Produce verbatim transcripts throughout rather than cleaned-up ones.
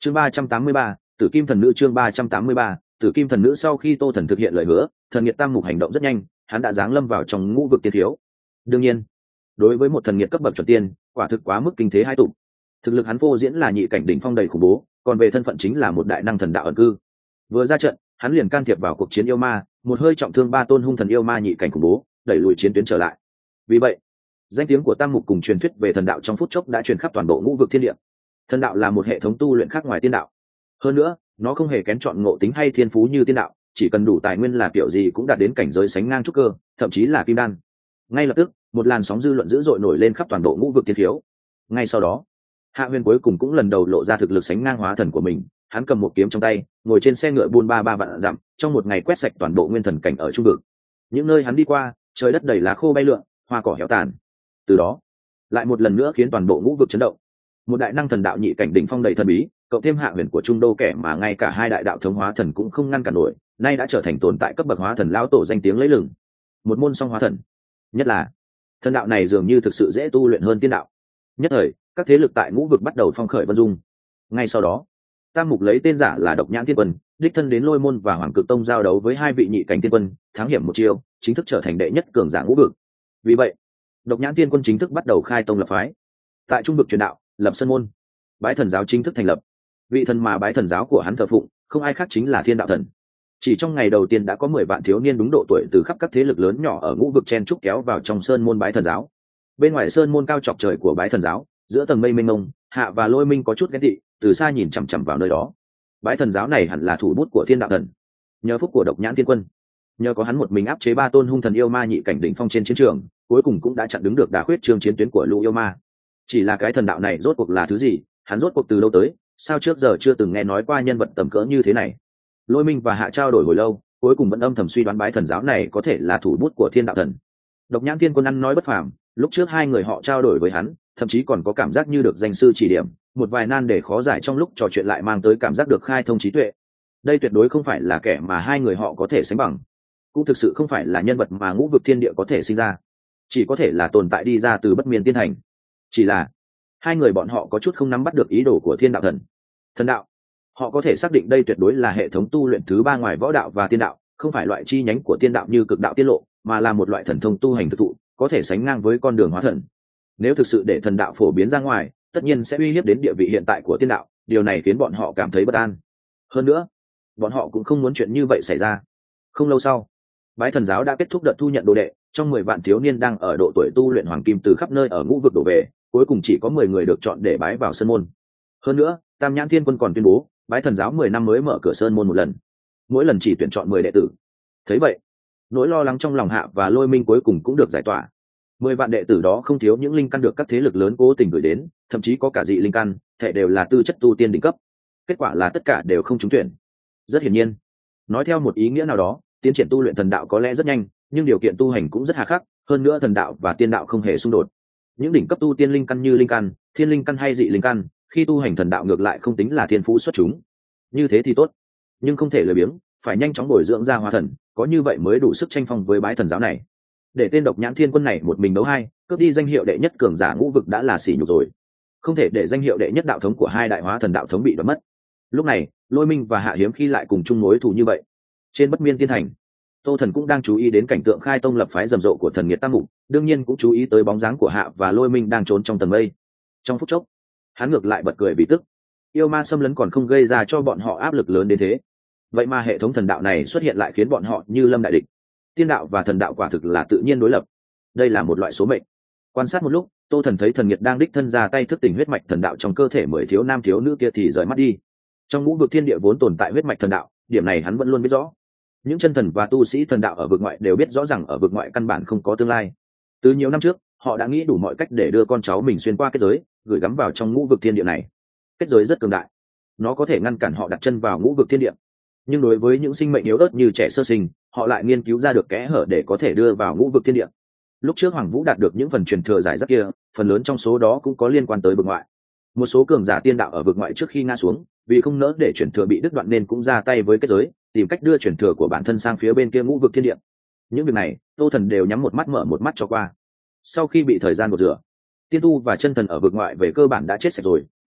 chương ba trăm tám mươi ba, tử kim thần nữ. Chương ba trăm tám mươi ba, tử kim thần nữ. Sau khi Tô Thần thực hiện lời hứa, thần nghiệt tam mục hành động rất nhanh, hắn đã giáng lâm vào trong ngũ vực tiên thiếu. Đương nhiên, đối với một thần nghiệt cấp bậc chuẩn tiên, quả thực quá mức kinh thế hai tụ. Thực lực hắn vô diễn là nhị cảnh đỉnh phong đầy khủng bố, còn về thân phận chính là một đại năng thần đạo ẩn cư. Vừa ra trận, hắn liền can thiệp vào cuộc chiến yêu ma, một hơi trọng thương ba tôn hung thần yêu ma nhị cảnh khủng bố, đẩy lùi chiến tuyến trở lại. Vì vậy, danh tiếng của tam mục cùng truyền thuyết về thần đạo trong phút chốc đã truyền khắp toàn bộ ngũ vực thiên địa. Thần đạo là một hệ thống tu luyện khác ngoài tiên đạo. Hơn nữa, nó không hề kén chọn ngộ tính hay thiên phú như tiên đạo, chỉ cần đủ tài nguyên là kiểu gì cũng đạt đến cảnh giới sánh ngang trúc cơ, thậm chí là kim đan. Ngay lập tức, một làn sóng dư luận dữ dội nổi lên khắp toàn bộ ngũ vực tiên thiếu. Ngay sau đó, Hạ Huyền cuối cùng cũng lần đầu lộ ra thực lực sánh ngang hóa thần của mình. Hắn cầm một kiếm trong tay, ngồi trên xe ngựa buôn ba ba vạn dặm, trong một ngày quét sạch toàn bộ nguyên thần cảnh ở trung vực. Những nơi hắn đi qua, trời đất đầy lá khô bay lượn, hoa cỏ héo tàn. Từ đó, lại một lần nữa khiến toàn bộ ngũ vực chấn động. Một đại năng thần đạo nhị cảnh đỉnh phong đầy thần bí, cộng thêm Hạ Huyền của trung đô kẻ mà ngay cả hai đại đạo thống hóa thần cũng không ngăn cản nổi, nay đã trở thành tồn tại cấp bậc hóa thần lão tổ danh tiếng lẫy lừng. Một môn song hóa thần, nhất là thần đạo này dường như thực sự dễ tu luyện hơn tiên đạo. Nhất thời, các thế lực tại ngũ vực bắt đầu phong khởi vân dung. Ngay sau đó, tam mục lấy tên giả là Độc Nhãn Tiên Quân, đích thân đến Lôi Môn và Hoàng Cực Tông giao đấu với hai vị nhị cảnh tiên quân, thắng hiểm một chiêu, chính thức trở thành đệ nhất cường giả ngũ vực. Vì vậy, Độc Nhãn Tiên Quân chính thức bắt đầu khai tông lập phái. Tại trung vực truyền đạo, lập sân môn, Bái Thần giáo chính thức thành lập. Vị thần mà Bái Thần giáo của hắn thờ phụng, không ai khác chính là Thiên Đạo Thần. Chỉ trong ngày đầu tiên đã có mười vạn thiếu niên đúng độ tuổi từ khắp các thế lực lớn nhỏ ở ngũ vực chen trúc kéo vào trong sơn môn Bái Thần giáo. Bên ngoài sơn môn cao chọc trời của Bái Thần giáo, giữa tầng mây mênh mông, Hạ và Lôi Minh có chút ghen tị, từ xa nhìn chằm chằm vào nơi đó. Bái Thần giáo này hẳn là thủ bút của Thiên Đạo Thần. Nhờ phúc của Độc Nhãn Tiên Quân, nhờ có hắn một mình áp chế ba tôn hung thần yêu ma nhị cảnh đỉnh phong trên chiến trường, cuối cùng cũng đã chặn đứng được đả khuyết trương chiến tuyến của lũ yêu ma. Chỉ là cái thần đạo này rốt cuộc là thứ gì, hắn rốt cuộc từ lâu tới, sao trước giờ chưa từng nghe nói qua nhân vật tầm cỡ như thế này. Lôi Minh và Hạ trao đổi hồi lâu, cuối cùng vẫn âm thầm suy đoán Bái Thần giáo này có thể là thủ bút của Thiên Đạo Thần. Độc Nhãn Tiên Quân ăn nói bất phàm, lúc trước hai người họ trao đổi với hắn, thậm chí còn có cảm giác như được danh sư chỉ điểm, một vài nan để khó giải trong lúc trò chuyện lại mang tới cảm giác được khai thông trí tuệ. Đây tuyệt đối không phải là kẻ mà hai người họ có thể sánh bằng, cũng thực sự không phải là nhân vật mà ngũ vực thiên địa có thể sinh ra, chỉ có thể là tồn tại đi ra từ bất miên tiên hành. Chỉ là hai người bọn họ có chút không nắm bắt được ý đồ của Thiên Đạo Thần. Thần đạo, họ có thể xác định đây tuyệt đối là hệ thống tu luyện thứ ba ngoài võ đạo và tiên đạo, không phải loại chi nhánh của tiên đạo như cực đạo tiên lộ, mà là một loại thần thông tu hành thực thụ, có thể sánh ngang với con đường hóa thần. Nếu thực sự để thần đạo phổ biến ra ngoài, tất nhiên sẽ uy hiếp đến địa vị hiện tại của tiên đạo, điều này khiến bọn họ cảm thấy bất an. Hơn nữa, bọn họ cũng không muốn chuyện như vậy xảy ra. Không lâu sau, Bái Thần giáo đã kết thúc đợt thu nhận đồ đệ, trong mười vạn thiếu niên đang ở độ tuổi tu luyện hoàng kim từ khắp nơi ở ngũ vực đổ về, cuối cùng chỉ có mười người được chọn để bái vào sơn môn. Hơn nữa, Tam Nhãn Thiên Quân còn tuyên bố, Bái Thần giáo mười năm mới mở cửa sơn môn một lần, mỗi lần chỉ tuyển chọn mười đệ tử. Thấy vậy, nỗi lo lắng trong lòng Hạ và Lôi Minh cuối cùng cũng được giải tỏa. Mười vạn đệ tử đó không thiếu những linh căn được các thế lực lớn cố tình gửi đến, thậm chí có cả dị linh căn, thể đều là tư chất tu tiên đỉnh cấp. Kết quả là tất cả đều không trúng tuyển. Rất hiển nhiên, nói theo một ý nghĩa nào đó, tiến triển tu luyện thần đạo có lẽ rất nhanh, nhưng điều kiện tu hành cũng rất hà khắc. Hơn nữa thần đạo và tiên đạo không hề xung đột. Những đỉnh cấp tu tiên linh căn như linh căn, thiên linh căn hay dị linh căn, khi tu hành thần đạo ngược lại không tính là thiên phú xuất chúng. Như thế thì tốt, nhưng không thể lười biếng, phải nhanh chóng bồi dưỡng ra hóa thần, có như vậy mới đủ sức tranh phong với Bái Thần giáo này. Để tên Độc Nhãn Thiên Quân này một mình đấu hai, cướp đi danh hiệu đệ nhất cường giả ngũ vực đã là sỉ nhục rồi. Không thể để danh hiệu đệ nhất đạo thống của hai đại hóa thần đạo thống bị đoạt mất. Lúc này, Lôi Minh và Hạ hiếm khi lại cùng chung mối thù như vậy. Trên Bất Miên Tiên Thành, Tô Thần cũng đang chú ý đến cảnh tượng khai tông lập phái rầm rộ của thần nghiệt tam mục, đương nhiên cũng chú ý tới bóng dáng của Hạ và Lôi Minh đang trốn trong tầng mây. Trong phút chốc, hắn ngược lại bật cười vì tức. Yêu ma xâm lấn còn không gây ra cho bọn họ áp lực lớn đến thế, vậy mà hệ thống thần đạo này xuất hiện lại khiến bọn họ như lâm đại địch. Tiên đạo và thần đạo quả thực là tự nhiên đối lập, đây là một loại số mệnh. Quan sát một lúc, Tô Thần thấy thần nghiệt đang đích thân ra tay thức tỉnh huyết mạch thần đạo trong cơ thể mười thiếu nam thiếu nữ kia thì rời mắt đi. Trong ngũ vực thiên địa vốn tồn tại huyết mạch thần đạo, điểm này hắn vẫn luôn biết rõ. Những chân thần và tu sĩ thần đạo ở vực ngoại đều biết rõ rằng ở vực ngoại căn bản không có tương lai. Từ nhiều năm trước, họ đã nghĩ đủ mọi cách để đưa con cháu mình xuyên qua kết giới, gửi gắm vào trong ngũ vực thiên địa này. Kết giới rất cường đại, nó có thể ngăn cản họ đặt chân vào ngũ vực thiên địa. Nhưng đối với những sinh mệnh yếu ớt như trẻ sơ sinh, họ lại nghiên cứu ra được kẽ hở để có thể đưa vào ngũ vực thiên địa. Lúc trước Hoàng Vũ đạt được những phần truyền thừa giải rác kia, phần lớn trong số đó cũng có liên quan tới vực ngoại. Một số cường giả tiên đạo ở vực ngoại trước khi ngã xuống, vì không nỡ để truyền thừa bị đứt đoạn nên cũng ra tay với kết giới, tìm cách đưa truyền thừa của bản thân sang phía bên kia ngũ vực thiên địa. Những việc này, Tô Thần đều nhắm một mắt mở một mắt cho qua. Sau khi bị thời gian gột rửa, tiên tu và chân thần ở vực ngoại về cơ bản đã chết sạch rồi,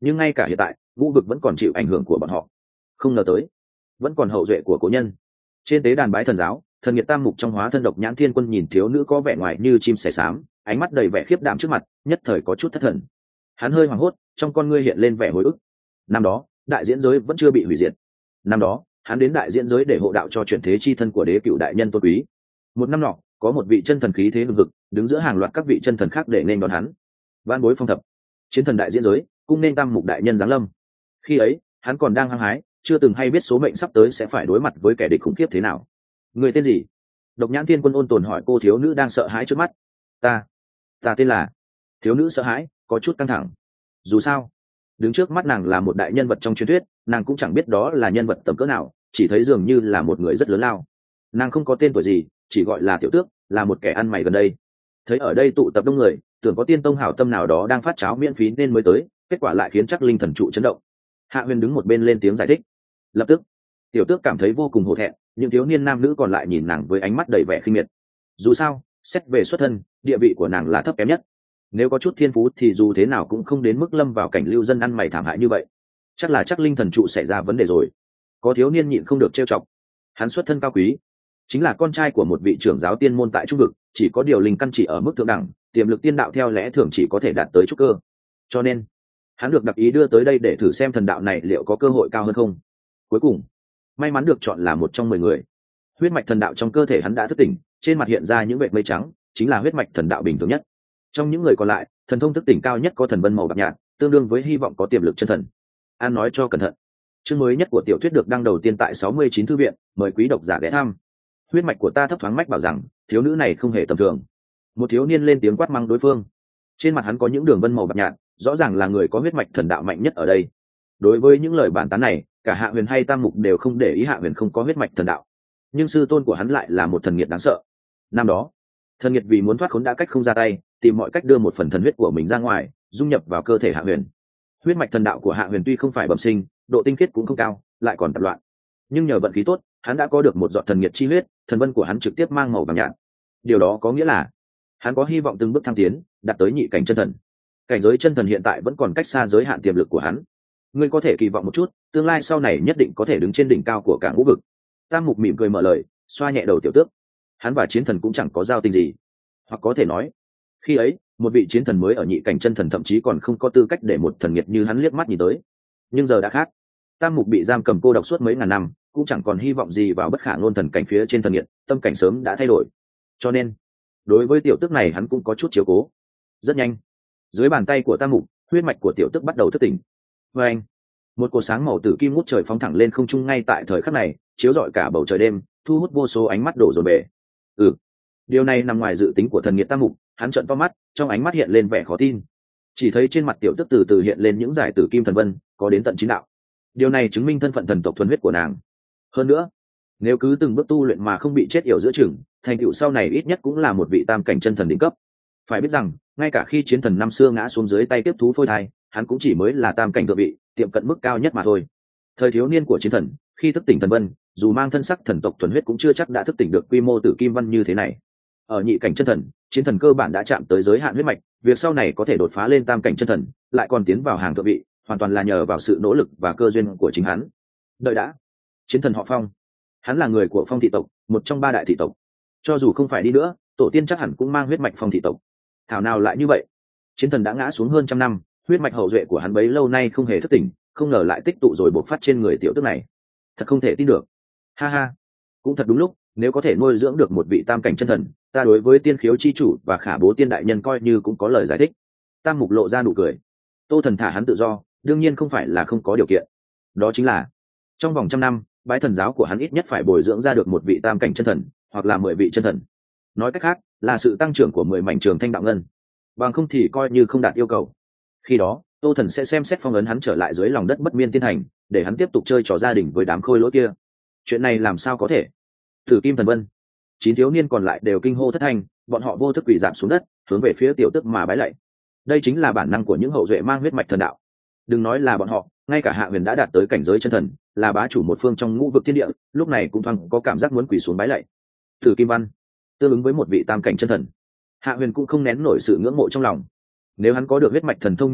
nhưng ngay cả hiện tại ngũ vực vẫn còn chịu ảnh hưởng của bọn họ. Không ngờ tới vẫn còn hậu duệ của cố nhân. Trên tế đàn bái thần giáo, thần nghiệt tam mục trong hóa thân độc nhãn thiên quân nhìn thiếu nữ có vẻ ngoài như chim sẻ xám, ánh mắt đầy vẻ khiếp đảm trước mặt, nhất thời có chút thất thần. Hắn hơi hoảng hốt, trong con ngươi hiện lên vẻ hồi ức. Năm đó đại diễn giới vẫn chưa bị hủy diệt. Năm đó hắn đến đại diễn giới để hộ đạo cho chuyển thế chi thân của đế cựu đại nhân tôn quý. Một năm nọ có một vị chân thần khí thế hừng hực đứng giữa hàng loạt các vị chân thần khác để nên đón hắn. Vạn bối phong thập, chiến thần đại diễn giới cung nên tam mục đại nhân giáng lâm. Khi ấy hắn còn đang hăng hái, chưa từng hay biết số mệnh sắp tới sẽ phải đối mặt với kẻ địch khủng khiếp thế nào. Người tên gì? Độc nhãn thiên quân ôn tồn hỏi cô thiếu nữ đang sợ hãi trước mắt. Ta, ta tên là. Thiếu nữ sợ hãi, có chút căng thẳng. Dù sao, đứng trước mắt nàng là một đại nhân vật trong truyền thuyết, nàng cũng chẳng biết đó là nhân vật tầm cỡ nào, chỉ thấy dường như là một người rất lớn lao. Nàng không có tên tuổi gì, chỉ gọi là tiểu tước, là một kẻ ăn mày gần đây. Thấy ở đây tụ tập đông người, tưởng có tiên tông hảo tâm nào đó đang phát cháo miễn phí nên mới tới, kết quả lại khiến chắc linh thần trụ chấn động. Hạ Huyền đứng một bên lên tiếng giải thích. Lập tức tiểu tước cảm thấy vô cùng hổ thẹn, những thiếu niên nam nữ còn lại nhìn nàng với ánh mắt đầy vẻ khinh miệt. Dù sao xét về xuất thân, địa vị của nàng là thấp kém nhất, nếu có chút thiên phú thì dù thế nào cũng không đến mức lâm vào cảnh lưu dân ăn mày thảm hại như vậy. Chắc là chắc linh thần trụ xảy ra vấn đề rồi. Có thiếu niên nhịn không được trêu chọc. Hắn xuất thân cao quý, chính là con trai của một vị trưởng giáo tiên môn tại trung vực, chỉ có điều linh căn chỉ ở mức thượng đẳng, tiềm lực tiên đạo theo lẽ thường chỉ có thể đạt tới trúc cơ, cho nên hắn được đặc ý đưa tới đây để thử xem thần đạo này liệu có cơ hội cao hơn không. Cuối cùng may mắn được chọn là một trong mười người. Huyết mạch thần đạo trong cơ thể hắn đã thức tỉnh, trên mặt hiện ra những vệt mây trắng, chính là huyết mạch thần đạo bình thường nhất. Trong những người còn lại, thần thông thức tỉnh cao nhất có thần vân màu bạc nhạt, tương đương với hy vọng có tiềm lực chân thần. An nói cho cẩn thận. Chương mới nhất của tiểu thuyết được đăng đầu tiên tại sáu mươi chín thư viện, mời quý độc giả ghé thăm. Huyết mạch của ta thấp thoáng mách bảo rằng thiếu nữ này không hề tầm thường. Một thiếu niên lên tiếng quát mắng đối phương. Trên mặt hắn có những đường vân màu bạc nhạt, rõ ràng là người có huyết mạch thần đạo mạnh nhất ở đây. Đối với những lời bản tán này, cả Hạ Huyền hay Tam Mục đều không để ý Hạ Huyền không có huyết mạch thần đạo, nhưng sư tôn của hắn lại là một thần nghiệt đáng sợ. Năm đó thần nghiệt vì muốn thoát khốn đã cách không ra tay, tìm mọi cách đưa một phần thần huyết của mình ra ngoài, dung nhập vào cơ thể Hạ Huyền. Huyết mạch thần đạo của Hạ Huyền tuy không phải bẩm sinh, độ tinh khiết cũng không cao, lại còn tạp loạn, nhưng nhờ vận khí tốt, hắn đã có được một giọt thần nghiệt chi huyết, thần vân của hắn trực tiếp mang màu vàng nhạt. Điều đó có nghĩa là hắn có hy vọng từng bước thăng tiến, đạt tới nhị cảnh chân thần. Cảnh giới chân thần hiện tại vẫn còn cách xa giới hạn tiềm lực của hắn. Ngươi có thể kỳ vọng một chút, tương lai sau này nhất định có thể đứng trên đỉnh cao của cả ngũ vực. Tam Mục mỉm cười mở lời, xoa nhẹ đầu tiểu tước. Hắn và chiến thần cũng chẳng có giao tình gì, hoặc có thể nói, khi ấy một vị chiến thần mới ở nhị cảnh chân thần thậm chí còn không có tư cách để một thần nghiệt như hắn liếc mắt nhìn tới. Nhưng giờ đã khác. Tam Mục bị giam cầm cô độc suốt mấy ngàn năm, cũng chẳng còn hy vọng gì vào bất khả ngôn thần cảnh phía trên thần nghiệt, tâm cảnh sớm đã thay đổi. Cho nên đối với tiểu tước này hắn cũng có chút chiếu cố. Rất nhanh, dưới bàn tay của Tam Mục, huyết mạch của tiểu tước bắt đầu thức tỉnh. Và anh, một cột sáng màu tử kim ngút trời phóng thẳng lên không trung ngay tại thời khắc này, chiếu rọi cả bầu trời đêm, thu hút vô số ánh mắt đổ dồn về. Ừ, điều này nằm ngoài dự tính của thần nghiệt Tam Mục. Hắn trợn to mắt, trong ánh mắt hiện lên vẻ khó tin. Chỉ thấy trên mặt tiểu tước từ từ hiện lên những dải tử kim thần vân, có đến tận chín đạo. Điều này chứng minh thân phận thần tộc thuần huyết của nàng. Hơn nữa, nếu cứ từng bước tu luyện mà không bị chết yểu giữa chừng, thành tựu sau này ít nhất cũng là một vị tam cảnh chân thần đỉnh cấp. Phải biết rằng, ngay cả khi chiến thần năm xưa ngã xuống dưới tay tiếp thú phôi thai, hắn cũng chỉ mới là tam cảnh thượng vị, tiệm cận mức cao nhất mà thôi. Thời thiếu niên của chiến thần, khi thức tỉnh thần vân, dù mang thân sắc thần tộc thuần huyết cũng chưa chắc đã thức tỉnh được quy mô tử kim văn như thế này. Ở nhị cảnh chân thần, chiến thần cơ bản đã chạm tới giới hạn huyết mạch, việc sau này có thể đột phá lên tam cảnh chân thần, lại còn tiến vào hàng thượng vị, hoàn toàn là nhờ vào sự nỗ lực và cơ duyên của chính hắn. Đợi đã, chiến thần họ Phong, hắn là người của Phong thị tộc, một trong ba đại thị tộc. Cho dù không phải đi nữa, tổ tiên chắc hẳn cũng mang huyết mạch Phong thị tộc. Thảo nào lại như vậy? Chiến thần đã ngã xuống hơn trăm năm, huyết mạch hậu duệ của hắn bấy lâu nay không hề thức tỉnh, không ngờ lại tích tụ rồi bộc phát trên người tiểu tước này. Thật không thể tin được. Ha ha, cũng thật đúng lúc, nếu có thể nuôi dưỡng được một vị tam cảnh chân thần, ta đối với tiên khiếu chi chủ và khả bố tiên đại nhân coi như cũng có lời giải thích. Tam Mục lộ ra nụ cười. Tô thần thả hắn tự do, đương nhiên không phải là không có điều kiện. Đó chính là trong vòng trăm năm, bái thần giáo của hắn ít nhất phải bồi dưỡng ra được một vị tam cảnh chân thần, hoặc là mười vị chân thần. Nói cách khác, là sự tăng trưởng của mười mảnh trường thanh đạo ngân. Bằng không thì coi như không đạt yêu cầu. Khi đó, Tô thần sẽ xem xét phong ấn hắn trở lại dưới lòng đất bất miên tiên hành, để hắn tiếp tục chơi trò gia đình với đám khôi lỗi kia. Chuyện này làm sao có thể? Thử Kim Thần Vân, chín thiếu niên còn lại đều kinh hô thất thanh, bọn họ vô thức quỳ rạp xuống đất, hướng về phía tiểu tước mà bái lạy. Đây chính là bản năng của những hậu duệ mang huyết mạch thần đạo. Đừng nói là bọn họ, ngay cả Hạ Huyền đã đạt tới cảnh giới chân thần, là bá chủ một phương trong ngũ vực thiên địa, lúc này cũng thoáng có cảm giác muốn quỳ xuống bái lạy. Thử Kim Văn, tương ứng với một vị tam cảnh chân thần, Hạ Huyền cũng không nén nổi sự ngưỡng mộ trong lòng. Nếu hắn có được huyết mạch thần thông như vậy,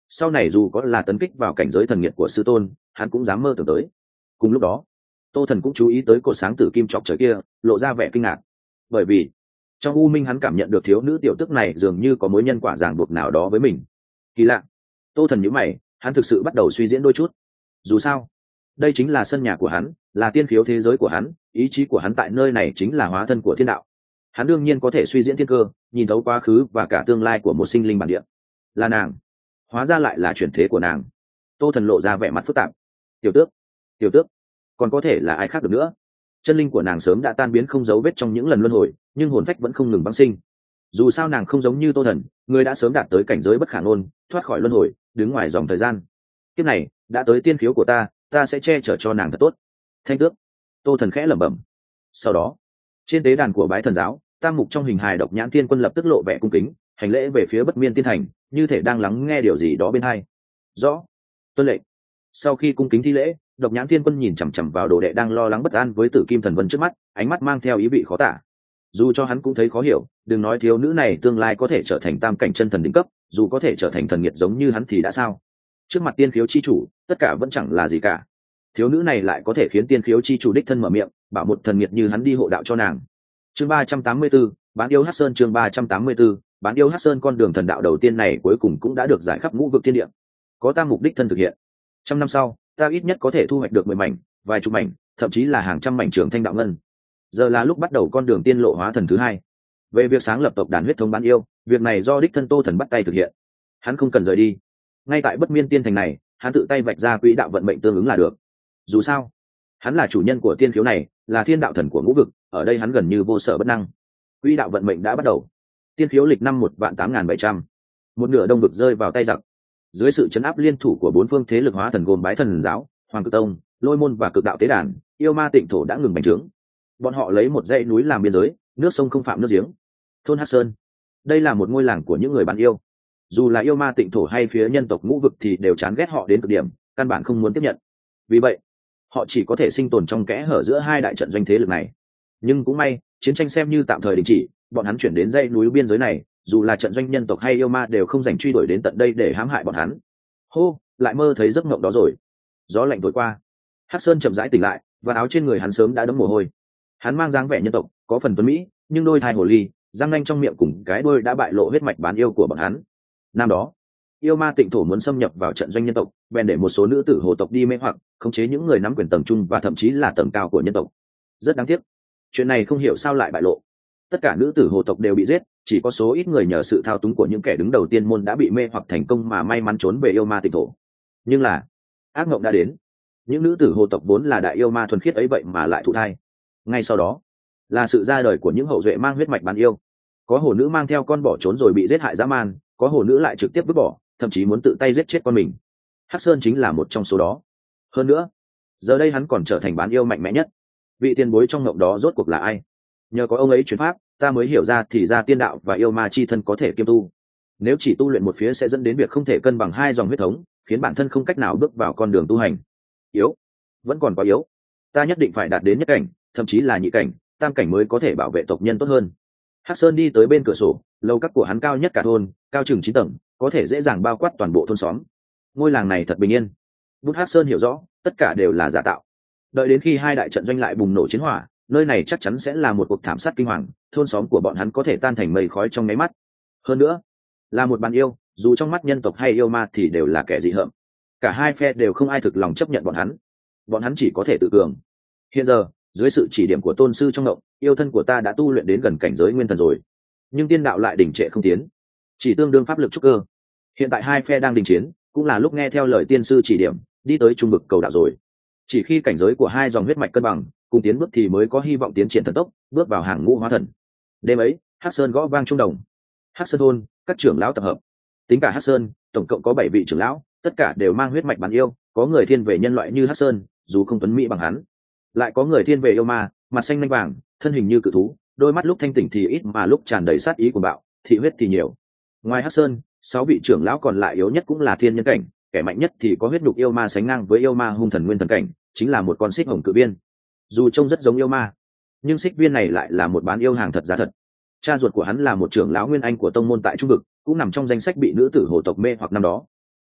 sau này dù có là tấn kích vào cảnh giới thần nghiệt của sư tôn, hắn cũng dám mơ tưởng tới. Cùng lúc đó, Tô Thần cũng chú ý tới cột sáng tử kim chọc trời kia, lộ ra vẻ kinh ngạc. Bởi vì trong u minh hắn cảm nhận được thiếu nữ tiểu tức này dường như có mối nhân quả ràng buộc nào đó với mình. Kỳ lạ. Tô Thần nhíu mày, hắn thực sự bắt đầu suy diễn đôi chút. Dù sao, đây chính là sân nhà của hắn, là tiên khiếu thế giới của hắn, ý chí của hắn tại nơi này chính là hóa thân của thiên đạo. Hắn đương nhiên có thể suy diễn thiên cơ, nhìn thấu quá khứ và cả tương lai của một sinh linh bản địa. Là nàng, hóa ra lại là chuyển thế của nàng. Tô Thần lộ ra vẻ mặt phức tạp. Tiểu tước, tiểu tước, còn có thể là ai khác được nữa? Chân linh của nàng sớm đã tan biến không dấu vết trong những lần luân hồi, nhưng hồn phách vẫn không ngừng băng sinh. Dù sao nàng không giống như Tô Thần, người đã sớm đạt tới cảnh giới bất khả ngôn, thoát khỏi luân hồi, đứng ngoài dòng thời gian. Kiếp này đã tới tiên khiếu của ta, ta sẽ che chở cho nàng thật tốt. Thanh tước. Tô Thần khẽ lẩm bẩm. Sau đó, trên tế đàn của bái thần giáo, tam mục trong hình hài độc nhãn thiên quân lập tức lộ vẻ cung kính, hành lễ về phía bất miên tiên thành, như thể đang lắng nghe điều gì đó bên tai. Rõ. Tuân lệnh. Sau khi cung kính thi lễ, độc nhãn thiên quân nhìn chằm chằm vào đồ đệ đang lo lắng bất an với tử kim thần vân trước mắt, ánh mắt mang theo ý vị khó tả. Dù cho hắn cũng thấy khó hiểu, đừng nói thiếu nữ này tương lai có thể trở thành tam cảnh chân thần đỉnh cấp, dù có thể trở thành thần nghiệt giống như hắn thì đã sao? Trước mặt tiên khiếu chi chủ, tất cả vẫn chẳng là gì cả. Thiếu nữ này lại có thể khiến tiên khiếu chi chủ đích thân mở miệng, bảo một thần nghiệt như hắn đi hộ đạo cho nàng. Chương ba trăm tám mươi 34, bán yêu Hắc Sơn. Chương ba trăm tám mươi 34, bán yêu Hắc Sơn. Con đường thần đạo đầu tiên này cuối cùng cũng đã được giải khắp ngũ vực thiên địa. Có tam mục đích thân thực hiện. Trăm năm sau, ta ít nhất có thể thu hoạch được mười mảnh, vài chục mảnh, thậm chí là hàng trăm mảnh trường thanh đạo ngân. Giờ là lúc bắt đầu con đường tiên lộ hóa thần thứ hai. Về việc sáng lập tộc đàn huyết thống bán yêu, việc này do đích thân Tô Thần bắt tay thực hiện. Hắn không cần rời đi. Ngay tại bất miên tiên thành này, hắn tự tay vạch ra quỹ đạo vận mệnh tương ứng là được. Dù sao, hắn là chủ nhân của tiên khiếu này, là thiên đạo thần của ngũ vực, ở đây hắn gần như vô sở bất năng. Quỹ đạo vận mệnh đã bắt đầu. Tiên khiếu lịch năm một vạn tám ngàn bảy trăm, một nửa đông vực rơi vào tay giặc. Dưới sự chấn áp liên thủ của bốn phương thế lực hóa thần gồm bái thần giáo, hoàng cực tông, lôi môn và cực đạo tế đàn, yêu ma tịnh thổ đã ngừng bành trướng. Bọn họ lấy một dãy núi làm biên giới, nước sông không phạm nước giếng. Thôn Hắc Sơn, đây là một ngôi làng của những người bán yêu. Dù là yêu ma tịnh thổ hay phía nhân tộc ngũ vực thì đều chán ghét họ đến cực điểm, căn bản không muốn tiếp nhận. Vì vậy, họ chỉ có thể sinh tồn trong kẽ hở giữa hai đại trận doanh thế lực này. Nhưng cũng may, chiến tranh xem như tạm thời đình chỉ, bọn hắn chuyển đến dãy núi biên giới này, dù là trận doanh nhân tộc hay yêu ma đều không dành truy đuổi đến tận đây để hãm hại bọn hắn. Hô, lại mơ thấy giấc mộng đó rồi. Gió lạnh thổi qua, Hắc Sơn chậm rãi tỉnh lại, và áo trên người hắn sớm đã đẫm mồ hôi. Hắn mang dáng vẻ nhân tộc, có phần tuấn mỹ, nhưng đôi thai hồ ly, răng nanh trong miệng cùng cái đuôi đã bại lộ huyết mạch bán yêu của bọn hắn. Năm đó, yêu ma tịnh thổ muốn xâm nhập vào trận doanh nhân tộc, bèn để một số nữ tử hồ tộc đi mê hoặc, khống chế những người nắm quyền tầng trung và thậm chí là tầng cao của nhân tộc. Rất đáng tiếc, chuyện này không hiểu sao lại bại lộ. Tất cả nữ tử hồ tộc đều bị giết, chỉ có số ít người nhờ sự thao túng của những kẻ đứng đầu tiên môn đã bị mê hoặc thành công mà may mắn trốn về yêu ma tịnh thổ. Nhưng là, ác mộng đã đến. Những nữ tử hồ tộc vốn là đại yêu ma thuần khiết ấy vậy mà lại thụ thai. Ngay sau đó, là sự ra đời của những hậu duệ mang huyết mạch bán yêu. Có hồ nữ mang theo con bỏ trốn rồi bị giết hại dã man, có hồ nữ lại trực tiếp vứt bỏ, thậm chí muốn tự tay giết chết con mình. Hắc Sơn chính là một trong số đó. Hơn nữa, giờ đây hắn còn trở thành bán yêu mạnh mẽ nhất. Vị tiền bối trong ngộng đó rốt cuộc là ai? Nhờ có ông ấy truyền pháp, ta mới hiểu ra thì ra tiên đạo và yêu ma chi thân có thể kiêm tu. Nếu chỉ tu luyện một phía sẽ dẫn đến việc không thể cân bằng hai dòng huyết thống, khiến bản thân không cách nào bước vào con đường tu hành. Yếu, vẫn còn quá yếu. Ta nhất định phải đạt đến nhất cảnh, thậm chí là nhị cảnh, tam cảnh mới có thể bảo vệ tộc nhân tốt hơn. Hắc Sơn đi tới bên cửa sổ, lầu các của hắn cao nhất cả thôn, cao chừng chín tầng, có thể dễ dàng bao quát toàn bộ thôn xóm. Ngôi làng này thật bình yên. Bút Hắc Sơn hiểu rõ, tất cả đều là giả tạo. Đợi đến khi hai đại trận doanh lại bùng nổ chiến hỏa, nơi này chắc chắn sẽ là một cuộc thảm sát kinh hoàng, thôn xóm của bọn hắn có thể tan thành mây khói trong nháy mắt. Hơn nữa, là một bán yêu, dù trong mắt nhân tộc hay yêu ma thì đều là kẻ dị hợm. Cả hai phe đều không ai thực lòng chấp nhận bọn hắn. Bọn hắn chỉ có thể tự cường. Hiện giờ, dưới sự chỉ điểm của tôn sư trong ngộng, yêu thân của ta đã tu luyện đến gần cảnh giới nguyên thần rồi. Nhưng tiên đạo lại đình trệ không tiến, chỉ tương đương pháp lực trúc cơ. Hiện tại hai phe đang đình chiến, cũng là lúc nghe theo lời tiên sư chỉ điểm, đi tới trung vực cầu đạo rồi. Chỉ khi cảnh giới của hai dòng huyết mạch cân bằng, cùng tiến bước thì mới có hy vọng tiến triển thần tốc, bước vào hàng ngũ hóa thần. Đêm ấy, Hắc Sơn gõ vang trung đồng. Hắc Sơn thôn, các trưởng lão tập hợp. Tính cả Hắc Sơn, tổng cộng có bảy vị trưởng lão, tất cả đều mang huyết mạch bán yêu, có người thiên về nhân loại như Hắc Sơn, dù không tuấn mỹ bằng hắn, lại có người thiên về yêu ma, mặt xanh lanh vàng, thân hình như cự thú, đôi mắt lúc thanh tỉnh thì ít mà lúc tràn đầy sát ý của bạo, thị huyết thì nhiều. Ngoài Hắc Sơn, sáu vị trưởng lão còn lại yếu nhất cũng là thiên nhân cảnh, kẻ mạnh nhất thì có huyết nhục yêu ma sánh ngang với yêu ma hung thần nguyên thần cảnh, chính là một con xích hồng cự viên. Dù trông rất giống yêu ma, nhưng xích viên này lại là một bán yêu hàng thật giá thật. Cha ruột của hắn là một trưởng lão nguyên anh của tông môn tại trung vực, cũng nằm trong danh sách bị nữ tử hồ tộc mê hoặc năm đó.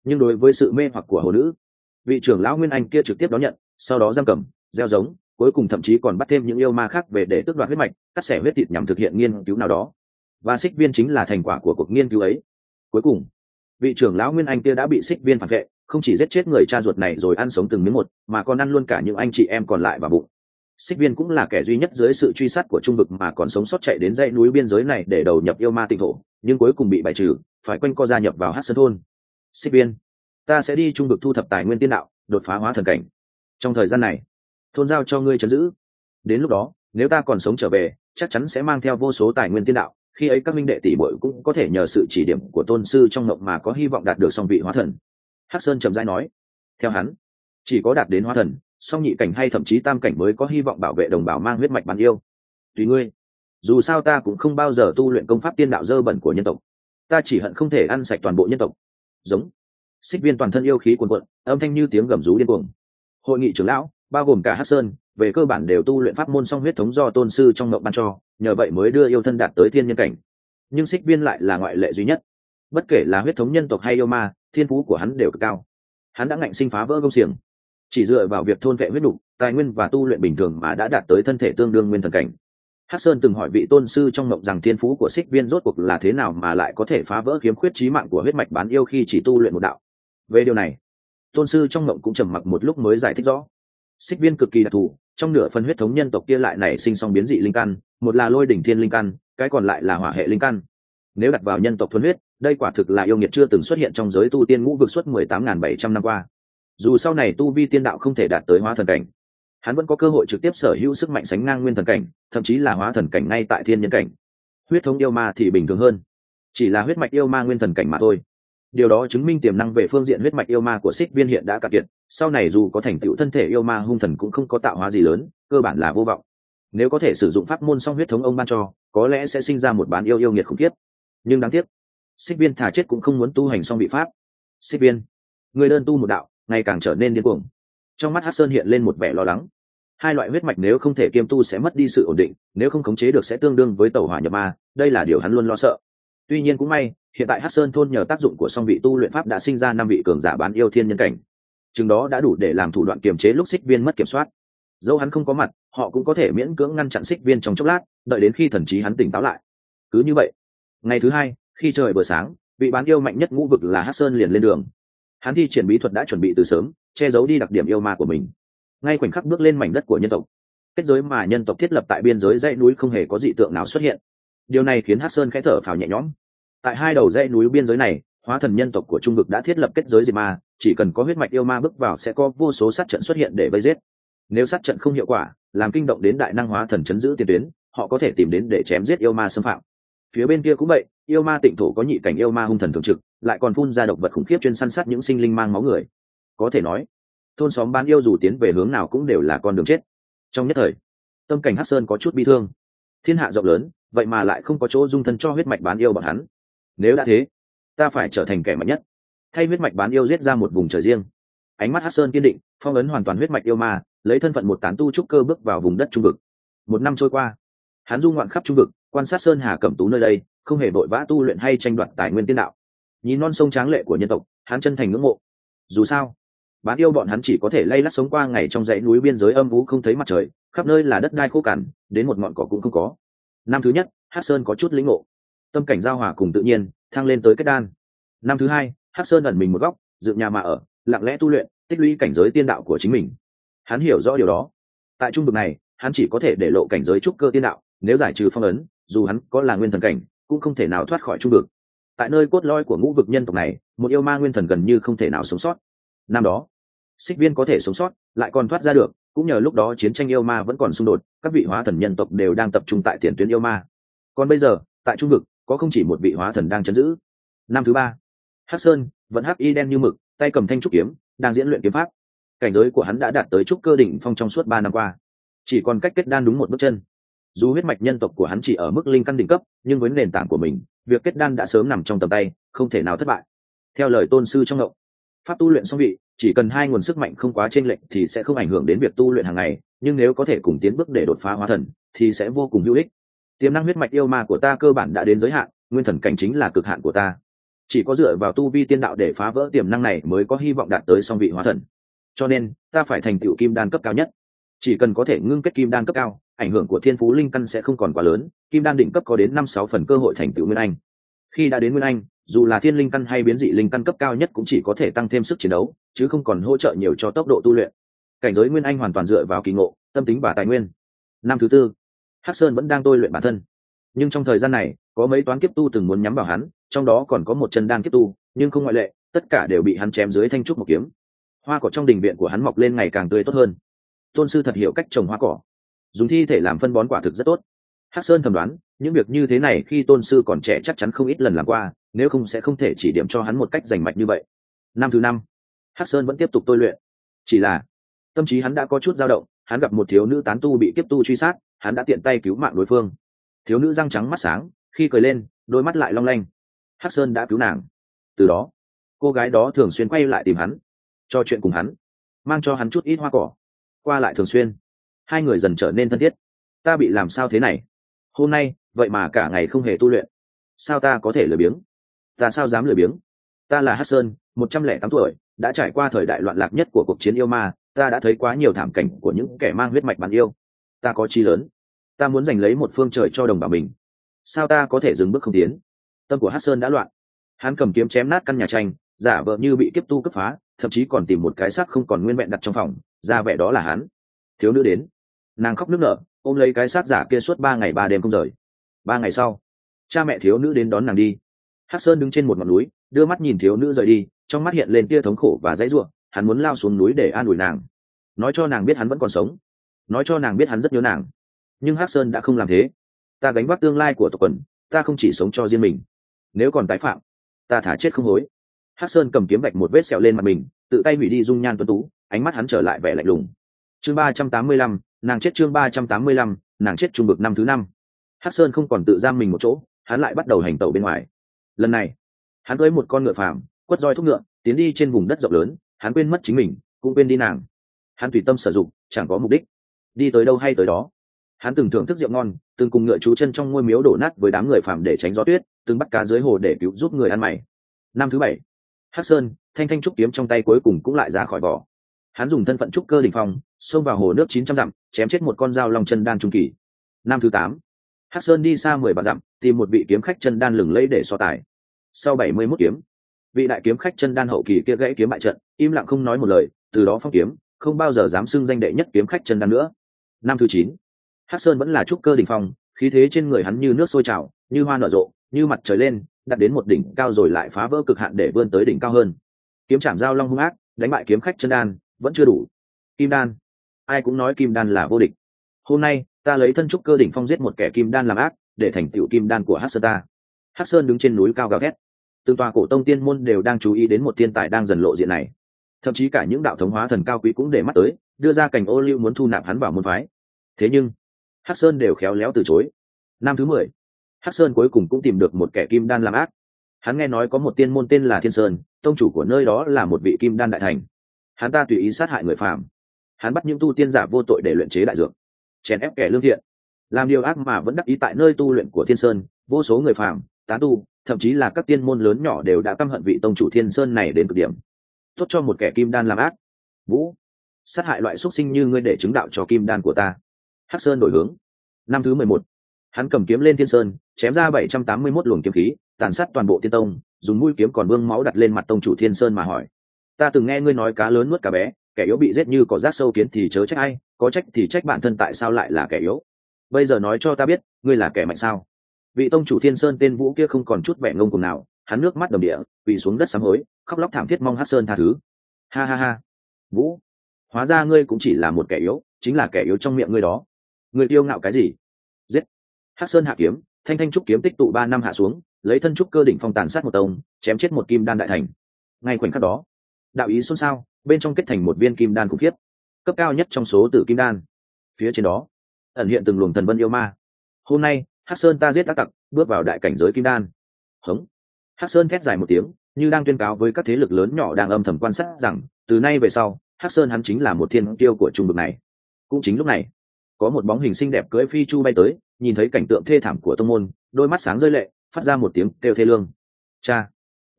nhưng đối với sự mê hoặc của hồ nữ, vị trưởng lão nguyên anh kia trực tiếp đón nhận, sau đó giam cầm, gieo giống, cuối cùng thậm chí còn bắt thêm những yêu ma khác về để tước đoạt huyết mạch, cắt xẻ huyết thịt nhằm thực hiện nghiên cứu nào đó. Và xích viên chính là thành quả của cuộc nghiên cứu ấy. Cuối cùng, vị trưởng lão nguyên anh kia đã bị xích viên phản vệ, không chỉ giết chết người cha ruột này rồi ăn sống từng miếng một, mà còn ăn luôn cả những anh chị em còn lại vào bụng. Xích viên cũng là kẻ duy nhất dưới sự truy sát của trung vực mà còn sống sót chạy đến dãy núi biên giới này để đầu nhập yêu ma tịnh thổ, nhưng cuối cùng bị bài trừ, phải quanh co gia nhập vào Hắc Sơn thôn. Xích viên, ta sẽ đi trung vực thu thập tài nguyên tiên đạo, đột phá hóa thần cảnh. Trong thời gian này, thôn giao cho ngươi trấn giữ. Đến lúc đó, nếu ta còn sống trở về, chắc chắn sẽ mang theo vô số tài nguyên tiên đạo. Khi ấy các minh đệ tỷ muội cũng có thể nhờ sự chỉ điểm của tôn sư trong ngộng mà có hy vọng đạt được song vị hóa thần. Hắc Sơn trầm rãi nói. Theo hắn, chỉ có đạt đến hóa thần, song nhị cảnh hay thậm chí tam cảnh mới có hy vọng bảo vệ đồng bào mang huyết mạch bán yêu. Tùy ngươi. Dù sao ta cũng không bao giờ tu luyện công pháp tiên đạo dơ bẩn của nhân tộc. Ta chỉ hận không thể ăn sạch toàn bộ nhân tộc. Giống. Xích viên toàn thân yêu khí cuồn cuộn, âm thanh như tiếng gầm rú điên cuồng. Hội nghị trưởng lão, bao gồm cả Hắc Sơn, về cơ bản đều tu luyện pháp môn song huyết thống do tôn sư trong ngộng ban cho, nhờ vậy mới đưa yêu thân đạt tới thiên nhân cảnh. Nhưng xích viên lại là ngoại lệ duy nhất. Bất kể là huyết thống nhân tộc hay yêu ma, thiên phú của hắn đều cực cao. Hắn đã ngạnh sinh phá vỡ công xiềng, chỉ dựa vào việc thôn vệ huyết đủ, tài nguyên và tu luyện bình thường mà đã đạt tới thân thể tương đương nguyên thần cảnh. Hắc Sơn từng hỏi vị tôn sư trong ngộng rằng thiên phú của xích viên rốt cuộc là thế nào mà lại có thể phá vỡ khiếm khuyết chí mạng của huyết mạch bán yêu khi chỉ tu luyện một đạo. Về điều này, tôn sư trong ngộng cũng trầm mặc một lúc mới giải thích rõ. Xích viên cực kỳ đặc thù, trong nửa phần huyết thống nhân tộc kia lại nảy sinh song biến dị linh căn, một là lôi đỉnh thiên linh căn, cái còn lại là hỏa hệ linh căn. Nếu đặt vào nhân tộc thuần huyết, đây quả thực là yêu nghiệt chưa từng xuất hiện trong giới tu tiên ngũ vực suốt mười tám nghìn bảy trăm năm qua. Dù sau này tu vi tiên đạo không thể đạt tới hóa thần cảnh, hắn vẫn có cơ hội trực tiếp sở hữu sức mạnh sánh ngang nguyên thần cảnh, thậm chí là hóa thần cảnh ngay tại thiên nhân cảnh. Huyết thống yêu ma thì bình thường hơn, chỉ là huyết mạch yêu ma nguyên thần cảnh mà thôi. Điều đó chứng minh tiềm năng về phương diện huyết mạch yêu ma của xích viên hiện đã cạn kiệt, sau này dù có thành tựu thân thể yêu ma hung thần cũng không có tạo hóa gì lớn, cơ bản là vô vọng. Nếu có thể sử dụng pháp môn song huyết thống ông ban cho, có lẽ sẽ sinh ra một bán yêu yêu nghiệt khủng khiếp. Nhưng đáng tiếc, xích viên thà chết cũng không muốn tu hành song vị pháp. Xích viên, người đơn tu một đạo, ngày càng trở nên điên cuồng. Trong mắt Hắc Sơn hiện lên một vẻ lo lắng. Hai loại huyết mạch nếu không thể kiêm tu sẽ mất đi sự ổn định, nếu không khống chế được sẽ tương đương với tẩu hỏa nhập ma, đây là điều hắn luôn lo sợ. Tuy nhiên cũng may, hiện tại Hắc Sơn thôn nhờ tác dụng của song vị tu luyện pháp đã sinh ra năm vị cường giả bán yêu thiên nhân cảnh. Chừng đó đã đủ để làm thủ đoạn kiềm chế lúc xích viên mất kiểm soát. Dẫu hắn không có mặt, họ cũng có thể miễn cưỡng ngăn chặn xích viên trong chốc lát, đợi đến khi thần trí hắn tỉnh táo lại. Cứ như vậy, ngày thứ hai, khi trời vừa sáng, vị bán yêu mạnh nhất ngũ vực là Hắc Sơn liền lên đường. Hắn thi triển bí thuật đã chuẩn bị từ sớm, che giấu đi đặc điểm yêu ma của mình. Ngay khoảnh khắc bước lên mảnh đất của nhân tộc, kết giới mà nhân tộc thiết lập tại biên giới dãy núi không hề có dị tượng nào xuất hiện. Điều này khiến Hắc Sơn khẽ thở phào nhẹ nhõm. Tại hai đầu dãy núi biên giới này, hóa thần nhân tộc của trung vực đã thiết lập kết giới diệt ma, chỉ cần có huyết mạch yêu ma bước vào sẽ có vô số sát trận xuất hiện để vây giết. Nếu sát trận không hiệu quả, làm kinh động đến đại năng hóa thần chấn giữ tiền tuyến, họ có thể tìm đến để chém giết yêu ma xâm phạm. Phía bên kia cũng vậy, yêu ma tịnh thổ có nhị cảnh yêu ma hung thần thường trực, lại còn phun ra độc vật khủng khiếp chuyên săn sát những sinh linh mang máu người. Có thể nói, thôn xóm bán yêu dù tiến về hướng nào cũng đều là con đường chết. Trong nhất thời, tâm cảnh Hắc Sơn có chút bi thương. Thiên hạ rộng lớn, vậy mà lại không có chỗ dung thân cho huyết mạch bán yêu bọn hắn. Nếu đã thế, ta phải trở thành kẻ mạnh nhất, thay huyết mạch bán yêu giết ra một vùng trời riêng. Ánh mắt Hắc Sơn kiên định, phong ấn hoàn toàn huyết mạch yêu ma, lấy thân phận một tán tu trúc cơ bước vào vùng đất trung vực. Một năm trôi qua, hắn du ngoạn khắp trung vực, quan sát sơn hà cẩm tú nơi đây, không hề vội vã tu luyện hay tranh đoạt tài nguyên tiên đạo. Nhìn non sông tráng lệ của nhân tộc, hắn chân thành ngưỡng mộ. Dù sao, bán yêu bọn hắn chỉ có thể lay lắt sống qua ngày trong dãy núi biên giới âm u không thấy mặt trời, khắp nơi là đất đai khô cằn, đến một ngọn cỏ cũng không có. Năm thứ nhất, Hắc Sơn có chút lĩnh ngộ, tâm cảnh giao hòa cùng tự nhiên, thăng lên tới kết đan. Năm thứ hai, Hắc Sơn ẩn mình một góc, dựng nhà mà ở, lặng lẽ tu luyện, tích lũy cảnh giới tiên đạo của chính mình. Hắn hiểu rõ điều đó. Tại trung vực này, hắn chỉ có thể để lộ cảnh giới trúc cơ tiên đạo, nếu giải trừ phong ấn, dù hắn có là nguyên thần cảnh, cũng không thể nào thoát khỏi trung vực. Tại nơi cốt lõi của ngũ vực nhân tộc này, một yêu ma nguyên thần gần như không thể nào sống sót. Năm đó, xích viên có thể sống sót, lại còn thoát ra được, cũng nhờ lúc đó chiến tranh yêu ma vẫn còn xung đột, các vị hóa thần nhân tộc đều đang tập trung tại tiền tuyến yêu ma. Còn bây giờ, tại trung vực, có không chỉ một vị hóa thần đang chấn giữ. Năm thứ ba, Hắc Sơn vẫn hắc y đen như mực, tay cầm thanh trúc kiếm, đang diễn luyện kiếm pháp. Cảnh giới của hắn đã đạt tới trúc cơ đỉnh phong trong suốt ba năm qua, chỉ còn cách kết đan đúng một bước chân. Dù huyết mạch nhân tộc của hắn chỉ ở mức linh căn đỉnh cấp, nhưng với nền tảng của mình, việc kết đan đã sớm nằm trong tầm tay, không thể nào thất bại. Theo lời tôn sư trong ngộng, pháp tu luyện song vị, chỉ cần hai nguồn sức mạnh không quá chênh lệch thì sẽ không ảnh hưởng đến việc tu luyện hàng ngày, nhưng nếu có thể cùng tiến bước để đột phá hóa thần, thì sẽ vô cùng hữu ích. Tiềm năng huyết mạch yêu ma của ta cơ bản đã đến giới hạn, nguyên thần cảnh chính là cực hạn của ta. chỉ có dựa vào tu vi tiên đạo để phá vỡ tiềm năng này mới có hy vọng đạt tới song vị hóa thần. Cho nên ta phải thành tựu kim đan cấp cao nhất. Chỉ cần có thể ngưng kết kim đan cấp cao, ảnh hưởng của thiên phú linh căn sẽ không còn quá lớn, kim đan đỉnh cấp có đến năm sáu phần cơ hội thành tựu nguyên anh. Khi đã đến nguyên anh, dù là thiên linh căn hay biến dị linh căn cấp cao nhất cũng chỉ có thể tăng thêm sức chiến đấu, chứ không còn hỗ trợ nhiều cho tốc độ tu luyện. Cảnh giới nguyên anh hoàn toàn dựa vào kỳ ngộ, tâm tính và tài nguyên. Năm thứ tư, Hắc Sơn vẫn đang tôi luyện bản thân, nhưng trong thời gian này có mấy toán kiếp tu từng muốn nhắm vào hắn, trong đó còn có một chân đan kiếp tu, nhưng không ngoại lệ, tất cả đều bị hắn chém dưới thanh trúc một kiếm. Hoa cỏ trong đình viện của hắn mọc lên ngày càng tươi tốt hơn. Tôn sư thật hiểu cách trồng hoa cỏ, dùng thi thể làm phân bón quả thực rất tốt. Hắc Sơn thầm đoán, những việc như thế này khi tôn sư còn trẻ chắc chắn không ít lần làm qua, nếu không sẽ không thể chỉ điểm cho hắn một cách rành mạch như vậy. Năm thứ năm, Hắc Sơn vẫn tiếp tục tôi luyện, chỉ là tâm trí hắn đã có chút dao động. Hắn gặp một thiếu nữ tán tu bị kiếp tu truy sát, hắn đã tiện tay cứu mạng đối phương. Thiếu nữ răng trắng mắt sáng, khi cười lên đôi mắt lại long lanh. Hắc Sơn đã cứu nàng. Từ đó cô gái đó thường xuyên quay lại tìm hắn, trò chuyện cùng hắn, mang cho hắn chút ít hoa cỏ, qua lại thường xuyên. Hai người dần trở nên thân thiết. Ta bị làm sao thế này? Hôm nay vậy mà cả ngày không hề tu luyện, sao ta có thể lười biếng? Ta sao dám lười biếng? Ta là Hắc Sơn, một trăm lẻ tám tuổi, đã trải qua thời đại loạn lạc nhất của cuộc chiến yêu ma. Ta đã thấy quá nhiều thảm cảnh của những kẻ mang huyết mạch bản yêu. Ta có chí lớn, ta muốn giành lấy một phương trời cho đồng bào mình. Sao ta có thể dừng bước không tiến? Tâm của Hắc Sơn đã loạn. Hắn cầm kiếm chém nát căn nhà tranh, giả vờ như bị kiếp tu cướp phá, thậm chí còn tìm một cái xác không còn nguyên vẹn đặt trong phòng, ra vẻ đó là hắn. Thiếu nữ đến, nàng khóc nức nở, ôm lấy cái xác giả kia suốt ba ngày ba đêm không rời. Ba ngày sau, cha mẹ thiếu nữ đến đón nàng đi. Hắc Sơn đứng trên một ngọn núi, đưa mắt nhìn thiếu nữ rời đi, trong mắt hiện lên tia thống khổ và dãy ruộng. Hắn muốn lao xuống núi để an ủi nàng, nói cho nàng biết hắn vẫn còn sống, nói cho nàng biết hắn rất nhớ nàng. Nhưng Hắc Sơn đã không làm thế. Ta gánh vác tương lai của tộc quần, ta không chỉ sống cho riêng mình. Nếu còn tái phạm, ta thả chết không hối. Hắc Sơn cầm kiếm vạch một vết sẹo lên mặt mình, tự tay hủy đi dung nhan tuấn tú, ánh mắt hắn trở lại vẻ lạnh lùng. Chương ba trăm tám mươi lăm, nàng chết. Chương ba trăm tám mươi lăm, nàng chết. Trung bực năm thứ năm. Hắc Sơn không còn tự giam mình một chỗ, hắn lại bắt đầu hành tẩu bên ngoài. Lần này, hắn cưỡi một con ngựa phàm, quất roi thúc ngựa, tiến đi trên vùng đất rộng lớn. Hắn quên mất chính mình, cũng quên đi nàng. Hắn tùy tâm sử dụng, chẳng có mục đích, đi tới đâu hay tới đó. Hắn từng thưởng thức rượu ngon, từng cùng ngựa trú chân trong ngôi miếu đổ nát với đám người phàm để tránh gió tuyết, từng bắt cá dưới hồ để cứu giúp người ăn mày. Năm thứ bảy, Hắc Sơn thanh thanh trúc kiếm trong tay cuối cùng cũng lại ra khỏi vỏ. Hắn dùng thân phận trúc cơ đỉnh phong, xông vào hồ nước chín trăm dặm, chém chết một con dao long chân đan trung kỳ. Năm thứ tám, Hắc Sơn đi xa mười vạn dặm, tìm một vị kiếm khách chân đan lừng lẫy để so tài. Sau bảy mươi mốt kiếm, vị đại kiếm khách chân đan hậu kỳ kia gãy kiếm bại trận, im lặng không nói một lời, từ đó phong kiếm, không bao giờ dám xưng danh đệ nhất kiếm khách chân đan nữa. Năm thứ chín, Hắc Sơn vẫn là trúc cơ đỉnh phong, khí thế trên người hắn như nước sôi trào, như hoa nở rộ, như mặt trời lên, đặt đến một đỉnh cao rồi lại phá vỡ cực hạn để vươn tới đỉnh cao hơn. Kiếm chạm dao long hung ác, đánh bại kiếm khách chân đan, vẫn chưa đủ. Kim đan, ai cũng nói kim đan là vô địch. Hôm nay, ta lấy thân trúc cơ đỉnh phong giết một kẻ kim đan làm ác, để thành tựu kim đan của Hắc Sơn ta. Hắc Sơn đứng trên núi cao gào thét. Từng tòa cổ tông tiên môn đều đang chú ý đến một thiên tài đang dần lộ diện này. Thậm chí cả những đạo thống hóa thần cao quý cũng để mắt tới, đưa ra cảnh ô liu muốn thu nạp hắn vào môn phái. Thế nhưng Hắc Sơn đều khéo léo từ chối. Năm thứ mười, Hắc Sơn cuối cùng cũng tìm được một kẻ kim đan làm ác. Hắn nghe nói có một tiên môn tên là Thiên Sơn, tông chủ của nơi đó là một vị kim đan đại thành. Hắn ta tùy ý sát hại người phàm. Hắn bắt những tu tiên giả vô tội để luyện chế đại dược, chèn ép kẻ lương thiện, làm điều ác mà vẫn đắc ý tại nơi tu luyện của Thiên Sơn. Vô số người phàm, tán tu, thậm chí là các tiên môn lớn nhỏ đều đã căm hận vị tông chủ Thiên Sơn này đến cực điểm. Tốt cho một kẻ kim đan làm ác, Vũ, sát hại loại xuất sinh như ngươi để chứng đạo cho kim đan của ta. Hắc Sơn đổi hướng. Năm thứ mười một, hắn cầm kiếm lên Thiên Sơn, chém ra bảy trăm tám mươi mốt luồng kiếm khí, tàn sát toàn bộ tiên tông, dùng mũi kiếm còn vương máu đặt lên mặt tông chủ Thiên Sơn mà hỏi: ta từng nghe ngươi nói cá lớn nuốt cá bé, kẻ yếu bị giết như có rác sâu kiến thì chớ trách ai, có trách thì trách bản thân tại sao lại là kẻ yếu. Bây giờ nói cho ta biết, ngươi là kẻ mạnh sao? Vị tông chủ Thiên Sơn tên Vũ kia không còn chút vẻ ngông cuồng nào, hắn nước mắt đầm đìa, quỳ xuống đất sám hối, khóc lóc thảm thiết mong Hắc Sơn tha thứ. Ha ha ha, Vũ, hóa ra ngươi cũng chỉ là một kẻ yếu, chính là kẻ yếu trong miệng ngươi đó. Ngươi kiêu ngạo cái gì? Giết! Hắc Sơn hạ kiếm, thanh thanh trúc kiếm tích tụ ba năm hạ xuống, lấy thân trúc cơ đỉnh phong tàn sát một tông, chém chết một kim đan đại thành. Ngay khoảnh khắc đó, đạo ý xôn xao, bên trong kết thành một viên kim đan khủng khiếp, cấp cao nhất trong số tử kim đan. Phía trên đó ẩn hiện từng luồng thần vân yêu ma. Hôm nay, Hắc Sơn ta giết ác tặc, bước vào đại cảnh giới kim đan. Hống! Hắc Sơn thét dài một tiếng, như đang tuyên cáo với các thế lực lớn nhỏ đang âm thầm quan sát rằng, từ nay về sau, Hắc Sơn hắn chính là một thiên tiêu của trung vực này. Cũng chính lúc này, có một bóng hình xinh đẹp cưỡi phi chu bay tới, nhìn thấy cảnh tượng thê thảm của tông môn, đôi mắt sáng rơi lệ, phát ra một tiếng kêu thê lương. Cha!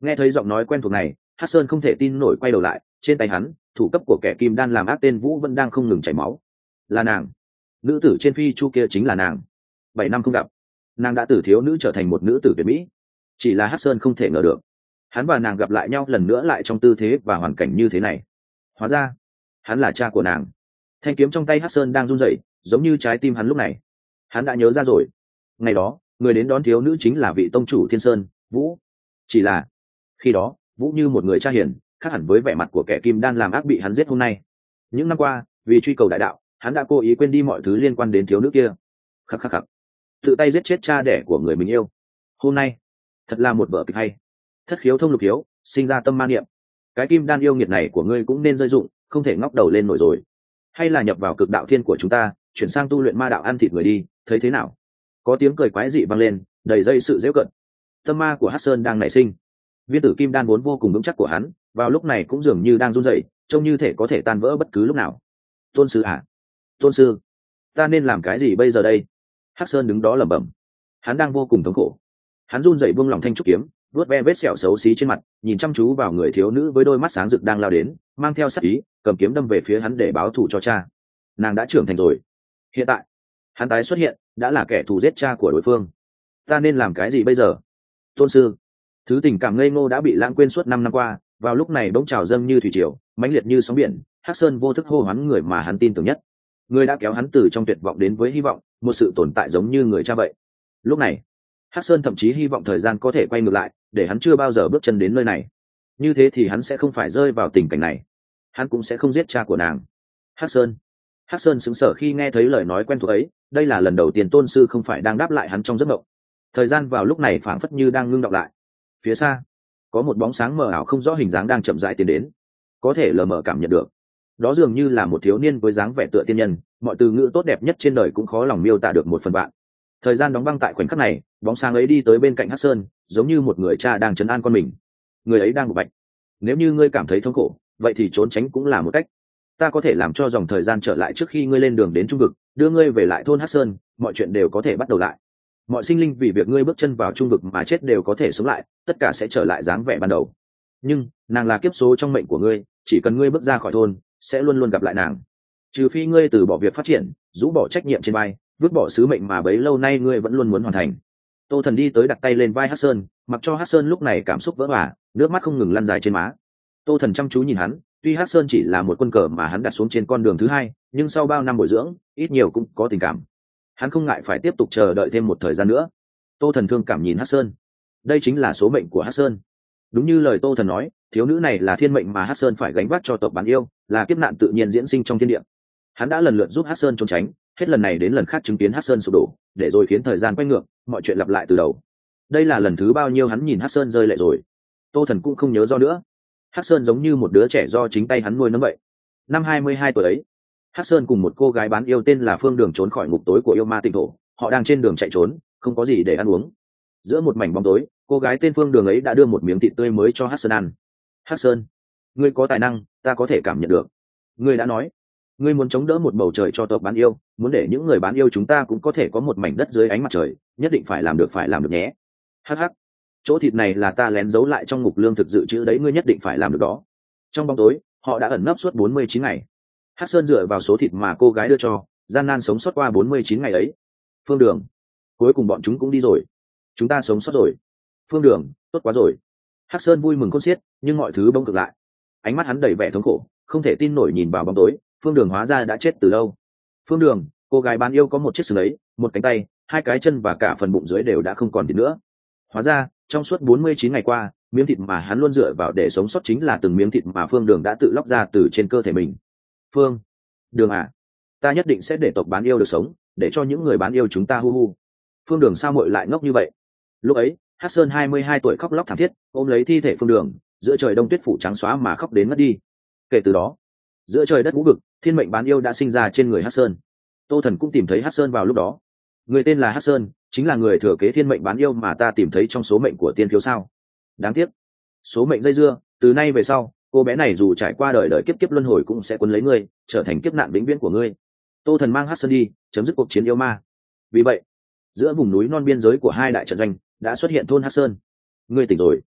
Nghe thấy giọng nói quen thuộc này, Hắc Sơn không thể tin nổi quay đầu lại, trên tay hắn thủ cấp của kẻ kim đan làm ác tên Vũ vẫn đang không ngừng chảy máu. Là nàng, nữ tử trên phi chu kia chính là nàng. Bảy năm không gặp, nàng đã từ thiếu nữ trở thành một nữ tử tuyệt mỹ. Chỉ là Hắc Sơn không thể ngờ được, hắn và nàng gặp lại nhau lần nữa lại trong tư thế và hoàn cảnh như thế này. Hóa ra hắn là cha của nàng. Thanh kiếm trong tay Hắc Sơn đang run rẩy, giống như trái tim hắn lúc này. Hắn đã nhớ ra rồi, ngày đó người đến đón thiếu nữ chính là vị tông chủ Thiên Sơn Vũ. Chỉ là khi đó Vũ như một người cha hiền, khác hẳn với vẻ mặt của kẻ kim đan làm ác bị hắn giết hôm nay. Những năm qua vì truy cầu đại đạo, hắn đã cố ý quên đi mọi thứ liên quan đến thiếu nữ kia. Khắc khắc khắc, tự tay giết chết cha đẻ của người mình yêu. Hôm nay thật là một vở kịch hay. Thất khiếu thông lục khiếu, sinh ra tâm ma niệm. Cái kim đan yêu nghiệt này của ngươi cũng nên rơi dụng, không thể ngóc đầu lên nổi rồi. Hay là nhập vào cực đạo thiên của chúng ta, chuyển sang tu luyện ma đạo ăn thịt người đi, thấy thế nào? Có tiếng cười quái dị vang lên, đầy dây sự giễu cận. Tâm ma của Hắc Sơn đang nảy sinh. Viên tử kim đan vốn vô cùng vững chắc của hắn, vào lúc này cũng dường như đang run rẩy, trông như thể có thể tan vỡ bất cứ lúc nào. Tôn sư à? Tôn sư, ta nên làm cái gì bây giờ đây? Hắc Sơn đứng đó lẩm bẩm. Hắn đang vô cùng thống khổ. Hắn run rẩy buông lỏng thanh trúc kiếm, vuốt ve vết sẹo xấu xí trên mặt, nhìn chăm chú vào người thiếu nữ với đôi mắt sáng rực đang lao đến, mang theo sát ý, cầm kiếm đâm về phía hắn để báo thù cho cha. Nàng đã trưởng thành rồi. Hiện tại hắn tái xuất hiện, đã là kẻ thù giết cha của đối phương. Ta nên làm cái gì bây giờ? Tôn sư, thứ tình cảm ngây ngô đã bị lãng quên suốt năm năm qua, vào lúc này bỗng trào dâng như thủy triều, mãnh liệt như sóng biển. Hắc Sơn vô thức hô hoán người mà hắn tin tưởng nhất, người đã kéo hắn từ trong tuyệt vọng đến với hy vọng, một sự tồn tại giống như người cha vậy. Lúc này Hắc Sơn thậm chí hy vọng thời gian có thể quay ngược lại, để hắn chưa bao giờ bước chân đến nơi này. Như thế thì hắn sẽ không phải rơi vào tình cảnh này, hắn cũng sẽ không giết cha của nàng. Hắc Sơn. Hắc Sơn sững sờ khi nghe thấy lời nói quen thuộc ấy, đây là lần đầu tiên tôn sư không phải đang đáp lại hắn trong giấc mộng. Thời gian vào lúc này phảng phất như đang ngưng đọng lại. Phía xa có một bóng sáng mờ ảo không rõ hình dáng đang chậm rãi tiến đến, có thể lờ mờ cảm nhận được đó dường như là một thiếu niên với dáng vẻ tựa tiên nhân, mọi từ ngữ tốt đẹp nhất trên đời cũng khó lòng miêu tả được một phần vạn. Thời gian đóng băng tại khoảnh khắc này, bóng sáng ấy đi tới bên cạnh Hắc Sơn, giống như một người cha đang trấn an con mình. Người ấy đang bộc bạch, nếu như ngươi cảm thấy thống khổ, vậy thì trốn tránh cũng là một cách. Ta có thể làm cho dòng thời gian trở lại trước khi ngươi lên đường đến trung vực, đưa ngươi về lại thôn Hắc Sơn, mọi chuyện đều có thể bắt đầu lại. Mọi sinh linh vì việc ngươi bước chân vào trung vực mà chết đều có thể sống lại, tất cả sẽ trở lại dáng vẻ ban đầu. Nhưng nàng là kiếp số trong mệnh của ngươi, chỉ cần ngươi bước ra khỏi thôn sẽ luôn luôn gặp lại nàng. Trừ phi ngươi từ bỏ việc phát triển, rũ bỏ trách nhiệm trên vai, vứt bỏ sứ mệnh mà bấy lâu nay ngươi vẫn luôn muốn hoàn thành. Tô Thần đi tới đặt tay lên vai Hắc Sơn, mặc cho Hắc Sơn lúc này cảm xúc vỡ òa, nước mắt không ngừng lăn dài trên má. Tô Thần chăm chú nhìn hắn, tuy Hắc Sơn chỉ là một quân cờ mà hắn đặt xuống trên con đường thứ hai, nhưng sau bao năm bồi dưỡng, ít nhiều cũng có tình cảm. Hắn không ngại phải tiếp tục chờ đợi thêm một thời gian nữa. Tô Thần thương cảm nhìn Hắc Sơn. Đây chính là số mệnh của Hắc Sơn. Đúng như lời Tô Thần nói, thiếu nữ này là thiên mệnh mà Hắc Sơn phải gánh vác cho tộc bán yêu, là kiếp nạn tự nhiên diễn sinh trong thiên địa. Hắn đã lần lượt giúp Hắc Sơn trốn tránh, hết lần này đến lần khác chứng kiến Hắc Sơn sụp đổ, để rồi khiến thời gian quay ngược, mọi chuyện lặp lại từ đầu. Đây là lần thứ bao nhiêu hắn nhìn Hắc Sơn rơi lệ rồi. Tô Thần cũng không nhớ do nữa. Hắc Sơn giống như một đứa trẻ do chính tay hắn nuôi nấng vậy. Năm hai mươi hai tuổi ấy, Hắc Sơn cùng một cô gái bán yêu tên là Phương Đường trốn khỏi ngục tối của yêu ma Tịnh Thổ. Họ đang trên đường chạy trốn, không có gì để ăn uống. Giữa một mảnh bóng tối, cô gái tên Phương Đường ấy đã đưa một miếng thịt tươi mới cho Hắc Sơn ăn. Hắc Sơn, ngươi có tài năng, ta có thể cảm nhận được. Ngươi đã nói, ngươi muốn chống đỡ một bầu trời cho tộc bán yêu, muốn để những người bán yêu chúng ta cũng có thể có một mảnh đất dưới ánh mặt trời, nhất định phải làm được, phải làm được nhé. Hắc hắc, chỗ thịt này là ta lén giấu lại trong ngục lương thực dự trữ đấy, ngươi nhất định phải làm được đó. Trong bóng tối, họ đã ẩn nấp suốt bốn mươi chín ngày. Hắc Sơn dựa vào số thịt mà cô gái đưa cho, gian nan sống sót qua bốn mươi chín ngày ấy. Phương Đường, cuối cùng bọn chúng cũng đi rồi, chúng ta sống sót rồi. Phương Đường, tốt quá rồi. Hắc Sơn vui mừng khôn xiết, nhưng mọi thứ bỗng cực lại. Ánh mắt hắn đầy vẻ thống khổ, không thể tin nổi nhìn vào bóng tối. Phương Đường hóa ra đã chết từ lâu. Phương Đường, cô gái bán yêu có một chiếc sừng ấy, một cánh tay, hai cái chân và cả phần bụng dưới đều đã không còn thịt nữa. Hóa ra, trong suốt bốn mươi chín ngày qua, miếng thịt mà hắn luôn dựa vào để sống sót chính là từng miếng thịt mà Phương Đường đã tự lóc ra từ trên cơ thể mình. Phương Đường à, ta nhất định sẽ để tộc bán yêu được sống, để cho những người bán yêu chúng ta hu hu. Phương Đường sao muội lại ngốc như vậy? Lúc ấy, Hắc Sơn hai mươi hai tuổi khóc lóc thảm thiết, ôm lấy thi thể Phương Đường, giữa trời đông tuyết phủ trắng xóa mà khóc đến mất đi. Kể từ đó, giữa trời đất ngũ vực, thiên mệnh bán yêu đã sinh ra trên người Hắc Sơn. Tô Thần cũng tìm thấy Hắc Sơn vào lúc đó. Người tên là Hắc Sơn, chính là người thừa kế thiên mệnh bán yêu mà ta tìm thấy trong số mệnh của tiên thiếu sao. Đáng tiếc, số mệnh dây dưa, từ nay về sau, cô bé này dù trải qua đời đời kiếp kiếp luân hồi cũng sẽ quấn lấy ngươi, trở thành kiếp nạn vĩnh viễn của ngươi. Tô Thần mang Hắc Sơn đi, chấm dứt cuộc chiến yêu ma. Vì vậy, giữa vùng núi non biên giới của hai đại trận doanh đã xuất hiện thôn Hắc Sơn. Ngươi tỉnh rồi.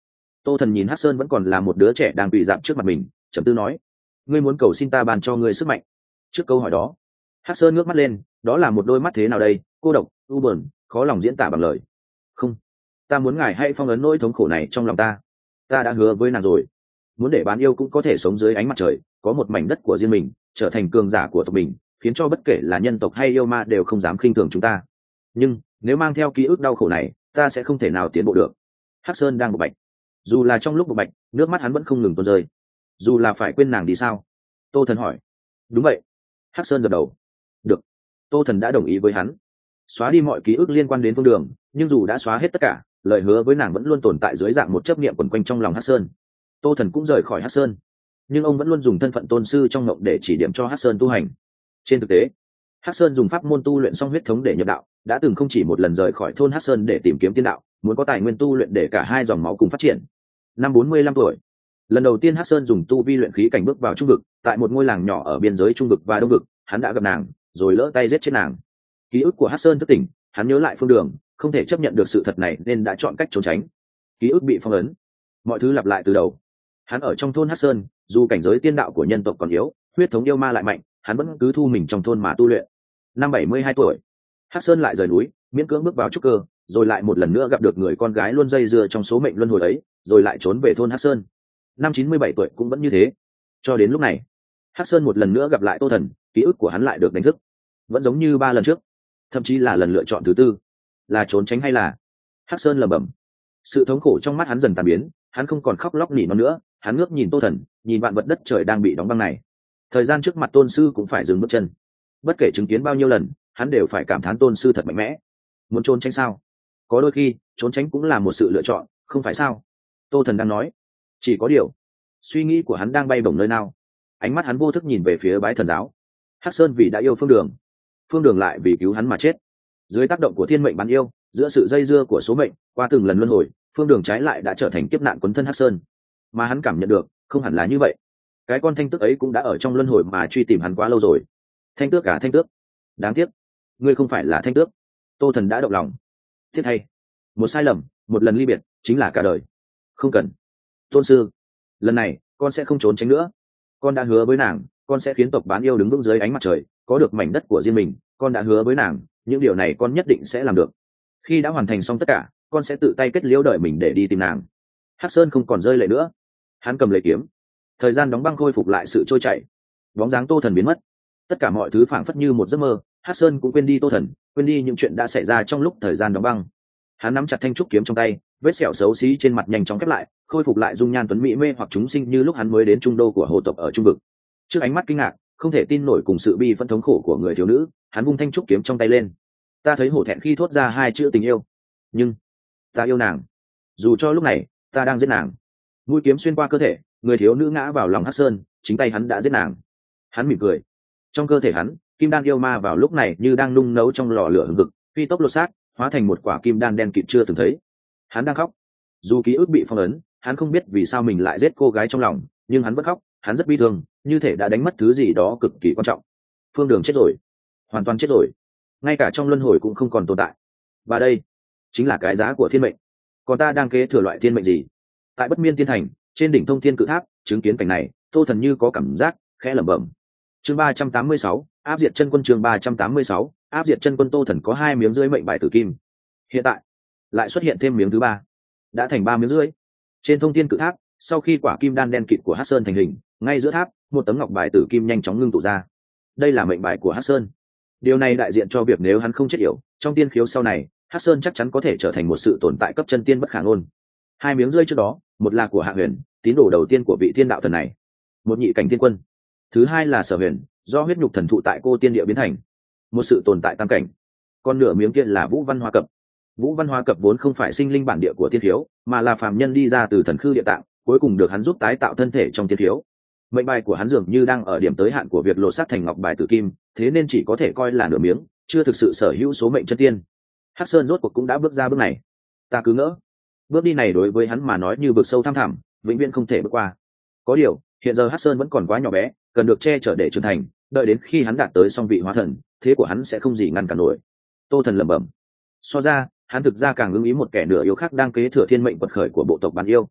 Tô Thần nhìn Hắc Sơn vẫn còn là một đứa trẻ đang bị dạp trước mặt mình, trầm tư nói: ngươi muốn cầu xin ta ban cho ngươi sức mạnh? Trước câu hỏi đó, Hắc Sơn ngước mắt lên, đó là một đôi mắt thế nào đây, cô độc, u buồn, khó lòng diễn tả bằng lời. Không, ta muốn ngài hãy phong ấn nỗi thống khổ này trong lòng ta. Ta đã hứa với nàng rồi, muốn để bán yêu cũng có thể sống dưới ánh mặt trời, có một mảnh đất của riêng mình, trở thành cường giả của tộc mình, khiến cho bất kể là nhân tộc hay yêu ma đều không dám khinh thường chúng ta. Nhưng nếu mang theo ký ức đau khổ này, ta sẽ không thể nào tiến bộ được. Hắc Sơn đang bộc bạch, dù là trong lúc bộc bạch, nước mắt hắn vẫn không ngừng tuôn rơi. Dù là phải quên nàng đi sao? Tô Thần hỏi. Đúng vậy. Hắc Sơn gật đầu. Được. Tô Thần đã đồng ý với hắn, xóa đi mọi ký ức liên quan đến Phương Đường, nhưng dù đã xóa hết tất cả, lời hứa với nàng vẫn luôn tồn tại dưới dạng một chấp niệm quẩn quanh trong lòng Hắc Sơn. Tô Thần cũng rời khỏi Hắc Sơn, nhưng ông vẫn luôn dùng thân phận tôn sư trong ngộng để chỉ điểm cho Hắc Sơn tu hành. Trên thực tế, Hắc Sơn dùng pháp môn tu luyện song huyết thống để nhập đạo, đã từng không chỉ một lần rời khỏi thôn Hắc Sơn để tìm kiếm tiên đạo, muốn có tài nguyên tu luyện để cả hai dòng máu cùng phát triển. Năm bốn mươi lăm tuổi, lần đầu tiên Hắc Sơn dùng tu vi luyện khí cảnh bước vào trung vực, tại một ngôi làng nhỏ ở biên giới trung vực và đông vực, hắn đã gặp nàng, rồi lỡ tay giết chết nàng. Ký ức của Hắc Sơn thức tỉnh, hắn nhớ lại Phương Đường, không thể chấp nhận được sự thật này nên đã chọn cách trốn tránh. Ký ức bị phong ấn, mọi thứ lặp lại từ đầu. Hắn ở trong thôn Hắc Sơn, dù cảnh giới tiên đạo của nhân tộc còn yếu, huyết thống yêu ma lại mạnh, hắn vẫn cứ thu mình trong thôn mà tu luyện. Năm bảy mươi hai tuổi, Hắc Sơn lại rời núi, miễn cưỡng bước vào trúc cơ, rồi lại một lần nữa gặp được người con gái luôn dây dưa trong số mệnh luân hồi ấy, rồi lại trốn về thôn Hắc Sơn. Năm chín mươi bảy tuổi cũng vẫn như thế. Cho đến lúc này, Hắc Sơn một lần nữa gặp lại Tô Thần, ký ức của hắn lại được đánh thức, vẫn giống như ba lần trước, thậm chí là lần lựa chọn thứ tư. Là trốn tránh hay là? Hắc Sơn lẩm bẩm. Sự thống khổ trong mắt hắn dần tan biến, hắn không còn khóc lóc nỉ non nữa, hắn ngước nhìn Tô Thần, nhìn vạn vật đất trời đang bị đóng băng này. Thời gian trước mặt tôn sư cũng phải dừng bước chân. Bất kể chứng kiến bao nhiêu lần, hắn đều phải cảm thán tôn sư thật mạnh mẽ. Muốn trốn tránh sao? Có đôi khi trốn tránh cũng là một sự lựa chọn, không phải sao? Tô Thần đang nói. Chỉ có điều, suy nghĩ của hắn đang bay bổng nơi nào. Ánh mắt hắn vô thức nhìn về phía Bái Thần giáo. Hắc Sơn vì đã yêu Phương Đường, Phương Đường lại vì cứu hắn mà chết. Dưới tác động của thiên mệnh bán yêu, giữa sự dây dưa của số mệnh, qua từng lần luân hồi, Phương Đường trái lại đã trở thành kiếp nạn quấn thân Hắc Sơn. Mà hắn cảm nhận được, không hẳn là như vậy. Cái con thanh tước ấy cũng đã ở trong luân hồi mà truy tìm hắn quá lâu rồi. Thanh tước cả thanh tước. Đáng tiếc, ngươi không phải là thanh tước. Tô Thần đã động lòng. Tiếc thay, một sai lầm, một lần ly biệt, chính là cả đời. Không cần. Tôn sư, lần này con sẽ không trốn tránh nữa. Con đã hứa với nàng, con sẽ khiến tộc bán yêu đứng vững dưới ánh mặt trời, có được mảnh đất của riêng mình. Con đã hứa với nàng, những điều này con nhất định sẽ làm được. Khi đã hoàn thành xong tất cả, con sẽ tự tay kết liễu đời mình để đi tìm nàng. Hắc Sơn không còn rơi lệ nữa, hắn cầm lấy kiếm. Thời gian đóng băng khôi phục lại sự trôi chảy, bóng dáng Tô Thần biến mất, tất cả mọi thứ phảng phất như một giấc mơ. Hắc Sơn cũng quên đi Tô Thần, quên đi những chuyện đã xảy ra trong lúc thời gian đóng băng. Hắn nắm chặt thanh trúc kiếm trong tay, vết sẹo xấu xí trên mặt nhanh chóng khép lại, khôi phục lại dung nhan tuấn mỹ mê hoặc chúng sinh như lúc hắn mới đến trung đô của hồ tộc ở trung vực. Trước ánh mắt kinh ngạc, không thể tin nổi cùng sự bi phẫn thống khổ của người thiếu nữ, hắn vung thanh trúc kiếm trong tay lên. Ta thấy hổ thẹn khi thốt ra hai chữ tình yêu, nhưng ta yêu nàng, dù cho lúc này ta đang giết nàng. Mũi kiếm xuyên qua cơ thể, người thiếu nữ ngã vào lòng Hắc Sơn, chính tay hắn đã giết nàng. Hắn mỉm cười. Trong cơ thể hắn, kim đan yêu ma vào lúc này như đang nung nấu trong lò lửa hừng hực, phi tốc lột xác, hóa thành một quả kim đan đen kịt chưa từng thấy. Hắn đang khóc. Dù ký ức bị phong ấn, hắn không biết vì sao mình lại giết cô gái trong lòng, nhưng hắn vẫn khóc, hắn rất bi thương, như thể đã đánh mất thứ gì đó cực kỳ quan trọng. Phương Đường chết rồi, hoàn toàn chết rồi, ngay cả trong luân hồi cũng không còn tồn tại. Và đây chính là cái giá của thiên mệnh. Còn ta đang kế thừa loại thiên mệnh gì? Tại Bất Miên Tiên Thành, trên đỉnh Thông Thiên Cự Tháp, chứng kiến cảnh này, Tô Thần như có cảm giác khẽ lẩm bẩm. Chương ba trăm tám mươi sáu, áp diệt chân quân. Chương ba trăm tám mươi sáu, áp diệt chân quân. Tô Thần có hai miếng rưỡi mệnh bài tử kim, hiện tại lại xuất hiện thêm miếng thứ ba, đã thành ba miếng rưỡi. Trên Thông Thiên Cự Tháp, sau khi quả kim đan đen kịt của Hắc Sơn thành hình, ngay giữa tháp, một tấm ngọc bài tử kim nhanh chóng ngưng tụ ra. Đây là mệnh bài của Hắc Sơn. Điều này đại diện cho việc nếu hắn không chết yểu, trong tiên khiếu sau này, Hắc Sơn chắc chắn có thể trở thành một sự tồn tại cấp chân tiên bất khả ngôn. Hai miếng rơi trước đó, một là của Hạ Huyền, tín đồ đầu tiên của vị thiên đạo thần này, một nhị cảnh thiên quân. Thứ hai là Sở Huyền, do huyết nhục thần thụ tại cô tiên địa biến thành, một sự tồn tại tam cảnh. Còn nửa miếng kia là Vũ Văn Hoa Cập. Vũ Văn Hoa Cập vốn không phải sinh linh bản địa của tiên khiếu, mà là phàm nhân đi ra từ thần khư địa tạng, cuối cùng được hắn giúp tái tạo thân thể trong tiên khiếu. Mệnh bài của hắn dường như đang ở điểm tới hạn của việc lột xác thành ngọc bài tử kim, thế nên chỉ có thể coi là nửa miếng, chưa thực sự sở hữu số mệnh chân tiên. Hắc Sơn rốt cuộc cũng đã bước ra bước này. Ta cứ ngỡ, bước đi này đối với hắn mà nói như vực sâu thăm thẳm, vĩnh viễn không thể bước qua. Có điều, hiện giờ Hắc Sơn vẫn còn quá nhỏ bé, cần được che chở để trưởng thành, đợi đến khi hắn đạt tới song vị hóa thần, thế của hắn sẽ không gì ngăn cản nổi. Tô Thần lẩm bẩm. So ra, hắn thực ra càng ưng ý một kẻ nửa yêu khác đang kế thừa thiên mệnh quật khởi của bộ tộc bán yêu.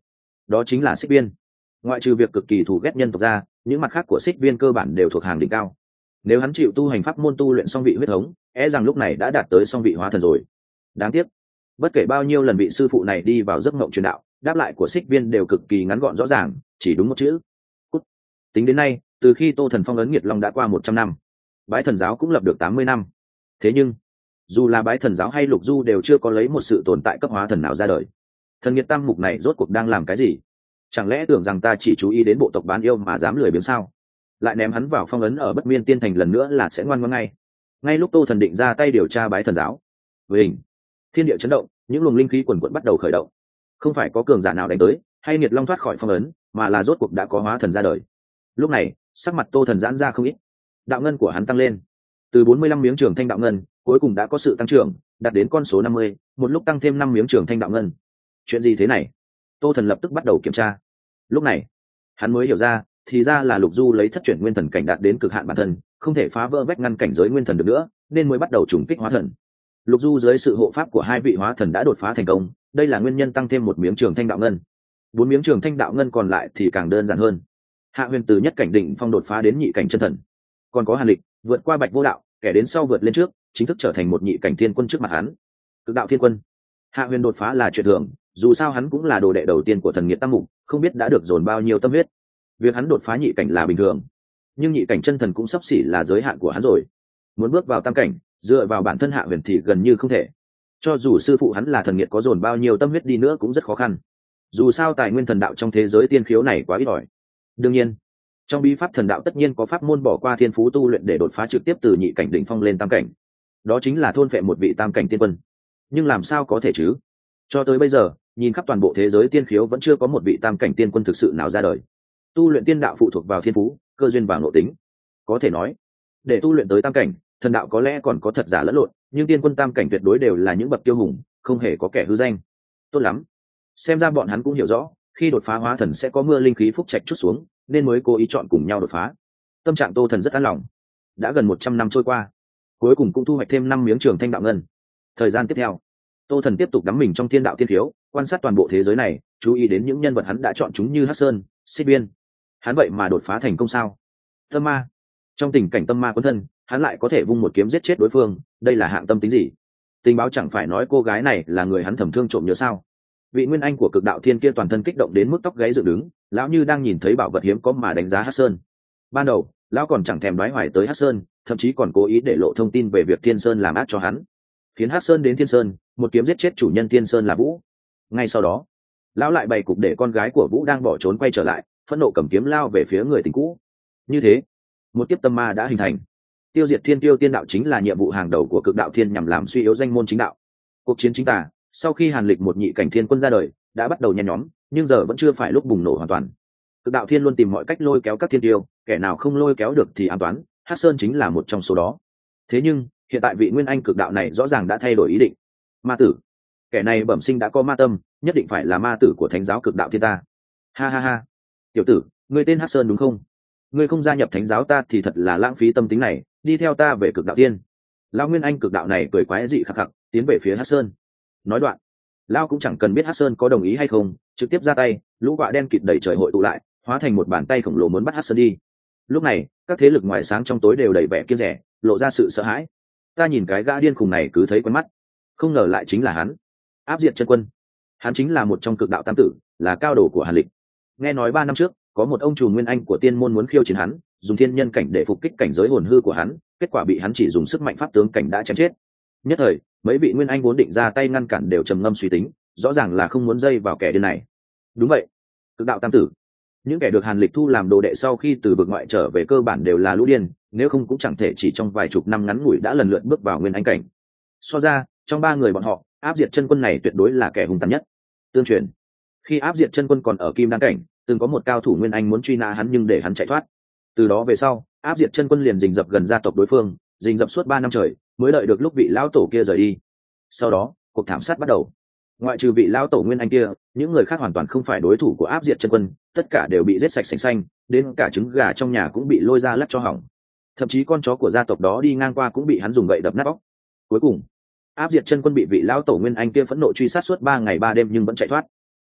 đó chính là xích viên. Ngoại trừ việc cực kỳ thù ghét nhân tộc ra, những mặt khác của xích viên cơ bản đều thuộc hàng đỉnh cao. Nếu hắn chịu tu hành pháp môn tu luyện song vị huyết thống, e rằng lúc này đã đạt tới song vị hóa thần rồi. Đáng tiếc, bất kể bao nhiêu lần vị sư phụ này đi vào giấc mộng truyền đạo, đáp lại của xích viên đều cực kỳ ngắn gọn rõ ràng, chỉ đúng một chữ: cút. Tính đến nay, từ khi Tô Thần phong ấn Nghiệt Long đã qua một trăm năm, Bái Thần giáo cũng lập được tám mươi năm. Thế nhưng dù là Bái Thần giáo hay Lục Du đều chưa có lấy một sự tồn tại cấp hóa thần nào ra đời. Thần Nghiệt Tam Mục này rốt cuộc đang làm cái gì? Chẳng lẽ tưởng rằng ta chỉ chú ý đến bộ tộc bán yêu mà dám lười biếng sao? Lại ném hắn vào phong ấn ở Bất Miên Tiên Thành lần nữa là sẽ ngoan ngoãn ngay. Ngay lúc Tô Thần định ra tay điều tra Bái Thần giáo, với hình thiên địa chấn động, những luồng linh khí quần quận bắt đầu khởi động. Không phải có cường giả nào đánh tới, hay Nghiệt Long thoát khỏi phong ấn, mà là rốt cuộc đã có hóa thần ra đời. Lúc này, sắc mặt Tô Thần giãn ra không ít. Đạo ngân của hắn tăng lên, từ bốn mươi lăm miếng trường thanh đạo ngân, cuối cùng đã có sự tăng trưởng, đạt đến con số năm mươi, một lúc tăng thêm năm miếng trường thanh đạo ngân. Chuyện gì thế này? Tô Thần lập tức bắt đầu kiểm tra. Lúc này, hắn mới hiểu ra, thì ra là Lục Du lấy thất chuyển nguyên thần cảnh đạt đến cực hạn bản thân, không thể phá vỡ vách ngăn cảnh giới nguyên thần được nữa, nên mới bắt đầu trùng kích hóa thần. Lục Du dưới sự hộ pháp của hai vị hóa thần đã đột phá thành công, đây là nguyên nhân tăng thêm một miếng trường thanh đạo ngân. Bốn miếng trường thanh đạo ngân còn lại thì càng đơn giản hơn. Hạ Huyền từ nhất cảnh đỉnh phong đột phá đến nhị cảnh chân thần, còn có Hàn Lịch vượt qua Bạch Vô Đạo, kẻ đến sau vượt lên trước, chính thức trở thành một nhị cảnh thiên quân trước mặt hắn. Cực đạo thiên quân. Hạ Huyền đột phá là chuyện thường, dù sao hắn cũng là đồ đệ đầu tiên của Thần Nghiệt Tam Mục, không biết đã được dồn bao nhiêu tâm huyết. Việc hắn đột phá nhị cảnh là bình thường, nhưng nhị cảnh chân thần cũng sắp xỉ là giới hạn của hắn rồi. Muốn bước vào tam cảnh, dựa vào bản thân Hạ Huyền thì gần như không thể. Cho dù sư phụ hắn là Thần Nghiệt có dồn bao nhiêu tâm huyết đi nữa cũng rất khó khăn. Dù sao tài nguyên thần đạo trong thế giới tiên khiếu này quá ít ỏi. Đương nhiên, trong bí pháp thần đạo tất nhiên có pháp môn bỏ qua thiên phú tu luyện để đột phá trực tiếp từ nhị cảnh đỉnh phong lên tam cảnh. Đó chính là thôn phệ một vị tam cảnh tiên quân. Nhưng làm sao có thể chứ? Cho tới bây giờ, nhìn khắp toàn bộ thế giới tiên khiếu vẫn chưa có một vị tam cảnh tiên quân thực sự nào ra đời. Tu luyện tiên đạo phụ thuộc vào thiên phú, cơ duyên và nội tính. Có thể nói, để tu luyện tới tam cảnh, thần đạo có lẽ còn có thật giả lẫn lộn, nhưng tiên quân tam cảnh tuyệt đối đều là những bậc tiêu hùng, không hề có kẻ hư danh. Tốt lắm, xem ra bọn hắn cũng hiểu rõ, khi đột phá hóa thần sẽ có mưa linh khí phúc trạch chút xuống, nên mới cố ý chọn cùng nhau đột phá. Tâm trạng Tô Thần rất an lòng. Đã gần một trăm năm trôi qua, cuối cùng cũng thu hoạch thêm năm miếng trường thanh đạo ngân. Thời gian tiếp theo, Tô Thần tiếp tục đắm mình trong thiên đạo tiên khiếu, quan sát toàn bộ thế giới này, chú ý đến những nhân vật hắn đã chọn chúng như Hắc Sơn, Xích Viên. Hắn vậy mà đột phá thành công sao? Tâm ma. Trong tình cảnh tâm ma quân thân, hắn lại có thể vung một kiếm giết chết đối phương, đây là hạng tâm tính gì? Tình báo chẳng phải nói cô gái này là người hắn thầm thương trộm nhớ sao? Vị nguyên anh của Cực Đạo Thiên kia toàn thân kích động đến mức tóc gáy dựng đứng, lão như đang nhìn thấy bảo vật hiếm có mà đánh giá Hắc Sơn. Ban đầu, lão còn chẳng thèm đoái hoài tới Hắc Sơn, thậm chí còn cố ý để lộ thông tin về việc Thiên Sơn làm ác cho hắn, khiến Hắc Sơn đến Thiên Sơn, một kiếm giết chết chủ nhân Thiên Sơn là Vũ. Ngay sau đó, lão lại bày cục để con gái của Vũ đang bỏ trốn quay trở lại, phẫn nộ cầm kiếm lao về phía người tình cũ. Như thế, một kiếp tâm ma đã hình thành. Tiêu diệt Thiên Tiêu Tiên Đạo chính là nhiệm vụ hàng đầu của Cực Đạo Thiên nhằm làm suy yếu danh môn chính đạo. Cuộc chiến chính tà, sau khi Hàn Lịch một nhị cảnh thiên quân ra đời, đã bắt đầu nhen nhóm, nhưng giờ vẫn chưa phải lúc bùng nổ hoàn toàn. Cực Đạo Thiên luôn tìm mọi cách lôi kéo các thiên tiêu, kẻ nào không lôi kéo được thì ám toán, Hắc Sơn chính là một trong số đó. Thế nhưng, hiện tại vị nguyên anh cực đạo này rõ ràng đã thay đổi ý định. Ma tử, kẻ này bẩm sinh đã có ma tâm, nhất định phải là ma tử của Thánh giáo Cực Đạo Thiên ta. Ha ha ha, tiểu tử, ngươi tên Hắc Sơn đúng không? Ngươi không gia nhập Thánh giáo ta thì thật là lãng phí tâm tính này, đi theo ta về Cực Đạo Thiên. Lão nguyên anh cực đạo này cười quái dị khắc khắc, tiến về phía Hắc Sơn. Nói đoạn, lão cũng chẳng cần biết Hắc Sơn có đồng ý hay không, trực tiếp ra tay, lũ quạ đen kịt đầy trời hội tụ lại, hóa thành một bàn tay khổng lồ muốn bắt Hắc Sơn đi. Lúc này, các thế lực ngoài sáng trong tối đều đầy vẻ kiêng dè, lộ ra sự sợ hãi. Ta nhìn cái gã điên khùng này cứ thấy quen mắt, không ngờ lại chính là hắn. Áp Diệt Chân Quân. Hắn chính là một trong Cực Đạo tam tử, là cao đồ của Hàn Lịch. Nghe nói ba năm trước, có một ông trùm nguyên anh của tiên môn muốn khiêu chiến hắn, dùng thiên nhân cảnh để phục kích cảnh giới hồn hư của hắn, kết quả bị hắn chỉ dùng sức mạnh pháp tướng cảnh đã chém chết. Nhất thời, mấy vị nguyên anh vốn định ra tay ngăn cản đều trầm ngâm suy tính, rõ ràng là không muốn dây vào kẻ điên này. Đúng vậy, Cực Đạo tam tử. Những kẻ được Hàn Lịch thu làm đồ đệ sau khi từ vực ngoại trở về cơ bản đều là lũ điên, nếu không cũng chẳng thể chỉ trong vài chục năm ngắn ngủi đã lần lượt bước vào nguyên anh cảnh. So ra, trong ba người bọn họ, Áp Diệt Chân Quân này tuyệt đối là kẻ hung tàn nhất. Tương truyền, khi Áp Diệt Chân Quân còn ở Kim Đan cảnh, từng có một cao thủ nguyên anh muốn truy nã hắn nhưng để hắn chạy thoát. Từ đó về sau, Áp Diệt Chân Quân liền rình rập gần gia tộc đối phương, rình rập suốt ba năm trời, mới đợi được lúc vị lão tổ kia rời đi. Sau đó, cuộc thảm sát bắt đầu. Ngoại trừ vị lão tổ nguyên anh kia, những người khác hoàn toàn không phải đối thủ của Áp Diệt Chân Quân, tất cả đều bị giết sạch sành xanh, đến cả trứng gà trong nhà cũng bị lôi ra lắc cho hỏng. Thậm chí con chó của gia tộc đó đi ngang qua cũng bị hắn dùng gậy đập nát bóc. Cuối cùng, Áp Diệt Chân Quân bị vị lão tổ nguyên anh kia phẫn nộ truy sát suốt ba ngày ba đêm nhưng vẫn chạy thoát.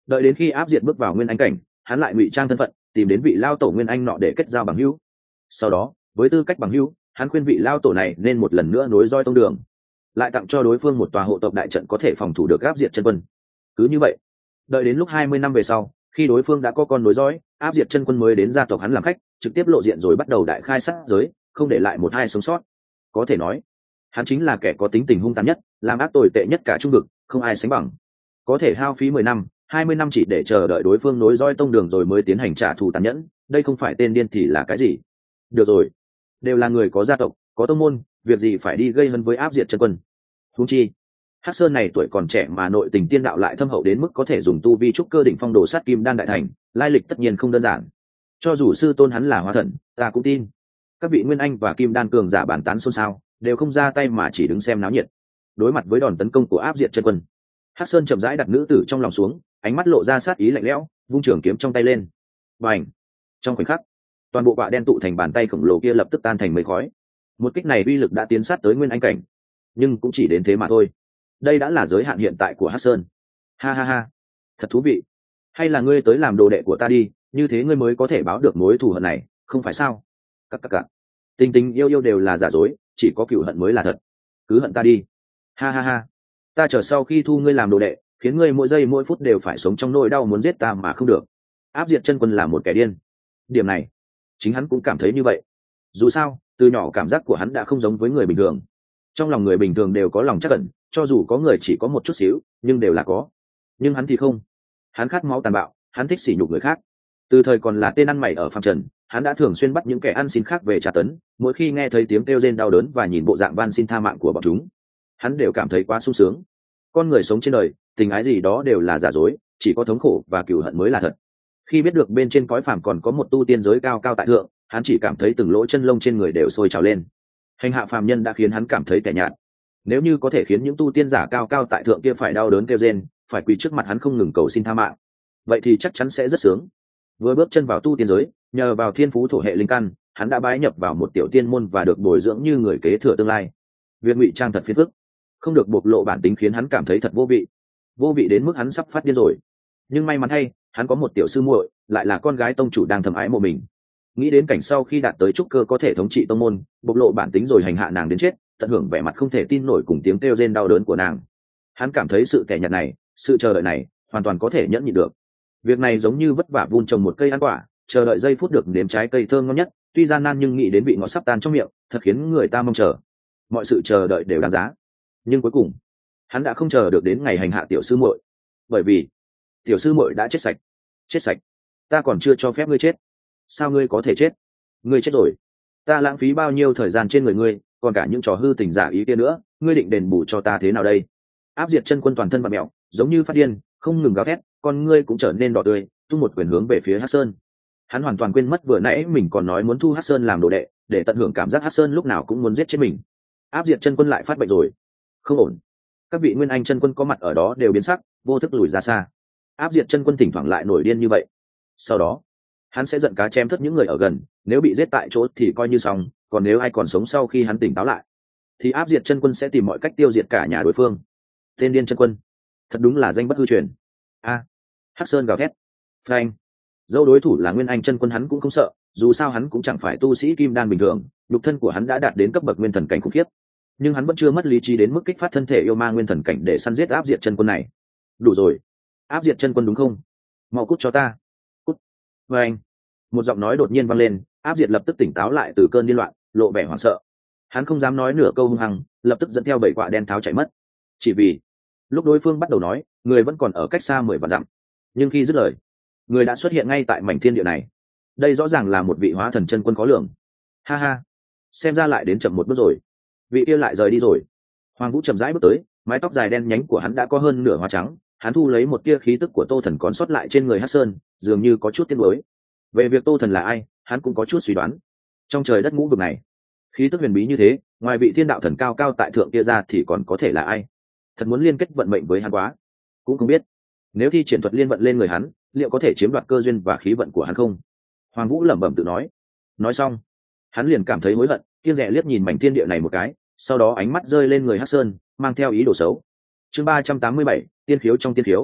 Đợi đến khi áp diệt bước vào nguyên anh cảnh, hắn lại ngụy trang thân phận, tìm đến vị lao tổ nguyên anh nọ để kết giao bằng hữu. Sau đó, với tư cách bằng hữu, hắn khuyên vị lao tổ này nên một lần nữa nối roi tông đường, lại tặng cho đối phương một tòa hộ tộc đại trận có thể phòng thủ được áp diệt chân quân. Cứ như vậy, đợi đến lúc hai mươi năm về sau, khi đối phương đã có con nối dõi, áp diệt chân quân mới đến gia tộc hắn làm khách, trực tiếp lộ diện rồi bắt đầu đại khai sát giới, không để lại một hai sống sót. Có thể nói, hắn chính là kẻ có tính tình hung tàn nhất, làm ác tồi tệ nhất cả trung vực, không ai sánh bằng. Có thể hao phí mười năm, hai mươi năm chỉ để chờ đợi đối phương nối dõi tông đường rồi mới tiến hành trả thù tàn nhẫn, đây không phải tên điên thì là cái gì? Được rồi, đều là người có gia tộc, có tông môn, việc gì phải đi gây hấn với áp diệt chân quân? Huống chi, Hắc Sơn này tuổi còn trẻ mà nội tình tiên đạo lại thâm hậu đến mức có thể dùng tu vi trúc cơ đỉnh phong đồ sát kim đan đại thành, lai lịch tất nhiên không đơn giản. Cho dù sư tôn hắn là hóa thần, ta cũng tin. Các vị nguyên anh và kim đan cường giả bàn tán xôn xao, đều không ra tay mà chỉ đứng xem náo nhiệt. Đối mặt với đòn tấn công của áp diệt chân quân, Hắc Sơn chậm rãi đặt nữ tử trong lòng xuống, ánh mắt lộ ra sát ý lạnh lẽo, vung trường kiếm trong tay lên. Bành! Trong khoảnh khắc, toàn bộ bạ đen tụ thành bàn tay khổng lồ kia lập tức tan thành mây khói. Một kích này uy lực đã tiến sát tới nguyên anh cảnh, nhưng cũng chỉ đến thế mà thôi. Đây đã là giới hạn hiện tại của Hắc Sơn. Ha ha ha, thật thú vị. Hay là ngươi tới làm đồ đệ của ta đi, như thế ngươi mới có thể báo được mối thù hận này, không phải sao? Các các các. Tình tình yêu yêu đều là giả dối, chỉ có cựu hận mới là thật. Cứ hận ta đi. Ha ha ha. Ta chờ sau khi thu ngươi làm đồ đệ, khiến ngươi mỗi giây mỗi phút đều phải sống trong nỗi đau muốn giết ta mà không được. Áp diệt chân quân là một kẻ điên. Điểm này, chính hắn cũng cảm thấy như vậy. Dù sao, từ nhỏ cảm giác của hắn đã không giống với người bình thường. Trong lòng người bình thường đều có lòng trắc ẩn, cho dù có người chỉ có một chút xíu, nhưng đều là có. Nhưng hắn thì không. Hắn khát máu tàn bạo, hắn thích sỉ nhục người khác. Từ thời còn là tên ăn mày ở phàm trần, hắn đã thường xuyên bắt những kẻ ăn xin khác về tra tấn, mỗi khi nghe thấy tiếng kêu rên đau đớn và nhìn bộ dạng van xin tha mạng của bọn chúng, hắn đều cảm thấy quá sung sướng. Con người sống trên đời, tình ái gì đó đều là giả dối, chỉ có thống khổ và cừu hận mới là thật. Khi biết được bên trên cõi phàm còn có một tu tiên giới cao cao tại thượng, hắn chỉ cảm thấy từng lỗ chân lông trên người đều sôi trào lên. Hành hạ phàm nhân đã khiến hắn cảm thấy tẻ nhạt. Nếu như có thể khiến những tu tiên giả cao cao tại thượng kia phải đau đớn kêu rên, phải quỳ trước mặt hắn không ngừng cầu xin tha mạng, vậy thì chắc chắn sẽ rất sướng. Vừa bước chân vào tu tiên giới, nhờ vào thiên phú thổ hệ linh căn, hắn đã bái nhập vào một tiểu tiên môn và được bồi dưỡng như người kế thừa tương lai. Việc ngụy trang thật phiền phức, không được bộc lộ bản tính khiến hắn cảm thấy thật vô vị, vô vị đến mức hắn sắp phát điên rồi. Nhưng may mắn thay, hắn có một tiểu sư muội, lại là con gái tông chủ đang thầm ái mộ mình. Nghĩ đến cảnh sau khi đạt tới trúc cơ có thể thống trị tông môn, bộc lộ bản tính rồi hành hạ nàng đến chết, tận hưởng vẻ mặt không thể tin nổi cùng tiếng kêu rên đau đớn của nàng, hắn cảm thấy sự kẻ nhạt này, sự chờ đợi này hoàn toàn có thể nhẫn nhịn được. Việc này giống như vất vả vun trồng một cây ăn quả, chờ đợi giây phút được nếm trái cây thơm ngon nhất, tuy gian nan nhưng nghĩ đến vị ngọt sắp tan trong miệng, thật khiến người ta mong chờ. Mọi sự chờ đợi đều đáng giá. Nhưng cuối cùng, hắn đã không chờ được đến ngày hành hạ tiểu sư muội, bởi vì tiểu sư muội đã chết sạch. Chết sạch? Ta còn chưa cho phép ngươi chết. Sao ngươi có thể chết? Ngươi chết rồi. Ta lãng phí bao nhiêu thời gian trên người ngươi, còn cả những trò hư tình giả ý kia nữa, ngươi định đền bù cho ta thế nào đây? Áp diệt chân quân toàn thân bặm mẹo, giống như phát điên, không ngừng gào thét, con ngươi cũng trở nên đỏ tươi, tung một quyền hướng về phía Hắc Sơn. Hắn hoàn toàn quên mất vừa nãy mình còn nói muốn thu Hắc Sơn làm đồ đệ, để tận hưởng cảm giác Hắc Sơn lúc nào cũng muốn giết chết mình. Áp diệt chân quân lại phát bệnh rồi. Không ổn. Các vị nguyên anh chân quân có mặt ở đó đều biến sắc, vô thức lùi ra xa. Áp diệt chân quân thỉnh thoảng lại nổi điên như vậy. Sau đó, hắn sẽ giận cá chém thất những người ở gần, nếu bị giết tại chỗ thì coi như xong, còn nếu ai còn sống sau khi hắn tỉnh táo lại, thì áp diệt chân quân sẽ tìm mọi cách tiêu diệt cả nhà đối phương. Tên điên chân quân, thật đúng là danh bất hư truyền. A, à, Hắc Sơn gào thét. Phanh. Dẫu đối thủ là nguyên anh chân quân hắn cũng không sợ, dù sao hắn cũng chẳng phải tu sĩ kim đan bình thường, nhục thân của hắn đã đạt đến cấp bậc nguyên thần cảnh khủng khiếp. Nhưng hắn vẫn chưa mất lý trí đến mức kích phát thân thể yêu ma nguyên thần cảnh để săn giết áp diệt chân quân này. Đủ rồi, áp diệt chân quân đúng không? Mau cút cho ta. Cút. Phanh. Một giọng nói đột nhiên vang lên, áp diệt lập tức tỉnh táo lại từ cơn điên loạn, lộ vẻ hoảng sợ. Hắn không dám nói nửa câu hung hăng, lập tức dẫn theo bảy quạ đen tháo chạy mất. Chỉ vì lúc đối phương bắt đầu nói, người vẫn còn ở cách xa mười vạn dặm, nhưng khi dứt lời, người đã xuất hiện ngay tại mảnh thiên địa này. Đây rõ ràng là một vị hóa thần chân quân có lượng. Ha ha, xem ra lại đến chậm một bước rồi. Vị kia lại rời đi rồi. Hoàng Vũ chậm rãi bước tới, mái tóc dài đen nhánh của hắn đã có hơn nửa hóa trắng. Hắn thu lấy một tia khí tức của Tô Thần còn sót lại trên người Hắc Sơn, dường như có chút tiếc nuối. Về việc Tô Thần là ai, hắn cũng có chút suy đoán. Trong trời đất ngũ vực này, khí tức huyền bí như thế, ngoài vị thiên đạo thần cao cao tại thượng kia ra thì còn có thể là ai? Thật muốn liên kết vận mệnh với hắn quá. Cũng không biết, nếu thi triển thuật liên vận lên người hắn, liệu có thể chiếm đoạt cơ duyên và khí vận của hắn không? Hoàng Vũ lẩm bẩm tự nói. Nói xong, hắn liền cảm thấy hối hận, kiêng dè liếc nhìn mảnh thiên địa này một cái, sau đó ánh mắt rơi lên người Hắc Sơn, mang theo ý đồ xấu. Chương ba trăm tám mươi bảy, tiên khiếu trong tiên khiếu.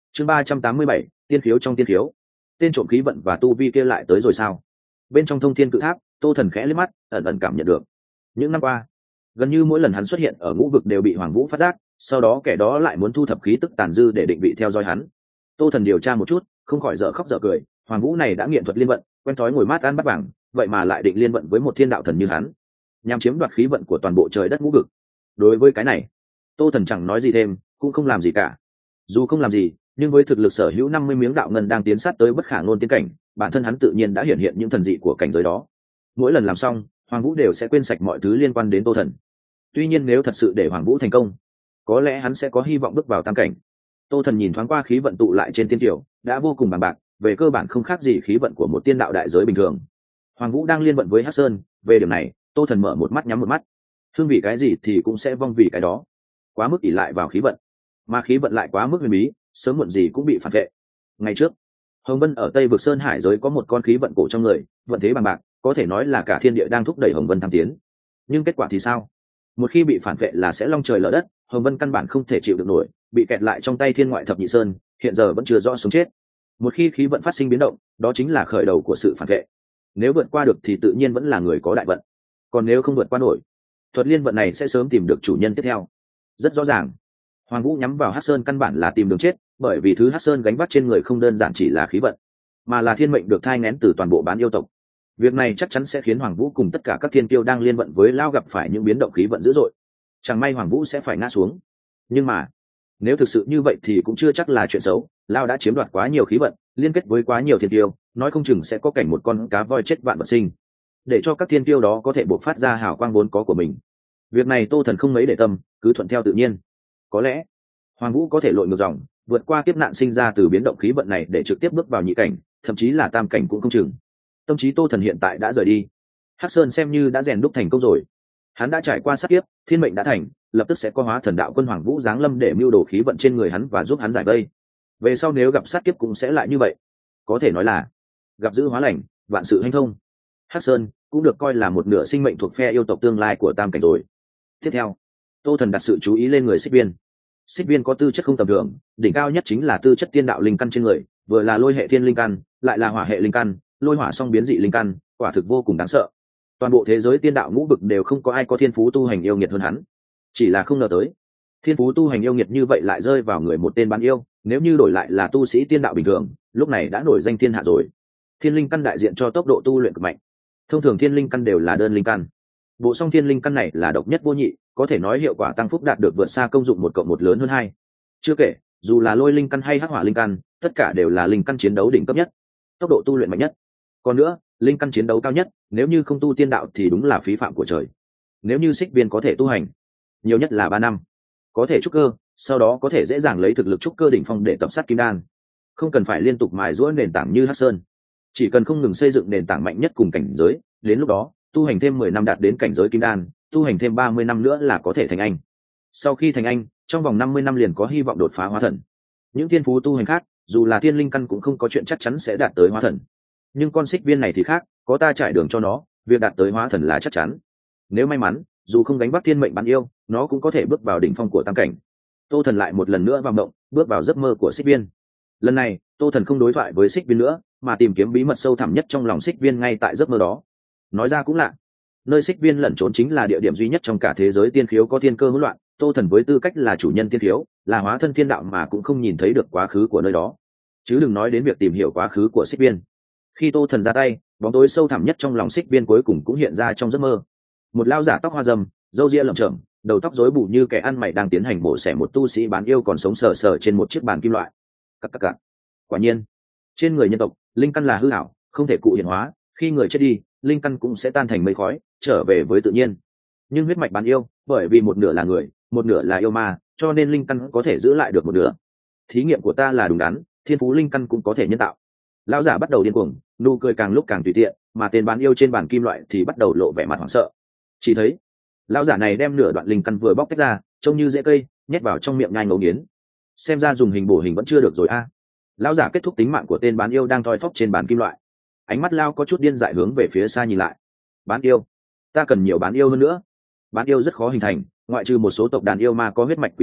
chương ba trăm tám mươi bảy, tiên khiếu trong tiên khiếu. Tên trộm khí vận và tu vi kia lại tới rồi sao? Bên trong thông thiên cự tháp, Tô Thần khẽ liếc mắt, ẩn ẩn cảm nhận được. Những năm qua, gần như mỗi lần hắn xuất hiện ở ngũ vực đều bị Hoàng Vũ phát giác, sau đó kẻ đó lại muốn thu thập khí tức tàn dư để định vị theo dõi hắn. Tô Thần điều tra một chút, không khỏi dở khóc dở cười, Hoàng Vũ này đã nghiện thuật liên vận, quen thói ngồi mát ăn bắt vàng, vậy mà lại định liên vận với một thiên đạo thần như hắn, nhằm chiếm đoạt khí vận của toàn bộ trời đất ngũ vực. Đối với cái này, Tô Thần chẳng nói gì thêm, cũng không làm gì cả. Dù không làm gì, nhưng với thực lực sở hữu năm mươi miếng đạo ngân đang tiến sát tới bất khả ngôn tiến cảnh, bản thân hắn tự nhiên đã hiện hiện những thần dị của cảnh giới đó. Mỗi lần làm xong, Hoàng Vũ đều sẽ quên sạch mọi thứ liên quan đến Tô Thần. Tuy nhiên nếu thật sự để Hoàng Vũ thành công, có lẽ hắn sẽ có hy vọng bước vào tam cảnh. Tô Thần nhìn thoáng qua khí vận tụ lại trên tiên tiểu, đã vô cùng bằng bạc, về cơ bản không khác gì khí vận của một tiên đạo đại giới bình thường. Hoàng Vũ đang liên vận với Hắc Sơn, về điểm này, Tô Thần mở một mắt nhắm một mắt. Hương vì cái gì thì cũng sẽ vong vì cái đó. Quá mức ỷ lại vào khí vận, mà khí vận lại quá mức huyền bí, sớm muộn gì cũng bị phản vệ. Ngày trước, Hồng Vân ở Tây vực Sơn Hải giới có một con khí vận cổ trong người, vận thế bằng bạc, có thể nói là cả thiên địa đang thúc đẩy Hồng Vân thăng tiến. Nhưng kết quả thì sao? Một khi bị phản vệ là sẽ long trời lở đất, Hồng Vân căn bản không thể chịu được nổi, bị kẹt lại trong tay Thiên Ngoại Thập Nhị Sơn, hiện giờ vẫn chưa rõ sống chết. Một khi khí vận phát sinh biến động, đó chính là khởi đầu của sự phản vệ. Nếu vượt qua được thì tự nhiên vẫn là người có đại vận, còn nếu không vượt qua nổi, thuật liên vận này sẽ sớm tìm được chủ nhân tiếp theo. Rất rõ ràng, Hoàng Vũ nhắm vào Hắc Sơn căn bản là tìm đường chết, bởi vì thứ Hắc Sơn gánh vác trên người không đơn giản chỉ là khí vận, mà là thiên mệnh được thai nghén từ toàn bộ bán yêu tộc. Việc này chắc chắn sẽ khiến Hoàng Vũ cùng tất cả các thiên kiêu đang liên vận với Lao gặp phải những biến động khí vận dữ dội. Chẳng may Hoàng Vũ sẽ phải ngã xuống. Nhưng mà, nếu thực sự như vậy thì cũng chưa chắc là chuyện xấu. Lao đã chiếm đoạt quá nhiều khí vận, liên kết với quá nhiều thiên kiêu, nói không chừng sẽ có cảnh một con cá voi chết vạn vật sinh, để cho các thiên kiêu đó có thể bộc phát ra hào quang vốn có của mình. Việc này Tô Thần không mấy để tâm, cứ thuận theo tự nhiên. Có lẽ Hoàng Vũ có thể lội ngược dòng, vượt qua kiếp nạn sinh ra từ biến động khí vận này để trực tiếp bước vào nhị cảnh, thậm chí là tam cảnh cũng không chừng. Tâm trí Tô Thần hiện tại đã rời đi. Hắc Sơn xem như đã rèn đúc thành công rồi. Hắn đã trải qua sát kiếp, thiên mệnh đã thành, lập tức sẽ có hóa thần đạo quân Hoàng Vũ giáng lâm để mưu đồ khí vận trên người hắn và giúp hắn giải vây. Về sau nếu gặp sát kiếp cũng sẽ lại như vậy. Có thể nói là gặp dữ hóa lành, vạn sự hanh thông. Hắc Sơn cũng được coi là một nửa sinh mệnh thuộc phe yêu tộc tương lai của tam cảnh rồi. Tiếp theo, Tô Thần đặt sự chú ý lên người Xích Viên. Xích Viên có tư chất không tầm thường, đỉnh cao nhất chính là tư chất tiên đạo linh căn trên người, vừa là lôi hệ thiên linh căn, lại là hỏa hệ linh căn, lôi hỏa song biến dị linh căn, quả thực vô cùng đáng sợ. Toàn bộ thế giới tiên đạo ngũ vực đều không có ai có thiên phú tu hành yêu nghiệt hơn hắn. Chỉ là không ngờ tới, thiên phú tu hành yêu nghiệt như vậy lại rơi vào người một tên bán yêu, nếu như đổi lại là tu sĩ tiên đạo bình thường, lúc này đã nổi danh thiên hạ rồi. Thiên linh căn đại diện cho tốc độ tu luyện cực mạnh. Thông thường thiên linh căn đều là đơn linh căn. Bộ song thiên linh căn này là độc nhất vô nhị, có thể nói hiệu quả tăng phúc đạt được vượt xa công dụng một cộng một lớn hơn hai. Chưa kể, dù là lôi linh căn hay hắc hỏa linh căn, tất cả đều là linh căn chiến đấu đỉnh cấp nhất, tốc độ tu luyện mạnh nhất. Còn nữa, linh căn chiến đấu cao nhất, nếu như không tu tiên đạo thì đúng là phí phạm của trời. Nếu như Xích Viên có thể tu hành, nhiều nhất là ba năm, có thể trúc cơ, sau đó có thể dễ dàng lấy thực lực trúc cơ đỉnh phong để tập sát kim đan, không cần phải liên tục mài giũa nền tảng như Hắc Sơn, chỉ cần không ngừng xây dựng nền tảng mạnh nhất cùng cảnh giới, đến lúc đó tu hành thêm mười năm đạt đến cảnh giới kim đan, tu hành thêm ba mươi năm nữa là có thể thành anh. Sau khi thành anh, trong vòng năm mươi năm liền có hy vọng đột phá hóa thần. Những thiên phú tu hành khác, dù là thiên linh căn cũng không có chuyện chắc chắn sẽ đạt tới hóa thần. Nhưng con Xích Viên này thì khác, có ta trải đường cho nó, việc đạt tới hóa thần là chắc chắn. Nếu may mắn, dù không gánh vác thiên mệnh bán yêu, nó cũng có thể bước vào đỉnh phong của tam cảnh. Tô Thần lại một lần nữa vào động, bước vào giấc mơ của Xích Viên. Lần này, Tô Thần không đối thoại với Xích Viên nữa, mà tìm kiếm bí mật sâu thẳm nhất trong lòng Xích Viên ngay tại giấc mơ đó. Nói ra cũng lạ, nơi Xích Viên lẩn trốn chính là địa điểm duy nhất trong cả thế giới tiên khiếu có thiên cơ hỗn loạn. Tô Thần với tư cách là chủ nhân tiên khiếu, là hóa thân thiên đạo mà cũng không nhìn thấy được quá khứ của nơi đó, chứ đừng nói đến việc tìm hiểu quá khứ của Xích Viên. Khi Tô Thần ra tay, bóng tối sâu thẳm nhất trong lòng Xích Viên cuối cùng cũng hiện ra trong giấc mơ. Một lao giả tóc hoa râm, râu ria lởm chởm, đầu tóc rối bù như kẻ ăn mày đang tiến hành mổ xẻ một tu sĩ bán yêu còn sống sờ sờ trên một chiếc bàn kim loại. Cắc cắc cắc. Quả nhiên, trên người nhân tộc, linh căn là hư ảo, không thể cụ hiện hóa, khi người chết đi, linh căn cũng sẽ tan thành mây khói, trở về với tự nhiên. Nhưng huyết mạch bán yêu, bởi vì một nửa là người, một nửa là yêu ma, cho nên linh căn có thể giữ lại được một nửa. Thí nghiệm của ta là đúng đắn, thiên phú linh căn cũng có thể nhân tạo. Lão giả bắt đầu điên cuồng, nụ cười càng lúc càng tùy tiện, mà tên bán yêu trên bàn kim loại thì bắt đầu lộ vẻ mặt hoảng sợ. Chỉ thấy lão giả này đem nửa đoạn linh căn vừa bóc tách ra, trông như rễ cây, nhét vào trong miệng nhai ngấu nghiến. Xem ra dùng hình bổ hình vẫn chưa được rồi a. À. Lão giả kết thúc tính mạng của tên bán yêu đang thoi thóp trên bàn kim loại. Ánh mắt Lao có chút điên dại hướng về phía xa nhìn lại. Bán yêu, ta cần nhiều bán yêu hơn nữa. Bán yêu rất khó hình thành, ngoại trừ một số tộc đàn yêu ma có huyết mạch quý giá,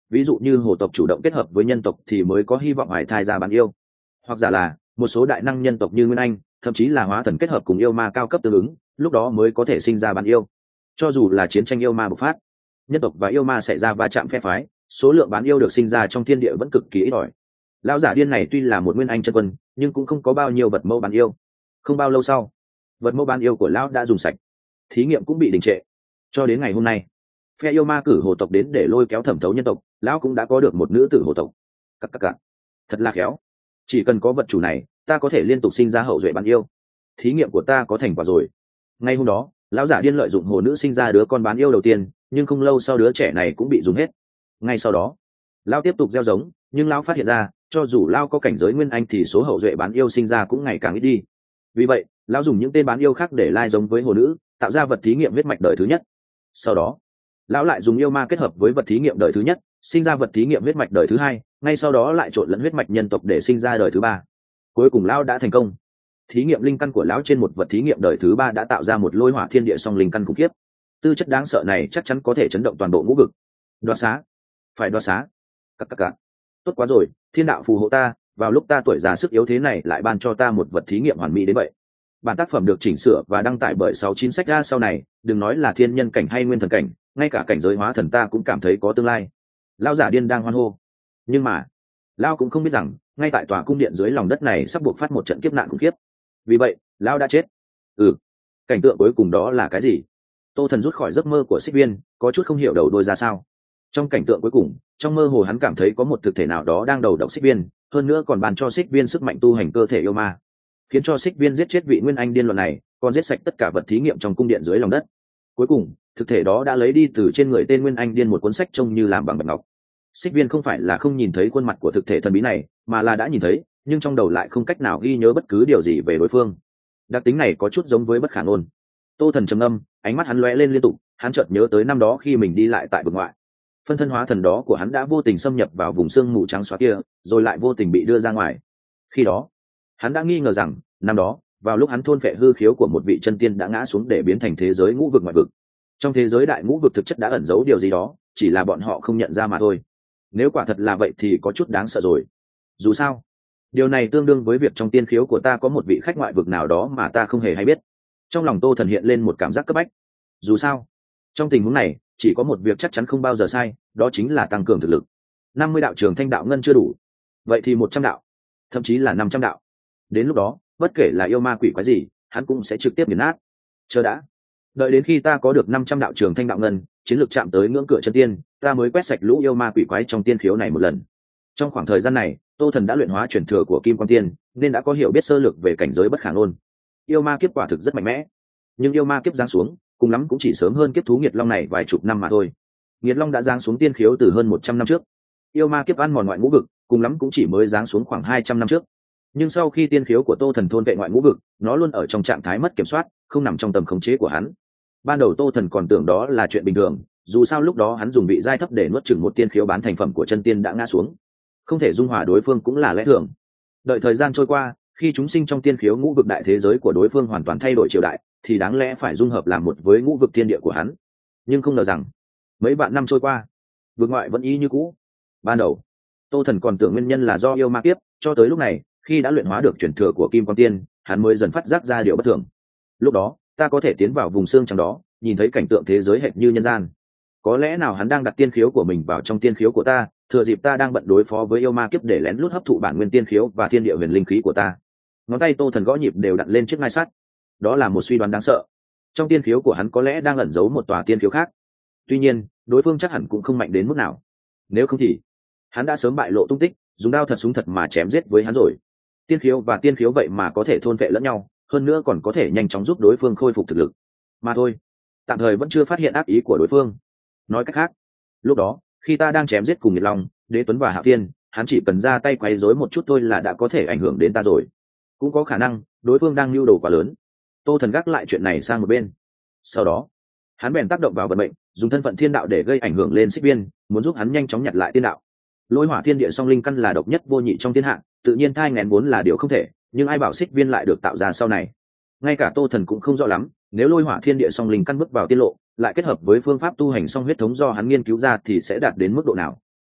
ví dụ như hồ tộc chủ động kết hợp với nhân tộc thì mới có hy vọng hoài thai ra bán yêu, hoặc giả là một số đại năng nhân tộc như Nguyên Anh thậm chí là hóa thần kết hợp cùng yêu ma cao cấp tương ứng, lúc đó mới có thể sinh ra bán yêu. Cho dù là chiến tranh yêu ma bộc phát, nhân tộc và yêu ma xảy ra va chạm phe phái, số lượng bán yêu được sinh ra trong thiên địa vẫn cực kỳ ít ỏi. Lão giả điên này tuy là một Nguyên Anh chân quân nhưng cũng không có bao nhiêu vật mẫu bán yêu. Không bao lâu sau, vật mẫu bán yêu của lão đã dùng sạch, thí nghiệm cũng bị đình trệ. Cho đến ngày hôm nay, phe yêu ma cử hồ tộc đến để lôi kéo thẩm thấu nhân tộc, lão cũng đã có được một nữ tử hồ tộc. Cặc cặc cặc. Thật là khéo, chỉ cần có vật chủ này ta có thể liên tục sinh ra hậu duệ bán yêu. Thí nghiệm của ta có thành quả rồi. Ngay hôm đó, lão giả điên lợi dụng hồ nữ sinh ra đứa con bán yêu đầu tiên, nhưng không lâu sau đứa trẻ này cũng bị dùng hết. Ngay sau đó, lão tiếp tục gieo giống, nhưng lão phát hiện ra cho dù lão có cảnh giới Nguyên Anh thì số hậu duệ bán yêu sinh ra cũng ngày càng ít đi. Vì vậy lão dùng những tên bán yêu khác để lai giống với hồ nữ, tạo ra vật thí nghiệm huyết mạch đời thứ nhất. Sau đó lão lại dùng yêu ma kết hợp với vật thí nghiệm đời thứ nhất, sinh ra vật thí nghiệm huyết mạch đời thứ hai, ngay sau đó lại trộn lẫn huyết mạch nhân tộc để sinh ra đời thứ ba. Cuối cùng lão đã thành công. Thí nghiệm linh căn của lão trên một vật thí nghiệm đời thứ ba đã tạo ra một lôi hỏa thiên địa song linh căn khủng khiếp. Tư chất đáng sợ này chắc chắn có thể chấn động toàn bộ ngũ vực. Đoạt xá, phải đoạt xá. Cặc cặc cặc. Tốt quá rồi, thiên đạo phù hộ ta, vào lúc ta tuổi già sức yếu thế này lại ban cho ta một vật thí nghiệm hoàn mỹ đến vậy. Bản tác phẩm được chỉnh sửa và đăng tải bởi sáu chín sách ra sau này, đừng nói là thiên nhân cảnh hay nguyên thần cảnh, ngay cả cảnh giới hóa thần ta cũng cảm thấy có tương lai. Lão giả điên đang hoan hô, nhưng mà lão cũng không biết rằng ngay tại tòa cung điện dưới lòng đất này sắp buộc phát một trận kiếp nạn khủng khiếp. Vì vậy lão đã chết. Ừ, cảnh tượng cuối cùng đó là cái gì? Tô Thần rút khỏi giấc mơ của Xích Viên, có chút không hiểu đầu đuôi ra sao. Trong cảnh tượng cuối cùng, trong mơ hồ hắn cảm thấy có một thực thể nào đó đang đầu độc Xích Viên, hơn nữa còn ban cho Xích Viên sức mạnh tu hành cơ thể yêu ma, khiến cho Xích Viên giết chết vị Nguyên Anh điên loạn này, còn giết sạch tất cả vật thí nghiệm trong cung điện dưới lòng đất. Cuối cùng thực thể đó đã lấy đi từ trên người tên Nguyên Anh điên một cuốn sách trông như làm bằng bạch ngọc. Xích Viên không phải là không nhìn thấy khuôn mặt của thực thể thần bí này, mà là đã nhìn thấy, nhưng trong đầu lại không cách nào ghi nhớ bất cứ điều gì về đối phương. Đặc tính này có chút giống với bất khả ngôn. Tô Thần trầm ngâm, ánh mắt hắn lóe lên liên tục, hắn chợt nhớ tới năm đó khi mình đi lại tại vực ngoại. Phân thân hóa thần đó của hắn đã vô tình xâm nhập vào vùng xương mù trắng xóa kia, rồi lại vô tình bị đưa ra ngoài. Khi đó, hắn đã nghi ngờ rằng, năm đó, vào lúc hắn thôn phệ hư khiếu của một vị chân tiên đã ngã xuống để biến thành thế giới ngũ vực ngoại vực. Trong thế giới đại ngũ vực thực chất đã ẩn giấu điều gì đó, chỉ là bọn họ không nhận ra mà thôi. Nếu quả thật là vậy thì có chút đáng sợ rồi. Dù sao, điều này tương đương với việc trong tiên khiếu của ta có một vị khách ngoại vực nào đó mà ta không hề hay biết. Trong lòng Tô Thần hiện lên một cảm giác cấp bách. Dù sao, trong tình huống này chỉ có một việc chắc chắn không bao giờ sai, đó chính là tăng cường thực lực. Năm mươi đạo trường thanh đạo ngân chưa đủ, vậy thì một trăm đạo, thậm chí là năm trăm đạo. Đến lúc đó, bất kể là yêu ma quỷ quái gì, hắn cũng sẽ trực tiếp nghiền nát. Chờ đã, đợi đến khi ta có được năm trăm đạo trường thanh đạo ngân, chiến lược chạm tới ngưỡng cửa chân tiên, ta mới quét sạch lũ yêu ma quỷ quái trong tiên khiếu này một lần. Trong khoảng thời gian này, Tô Thần đã luyện hóa truyền thừa của Kim Quang Tiên, nên đã có hiểu biết sơ lược về cảnh giới bất khả ngôn. Yêu ma kiếp quả thực rất mạnh mẽ, nhưng yêu ma kiếp giáng xuống, cùng lắm cũng chỉ sớm hơn kiếp thú Nghiệt Long này vài chục năm mà thôi. Nghiệt Long đã giáng xuống tiên khiếu từ hơn một trăm năm trước. Yêu ma kiếp ăn mòn ngoại ngũ vực, cùng lắm cũng chỉ mới giáng xuống khoảng hai trăm năm trước. Nhưng sau khi tiên khiếu của Tô Thần thôn vệ ngoại ngũ vực, nó luôn ở trong trạng thái mất kiểm soát, không nằm trong tầm khống chế của hắn. Ban đầu Tô Thần còn tưởng đó là chuyện bình thường, dù sao lúc đó hắn dùng vị giai thấp để nuốt chửng một tiên khiếu bán thành phẩm của chân tiên đã ngã xuống, không thể dung hòa đối phương cũng là lẽ thường. Đợi thời gian trôi qua, khi chúng sinh trong tiên khiếu ngũ vực đại thế giới của đối phương hoàn toàn thay đổi triều đại, thì đáng lẽ phải dung hợp làm một với ngũ vực thiên địa của hắn. Nhưng không ngờ rằng mấy vạn năm trôi qua, vực ngoại vẫn y như cũ. Ban đầu Tô Thần còn tưởng nguyên nhân là do yêu ma kiếp, cho tới lúc này, khi đã luyện hóa được truyền thừa của Kim Quang Tiên, hắn mới dần phát giác ra điều bất thường. Lúc đó ta có thể tiến vào vùng xương trong đó, nhìn thấy cảnh tượng thế giới hệt như nhân gian. Có lẽ nào hắn đang đặt tiên khiếu của mình vào trong tiên khiếu của ta, thừa dịp ta đang bận đối phó với yêu ma kiếp để lén lút hấp thụ bản nguyên tiên khiếu và thiên địa huyền linh khí của ta. Ngón tay Tô Thần gõ nhịp đều đặt lên chiếc ngai sắt. Đó là một suy đoán đáng sợ. Trong tiên khiếu của hắn có lẽ đang ẩn giấu một tòa tiên khiếu khác. Tuy nhiên, đối phương chắc hẳn cũng không mạnh đến mức nào. Nếu không thì hắn đã sớm bại lộ tung tích, dùng đao thật súng thật mà chém giết với hắn rồi. Tiên khiếu và tiên khiếu vậy mà có thể thôn vệ lẫn nhau, hơn nữa còn có thể nhanh chóng giúp đối phương khôi phục thực lực. Mà thôi, tạm thời vẫn chưa phát hiện ác ý của đối phương. Nói cách khác, lúc đó khi ta đang chém giết cùng Nghiệt Long, Đế Tuấn và Hạ Tiên, hắn chỉ cần ra tay quấy rối một chút thôi là đã có thể ảnh hưởng đến ta rồi. Cũng có khả năng đối phương đang lưu đồ quá lớn. Tô Thần gác lại chuyện này sang một bên. Sau đó hắn bèn tác động vào vận mệnh, dùng thân phận thiên đạo để gây ảnh hưởng lên Xích Viên, muốn giúp hắn nhanh chóng nhặt lại tiên đạo. Lôi hỏa thiên địa song linh căn là độc nhất vô nhị trong thiên hạ, tự nhiên thai nghén vốn là điều không thể, nhưng ai bảo Xích Viên lại được tạo ra sau này. Ngay cả Tô Thần cũng không rõ lắm, nếu lôi hỏa thiên địa song linh căn bước vào tiên lộ, lại kết hợp với phương pháp tu hành song huyết thống do hắn nghiên cứu ra thì sẽ đạt đến mức độ nào.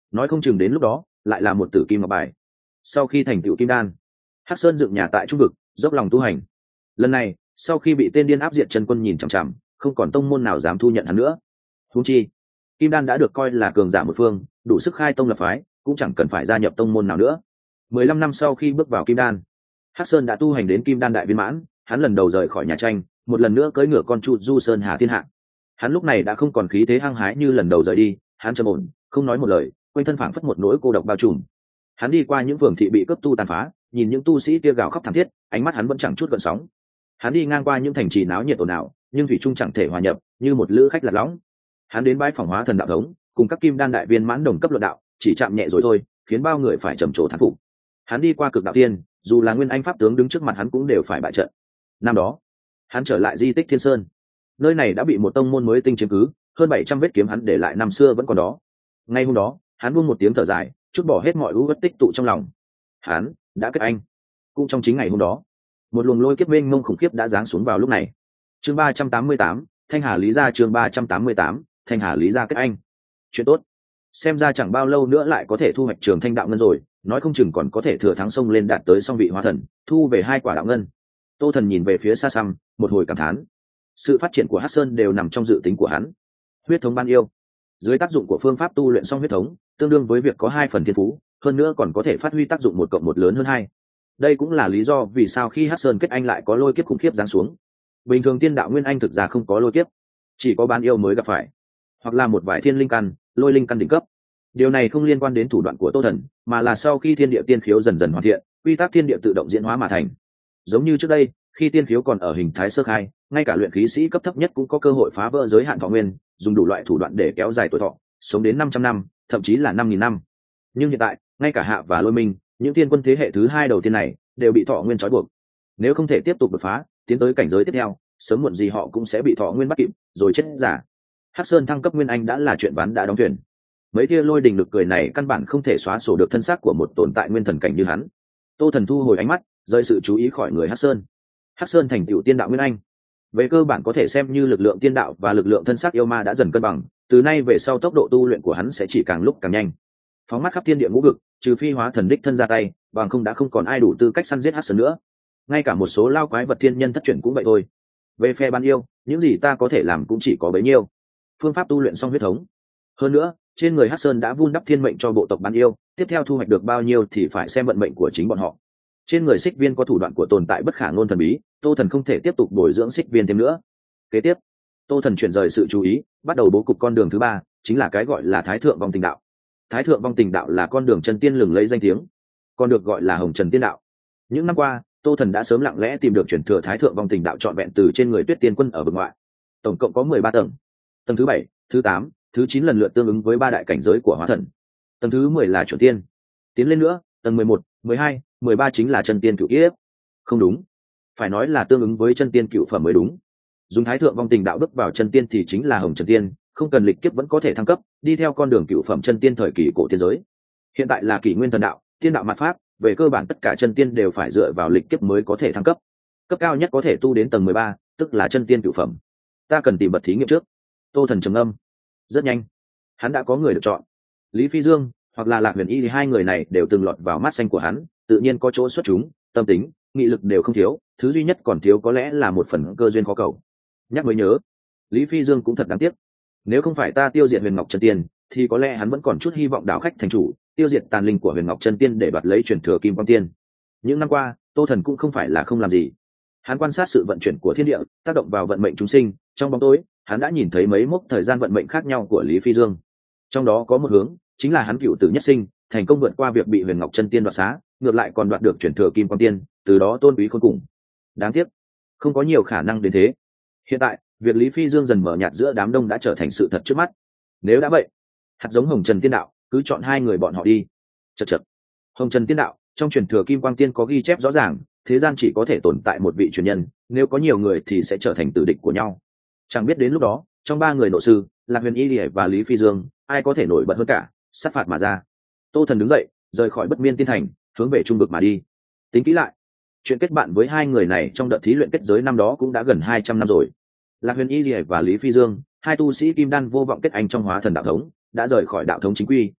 nói không chừng đến lúc đó lại là một tử kim ngọc bài. Sau khi thành tựu kim đan, Hắc Sơn dựng nhà tại trung vực, dốc lòng tu hành. Lần này sau khi bị tên điên áp diệt chân quân nhìn chằm chằm, không còn tông môn nào dám thu nhận hắn nữa. Huống chi kim đan đã được coi là cường giả một phương, đủ sức khai tông lập phái, cũng chẳng cần phải gia nhập tông môn nào nữa. Mười lăm năm sau khi bước vào kim đan, Hắc Sơn đã tu hành đến kim đan đại viên mãn. Hắn lần đầu rời khỏi nhà tranh, một lần nữa cưỡi ngựa con chu du sơn hà thiên hạ. Hắn lúc này đã không còn khí thế hăng hái như lần đầu rời đi, hắn trầm ổn, không nói một lời, quanh thân phảng phất một nỗi cô độc bao trùm. Hắn đi qua những phường thị bị cướp tu tàn phá, nhìn những tu sĩ kia gào khóc thảm thiết, ánh mắt hắn vẫn chẳng chút gợn sóng. Hắn đi ngang qua những thành trì náo nhiệt ồn ào, nhưng thủy trung chẳng thể hòa nhập, như một lữ khách lạc lõng. Hắn đến bãi phỏng hóa thần đạo thống, cùng các kim đan đại viên mãn đồng cấp luận đạo, chỉ chạm nhẹ rồi thôi, khiến bao người phải trầm trồ thán phục. Hắn đi qua cực đạo tiên, dù là nguyên anh pháp tướng đứng trước mặt hắn cũng đều phải bại trận. Năm đó hắn trở lại di tích Thiên Sơn, nơi này đã bị một tông môn mới tinh chiếm cứ, hơn bảy trăm vết kiếm hắn để lại năm xưa vẫn còn đó. Ngay hôm đó hắn buông một tiếng thở dài, chút bỏ hết mọi ưu uất tích tụ trong lòng. Hắn đã kết anh. Cũng trong chính ngày hôm đó, một luồng lôi kiếp mênh mông khủng khiếp đã giáng xuống vào lúc này. Chương ba trăm tám mươi tám, Thanh Hà Lý Gia. Chương ba trăm tám mươi tám, Thanh Hà Lý Gia kết anh. Chuyện tốt, xem ra chẳng bao lâu nữa lại có thể thu hoạch Trường Thanh đạo ngân rồi, nói không chừng còn có thể thừa thắng sông lên đạt tới song vị hóa thần, thu về hai quả đạo ngân. Tô Thần nhìn về phía xa xăm, một hồi cảm thán. Sự phát triển của Hắc Sơn đều nằm trong dự tính của hắn. Huyết thống ban yêu, dưới tác dụng của phương pháp tu luyện song huyết thống, tương đương với việc có hai phần thiên phú, hơn nữa còn có thể phát huy tác dụng một cộng một lớn hơn hai. Đây cũng là lý do vì sao khi Hắc Sơn kết anh lại có lôi kiếp khủng khiếp giáng xuống. Bình thường tiên đạo nguyên anh thực ra không có lôi kiếp, chỉ có ban yêu mới gặp phải, hoặc là một vài thiên linh căn, lôi linh căn đỉnh cấp. Điều này không liên quan đến thủ đoạn của Tô Thần, mà là sau khi thiên địa tiên khiếu dần dần hoàn thiện, quy tắc thiên địa tự động diễn hóa mà thành. Giống như trước đây, khi tiên khiếu còn ở hình thái sơ khai, ngay cả luyện khí sĩ cấp thấp nhất cũng có cơ hội phá vỡ giới hạn thọ nguyên, dùng đủ loại thủ đoạn để kéo dài tuổi thọ, sống đến năm trăm năm, thậm chí là năm nghìn năm. Nhưng hiện tại, ngay cả Hạ và Lôi Minh, những tiên quân thế hệ thứ hai đầu tiên này, đều bị thọ nguyên trói buộc. Nếu không thể tiếp tục đột phá, tiến tới cảnh giới tiếp theo, sớm muộn gì họ cũng sẽ bị thọ nguyên bắt kịp, rồi chết giả. Hắc Sơn thăng cấp nguyên anh đã là chuyện ván đã đóng thuyền. Mấy tia lôi đình lực cười này căn bản không thể xóa sổ được thân xác của một tồn tại nguyên thần cảnh như hắn. Tô Thần thu hồi ánh mắt, rời sự chú ý khỏi người Hắc Sơn. Hắc Sơn thành tựu tiên đạo nguyên anh, về cơ bản có thể xem như lực lượng tiên đạo và lực lượng thân xác yêu ma đã dần cân bằng, từ nay về sau tốc độ tu luyện của hắn sẽ chỉ càng lúc càng nhanh. Phóng mắt khắp thiên địa ngũ vực, trừ phi hóa thần đích thân ra tay, bằng không đã không còn ai đủ tư cách săn giết Hắc Sơn nữa. Ngay cả một số lao quái vật thiên nhân thất truyền cũng vậy thôi. Về phe ban yêu, những gì ta có thể làm cũng chỉ có bấy nhiêu. Phương pháp tu luyện song huyết thống. Hơn nữa, trên người Hắc Sơn đã vun đắp thiên mệnh cho bộ tộc ban yêu, tiếp theo thu hoạch được bao nhiêu thì phải xem vận mệnh của chính bọn họ. Trên người Xích Viên có thủ đoạn của tồn tại bất khả ngôn thần bí, Tô Thần không thể tiếp tục bồi dưỡng Xích Viên thêm nữa. Kế tiếp, Tô Thần chuyển rời sự chú ý, bắt đầu bố cục con đường thứ ba, chính là cái gọi là Thái Thượng Vong Tình Đạo. Thái Thượng Vong Tình Đạo là con đường chân tiên lừng lấy danh tiếng, còn được gọi là Hồng Trần Tiên Đạo. Những năm qua, Tô Thần đã sớm lặng lẽ tìm được truyền thừa Thái Thượng Vong Tình Đạo trọn vẹn từ trên người Tuyết Tiên Quân ở vực ngoại. Tổng cộng có mười ba tầng. Tầng thứ bảy, thứ tám, thứ chín lần lượt tương ứng với ba đại cảnh giới của hóa thần. Tầng thứ mười là chuẩn tiên. Tiến lên nữa, tầng mười một, mười hai, mười ba chính là chân tiên cửu kiếp. Không đúng, phải nói là tương ứng với chân tiên cửu phẩm mới đúng. Dùng Thái Thượng Vong Tình Đạo bước vào chân tiên thì chính là Hồng Trần Tiên, không cần lịch kiếp vẫn có thể thăng cấp, đi theo con đường cửu phẩm chân tiên thời kỳ cổ tiên giới. Hiện tại là Kỷ Nguyên Thần Đạo, tiên đạo mạt pháp, về cơ bản tất cả chân tiên đều phải dựa vào lịch kiếp mới có thể thăng cấp. Cấp cao nhất có thể tu đến tầng mười ba, tức là chân tiên cửu phẩm. Ta cần tìm bậc thí nghiệm trước. Tô Thần trầm ngâm. Rất nhanh, hắn đã có người được chọn. Lý Phi Dương hoặc là Lạc Huyền Y thì hai người này đều từng lọt vào mắt xanh của hắn, tự nhiên có chỗ xuất chúng, tâm tính, nghị lực đều không thiếu, thứ duy nhất còn thiếu có lẽ là một phần cơ duyên khó cầu. Nhắc mới nhớ, Lý Phi Dương cũng thật đáng tiếc. Nếu không phải ta tiêu diệt Huyền Ngọc Chân Tiên, thì có lẽ hắn vẫn còn chút hy vọng đảo khách thành chủ, tiêu diệt tàn linh của Huyền Ngọc Chân Tiên để đoạt lấy truyền thừa Kim Quang Tiên. Những năm qua, Tô Thần cũng không phải là không làm gì. Hắn quan sát sự vận chuyển của thiên địa, tác động vào vận mệnh chúng sinh, trong bóng tối, hắn đã nhìn thấy mấy mốc thời gian vận mệnh khác nhau của Lý Phi Dương. Trong đó có một hướng, chính là hắn cựu tử nhất sinh, thành công vượt qua việc bị Huyền Ngọc Chân Tiên đoạt xá, ngược lại còn đoạt được truyền thừa Kim Quang Tiên, từ đó tôn quý khôn cùng. Đáng tiếc, không có nhiều khả năng đến thế. Hiện tại, việc Lý Phi Dương dần mở nhạt giữa đám đông đã trở thành sự thật trước mắt. Nếu đã vậy, hạt giống Hồng Trần Tiên Đạo, cứ chọn hai người bọn họ đi. Chậc chậc. Hồng Trần Tiên Đạo, trong truyền thừa Kim Quang Tiên có ghi chép rõ ràng, thế gian chỉ có thể tồn tại một vị truyền nhân, nếu có nhiều người thì sẽ trở thành tử địch của nhau. Chẳng biết đến lúc đó, trong ba người nội sư, Lạc Huyền Y và Lý Phi Dương, ai có thể nổi bật hơn cả, sát phạt mà ra. Tô Thần đứng dậy, rời khỏi Bất Miên Tiên Thành, hướng về trung vực mà đi. Tính kỹ lại, chuyện kết bạn với hai người này trong đợt thí luyện kết giới năm đó cũng đã gần hai trăm năm rồi. Lạc Huyền Y và Lý Phi Dương, hai tu sĩ kim đan vô vọng kết anh trong hóa thần đạo thống, đã rời khỏi đạo thống chính quy,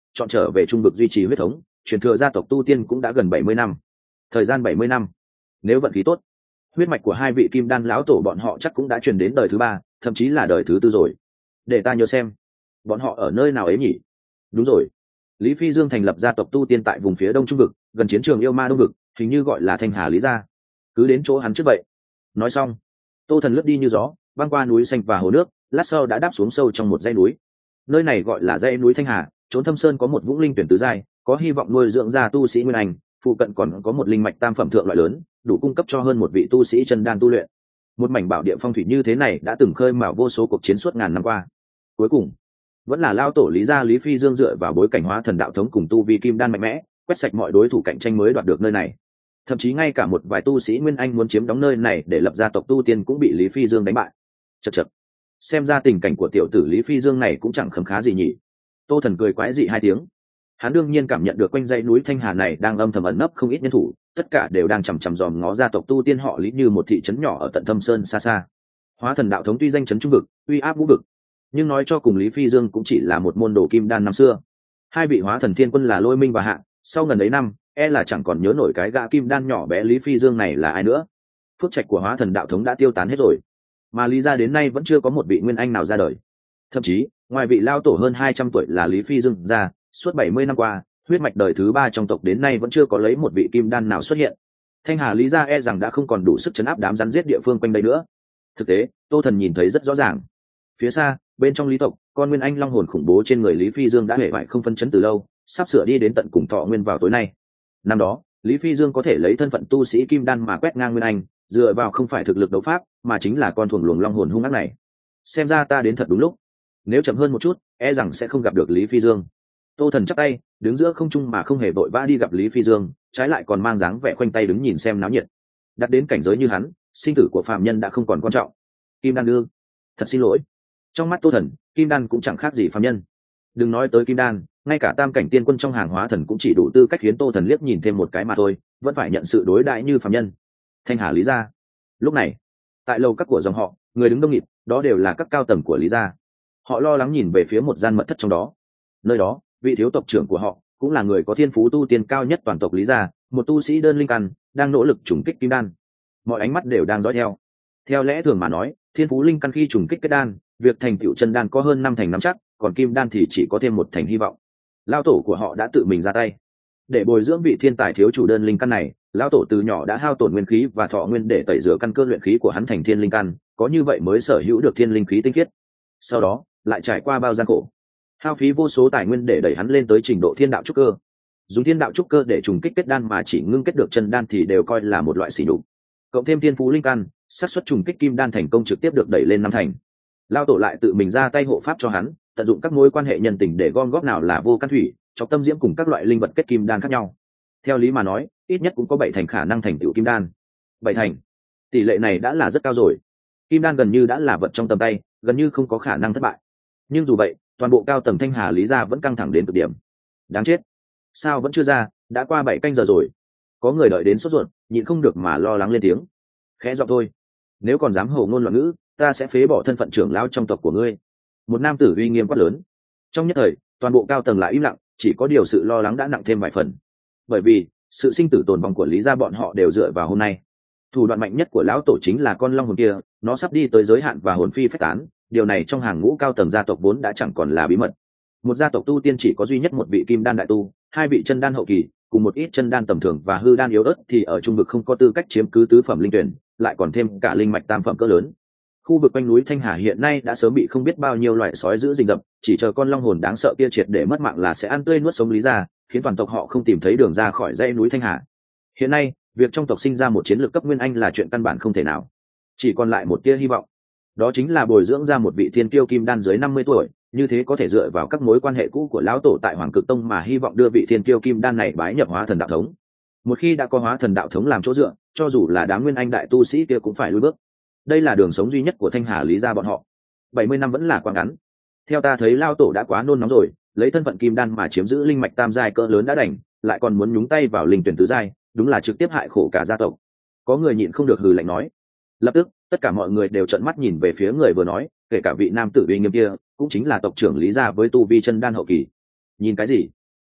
chọn trở về trung vực duy trì huyết thống, truyền thừa gia tộc tu tiên cũng đã gần bảy mươi năm. Thời gian bảy mươi năm, nếu vận khí tốt, huyết mạch của hai vị kim đan lão tổ bọn họ chắc cũng đã truyền đến đời thứ ba, thậm chí là đời thứ tư rồi. Để ta nhớ xem, bọn họ ở nơi nào ấy nhỉ? Đúng rồi, Lý Phi Dương thành lập gia tộc tu tiên tại vùng phía đông trung vực, gần chiến trường yêu ma đông vực, hình như gọi là Thanh Hà Lý gia. Cứ đến chỗ hắn trước vậy. Nói xong, Tô Thần lướt đi như gió, băng qua núi xanh và hồ nước, lát sau đã đáp xuống sâu trong một dãy núi. Nơi này gọi là dãy núi Thanh Hà, trốn thâm sơn có một vũng linh tuyển tứ giai, có hy vọng nuôi dưỡng ra tu sĩ nguyên anh, phụ cận còn có một linh mạch tam phẩm thượng loại lớn, đủ cung cấp cho hơn một vị tu sĩ chân đan tu luyện. Một mảnh bảo địa phong thủy như thế này đã từng khơi mào vô số cuộc chiến suốt ngàn năm qua. Cuối cùng, vẫn là lao tổ Lý gia Lý Phi Dương dựa vào bối cảnh hóa thần đạo thống cùng tu vi kim đan mạnh mẽ, quét sạch mọi đối thủ cạnh tranh mới đoạt được nơi này. Thậm chí ngay cả một vài tu sĩ nguyên anh muốn chiếm đóng nơi này để lập gia tộc tu tiên cũng bị Lý Phi Dương đánh bại. Chậc chậc, xem ra tình cảnh của tiểu tử Lý Phi Dương này cũng chẳng khấm khá gì nhỉ. Tô Thần cười quái dị hai tiếng. Hắn đương nhiên cảm nhận được quanh dãy núi Thanh Hà này đang âm thầm ẩn nấp không ít nhân thủ, tất cả đều đang chằm chằm dòm ngó gia tộc tu tiên họ Lý như một thị trấn nhỏ ở tận thâm sơn xa xa. Hóa thần đạo thống tuy danh chấn trung vực, uy áp vũ vực, nhưng nói cho cùng Lý Phi Dương cũng chỉ là một môn đồ kim đan năm xưa. Hai vị hóa thần thiên quân là Lôi Minh và Hạ, sau gần ấy năm, e là chẳng còn nhớ nổi cái gã kim đan nhỏ bé Lý Phi Dương này là ai nữa. Phước trạch của hóa thần đạo thống đã tiêu tán hết rồi, mà Lý gia đến nay vẫn chưa có một vị nguyên anh nào ra đời. Thậm chí, ngoài vị lao tổ hơn hai trăm tuổi là Lý Phi Dương ra, suốt bảy mươi năm qua, huyết mạch đời thứ ba trong tộc đến nay vẫn chưa có lấy một vị kim đan nào xuất hiện. Thanh Hà Lý gia e rằng đã không còn đủ sức chấn áp đám rắn giết địa phương quanh đây nữa. Thực tế, Tô Thần nhìn thấy rất rõ ràng. Phía xa, bên trong Lý tộc, con nguyên anh long hồn khủng bố trên người Lý Phi Dương đã hề bại không phân chấn từ lâu, sắp sửa đi đến tận cùng thọ nguyên vào tối nay. Năm đó, Lý Phi Dương có thể lấy thân phận tu sĩ kim đan mà quét ngang nguyên anh, dựa vào không phải thực lực đấu pháp, mà chính là con thuồng luồng long hồn hung ác này. Xem ra ta đến thật đúng lúc. Nếu chậm hơn một chút, e rằng sẽ không gặp được Lý Phi Dương. Tô Thần chắp tay, đứng giữa không trung mà không hề vội vã đi gặp Lý Phi Dương, trái lại còn mang dáng vẻ khoanh tay đứng nhìn xem náo nhiệt. Đặt đến cảnh giới như hắn, sinh tử của phạm nhân đã không còn quan trọng. Kim đan đương, thật xin lỗi. Trong mắt Tô Thần, kim đan cũng chẳng khác gì phạm nhân. Đừng nói tới kim đan, ngay cả tam cảnh tiên quân trong hàng hóa thần cũng chỉ đủ tư cách khiến Tô Thần liếc nhìn thêm một cái mà thôi, vẫn phải nhận sự đối đãi như phạm nhân. Thanh Hà Lý gia. Lúc này, tại lầu các của dòng họ, người đứng đông nghịt, đó đều là các cao tầng của Lý gia. Họ lo lắng nhìn về phía một gian mật thất trong đó. Nơi đó, vị thiếu tộc trưởng của họ cũng là người có thiên phú tu tiên cao nhất toàn tộc Lý gia, một tu sĩ đơn linh căn, đang nỗ lực trùng kích kim đan. Mọi ánh mắt đều đang dõi theo. Theo lẽ thường mà nói, thiên phú linh căn khi trùng kích kết đan, việc thành tựu chân đan có hơn năm thành nắm chắc, còn kim đan thì chỉ có thêm một thành hy vọng. Lão tổ của họ đã tự mình ra tay để bồi dưỡng vị thiên tài thiếu chủ đơn linh căn này. Lão tổ từ nhỏ đã hao tổn nguyên khí và thọ nguyên để tẩy rửa căn cơ luyện khí của hắn thành thiên linh căn, có như vậy mới sở hữu được thiên linh khí tinh khiết. Sau đó lại trải qua bao gian khổ, hao phí vô số tài nguyên để đẩy hắn lên tới trình độ thiên đạo trúc cơ. Dùng thiên đạo trúc cơ để trùng kích kết đan mà chỉ ngưng kết được chân đan thì đều coi là một loại sỉ nhục. Cộng thêm thiên phú linh căn, xác suất trùng kích kim đan thành công trực tiếp được đẩy lên năm thành. Lão tổ lại tự mình ra tay hộ pháp cho hắn, tận dụng các mối quan hệ nhân tình để gom góp nào là vô căn thủy, chọc tâm diễm cùng các loại linh vật kết kim đan khác nhau. Theo lý mà nói, ít nhất cũng có bảy thành khả năng thành tựu kim đan. Bảy thành, tỷ lệ này đã là rất cao rồi. Kim đan gần như đã là vật trong tầm tay, gần như không có khả năng thất bại. Nhưng dù vậy, toàn bộ cao tầng Thanh Hà Lý gia vẫn căng thẳng đến cực điểm. Đáng chết, sao vẫn chưa ra? Đã qua bảy canh giờ rồi. Có người đợi đến sốt ruột, nhịn không được mà lo lắng lên tiếng. Khẽ giọng thôi, nếu còn dám hồ ngôn loạn ngữ, ta sẽ phế bỏ thân phận trưởng lão trong tộc của ngươi. Một nam tử uy nghiêm quát lớn. Trong nhất thời, toàn bộ cao tầng lại im lặng, chỉ có điều sự lo lắng đã nặng thêm vài phần. Bởi vì sự sinh tử tồn vong của Lý gia bọn họ đều dựa vào hôm nay. Thủ đoạn mạnh nhất của lão tổ chính là con long hồn kia, nó sắp đi tới giới hạn và hồn phi phách tán. Điều này trong hàng ngũ cao tầng gia tộc vốn đã chẳng còn là bí mật. Một gia tộc tu tiên chỉ có duy nhất một vị kim đan đại tu, hai vị chân đan hậu kỳ, cùng một ít chân đan tầm thường và hư đan yếu ớt thì ở trung vực không có tư cách chiếm cứ tứ phẩm linh tuyển, lại còn thêm cả linh mạch tam phẩm cỡ lớn. Khu vực quanh núi Thanh Hà hiện nay đã sớm bị không biết bao nhiêu loại sói dữ rình rập, chỉ chờ con long hồn đáng sợ kia triệt để mất mạng là sẽ ăn tươi nuốt sống Lý gia, khiến toàn tộc họ không tìm thấy đường ra khỏi dãy núi Thanh Hà. Hiện nay, việc trong tộc sinh ra một chiến lược cấp nguyên anh là chuyện căn bản không thể nào. Chỉ còn lại một tia hy vọng, đó chính là bồi dưỡng ra một vị thiên kiêu kim đan dưới năm mươi tuổi, như thế có thể dựa vào các mối quan hệ cũ của lão tổ tại Hoàng Cực Tông mà hy vọng đưa vị thiên kiêu kim đan này bái nhập hóa thần đạo thống. Một khi đã có hóa thần đạo thống làm chỗ dựa, cho dù là đám nguyên anh đại tu sĩ kia cũng phải lùi bước. Đây là đường sống duy nhất của Thanh Hà Lý gia bọn họ. bảy mươi năm vẫn là quá ngắn. Theo ta thấy lão tổ đã quá nôn nóng rồi, lấy thân phận kim đan mà chiếm giữ linh mạch tam giai cỡ lớn đã đành, lại còn muốn nhúng tay vào linh tuyển tứ giai, đúng là trực tiếp hại khổ cả gia tộc. Có người nhịn không được hừ lạnh nói. Lập tức, tất cả mọi người đều trợn mắt nhìn về phía người vừa nói, kể cả vị nam tử uy nghiêm kia, cũng chính là tộc trưởng Lý gia với tu vi chân đan hậu kỳ. Nhìn cái gì?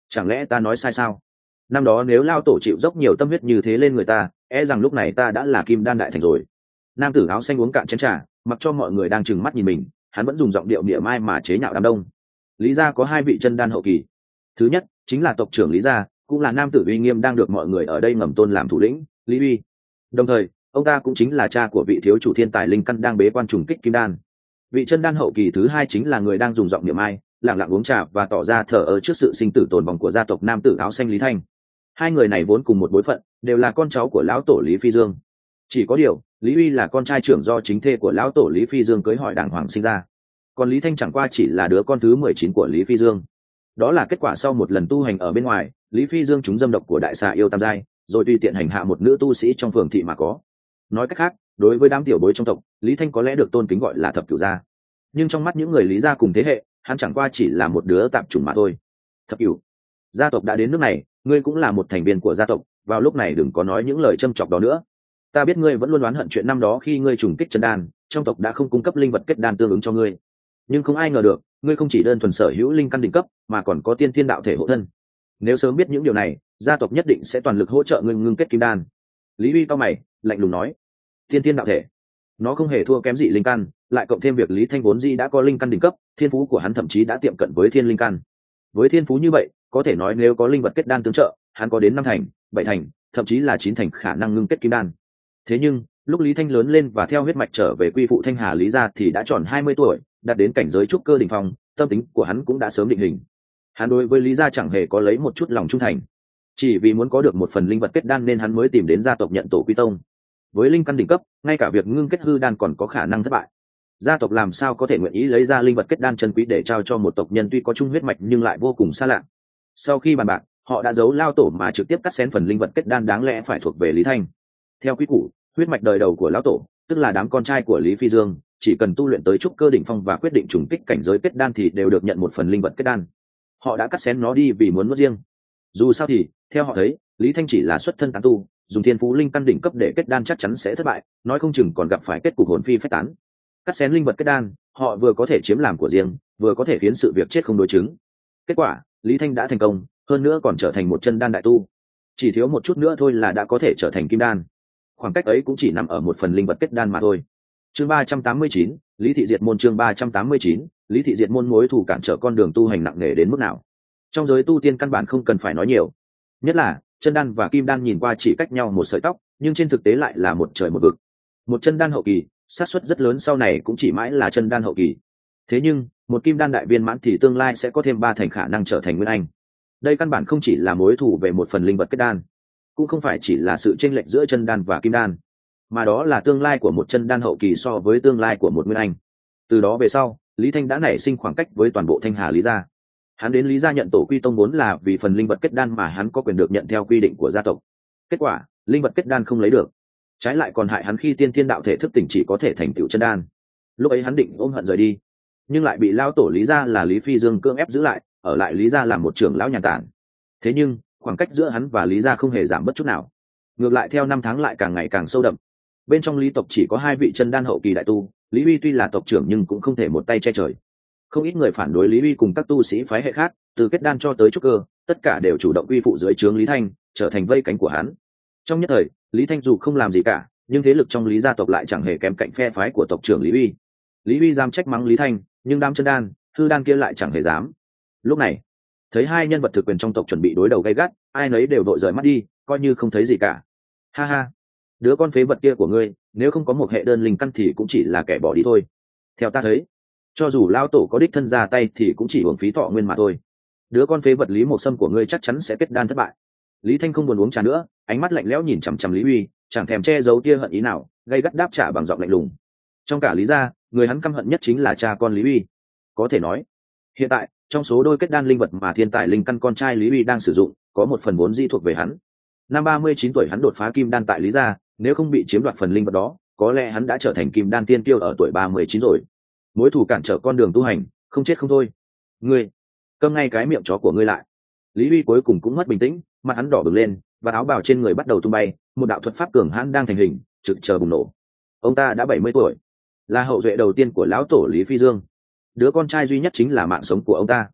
Chẳng lẽ ta nói sai sao? Năm đó nếu lao tổ chịu dốc nhiều tâm huyết như thế lên người ta, e rằng lúc này ta đã là kim đan đại thành rồi. Nam tử áo xanh uống cạn chén trà, mặc cho mọi người đang trừng mắt nhìn mình, hắn vẫn dùng giọng điệu niệm ai mà chế nhạo đám đông. Lý gia có hai vị chân đan hậu kỳ. Thứ nhất chính là tộc trưởng Lý gia, cũng là nam tử uy nghiêm đang được mọi người ở đây ngầm tôn làm thủ lĩnh, Lý Uy. Đồng thời ông ta cũng chính là cha của vị thiếu chủ thiên tài linh căn đang bế quan trùng kích kim đan. Vị chân đan hậu kỳ thứ hai chính là người đang dùng giọng niệm ai, lặng lặng uống trà và tỏ ra thờ ơ trước sự sinh tử tồn vong của gia tộc nam tử áo xanh Lý Thanh. Hai người này vốn cùng một bối phận, đều là con cháu của lão tổ Lý Phi Dương. Chỉ có điều Lý Uy là con trai trưởng do chính thê của lão tổ Lý Phi Dương cưới hỏi đàng hoàng sinh ra, còn Lý Thanh chẳng qua chỉ là đứa con thứ mười chín của Lý Phi Dương. Đó là kết quả sau một lần tu hành ở bên ngoài, Lý Phi Dương trúng dâm độc của đại xà yêu tam giai, rồi tùy tiện hành hạ một nữ tu sĩ trong phường thị mà có. Nói cách khác, đối với đám tiểu bối trong tộc, Lý Thanh có lẽ được tôn kính gọi là thập cửu gia, nhưng trong mắt những người Lý gia cùng thế hệ, hắn chẳng qua chỉ là một đứa tạp chủng mà thôi. Thập cửu gia tộc đã đến nước này, ngươi cũng là một thành viên của gia tộc, vào lúc này đừng có nói những lời châm chọc đó nữa. Ta biết ngươi vẫn luôn oán hận chuyện năm đó khi ngươi trùng kích chân đan, trong tộc đã không cung cấp linh vật kết đan tương ứng cho ngươi, nhưng không ai ngờ được ngươi không chỉ đơn thuần sở hữu linh căn đỉnh cấp, mà còn có tiên thiên đạo thể hộ thân. Nếu sớm biết những điều này, gia tộc nhất định sẽ toàn lực hỗ trợ ngươi ngưng kết kim đan. Lý Uy cao mày, lạnh lùng nói. Tiên thiên đạo thể, nó không hề thua kém dị linh căn, lại cộng thêm việc Lý Thanh vốn dĩ đã có linh căn đỉnh cấp, thiên phú của hắn thậm chí đã tiệm cận với thiên linh căn. Với thiên phú như vậy, có thể nói nếu có linh vật kết đan tương trợ, hắn có đến năm thành, bảy thành, thậm chí là chín thành khả năng ngưng kết kim đan. Thế nhưng lúc Lý Thanh lớn lên và theo huyết mạch trở về quy phụ Thanh Hà Lý gia thì đã tròn hai mươi tuổi, đạt đến cảnh giới trúc cơ đỉnh phong, tâm tính của hắn cũng đã sớm định hình. Hắn đối với Lý gia chẳng hề có lấy một chút lòng trung thành, chỉ vì muốn có được một phần linh vật kết đan nên hắn mới tìm đến gia tộc nhận tổ quy tông. Với linh căn đỉnh cấp, ngay cả việc ngưng kết hư đan còn có khả năng thất bại. Gia tộc làm sao có thể nguyện ý lấy ra linh vật kết đan chân quý để trao cho một tộc nhân tuy có chung huyết mạch nhưng lại vô cùng xa lạ. Sau khi bàn bạc, họ đã giấu lao tổ mà trực tiếp cắt xén phần linh vật kết đan đáng lẽ phải thuộc về Lý Thanh. Theo quy củ, huyết mạch đời đầu của lão tổ, tức là đám con trai của Lý Phi Dương, chỉ cần tu luyện tới trúc cơ đỉnh phong và quyết định trùng kích cảnh giới kết đan thì đều được nhận một phần linh vật kết đan. Họ đã cắt xén nó đi vì muốn nuốt riêng. Dù sao thì theo họ thấy, Lý Thanh chỉ là xuất thân tán tu, dùng thiên phú linh căn đỉnh cấp để kết đan chắc chắn sẽ thất bại, nói không chừng còn gặp phải kết cục hồn phi phách tán. Cắt xén linh vật kết đan, họ vừa có thể chiếm làm của riêng, vừa có thể khiến sự việc chết không đối chứng. Kết quả, Lý Thanh đã thành công, hơn nữa còn trở thành một chân đan đại tu. Chỉ thiếu một chút nữa thôi là đã có thể trở thành kim đan. Khoảng cách ấy cũng chỉ nằm ở một phần linh vật kết đan mà thôi. Chương ba trăm tám mươi chín, Lý thị diệt môn. Chương ba trăm tám mươi chín, Lý thị diệt môn. Mối thù cản trở con đường tu hành nặng nề đến mức nào? Trong giới tu tiên căn bản không cần phải nói nhiều, nhất là chân đan và kim đan nhìn qua chỉ cách nhau một sợi tóc, nhưng trên thực tế lại là một trời một vực. Một chân đan hậu kỳ, xác suất rất lớn sau này cũng chỉ mãi là chân đan hậu kỳ. Thế nhưng một kim đan đại viên mãn thì tương lai sẽ có thêm ba thành khả năng trở thành nguyên anh. Đây căn bản không chỉ là mối thù về một phần linh vật kết đan, cũng không phải chỉ là sự chênh lệch giữa chân đan và kim đan, mà đó là tương lai của một chân đan hậu kỳ so với tương lai của một nguyên anh. Từ đó về sau, Lý Thanh đã nảy sinh khoảng cách với toàn bộ Thanh Hà Lý gia. Hắn đến Lý gia nhận tổ quy tông vốn là vì phần linh vật kết đan mà hắn có quyền được nhận theo quy định của gia tộc. Kết quả, linh vật kết đan không lấy được, trái lại còn hại hắn khi tiên thiên đạo thể thức tỉnh chỉ có thể thành tựu chân đan. Lúc ấy hắn định ôm hận rời đi, nhưng lại bị lão tổ Lý gia là Lý Phi Dương cưỡng ép giữ lại, ở lại Lý gia làm một trưởng lão nhàn tản. Thế nhưng khoảng cách giữa hắn và Lý gia không hề giảm bất chút nào, ngược lại theo năm tháng lại càng ngày càng sâu đậm. Bên trong Lý tộc chỉ có hai vị chân đan hậu kỳ đại tu, Lý Uy tuy là tộc trưởng nhưng cũng không thể một tay che trời. Không ít người phản đối Lý Uy cùng các tu sĩ phái hệ khác, từ kết đan cho tới trúc cơ, tất cả đều chủ động quy phụ dưới trướng Lý Thanh, trở thành vây cánh của hắn. Trong nhất thời, Lý Thanh dù không làm gì cả, nhưng thế lực trong Lý gia tộc lại chẳng hề kém cạnh phe phái của tộc trưởng Lý Uy. Lý Uy dám trách mắng Lý Thanh, nhưng đám chân đan, hư đan kia lại chẳng hề dám. Lúc này, thấy hai nhân vật thực quyền trong tộc chuẩn bị đối đầu gay gắt, ai nấy đều đội rời mắt đi, coi như không thấy gì cả. Ha ha, đứa con phế vật kia của ngươi, nếu không có một hệ đơn linh căn thì cũng chỉ là kẻ bỏ đi thôi. Theo ta thấy, cho dù lao tổ có đích thân ra tay thì cũng chỉ hưởng phí thọ nguyên mà thôi. Đứa con phế vật Lý Mộc Sâm của ngươi chắc chắn sẽ kết đan thất bại. Lý Thanh không buồn uống trà nữa, ánh mắt lạnh lẽo nhìn chằm chằm Lý Uy, chẳng thèm che giấu tia hận ý nào, gay gắt đáp trả bằng giọng lạnh lùng. Trong cả Lý gia, người hắn căm hận nhất chính là cha con Lý Uy. Có thể nói, hiện tại trong số đôi kết đan linh vật mà thiên tài linh căn con trai Lý Uy đang sử dụng, có một phần vốn di thuộc về hắn. Năm ba mươi chín tuổi hắn đột phá kim đan tại Lý gia, nếu không bị chiếm đoạt phần linh vật đó, có lẽ hắn đã trở thành kim đan tiên tiêu ở tuổi ba mươi chín rồi. Mối thù cản trở con đường tu hành, không chết không thôi. Ngươi, câm ngay cái miệng chó của ngươi lại. Lý Uy cuối cùng cũng mất bình tĩnh, mặt hắn đỏ bừng lên, và áo bào trên người bắt đầu tung bay, một đạo thuật pháp cường hãn đang thành hình, trực chờ bùng nổ. Ông ta đã bảy mươi tuổi, là hậu duệ đầu tiên của lão tổ Lý Phi Dương. Đứa con trai duy nhất chính là mạng sống của ông ta.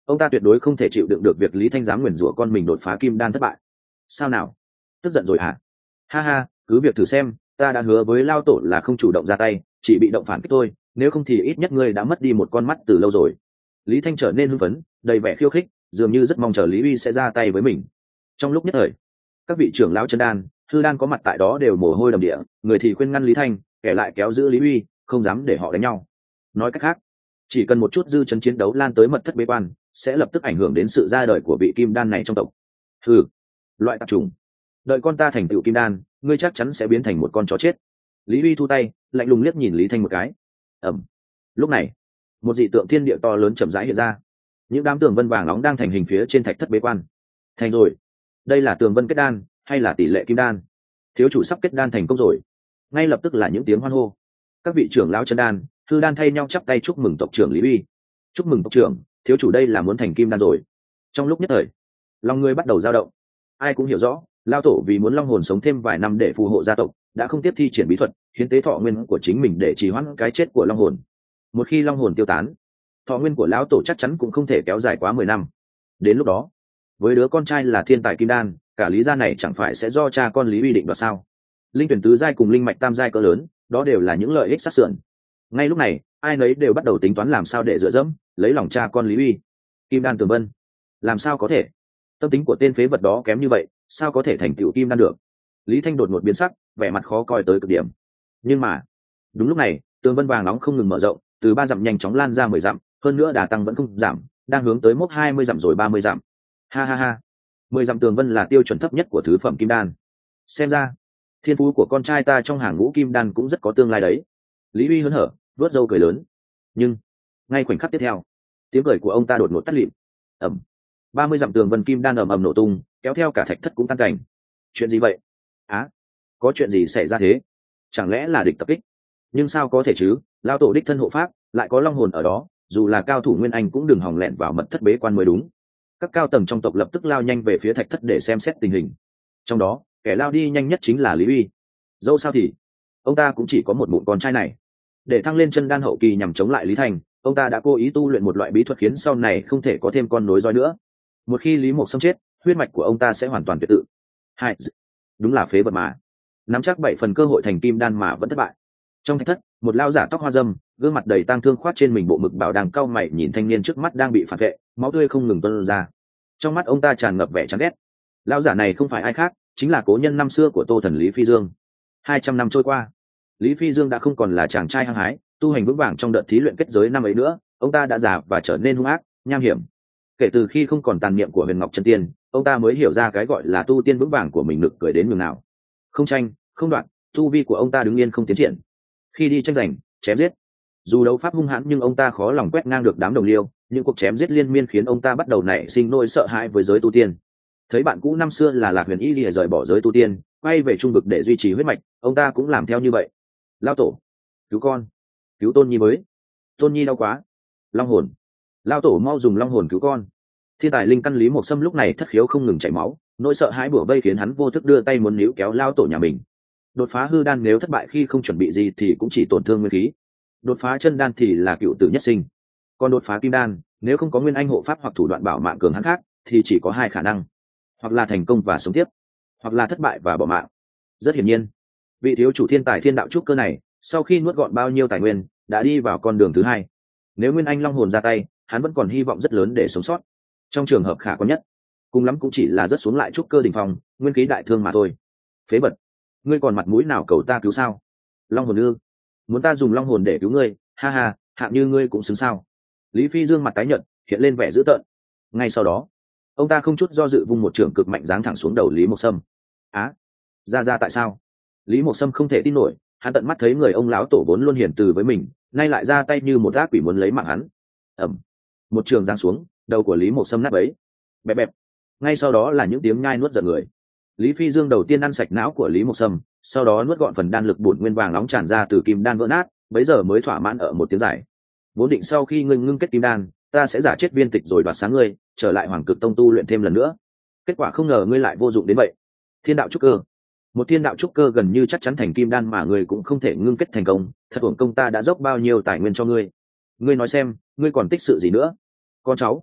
ông ta tuyệt đối không thể chịu đựng được việc Lý Thanh dám nguyền rủa con mình đột phá kim đan thất bại. Sao nào? Tức giận rồi hả? Ha ha, cứ việc thử xem, ta đã hứa với lao tổ là không chủ động ra tay, chỉ bị động phản kích thôi, nếu không thì ít nhất ngươi đã mất đi một con mắt từ lâu rồi. Lý Thanh trở nên hưng phấn, đầy vẻ khiêu khích, dường như rất mong chờ Lý Uy sẽ ra tay với mình. Trong lúc nhất thời, các vị trưởng lão chân đan, hư đan có mặt tại đó đều mồ hôi đầm địa, người thì khuyên ngăn Lý Thanh, kẻ lại kéo giữ Lý Uy, không dám để họ đánh nhau. Nói cách khác, chỉ cần một chút dư chấn chiến đấu lan tới mật thất bế quan, sẽ lập tức ảnh hưởng đến sự ra đời của vị kim đan này trong tộc. Hừ, loại tạp trùng, đợi con ta thành tựu kim đan, ngươi chắc chắn sẽ biến thành một con chó chết. Lý Uy thu tay, lạnh lùng liếc nhìn Lý Thanh một cái. Ẩm. Lúc này, một dị tượng thiên địa to lớn chậm rãi hiện ra. Những đám tường vân vàng nóng đang thành hình phía trên thạch thất bế quan. Thành rồi. Đây là tường vân kết đan hay là tỷ lệ kim đan? Thiếu chủ sắp kết đan thành công rồi. Ngay lập tức là những tiếng hoan hô. Các vị trưởng lão chân đan, hư đan thay nhau chắp tay chúc mừng tộc trưởng Lý Uy. Chúc mừng tộc trưởng, thiếu chủ đây là muốn thành kim đan rồi. Trong lúc nhất thời, lòng người bắt đầu dao động. Ai cũng hiểu rõ, lao tổ vì muốn long hồn sống thêm vài năm để phù hộ gia tộc, đã không tiếp thi triển bí thuật hiến tế thọ nguyên của chính mình để trì hoãn cái chết của long hồn. Một khi long hồn tiêu tán, thọ nguyên của lão tổ chắc chắn cũng không thể kéo dài quá mười năm. Đến lúc đó, với đứa con trai là thiên tài kim đan, cả lý gia này chẳng phải sẽ do cha con Lý Uy định đoạt sao? Linh tuyển tứ giai cùng linh mạch tam giai cỡ lớn, đó đều là những lợi ích sát sườn. Ngay lúc này, ai nấy đều bắt đầu tính toán làm sao để dựa dẫm, lấy lòng cha con Lý Uy. Kim đan tường vân, làm sao có thể? Tâm tính của tên phế vật đó kém như vậy, sao có thể thành tựu kim đan được? Lý Thanh đột ngột biến sắc, vẻ mặt khó coi tới cực điểm. Nhưng mà, đúng lúc này, tường vân vàng nóng không ngừng mở rộng, từ ba dặm nhanh chóng lan ra mười dặm, hơn nữa đà tăng vẫn không giảm, đang hướng tới mốc hai mươi dặm rồi ba mươi dặm. Ha ha ha, mười dặm tường vân là tiêu chuẩn thấp nhất của thứ phẩm kim đan. Xem ra, thiên phú của con trai ta trong hàng ngũ kim đan cũng rất có tương lai đấy. Lý Uy hớn hở, vớt râu cười lớn. Nhưng, ngay khoảnh khắc tiếp theo, tiếng cười của ông ta đột ngột tắt lịm. Ầm. ba mươi dặm tường vân kim đan ầm ầm nổ tung, kéo theo cả thạch thất cũng tan cảnh. Chuyện gì vậy? Á, à, có chuyện gì xảy ra thế? Chẳng lẽ là địch tập kích? Nhưng sao có thể chứ, lao tổ đích thân hộ pháp, lại có long hồn ở đó, dù là cao thủ nguyên anh cũng đừng hòng lẹn vào mật thất bế quan mới đúng. Các cao tầng trong tộc lập tức lao nhanh về phía thạch thất để xem xét tình hình. Trong đó, kẻ lao đi nhanh nhất chính là Lý Uy. Dẫu sao thì, ông ta cũng chỉ có một bụng con trai này. Để thăng lên chân đan hậu kỳ nhằm chống lại Lý Thành, ông ta đã cố ý tu luyện một loại bí thuật khiến sau này không thể có thêm con nối dõi nữa. Một khi Lý Mộc Sâm chết, huyết mạch của ông ta sẽ hoàn toàn tuyệt tự. Hai, đúng là phế vật mà. Nắm chắc bảy phần cơ hội thành kim đan mà vẫn thất bại. Trong thạch thất, một lao giả tóc hoa râm, gương mặt đầy tang thương khoát trên mình bộ mực bảo đang cau mày nhìn thanh niên trước mắt đang bị phản vệ, máu tươi không ngừng tuôn ra. Trong mắt ông ta tràn ngập vẻ chán ghét. Lao giả này không phải ai khác, chính là cố nhân năm xưa của Tô Thần Lý Phi Dương. Hai trăm năm trôi qua, Lý Phi Dương đã không còn là chàng trai hăng hái, tu hành vững vàng trong đợt thí luyện kết giới năm ấy nữa, ông ta đã già và trở nên hung ác, nham hiểm. Kể từ khi không còn tàn niệm của Huyền Ngọc Chân Tiên, ông ta mới hiểu ra cái gọi là tu tiên vững vàng của mình nực cười đến nhường nào. Không tranh, không đoạn, tu vi của ông ta đứng yên không tiến triển. Khi đi tranh giành, chém giết, dù đấu pháp hung hãn nhưng ông ta khó lòng quét ngang được đám đồng liêu. Những cuộc chém giết liên miên khiến ông ta bắt đầu nảy sinh nỗi sợ hãi với giới tu tiên. Thấy bạn cũ năm xưa là Lạc Huyền Y lìa rời bỏ giới tu tiên, quay về trung vực để duy trì huyết mạch, ông ta cũng làm theo như vậy. Lao tổ, cứu con, cứu Tôn Nhi với. Tôn Nhi đau quá. Long hồn, lao tổ mau dùng long hồn cứu con. Thiên tài linh căn Lý Mộc Sâm lúc này thất khiếu không ngừng chảy máu, nỗi sợ hãi bủa vây khiến hắn vô thức đưa tay muốn níu kéo lao tổ nhà mình. Đột phá hư đan nếu thất bại khi không chuẩn bị gì thì cũng chỉ tổn thương nguyên khí. Đột phá chân đan thì là cựu tử nhất sinh. Còn đột phá kim đan, nếu không có nguyên anh hộ pháp hoặc thủ đoạn bảo mạng cường hãn khác, thì chỉ có hai khả năng: hoặc là thành công và sống tiếp, hoặc là thất bại và bỏ mạng. Rất hiển nhiên, vị thiếu chủ thiên tài thiên đạo trúc cơ này, sau khi nuốt gọn bao nhiêu tài nguyên, đã đi vào con đường thứ hai. Nếu nguyên anh long hồn ra tay, hắn vẫn còn hy vọng rất lớn để sống sót. Trong trường hợp khả quan nhất, cùng lắm cũng chỉ là rớt xuống lại trúc cơ đỉnh phong, nguyên khí đại thương mà thôi. Phế vật, ngươi còn mặt mũi nào cầu ta cứu sao? Long hồn ư? Muốn ta dùng long hồn để cứu ngươi? Ha ha, hạng như ngươi cũng xứng sao? Lý Phi Dương mặt tái nhợt, hiện lên vẻ dữ tợn. Ngay sau đó, ông ta không chút do dự vung một trường cực mạnh giáng thẳng xuống đầu Lý Mộc Sâm. Á, ra ra tại sao? Lý Mộc Sâm không thể tin nổi, hắn tận mắt thấy người ông lão tổ vốn luôn hiền từ với mình, nay lại ra tay như một ác quỷ muốn lấy mạng hắn. Ầm, một trường giáng xuống, đầu của Lý Mộc Sâm nát bấy. Bẹp bẹp. Ngay sau đó là những tiếng nhai nuốt giận người. Lý Phi Dương đầu tiên ăn sạch não của Lý Mộc Sâm, sau đó nuốt gọn phần đan lực bổn nguyên vàng nóng tràn ra từ kim đan vỡ nát, bấy giờ mới thỏa mãn ở một tiếng dài. Vốn định sau khi ngươi ngưng kết kim đan, ta sẽ giả chết viên tịch rồi đoạt sáng ngươi, trở lại Hoàng Cực Tông tu luyện thêm lần nữa. Kết quả không ngờ ngươi lại vô dụng đến vậy. Thiên đạo trúc cơ, một thiên đạo trúc cơ gần như chắc chắn thành kim đan mà ngươi cũng không thể ngưng kết thành công, thật uổng công ta đã dốc bao nhiêu tài nguyên cho ngươi. Ngươi nói xem, ngươi còn tích sự gì nữa? Con cháu,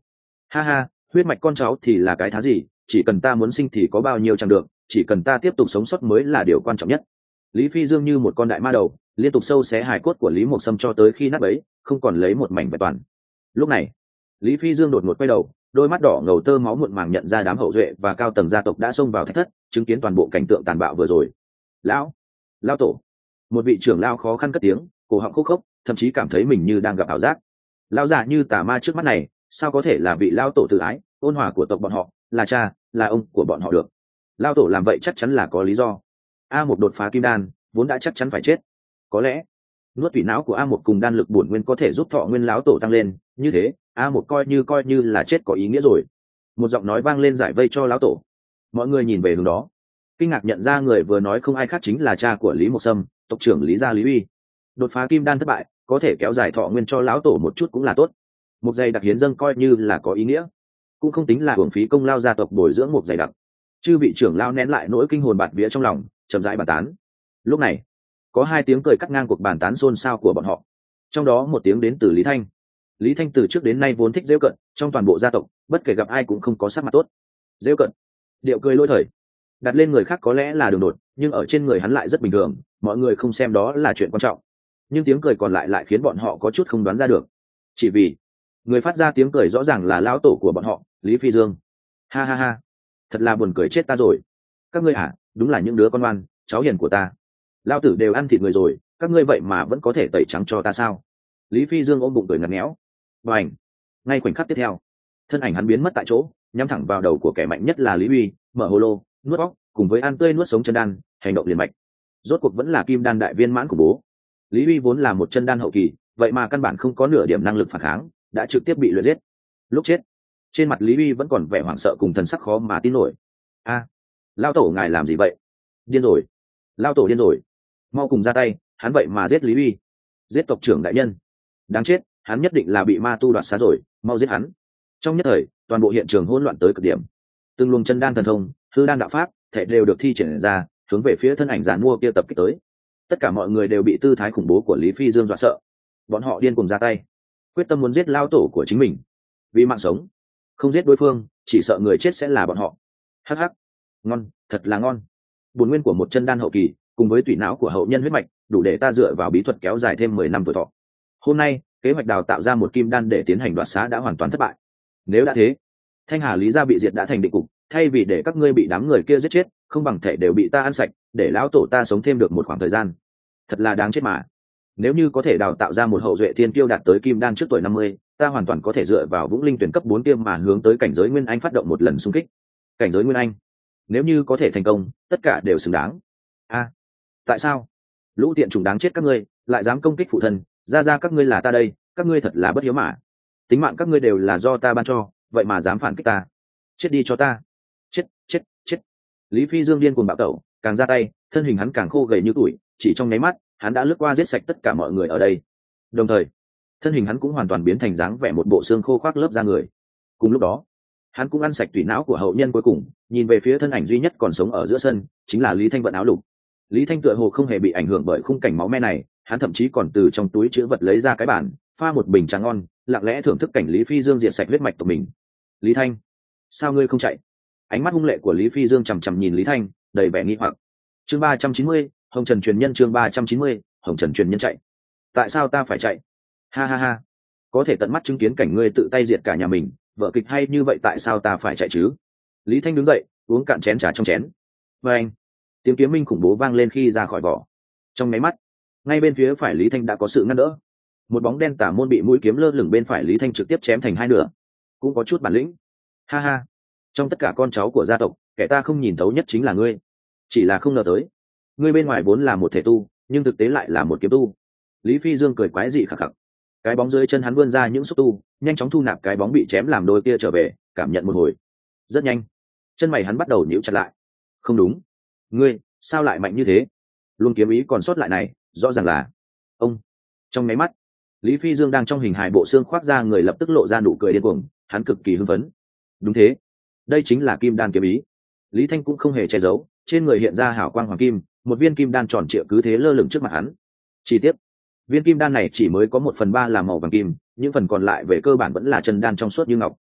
Ha ha, huyết mạch con cháu thì là cái thá gì, chỉ cần ta muốn sinh thì có bao nhiêu chẳng được, chỉ cần ta tiếp tục sống sót mới là điều quan trọng nhất. Lý Phi Dương như một con đại ma đầu, liên tục sâu xé hài cốt của Lý Mộc Sâm cho tới khi nát bấy, không còn lấy một mảnh vẹn toàn. Lúc này, Lý Phi Dương đột ngột quay đầu, đôi mắt đỏ ngầu tơ máu muộn màng nhận ra đám hậu duệ và cao tầng gia tộc đã xông vào thạch thất, chứng kiến toàn bộ cảnh tượng tàn bạo vừa rồi. Lão, lão tổ, một vị trưởng lão khó khăn cất tiếng, cổ họng khô khốc, thậm chí cảm thấy mình như đang gặp ảo giác. Lão già như tà ma trước mắt này, sao có thể là vị lão tổ tự ái, ôn hòa của tộc bọn họ, là cha, là ông của bọn họ được? Lão tổ làm vậy chắc chắn là có lý do. A một đột phá kim đan, vốn đã chắc chắn phải chết. Có lẽ nuốt thủy não của A một cùng đan lực bổn nguyên có thể giúp thọ nguyên lão tổ tăng lên, như thế A một coi như coi như là chết có ý nghĩa rồi. Một giọng nói vang lên giải vây cho lão tổ. Mọi người nhìn về hướng đó, kinh ngạc nhận ra người vừa nói không ai khác chính là cha của Lý Mộc Sâm, tộc trưởng Lý gia Lý Uy. Đột phá kim đan thất bại, có thể kéo dài thọ nguyên cho lão tổ một chút cũng là tốt. Một giày đặc hiến dâng coi như là có ý nghĩa, cũng không tính là hưởng phí công lao gia tộc bồi dưỡng một giày đặc. Chư vị trưởng lao nén lại nỗi kinh hồn bạt vía trong lòng, chậm rãi bàn tán. Lúc này, có hai tiếng cười cắt ngang cuộc bàn tán xôn xao của bọn họ. Trong đó một tiếng đến từ Lý Thanh. Lý Thanh từ trước đến nay vốn thích giễu cận, trong toàn bộ gia tộc, bất kể gặp ai cũng không có sắc mặt tốt. Giễu cận, điệu cười lôi thời, đặt lên người khác có lẽ là đường đột, nhưng ở trên người hắn lại rất bình thường, mọi người không xem đó là chuyện quan trọng. Nhưng tiếng cười còn lại lại khiến bọn họ có chút không đoán ra được. Chỉ vì người phát ra tiếng cười rõ ràng là lão tổ của bọn họ, Lý Phi Dương. Ha ha ha, thật là buồn cười chết ta rồi. Các ngươi à, đúng là những đứa con ngoan, cháu hiền của ta. Lao tử đều ăn thịt người rồi, các ngươi vậy mà vẫn có thể tẩy trắng cho ta sao? Lý Phi Dương ôm bụng cười ngặt nghẽo. Và ảnh, ngay khoảnh khắc tiếp theo, thân ảnh hắn biến mất tại chỗ, nhắm thẳng vào đầu của kẻ mạnh nhất là Lý Uy, mở hồ lô, nuốt óc, cùng với ăn tươi nuốt sống chân đan, hành động liền mạch. Rốt cuộc vẫn là kim đan đại viên mãn của bố. Lý Uy vốn là một chân đan hậu kỳ, vậy mà căn bản không có nửa điểm năng lực phản kháng, đã trực tiếp bị luyện giết. Lúc chết, trên mặt Lý Uy vẫn còn vẻ hoảng sợ cùng thần sắc khó mà tin nổi. A, à, lao tổ ngài làm gì vậy? Điên rồi, lao tổ điên rồi, mau cùng ra tay, hắn vậy mà giết Lý Uy, giết tộc trưởng đại nhân, đáng chết, hắn nhất định là bị ma tu đoạt xá rồi, mau giết hắn. Trong nhất thời, toàn bộ hiện trường hỗn loạn tới cực điểm. Từng luồng chân đan thần thông, hư đan đạo pháp, thể đều được thi triển ra, hướng về phía thân ảnh giàn mua kia tập kích tới. Tất cả mọi người đều bị tư thái khủng bố của Lý Phi Dương dọa sợ. Bọn họ điên cùng ra tay, quyết tâm muốn giết lao tổ của chính mình. Vì mạng sống, không giết đối phương, chỉ sợ người chết sẽ là bọn họ. Hắc hắc, ngon, thật là ngon. Bổn nguyên của một chân đan hậu kỳ, cùng với tủy não của hậu nhân huyết mạch, đủ để ta dựa vào bí thuật kéo dài thêm mười năm tuổi thọ. Hôm nay, kế hoạch đào tạo ra một kim đan để tiến hành đoạt xá đã hoàn toàn thất bại. Nếu đã thế, Thanh Hà Lý gia bị diệt đã thành định cục, thay vì để các ngươi bị đám người kia giết chết, không bằng thể đều bị ta ăn sạch, để lão tổ ta sống thêm được một khoảng thời gian. Thật là đáng chết mà. Nếu như có thể đào tạo ra một hậu duệ thiên kiêu đạt tới kim đan trước tuổi năm mươi, ta hoàn toàn có thể dựa vào Vũng Linh tuyển cấp bốn tiêm mà hướng tới cảnh giới Nguyên Anh phát động một lần xung kích. Cảnh giới Nguyên Anh, nếu như có thể thành công, tất cả đều xứng đáng. A, à, tại sao? Lũ tiện chủng đáng chết các ngươi, lại dám công kích phụ thân, ra ra các ngươi là ta đây, các ngươi thật là bất hiếu mà. Tính mạng các ngươi đều là do ta ban cho, vậy mà dám phản kích ta. Chết đi cho ta. Chết, chết, chết. Lý Phi Dương điên cuồng bạo tẩu, càng ra tay, thân hình hắn càng khô gầy như tuổi, chỉ trong nháy mắt, hắn đã lướt qua giết sạch tất cả mọi người ở đây. Đồng thời, thân hình hắn cũng hoàn toàn biến thành dáng vẻ một bộ xương khô khoác lớp da người. Cùng lúc đó, hắn cũng ăn sạch tủy não của hậu nhân cuối cùng, nhìn về phía thân ảnh duy nhất còn sống ở giữa sân, chính là Lý Thanh vận áo lục. Lý Thanh tựa hồ không hề bị ảnh hưởng bởi khung cảnh máu me này, hắn thậm chí còn từ trong túi chữ vật lấy ra cái bản, pha một bình trà ngon, lặng lẽ thưởng thức cảnh Lý Phi Dương diệt sạch huyết mạch của mình. Lý Thanh, sao ngươi không chạy? Ánh mắt hung lệ của Lý Phi Dương chằm chằm nhìn Lý Thanh, đầy vẻ nghi hoặc. Chương ba trăm chín mươi, Hồng Trần truyền nhân. Chương ba trăm chín mươi, Hồng Trần truyền nhân chạy. Tại sao ta phải chạy? Ha ha ha, có thể tận mắt chứng kiến cảnh ngươi tự tay diệt cả nhà mình, vở kịch hay như vậy tại sao ta phải chạy chứ? Lý Thanh đứng dậy, uống cạn chén trà trong chén. Và anh, tiếng kiếm minh khủng bố vang lên khi ra khỏi vỏ. Trong máy mắt, ngay bên phía phải Lý Thanh đã có sự ngăn đỡ. Một bóng đen tả môn bị mũi kiếm lơ lửng bên phải Lý Thanh trực tiếp chém thành hai nửa. Cũng có chút bản lĩnh. Ha ha, trong tất cả con cháu của gia tộc, kẻ ta không nhìn thấu nhất chính là ngươi. Chỉ là không ngờ tới, ngươi bên ngoài vốn là một thể tu, nhưng thực tế lại là một kiếm tu. Lý Phi Dương cười quái dị khặc khặc. Cái bóng dưới chân hắn vươn ra những xúc tu, nhanh chóng thu nạp cái bóng bị chém làm đôi kia trở về, cảm nhận một hồi. Rất nhanh, chân mày hắn bắt đầu nhíu chặt lại. Không đúng, ngươi sao lại mạnh như thế? Luôn kiếm ý còn sót lại này, rõ ràng là ông. Trong máy mắt, Lý Phi Dương đang trong hình hài bộ xương khoác ra người lập tức lộ ra nụ cười điên cuồng, hắn cực kỳ hưng phấn. Đúng thế, đây chính là kim đan kiếm ý. Lý Thanh cũng không hề che giấu, trên người hiện ra hào quang hoàng kim, một viên kim đan tròn trịa cứ thế lơ lửng trước mặt hắn. Chi tiết, viên kim đan này chỉ mới có một phần ba là màu vàng kim, những phần còn lại về cơ bản vẫn là chân đan trong suốt như ngọc.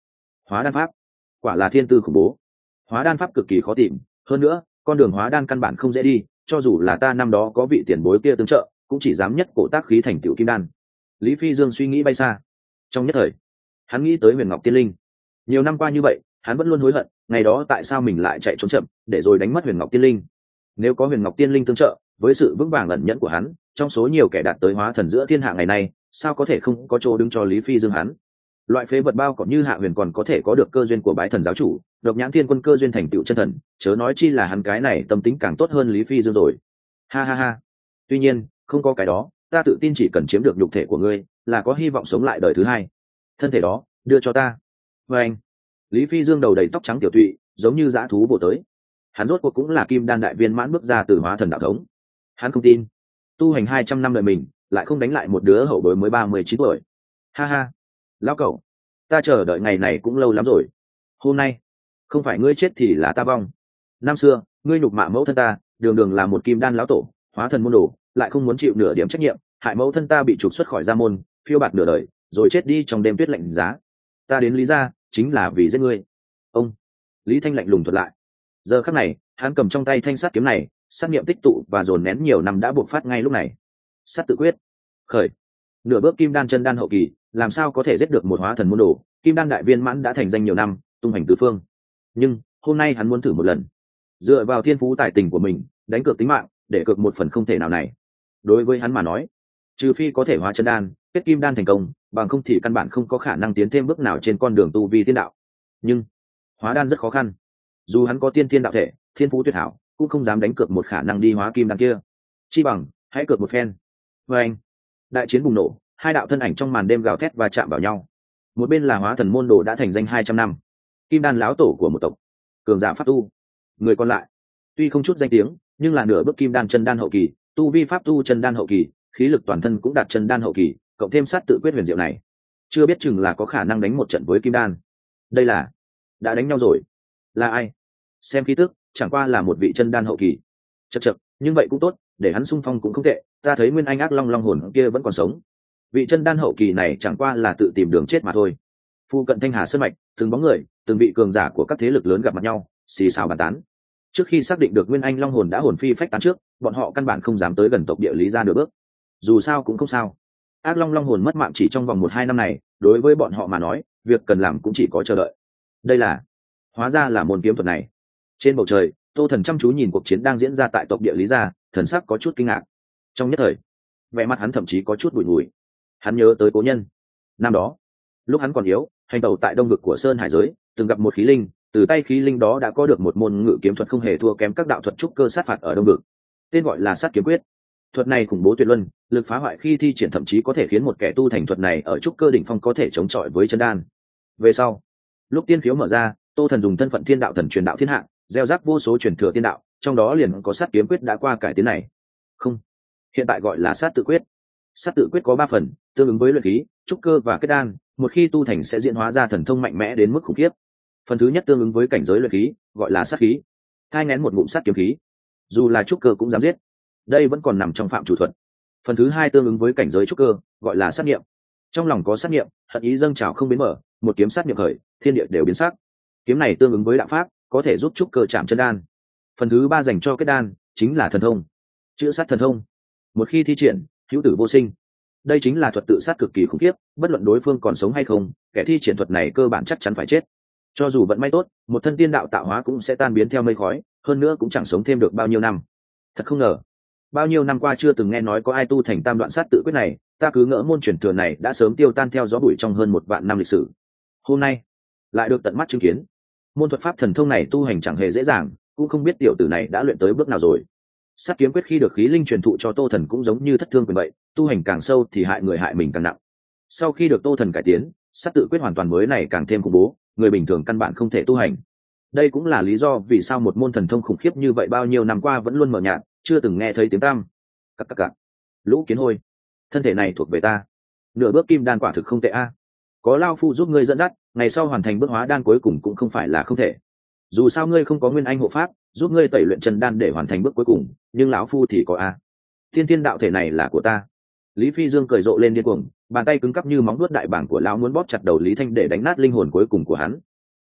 Hóa đan pháp quả là thiên tư khủng bố. Hóa đan pháp cực kỳ khó tìm, hơn nữa con đường hóa đan căn bản không dễ đi, cho dù là ta năm đó có vị tiền bối kia tương trợ cũng chỉ dám nhất cổ tác khí thành tựu kim đan. Lý Phi Dương suy nghĩ bay xa. Trong nhất thời hắn nghĩ tới Huyền Ngọc Tiên Linh. Nhiều năm qua như vậy hắn vẫn luôn hối hận ngày đó tại sao mình lại chạy trốn chậm để rồi đánh mất Huyền Ngọc Tiên Linh. Nếu có Huyền Ngọc Tiên Linh tương trợ, với sự vững vàng ẩn nhẫn của hắn, trong số nhiều kẻ đạt tới hóa thần giữa thiên hạ ngày nay, sao có thể không có chỗ đứng cho Lý Phi Dương hắn. Loại phế vật bao còn như Hạ Huyền còn có thể có được cơ duyên của Bái Thần giáo chủ, Độc Nhãn Thiên Quân cơ duyên thành tựu chân thần, chớ nói chi là hắn cái này tâm tính càng tốt hơn Lý Phi Dương rồi. Ha ha ha. Tuy nhiên, không có cái đó, ta tự tin chỉ cần chiếm được nhục thể của ngươi, là có hy vọng sống lại đời thứ hai. Thân thể đó, đưa cho ta. Và anh. Lý Phi Dương đầu đầy tóc trắng tiểu tụy, giống như dã thú bổ tới. Hắn rốt cuộc cũng là kim đan đại viên mãn bước ra từ hóa thần đạo thống. Hắn không tin, tu hành hai trăm năm đời mình, lại không đánh lại một đứa hậu bối mới ba mươi chín tuổi. Ha ha. Lão cẩu, ta chờ đợi ngày này cũng lâu lắm rồi. Hôm nay, không phải ngươi chết thì là ta vong. Năm xưa, ngươi nhục mạ mẫu thân ta, đường đường là một kim đan lão tổ, hóa thần môn đồ, lại không muốn chịu nửa điểm trách nhiệm, hại mẫu thân ta bị trục xuất khỏi gia môn, phiêu bạt nửa đời, rồi chết đi trong đêm tuyết lạnh giá. Ta đến Lý gia chính là vì giết ngươi. Ông Lý Thanh lạnh lùng thuật lại. Giờ khắc này, hắn cầm trong tay thanh sát kiếm này, sát niệm tích tụ và dồn nén nhiều năm đã buộc phát ngay lúc này. Sát tự quyết khởi. Nửa bước kim đan chân đan hậu kỳ, làm sao có thể giết được một hóa thần môn đồ? Kim đan đại viên mãn đã thành danh nhiều năm, tung hành tứ phương. Nhưng hôm nay hắn muốn thử một lần, dựa vào thiên phú tài tình của mình, đánh cược tính mạng, để cược một phần không thể nào này. Đối với hắn mà nói, trừ phi có thể hóa chân đan, kết kim đan thành công, bằng không thì căn bản không có khả năng tiến thêm bước nào trên con đường tu vi tiên đạo. Nhưng hóa đan rất khó khăn, dù hắn có tiên thiên đạo thể, thiên phú tuyệt hảo, cũng không dám đánh cược một khả năng đi hóa kim đan kia. Chi bằng hãy cược một phen. Và anh, đại chiến bùng nổ, hai đạo thân ảnh trong màn đêm gào thét và chạm vào nhau. Một bên là hóa thần môn đồ đã thành danh hai trăm năm, kim đan láo tổ của một tộc, cường giả pháp tu. Người còn lại tuy không chút danh tiếng, nhưng là nửa bước kim đan chân đan hậu kỳ, tu vi pháp tu chân đan hậu kỳ, khí lực toàn thân cũng đạt chân đan hậu kỳ, cộng thêm sát tự quyết huyền diệu này, chưa biết chừng là có khả năng đánh một trận với kim đan. Đây là đã đánh nhau rồi. Là ai? Xem khí tức, chẳng qua là một vị chân đan hậu kỳ. Chậc chậc, nhưng vậy cũng tốt, để hắn xung phong cũng không tệ. Ta thấy Nguyên Anh ác long long hồn kia vẫn còn sống. Vị chân đan hậu kỳ này chẳng qua là tự tìm đường chết mà thôi. Phu cận Thanh Hà Sơn mạch, từng bóng người, từng vị cường giả của các thế lực lớn gặp mặt nhau, xì xào bàn tán. Trước khi xác định được Nguyên Anh long hồn đã hồn phi phách tán trước, bọn họ căn bản không dám tới gần tộc địa Lý gia nửa bước. Dù sao cũng không sao. Ác long long hồn mất mạng chỉ trong vòng một hai năm này, đối với bọn họ mà nói, việc cần làm cũng chỉ có chờ đợi. Đây là, hóa ra là môn kiếm thuật này. Trên bầu trời, Tô Thần chăm chú nhìn cuộc chiến đang diễn ra tại tộc địa Lý gia, thần sắc có chút kinh ngạc. Trong nhất thời, vẻ mặt hắn thậm chí có chút bụi bụi. Hắn nhớ tới cố nhân. Năm đó, lúc hắn còn yếu, hành tẩu tại đông vực của Sơn Hải giới, từng gặp một khí linh, từ tay khí linh đó đã có được một môn ngự kiếm thuật không hề thua kém các đạo thuật trúc cơ sát phạt ở đông vực, tên gọi là sát kiếm quyết. Thuật này khủng bố tuyệt luân, lực phá hoại khi thi triển thậm chí có thể khiến một kẻ tu thành thuật này ở trúc cơ đỉnh phong có thể chống chọi với chân đan. Về sau, lúc tiên khiếu mở ra, Tô Thần dùng thân phận thiên đạo thần truyền đạo thiên hạ, gieo rắc vô số truyền thừa tiên đạo, trong đó liền có sát kiếm quyết đã qua cải tiến này. Không, hiện tại gọi là sát tự quyết. Sát tự quyết có ba phần, tương ứng với luyện khí, trúc cơ và kết đan, một khi tu thành sẽ diễn hóa ra thần thông mạnh mẽ đến mức khủng khiếp. Phần thứ nhất tương ứng với cảnh giới luyện khí, gọi là sát khí, thai nghén một ngụm sát kiếm khí, dù là trúc cơ cũng dám giết. Đây vẫn còn nằm trong phạm chủ thuật. Phần thứ hai tương ứng với cảnh giới trúc cơ, gọi là sát niệm. Trong lòng có sát niệm, hận ý dâng trào không biến mở, một kiếm sát niệm khởi, thiên địa đều biến sắc. Kiếm này tương ứng với đạo pháp, có thể giúp trúc cơ chạm chân đan. Phần thứ ba dành cho kết đan, chính là thần thông, chữ sát thần thông. Một khi thi triển, hữu tử vô sinh. Đây chính là thuật tự sát cực kỳ khủng khiếp, bất luận đối phương còn sống hay không, kẻ thi triển thuật này cơ bản chắc chắn phải chết. Cho dù vận may tốt, một thân tiên đạo tạo hóa cũng sẽ tan biến theo mây khói, hơn nữa cũng chẳng sống thêm được bao nhiêu năm. Thật không ngờ, bao nhiêu năm qua chưa từng nghe nói có ai tu thành tam đoạn sát tự quyết này, ta cứ ngỡ môn truyền thừa này đã sớm tiêu tan theo gió bụi trong hơn một vạn năm lịch sử. Hôm nay lại được tận mắt chứng kiến. Môn thuật pháp thần thông này tu hành chẳng hề dễ dàng, cũng không biết tiểu tử này đã luyện tới bước nào rồi. Sát kiếm quyết khi được khí linh truyền thụ cho Tô Thần cũng giống như thất thương quyền vậy, tu hành càng sâu thì hại người hại mình càng nặng. Sau khi được Tô Thần cải tiến, sát tự quyết hoàn toàn mới này càng thêm khủng bố, người bình thường căn bản không thể tu hành. Đây cũng là lý do vì sao một môn thần thông khủng khiếp như vậy bao nhiêu năm qua vẫn luôn mờ nhạt, chưa từng nghe thấy tiếng tăm. Cặc cặc cặc. Lũ kiến hôi, thân thể này thuộc về ta. Nửa bước kim đan quả thực không tệ a. Có lao phu giúp ngươi dẫn dắt, ngày sau hoàn thành bước hóa đan cuối cùng cũng không phải là không thể. Dù sao ngươi không có Nguyên Anh hộ pháp, giúp ngươi tẩy luyện chân đan để hoàn thành bước cuối cùng, nhưng lão phu thì có a. Thiên thiên đạo thể này là của ta. Lý Phi Dương cười rộ lên điên cuồng, bàn tay cứng cắp như móng vuốt đại bảng của lão muốn bóp chặt đầu Lý Thanh để đánh nát linh hồn cuối cùng của hắn.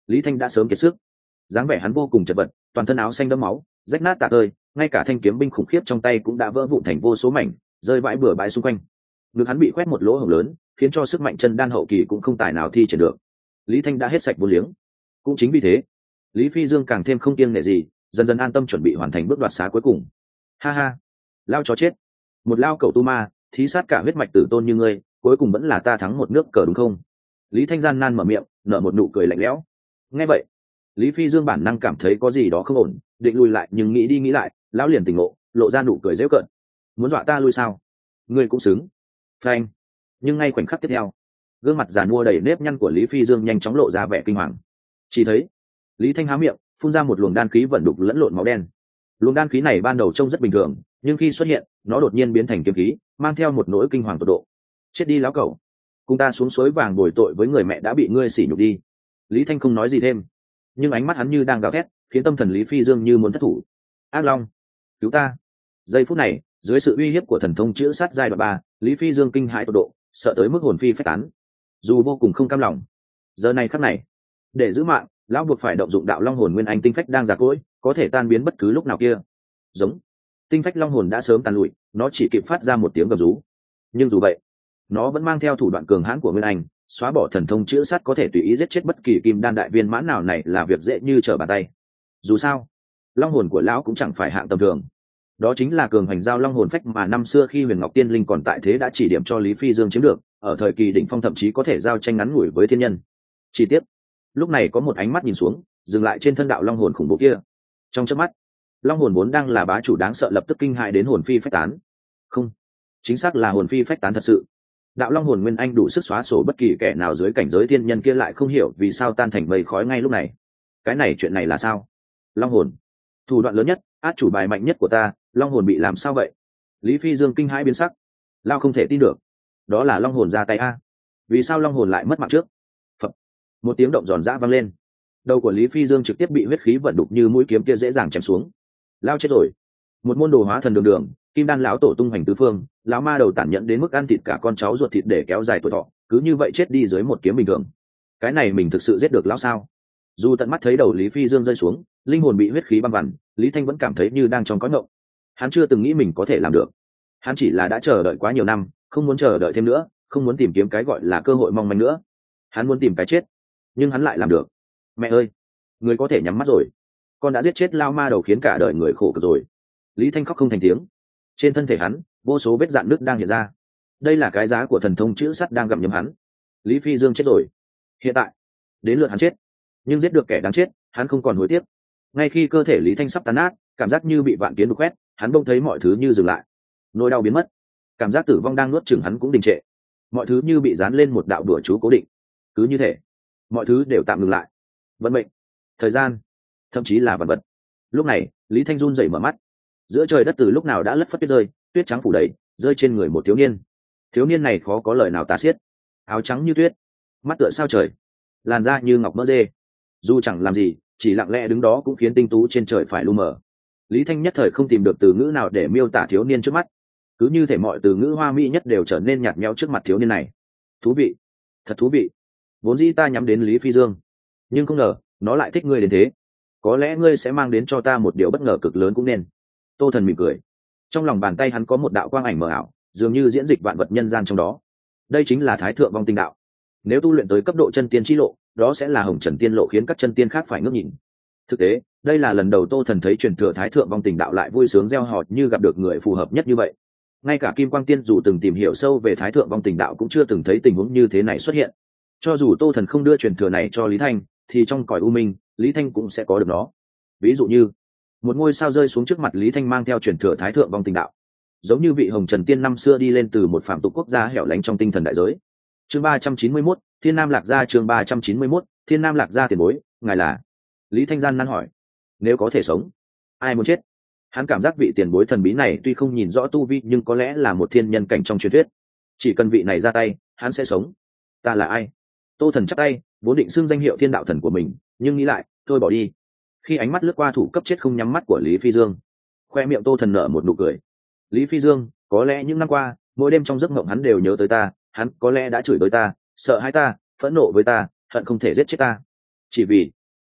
Lý Thanh đã sớm kiệt sức, dáng vẻ hắn vô cùng chật vật, toàn thân áo xanh đẫm máu, rách nát tạc ơi, ngay cả thanh kiếm binh khủng khiếp trong tay cũng đã vỡ vụn thành vô số mảnh, rơi vãi bừa bãi xung quanh. Ngực hắn bị khoét một lỗ hổng lớn, khiến cho sức mạnh chân đan hậu kỳ cũng không tài nào thi triển được. Lý Thanh đã hết sạch vô liếng. Cũng chính vì thế, Lý Phi Dương càng thêm không kiêng nể gì, dần dần an tâm chuẩn bị hoàn thành bước đoạt xá cuối cùng. Ha ha, lao chó chết, một lao cẩu tu ma, thí sát cả huyết mạch tử tôn như ngươi, cuối cùng vẫn là ta thắng một nước cờ đúng không? Lý Thanh gian nan mở miệng, nở một nụ cười lạnh lẽo. Nghe vậy, Lý Phi Dương bản năng cảm thấy có gì đó không ổn, định lùi lại nhưng nghĩ đi nghĩ lại, lão liền tỉnh ngộ, lộ ra nụ cười giễu cợt. Muốn dọa ta lui sao? Ngươi cũng xứng. Phanh. Nhưng ngay khoảnh khắc tiếp theo, gương mặt giàn mua đầy nếp nhăn của Lý Phi Dương nhanh chóng lộ ra vẻ kinh hoàng. Chỉ thấy Lý Thanh há miệng, phun ra một luồng đan khí vận đục lẫn lộn máu đen. Luồng đan khí này ban đầu trông rất bình thường, nhưng khi xuất hiện, nó đột nhiên biến thành kiếm khí, mang theo một nỗi kinh hoàng tột độ. Chết đi lão cẩu, cùng ta xuống suối vàng bồi tội với người mẹ đã bị ngươi sỉ nhục đi. Lý Thanh không nói gì thêm, nhưng ánh mắt hắn như đang gào thét, khiến tâm thần Lý Phi Dương như muốn thất thủ. Ác Long, cứu ta! Giây phút này, dưới sự uy hiếp của thần thông chữa sát giai đoạn ba, Lý Phi Dương kinh hãi tột độ, sợ tới mức hồn phi phách tán. Dù vô cùng không cam lòng, giờ này khắc này, để giữ mạng, lão buộc phải động dụng đạo long hồn nguyên anh tinh phách đang già cỗi, có thể tan biến bất cứ lúc nào kia. Giống, tinh phách long hồn đã sớm tàn lụi, nó chỉ kịp phát ra một tiếng gầm rú. Nhưng dù vậy, nó vẫn mang theo thủ đoạn cường hãn của nguyên anh, xóa bỏ thần thông chữa sát có thể tùy ý giết chết bất kỳ kim đan đại viên mãn nào, này là việc dễ như trở bàn tay. Dù sao, long hồn của lão cũng chẳng phải hạng tầm thường. Đó chính là cường hành giao long hồn phách mà năm xưa khi Huyền Ngọc Tiên Linh còn tại thế đã chỉ điểm cho Lý Phi Dương chiếm được, ở thời kỳ đỉnh phong thậm chí có thể giao tranh ngắn ngủi với thiên nhân. Chi tiết, lúc này có một ánh mắt nhìn xuống, dừng lại trên thân đạo long hồn khủng bố kia. Trong chớp mắt, long hồn vốn đang là bá chủ đáng sợ lập tức kinh hãi đến hồn phi phách tán. Không, chính xác là hồn phi phách tán thật sự. Đạo long hồn nguyên anh đủ sức xóa sổ bất kỳ kẻ nào dưới cảnh giới thiên nhân kia, lại không hiểu vì sao tan thành mây khói ngay lúc này. Cái này chuyện này là sao? Long hồn, thủ đoạn lớn nhất, át chủ bài mạnh nhất của ta, long hồn bị làm sao vậy? Lý Phi Dương kinh hãi biến sắc, lao không thể tin được, đó là long hồn ra tay a? Vì sao long hồn lại mất mạng trước? Phập, một tiếng động giòn giã vang lên, đầu của Lý Phi Dương trực tiếp bị huyết khí vận đục như mũi kiếm kia dễ dàng chém xuống. Lao chết rồi. Một môn đồ hóa thần đường đường, kim đan lão tổ tung hoành tứ phương, lão ma đầu tàn nhẫn đến mức ăn thịt cả con cháu ruột thịt để kéo dài tuổi thọ, cứ như vậy chết đi dưới một kiếm bình thường. Cái này mình thực sự giết được lão sao? Dù tận mắt thấy đầu Lý Phi Dương rơi xuống, linh hồn bị huyết khí băm vằn, Lý Thanh vẫn cảm thấy như đang trong cõi ngộng. Hắn chưa từng nghĩ mình có thể làm được. Hắn chỉ là đã chờ đợi quá nhiều năm, không muốn chờ đợi thêm nữa, không muốn tìm kiếm cái gọi là cơ hội mong manh nữa. Hắn muốn tìm cái chết, nhưng hắn lại làm được. Mẹ ơi, người có thể nhắm mắt rồi. Con đã giết chết lao ma đầu khiến cả đời người khổ cực rồi. Lý Thanh khóc không thành tiếng. Trên thân thể hắn, vô số vết rạn nứt đang hiện ra. Đây là cái giá của thần thông chữ sắt đang gặm nhấm hắn. Lý Phi Dương chết rồi. Hiện tại, đến lượt hắn chết. Nhưng giết được kẻ đáng chết, hắn không còn hối tiếc. Ngay khi cơ thể Lý Thanh sắp tàn nát, cảm giác như bị vạn kiến đục khoét, hắn bỗng thấy mọi thứ như dừng lại. Nỗi đau biến mất, cảm giác tử vong đang nuốt chửng hắn cũng đình trệ. Mọi thứ như bị dán lên một đạo đùa chú cố định. Cứ như thể, mọi thứ đều tạm ngừng lại. Vận mệnh, thời gian, thậm chí là vạn vật. Lúc này, Lý Thanh run rẩy mở mắt. Giữa trời đất từ lúc nào đã lất phất tuyết rơi, tuyết trắng phủ đầy, rơi trên người một thiếu niên. Thiếu niên này khó có lời nào tả xiết. Áo trắng như tuyết, mắt tựa sao trời, làn da như ngọc mỡ dê. Dù chẳng làm gì, chỉ lặng lẽ đứng đó cũng khiến tinh tú trên trời phải lu mờ. Lý Thanh nhất thời không tìm được từ ngữ nào để miêu tả thiếu niên trước mắt. Cứ như thể mọi từ ngữ hoa mỹ nhất đều trở nên nhạt nhẽo trước mặt thiếu niên này. Thú vị, thật thú vị. Vốn dĩ ta nhắm đến Lý Phi Dương, nhưng không ngờ nó lại thích ngươi đến thế. Có lẽ ngươi sẽ mang đến cho ta một điều bất ngờ cực lớn cũng nên. Tô Thần mỉm cười. Trong lòng bàn tay hắn có một đạo quang ảnh mờ ảo, dường như diễn dịch vạn vật nhân gian trong đó. Đây chính là Thái Thượng Vong Tinh Đạo. Nếu tu luyện tới cấp độ chân tiên chi lộ, đó sẽ là hồng trần tiên lộ khiến các chân tiên khác phải ngước nhìn. Thực tế, đây là lần đầu Tô Thần thấy truyền thừa Thái Thượng Vong Tình Đạo lại vui sướng reo hò như gặp được người phù hợp nhất như vậy. Ngay cả Kim Quang Tiên dù từng tìm hiểu sâu về Thái Thượng Vong Tình Đạo cũng chưa từng thấy tình huống như thế này xuất hiện. Cho dù Tô Thần không đưa truyền thừa này cho Lý Thanh, thì trong cõi u minh, Lý Thanh cũng sẽ có được nó. Ví dụ như, một ngôi sao rơi xuống trước mặt Lý Thanh mang theo truyền thừa Thái Thượng Vong Tình Đạo, giống như vị hồng trần tiên năm xưa đi lên từ một phàm tục quốc gia hẻo lánh trong tinh thần đại giới. Chương ba trăm chín mươi mốt, Thiên Nam Lạc Gia. Chương ba trăm chín mươi mốt, Thiên Nam Lạc Gia. Tiền bối, ngài là? Lý Thanh gian nan hỏi. Nếu có thể sống, ai muốn chết? Hắn cảm giác vị tiền bối thần bí này tuy không nhìn rõ tu vi nhưng có lẽ là một thiên nhân cảnh trong truyền thuyết. Chỉ cần vị này ra tay, hắn sẽ sống. Ta là ai? Tô Thần chắp tay, vốn định xưng danh hiệu Thiên Đạo Thần của mình, nhưng nghĩ lại, thôi bỏ đi. Khi ánh mắt lướt qua thủ cấp chết không nhắm mắt của Lý Phi Dương, khoe miệng Tô Thần nở một nụ cười. Lý Phi Dương, có lẽ những năm qua, mỗi đêm trong giấc mộng hắn đều nhớ tới ta, hắn có lẽ đã chửi tới ta, sợ hãi ta, phẫn nộ với ta, hận không thể giết chết ta. Chỉ vì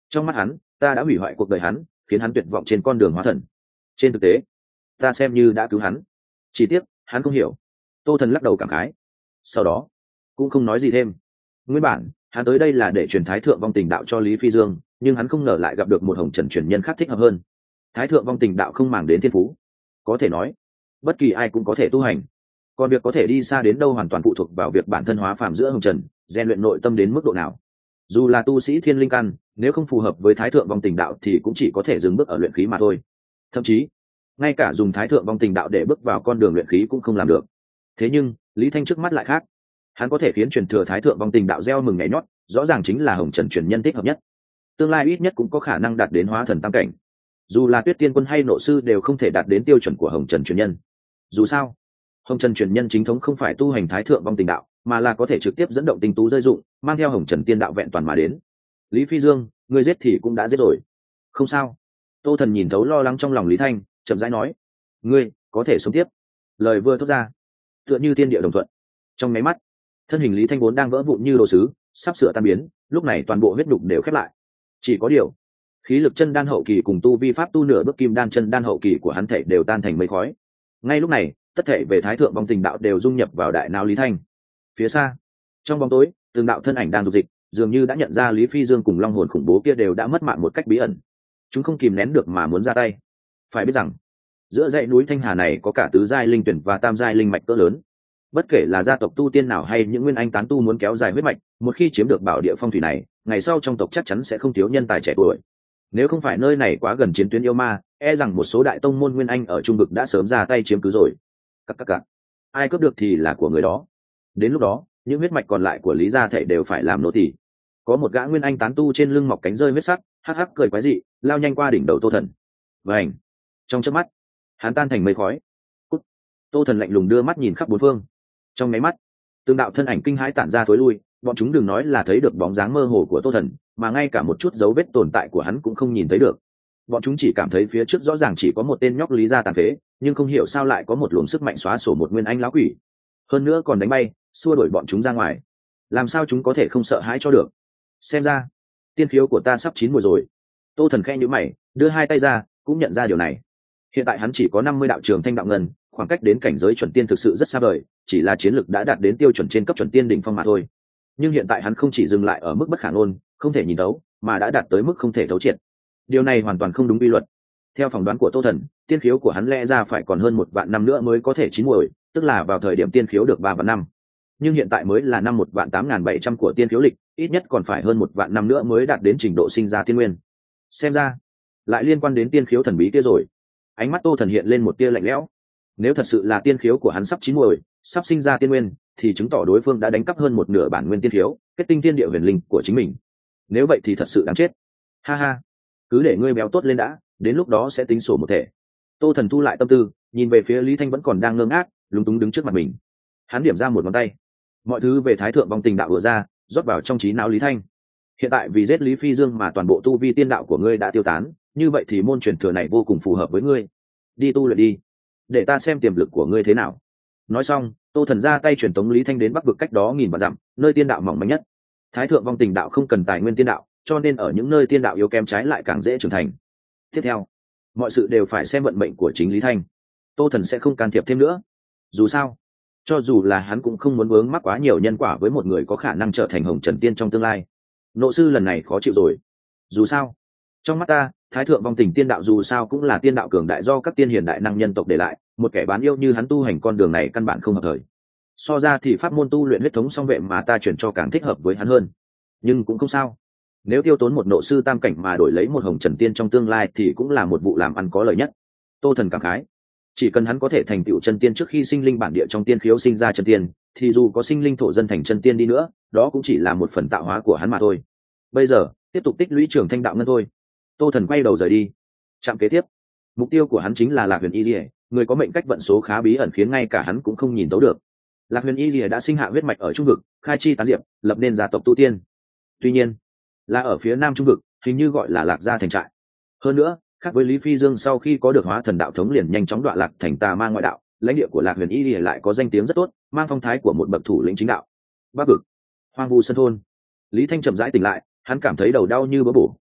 trong mắt hắn ta đã hủy hoại cuộc đời hắn, khiến hắn tuyệt vọng trên con đường hóa thần. Trên thực tế ta xem như đã cứu hắn, chỉ tiếc hắn không hiểu. Tô Thần lắc đầu cảm khái, sau đó cũng không nói gì thêm. Nguyên bản hắn tới đây là để truyền thái thượng vong tình đạo cho Lý Phi Dương, nhưng hắn không ngờ lại gặp được một hồng trần truyền nhân khác thích hợp hơn. Thái thượng vong tình đạo không màng đến thiên phú, có thể nói bất kỳ ai cũng có thể tu hành, còn việc có thể đi xa đến đâu hoàn toàn phụ thuộc vào việc bản thân hóa phàm giữa hồng trần, rèn luyện nội tâm đến mức độ nào. Dù là tu sĩ thiên linh căn, nếu không phù hợp với thái thượng vong tình đạo thì cũng chỉ có thể dừng bước ở luyện khí mà thôi. Thậm chí ngay cả dùng thái thượng vong tình đạo để bước vào con đường luyện khí cũng không làm được. Thế nhưng Lý Thanh trước mắt lại khác, hắn có thể khiến truyền thừa thái thượng vong tình đạo gieo mừng nhảy nhót, rõ ràng chính là hồng trần truyền nhân thích hợp nhất, tương lai ít nhất cũng có khả năng đạt đến hóa thần tam cảnh. Dù là Tuyết Tiên Quân hay Nộ Sư đều không thể đạt đến tiêu chuẩn của hồng trần truyền nhân. Dù sao hồng trần truyền nhân chính thống không phải tu hành thái thượng vong tình đạo, mà là có thể trực tiếp dẫn động tinh tú rơi dụng, mang theo hồng trần tiên đạo vẹn toàn mà đến. Lý Phi Dương, người giết thì cũng đã giết rồi, không sao. Tô Thần nhìn thấu lo lắng trong lòng Lý Thanh, chậm rãi nói, ngươi có thể sống tiếp. Lời vừa thốt ra tựa như thiên địa đồng thuận. Trong máy mắt thân hình Lý Thanh vốn đang vỡ vụn như đồ sứ, sắp sửa tan biến, lúc này toàn bộ huyết đục đều khép lại. Chỉ có điều khí lực chân đan hậu kỳ cùng tu vi pháp tu nửa bước kim đan chân đan hậu kỳ của hắn thể đều tan thành mây khói. Ngay lúc này tất thể về thái thượng vong tình đạo đều dung nhập vào đại não Lý Thanh. Phía xa trong bóng tối từng đạo thân ảnh đang dục dịch, dường như đã nhận ra Lý Phi Dương cùng long hồn khủng bố kia đều đã mất mạng một cách bí ẩn. Chúng không kìm nén được mà muốn ra tay. Phải biết rằng giữa dãy núi Thanh Hà này có cả tứ giai linh tuyển và tam giai linh mạch cỡ lớn. Bất kể là gia tộc tu tiên nào hay những nguyên anh tán tu muốn kéo dài huyết mạch, một khi chiếm được bảo địa phong thủy này, ngày sau trong tộc chắc chắn sẽ không thiếu nhân tài trẻ tuổi. Nếu không phải nơi này quá gần chiến tuyến yêu ma, e rằng một số đại tông môn nguyên anh ở trung vực đã sớm ra tay chiếm cứ rồi. Các các các. Ai cướp được thì là của người đó. Đến lúc đó những huyết mạch còn lại của Lý gia thể đều phải làm nô tỳ. Có một gã nguyên anh tán tu trên lưng mọc cánh rơi huyết sắc, hắc hắc cười quái dị, lao nhanh qua đỉnh đầu Tô Thần. Vành, trong chớp mắt hắn tan thành mây khói. Cút. Tô Thần lạnh lùng đưa mắt nhìn khắp bốn phương. Trong máy mắt tương đạo thân ảnh kinh hãi tản ra thối lui, bọn chúng đừng nói là thấy được bóng dáng mơ hồ của Tô Thần, mà ngay cả một chút dấu vết tồn tại của hắn cũng không nhìn thấy được. Bọn chúng chỉ cảm thấy phía trước rõ ràng chỉ có một tên nhóc Lý gia tàn phế, nhưng không hiểu sao lại có một luồng sức mạnh xóa sổ một nguyên anh lão quỷ, hơn nữa còn đánh bay xua đuổi bọn chúng ra ngoài. Làm sao chúng có thể không sợ hãi cho được? Xem ra tiên khiếu của ta sắp chín mùi rồi. Tô Thần khẽ nhíu mày, đưa hai tay ra, cũng nhận ra điều này. Hiện tại hắn chỉ có năm mươi đạo trường thanh đạo ngân, khoảng cách đến cảnh giới chuẩn tiên thực sự rất xa vời, chỉ là chiến lực đã đạt đến tiêu chuẩn trên cấp chuẩn tiên đỉnh phong mà thôi. Nhưng hiện tại hắn không chỉ dừng lại ở mức bất khả ngôn, không thể nhìn thấu, mà đã đạt tới mức không thể thấu triệt. Điều này hoàn toàn không đúng quy luật. Theo phỏng đoán của Tô Thần, tiên khiếu của hắn lẽ ra phải còn hơn một vạn năm nữa mới có thể chín muồi, tức là vào thời điểm tiên khiếu được ba vạn năm. Nhưng hiện tại mới là năm một vạn tám ngàn bảy trăm của tiên khiếu lịch, ít nhất còn phải hơn một vạn năm nữa mới đạt đến trình độ sinh ra tiên nguyên. Xem ra lại liên quan đến tiên khiếu thần bí kia rồi. Ánh mắt Tô Thần hiện lên một tia lạnh lẽo. Nếu thật sự là tiên khiếu của hắn sắp chín muồi, sắp sinh ra tiên nguyên, thì chứng tỏ đối phương đã đánh cắp hơn một nửa bản nguyên tiên khiếu, kết tinh thiên địa huyền linh của chính mình. Nếu vậy thì thật sự đáng chết. Ha ha, cứ để ngươi béo tốt lên đã, đến lúc đó sẽ tính sổ một thể. Tô Thần thu lại tâm tư, nhìn về phía Lý Thanh vẫn còn đang ngơ ngác, lúng túng đứng trước mặt mình. Hắn điểm ra một ngón tay, mọi thứ về thái thượng vong tình đạo vừa ra, rót vào trong trí não Lý Thanh. Hiện tại vì giết Lý Phi Dương mà toàn bộ tu vi tiên đạo của ngươi đã tiêu tán, như vậy thì môn truyền thừa này vô cùng phù hợp với ngươi. Đi tu luyện đi, để ta xem tiềm lực của ngươi thế nào. Nói xong, Tô Thần ra tay truyền tống Lý Thanh đến bắc vực cách đó nghìn vạn dặm, nơi tiên đạo mỏng manh nhất. Thái thượng vong tình đạo không cần tài nguyên tiên đạo, cho nên ở những nơi tiên đạo yếu kém trái lại càng dễ trưởng thành. Tiếp theo, mọi sự đều phải xem vận mệnh của chính Lý Thanh. Tô Thần sẽ không can thiệp thêm nữa. Dù sao, cho dù là hắn cũng không muốn vướng mắc quá nhiều nhân quả với một người có khả năng trở thành hồng trần tiên trong tương lai. Nộ sư lần này khó chịu rồi. Dù sao, trong mắt ta, thái thượng vong tình tiên đạo dù sao cũng là tiên đạo cường đại do các tiên hiền đại năng nhân tộc để lại, một kẻ bán yêu như hắn tu hành con đường này căn bản không hợp thời. So ra thì pháp môn tu luyện huyết thống song vệ mà ta chuyển cho càng thích hợp với hắn hơn. Nhưng cũng không sao, nếu tiêu tốn một nộ sư tam cảnh mà đổi lấy một hồng trần tiên trong tương lai thì cũng là một vụ làm ăn có lợi nhất. Tô Thần cảm khái, chỉ cần hắn có thể thành tựu chân tiên trước khi sinh linh bản địa trong tiên khiếu sinh ra chân tiên, thì dù có sinh linh thổ dân thành chân tiên đi nữa, đó cũng chỉ là một phần tạo hóa của hắn mà thôi. Bây giờ tiếp tục tích lũy trường thanh đạo ngân thôi. Tô Thần quay đầu rời đi. Trạm kế tiếp, mục tiêu của hắn chính là Lạc Huyền Y Lìa, người có mệnh cách vận số khá bí ẩn khiến ngay cả hắn cũng không nhìn tấu được. Lạc Huyền Y Lìa đã sinh hạ huyết mạch ở trung vực, khai chi tán diệp, lập nên gia tộc tu tiên. Tuy nhiên, là ở phía nam trung vực, hình như gọi là Lạc gia thành trại. Hơn nữa, khác với Lý Phi Dương sau khi có được hóa thần đạo thống liền nhanh chóng đọa lạc thành tà ma ngoại đạo, lãnh địa của Lạc Huyền Y Lìa lại có danh tiếng rất tốt, mang phong thái của một bậc thủ lĩnh chính đạo. Bắc vực, hoang vu sân thôn. Lý Thanh chậm rãi tỉnh lại, hắn cảm thấy đầu đau như bỡ bổ,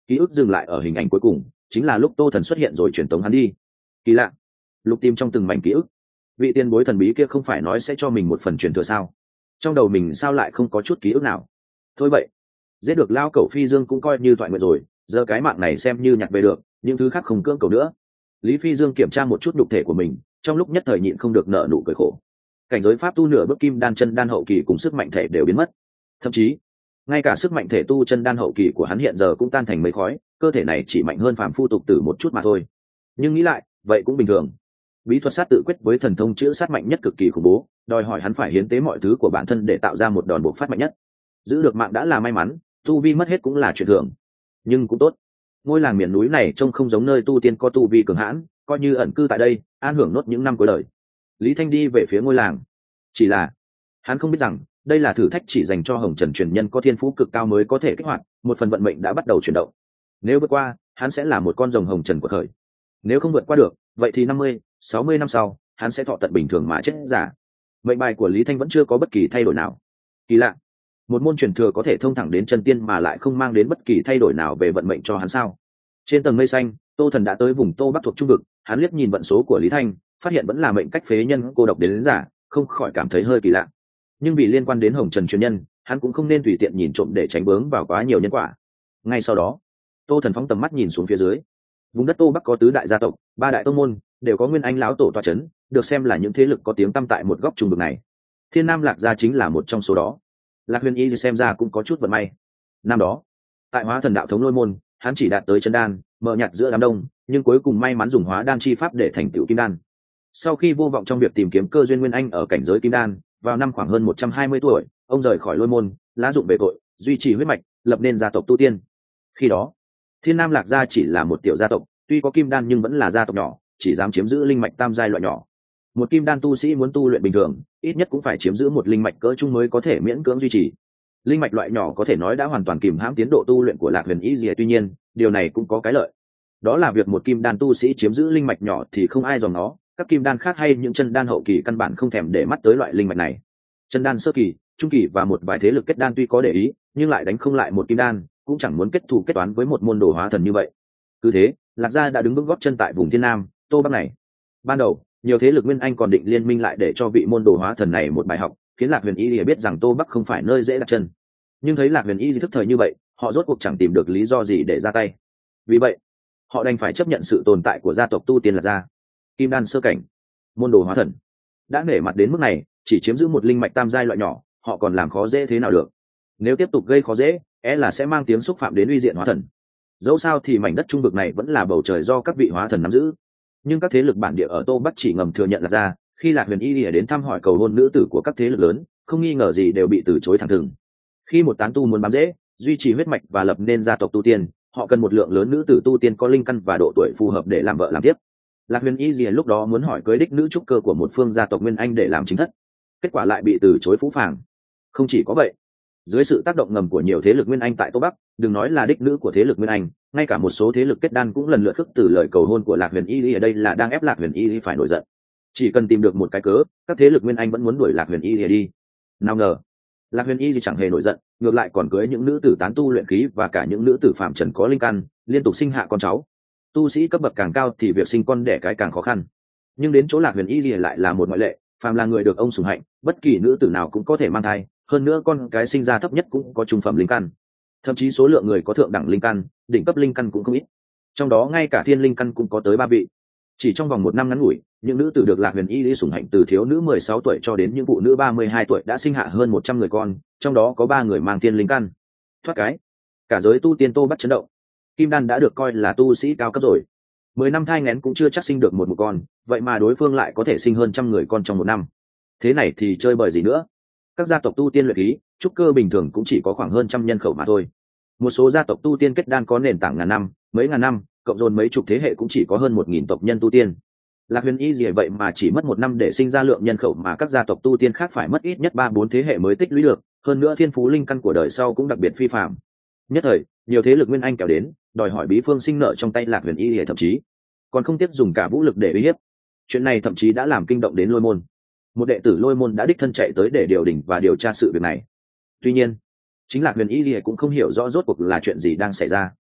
ký ức dừng lại ở hình ảnh cuối cùng, chính là lúc Tô Thần xuất hiện rồi truyền tống hắn đi. Kỳ lạ, lục tìm trong từng mảnh ký ức, vị tiền bối thần bí kia không phải nói sẽ cho mình một phần truyền thừa sao? Trong đầu mình sao lại không có chút ký ức nào? Thôi vậy, giết được lao cẩu Phi Dương cũng coi như thoại nguyện rồi, giờ cái mạng này xem như nhặt về được, những thứ khác không cưỡng cầu nữa. Lý Phi Dương kiểm tra một chút nhục thể của mình, trong lúc nhất thời nhịn không được nở nụ cười khổ. Cảnh giới pháp tu nửa bước kim đan chân đan hậu kỳ cùng sức mạnh thể đều biến mất, thậm chí ngay cả sức mạnh thể tu chân đan hậu kỳ của hắn hiện giờ cũng tan thành mây khói, cơ thể này chỉ mạnh hơn phàm phu tục tử một chút mà thôi. Nhưng nghĩ lại, vậy cũng bình thường. Bí thuật sát tự quyết với thần thông chữa sát mạnh nhất cực kỳ khủng bố, đòi hỏi hắn phải hiến tế mọi thứ của bản thân để tạo ra một đòn bộc phát mạnh nhất. Giữ được mạng đã là may mắn, tu vi mất hết cũng là chuyện thường. Nhưng cũng tốt, ngôi làng miền núi này trông không giống nơi tu tiên có tu vi cường hãn, coi như ẩn cư tại đây, an hưởng nốt những năm cuối đời. Lý Thanh đi về phía ngôi làng, chỉ là hắn không biết rằng đây là thử thách chỉ dành cho Hồng Trần truyền nhân có thiên phú cực cao mới có thể kích hoạt, một phần vận mệnh đã bắt đầu chuyển động. Nếu vượt qua, hắn sẽ là một con rồng Hồng Trần của thời. Nếu không vượt qua được, vậy thì năm mươi, sáu mươi năm sau, hắn sẽ thọ tận bình thường mà chết giả. Mệnh bài của Lý Thanh vẫn chưa có bất kỳ thay đổi nào. Kỳ lạ, một môn truyền thừa có thể thông thẳng đến chân tiên mà lại không mang đến bất kỳ thay đổi nào về vận mệnh cho hắn sao? Trên tầng mây xanh, Tô Thần đã tới vùng Tô Bắc thuộc trung vực, hắn liếc nhìn vận số của Lý Thanh, phát hiện vẫn là mệnh cách phế nhân cô độc đến, đến giả, không khỏi cảm thấy hơi kỳ lạ. Nhưng vì liên quan đến Hồng Trần truyền nhân, hắn cũng không nên tùy tiện nhìn trộm để tránh vướng vào quá nhiều nhân quả. Ngay sau đó, Tô Thần phóng tầm mắt nhìn xuống phía dưới. Vùng đất Tô Bắc có tứ đại gia tộc, ba đại tông môn, đều có Nguyên Anh lão tổ tọa chấn, được xem là những thế lực có tiếng tăm tại một góc trung vực này. Thiên Nam Lạc gia chính là một trong số đó. Lạc Huyền Y xem ra cũng có chút vận may. Năm đó, tại Hóa Thần đạo thống Lôi môn, hắn chỉ đạt tới chân đan, mờ nhạt giữa đám đông, nhưng cuối cùng may mắn dùng hóa đan chi pháp để thành tựu kim đan. Sau khi vô vọng trong việc tìm kiếm cơ duyên Nguyên Anh ở cảnh giới kim đan, vào năm khoảng hơn một trăm hai mươi tuổi, ông rời khỏi Lôi môn, lá dụng về tội, duy trì huyết mạch, lập nên gia tộc tu tiên. Khi đó, Thiên Nam Lạc gia chỉ là một tiểu gia tộc, tuy có kim đan nhưng vẫn là gia tộc nhỏ, chỉ dám chiếm giữ linh mạch tam giai loại nhỏ. Một kim đan tu sĩ muốn tu luyện bình thường, ít nhất cũng phải chiếm giữ một linh mạch cỡ trung mới có thể miễn cưỡng duy trì. Linh mạch loại nhỏ có thể nói đã hoàn toàn kìm hãm tiến độ tu luyện của Lạc Huyền Y Diệ, tuy nhiên, điều này cũng có cái lợi. Đó là việc một kim đan tu sĩ chiếm giữ linh mạch nhỏ thì không ai dòm nó, các kim đan khác hay những chân đan hậu kỳ căn bản không thèm để mắt tới loại linh mạch này. Chân đan sơ kỳ, trung kỳ và một vài thế lực kết đan tuy có để ý, nhưng lại đánh không lại một kim đan, cũng chẳng muốn kết thù kết toán với một môn đồ hóa thần như vậy. Cứ thế, Lạc gia đã đứng vững gót chân tại vùng Thiên Nam, Tô Bắc này. Ban đầu, nhiều thế lực Nguyên Anh còn định liên minh lại để cho vị môn đồ hóa thần này một bài học, khiến Lạc Huyền Y Lìa biết rằng Tô Bắc không phải nơi dễ đặt chân. Nhưng thấy Lạc Huyền Y thức thời như vậy, họ rốt cuộc chẳng tìm được lý do gì để ra tay. Vì vậy, họ đành phải chấp nhận sự tồn tại của gia tộc tu tiên Lạc gia. Kim đan sơ cảnh, môn đồ hóa thần, đã nể mặt đến mức này, chỉ chiếm giữ một linh mạch tam giai loại nhỏ, họ còn làm khó dễ thế nào được? Nếu tiếp tục gây khó dễ, é là sẽ mang tiếng xúc phạm đến uy diện hóa thần. Dẫu sao thì mảnh đất trung vực này vẫn là bầu trời do các vị hóa thần nắm giữ. Nhưng các thế lực bản địa ở Tô Bắc chỉ ngầm thừa nhận Lạc gia. Khi Lạc Huyền Y Lìa đến thăm hỏi cầu hôn nữ tử của các thế lực lớn, không nghi ngờ gì đều bị từ chối thẳng thừng. Khi một tán tu muốn bám rễ, duy trì huyết mạch và lập nên gia tộc tu tiên, họ cần một lượng lớn nữ tử tu tiên có linh căn và độ tuổi phù hợp để làm vợ làm tiếp. Lạc Huyền Y Lìa lúc đó muốn hỏi cưới đích nữ trúc cơ của một phương gia tộc Nguyên Anh để làm chính thất, kết quả lại bị từ chối phũ phàng. Không chỉ có vậy, dưới sự tác động ngầm của nhiều thế lực Nguyên Anh tại Tô Bắc, đừng nói là đích nữ của thế lực Nguyên Anh, ngay cả một số thế lực kết đan cũng lần lượt khước từ lời cầu hôn của Lạc Huyền Y ở đây là đang ép Lạc Huyền Y phải nổi giận. Chỉ cần tìm được một cái cớ, các thế lực Nguyên Anh vẫn muốn đuổi Lạc Huyền Y đi. Nào ngờ, Lạc Huyền Y chẳng hề nổi giận, ngược lại còn cưới những nữ tử tán tu luyện khí và cả những nữ tử phạm trần có linh căn, liên tục sinh hạ con cháu. Tu sĩ cấp bậc càng cao thì việc sinh con đẻ cái càng khó khăn. Nhưng đến chỗ Lạc Huyền Y lại là một ngoại lệ, phàm là người được ông sủng hạnh, bất kỳ nữ tử nào cũng có thể mang thai, hơn nữa con cái sinh ra thấp nhất cũng có trung phẩm linh căn. Thậm chí số lượng người có thượng đẳng linh căn, đỉnh cấp linh căn cũng không ít. Trong đó ngay cả thiên linh căn cũng có tới ba vị. Chỉ trong vòng một năm ngắn ngủi, những nữ tử được Lạc Huyền Y lý sủng hạnh từ thiếu nữ mười sáu tuổi cho đến những phụ nữ ba mươi hai tuổi đã sinh hạ hơn một trăm người con, trong đó có ba người mang thiên linh căn. Thoát cái, cả giới tu tiên Tô Bắc chấn động. Kim đan đã được coi là tu sĩ cao cấp rồi. Mười năm thai nghén cũng chưa chắc sinh được một một con, vậy mà đối phương lại có thể sinh hơn trăm người con trong một năm. Thế này thì chơi bời gì nữa? Các gia tộc tu tiên luyện khí, trúc cơ bình thường cũng chỉ có khoảng hơn trăm nhân khẩu mà thôi. Một số gia tộc tu tiên kết đan có nền tảng ngàn năm, mấy ngàn năm, cộng dồn mấy chục thế hệ cũng chỉ có hơn một nghìn tộc nhân tu tiên. Lạc Huyền Y gì vậy mà chỉ mất một năm để sinh ra lượng nhân khẩu mà các gia tộc tu tiên khác phải mất ít nhất ba bốn thế hệ mới tích lũy được, hơn nữa thiên phú linh căn của đời sau cũng đặc biệt phi phàm. Nhất thời, nhiều thế lực Nguyên Anh kéo đến, đòi hỏi bí phương sinh nợ trong tay Lạc Huyền Y, thậm chí còn không tiếp dùng cả vũ lực để uy hiếp. Chuyện này thậm chí đã làm kinh động đến Lôi môn. Một đệ tử Lôi môn đã đích thân chạy tới để điều đình và điều tra sự việc này. Tuy nhiên, chính Lạc Huyền Y cũng không hiểu rõ rốt cuộc là chuyện gì đang xảy ra.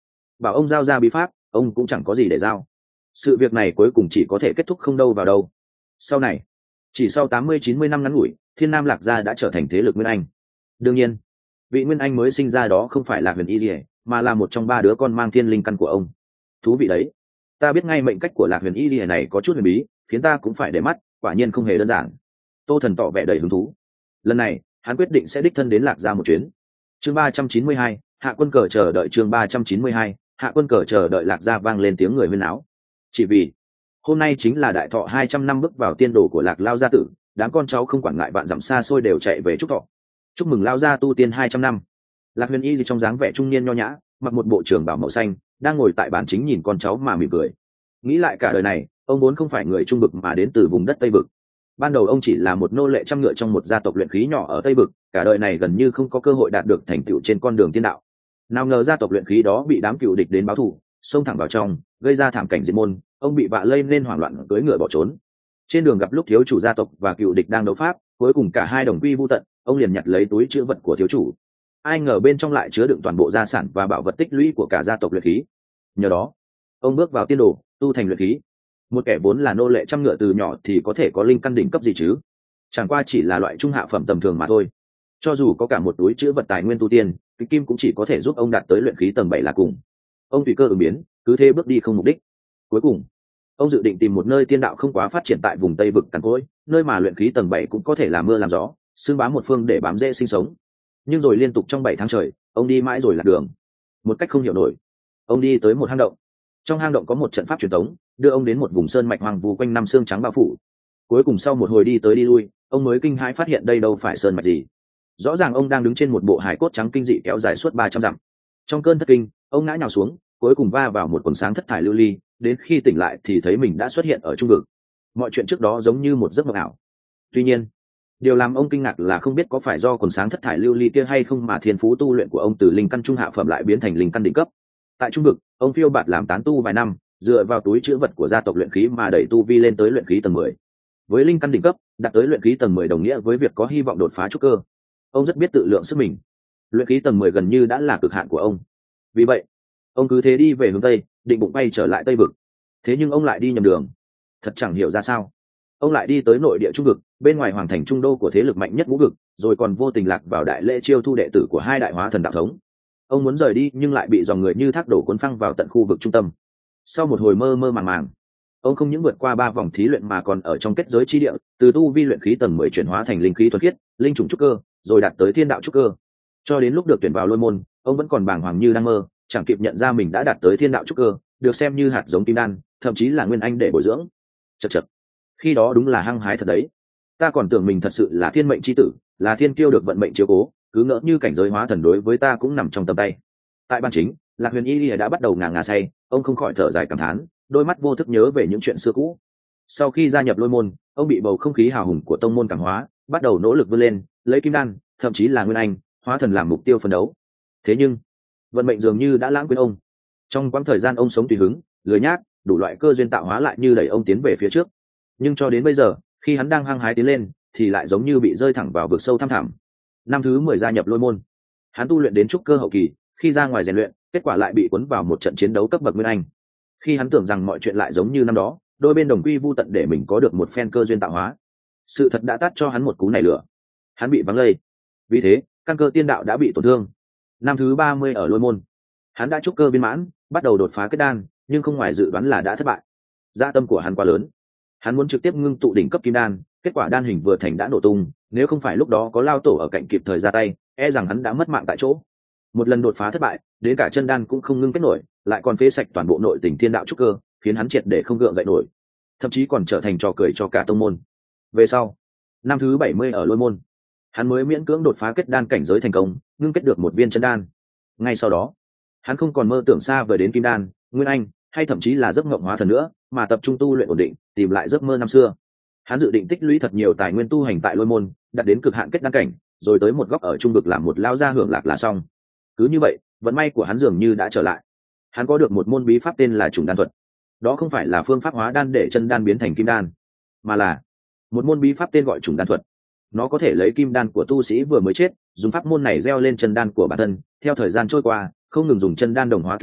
bảo ông giao ra bí pháp, ông cũng chẳng có gì để giao. Sự việc này cuối cùng chỉ có thể kết thúc không đâu vào đâu. Sau này, chỉ sau tám mươi chín mươi năm ngắn ngủi, Thiên Nam Lạc Gia đã trở thành thế lực Nguyên Anh. Đương nhiên, vị Nguyên Anh mới sinh ra đó không phải là Huyền Y Lìa, mà là một trong ba đứa con mang thiên linh căn của ông. Thú vị đấy. Ta biết ngay mệnh cách của Lạc Huyền Y Lìa này có chút huyền bí, khiến ta cũng phải để mắt, quả nhiên không hề đơn giản. Tô Thần tỏ vẻ đầy hứng thú. Lần này, hắn quyết định sẽ đích thân đến Lạc Gia một chuyến. Chương ba trăm chín mươi hai, Hạ Quân Cờ chờ đợi. Chương ba trăm chín mươi hai, Hạ Quân Cờ chờ đợi. Lạc Gia vang lên tiếng người huyên náo. Chỉ vì hôm nay chính là đại thọ hai trăm năm bước vào tiên đồ của Lạc Lao gia tử, đám con cháu không quản ngại vạn dặm xa xôi đều chạy về chúc thọ, chúc mừng Lao gia tu tiên hai trăm năm. Lạc Huyền Y gì trong dáng vẻ trung niên nho nhã, mặc một bộ trường bào màu xanh, đang ngồi tại bàn chính nhìn con cháu mà mỉm cười. Nghĩ lại cả đời này, ông vốn không phải người trung vực mà đến từ vùng đất Tây vực. Ban đầu ông chỉ là một nô lệ trăm ngựa trong một gia tộc luyện khí nhỏ ở Tây vực, cả đời này gần như không có cơ hội đạt được thành tựu trên con đường tiên đạo. Nào ngờ gia tộc luyện khí đó bị đám cựu địch đến báo thù, xông thẳng vào trong, gây ra thảm cảnh diệt môn, ông bị vạ lây nên hoảng loạn cưỡi ngựa bỏ trốn. Trên đường gặp lúc thiếu chủ gia tộc và cựu địch đang đấu pháp, cuối cùng cả hai đồng quy vu tận, ông liền nhặt lấy túi trữ vật của thiếu chủ. Ai ngờ bên trong lại chứa đựng toàn bộ gia sản và bảo vật tích lũy của cả gia tộc luyện khí. Nhờ đó, ông bước vào tiên đồ, tu thành luyện khí. Một kẻ vốn là nô lệ trăm ngựa từ nhỏ thì có thể có linh căn đỉnh cấp gì chứ? Chẳng qua chỉ là loại trung hạ phẩm tầm thường mà thôi. Cho dù có cả một túi trữ vật tài nguyên tu tiên, cái kim cũng chỉ có thể giúp ông đạt tới luyện khí tầng bảy là cùng. Ông tùy cơ ứng biến, cứ thế bước đi không mục đích. Cuối cùng, ông dự định tìm một nơi tiên đạo không quá phát triển tại vùng Tây vực cằn cỗi, nơi mà luyện khí tầng bảy cũng có thể làm mưa làm gió, xương bám một phương để bám dễ sinh sống. Nhưng rồi liên tục trong bảy tháng trời, ông đi mãi rồi lạc đường. Một cách không hiểu nổi, ông đi tới một hang động. Trong hang động có một trận pháp truyền thống, đưa ông đến một vùng sơn mạch hoang vu quanh năm xương trắng bao phủ. Cuối cùng sau một hồi đi tới đi lui, ông mới kinh hãi phát hiện đây đâu phải sơn mạch gì. Rõ ràng ông đang đứng trên một bộ hài cốt trắng kinh dị kéo dài suốt ba trăm dặm. Trong cơn thất kinh, ông ngã nhào xuống, cuối cùng va vào một quần sáng thất thải lưu ly, đến khi tỉnh lại thì thấy mình đã xuất hiện ở trung vực. Mọi chuyện trước đó giống như một giấc mộng ảo. Tuy nhiên, điều làm ông kinh ngạc là không biết có phải do quần sáng thất thải lưu ly kia hay không mà thiên phú tu luyện của ông từ linh căn trung hạ phẩm lại biến thành linh căn đỉnh cấp. Tại trung vực, ông phiêu bạt làm tán tu vài năm, dựa vào túi trữ vật của gia tộc luyện khí mà đẩy tu vi lên tới luyện khí tầng mười. Với linh căn đỉnh cấp, đạt tới luyện khí tầng mười đồng nghĩa với việc có hy vọng đột phá trúc cơ. Ông rất biết tự lượng sức mình. Luyện khí tầng mười gần như đã là cực hạn của ông. Vì vậy, ông cứ thế đi về hướng tây, định bụng bay trở lại Tây vực. Thế nhưng ông lại đi nhầm đường. Thật chẳng hiểu ra sao, ông lại đi tới nội địa trung vực, bên ngoài hoàng thành trung đô của thế lực mạnh nhất ngũ vực, rồi còn vô tình lạc vào đại lễ chiêu thu đệ tử của hai đại hóa thần đạo thống. Ông muốn rời đi nhưng lại bị dòng người như thác đổ cuốn phăng vào tận khu vực trung tâm. Sau một hồi mơ mơ màng màng, ông không những vượt qua ba vòng thí luyện mà còn ở trong kết giới chi địa, từ tu vi luyện khí tầng mười chuyển hóa thành linh khí thuần khiết, linh trùng trúc cơ, rồi đạt tới thiên đạo trúc cơ. Cho đến lúc được tuyển vào lôi môn, ông vẫn còn bàng hoàng như đang mơ, chẳng kịp nhận ra mình đã đạt tới thiên đạo trúc cơ, được xem như hạt giống kim đan, thậm chí là nguyên anh để bồi dưỡng. Chậc chậc, khi đó đúng là hăng hái thật đấy. Ta còn tưởng mình thật sự là thiên mệnh chi tử, là thiên kiêu được vận mệnh chiếu cố, cứ ngỡ như cảnh giới hóa thần đối với ta cũng nằm trong tầm tay. Tại ban chính, Lạc Huyền Y Lìa đã bắt đầu ngà ngà say, ông không khỏi thở dài cảm thán, đôi mắt vô thức nhớ về những chuyện xưa cũ. Sau khi gia nhập lôi môn, ông bị bầu không khí hào hùng của tông môn cảm hóa, bắt đầu nỗ lực vươn lên, lấy kim đan, thậm chí là nguyên anh, hóa thần làm mục tiêu phấn đấu. Thế nhưng, vận mệnh dường như đã lãng quên ông. Trong quãng thời gian ông sống tùy hứng, lười nhác, đủ loại cơ duyên tạo hóa lại như đẩy ông tiến về phía trước. Nhưng cho đến bây giờ, khi hắn đang hăng hái tiến lên, thì lại giống như bị rơi thẳng vào vực sâu thăm thẳm. Năm thứ mười gia nhập lôi môn, hắn tu luyện đến trúc cơ hậu kỳ, khi ra ngoài rèn luyện, kết quả lại bị cuốn vào một trận chiến đấu cấp bậc nguyên anh. Khi hắn tưởng rằng mọi chuyện lại giống như năm đó, đôi bên đồng quy vu tận để mình có được một phen cơ duyên tạo hóa, sự thật đã tát cho hắn một cú nảy lửa. Hắn bị vắng lây. Vì thế, căn cơ tiên đạo đã bị tổn thương. Năm thứ ba mươi ở lôi môn, hắn đã trúc cơ viên mãn, bắt đầu đột phá kết đan, nhưng không ngoài dự đoán là đã thất bại. Dạ tâm của hắn quá lớn, hắn muốn trực tiếp ngưng tụ đỉnh cấp kim đan, kết quả đan hình vừa thành đã nổ tung, nếu không phải lúc đó có lao tổ ở cạnh kịp thời ra tay, e rằng hắn đã mất mạng tại chỗ. Một lần đột phá thất bại, đến cả chân đan cũng không ngưng kết nổi, lại còn phế sạch toàn bộ nội tình thiên đạo trúc cơ, khiến hắn triệt để không gượng dậy nổi, thậm chí còn trở thành trò cười cho cả tông môn. Về sau, năm thứ bảy mươi ở lôi môn, hắn mới miễn cưỡng đột phá kết đan cảnh giới thành công, ngưng kết được một viên chân đan. Ngay sau đó, hắn không còn mơ tưởng xa vời đến kim đan, nguyên anh, hay thậm chí là giấc mộng hóa thần nữa, mà tập trung tu luyện ổn định, tìm lại giấc mơ năm xưa. Hắn dự định tích lũy thật nhiều tài nguyên tu hành tại lôi môn, đạt đến cực hạn kết đan cảnh, rồi tới một góc ở trung vực làm một lao gia hưởng lạc là xong. Cứ như vậy, vận may của hắn dường như đã trở lại. Hắn có được một môn bí pháp tên là trùng đan thuật. Đó không phải là phương pháp hóa đan để chân đan biến thành kim đan, mà là một môn bí pháp tên gọi trùng đan thuật. Nó có thể lấy kim đan của tu sĩ vừa mới chết, dùng pháp môn này gieo lên chân đan của bản thân, theo thời gian trôi qua, không ngừng dùng chân đan đồng hóa kim đan,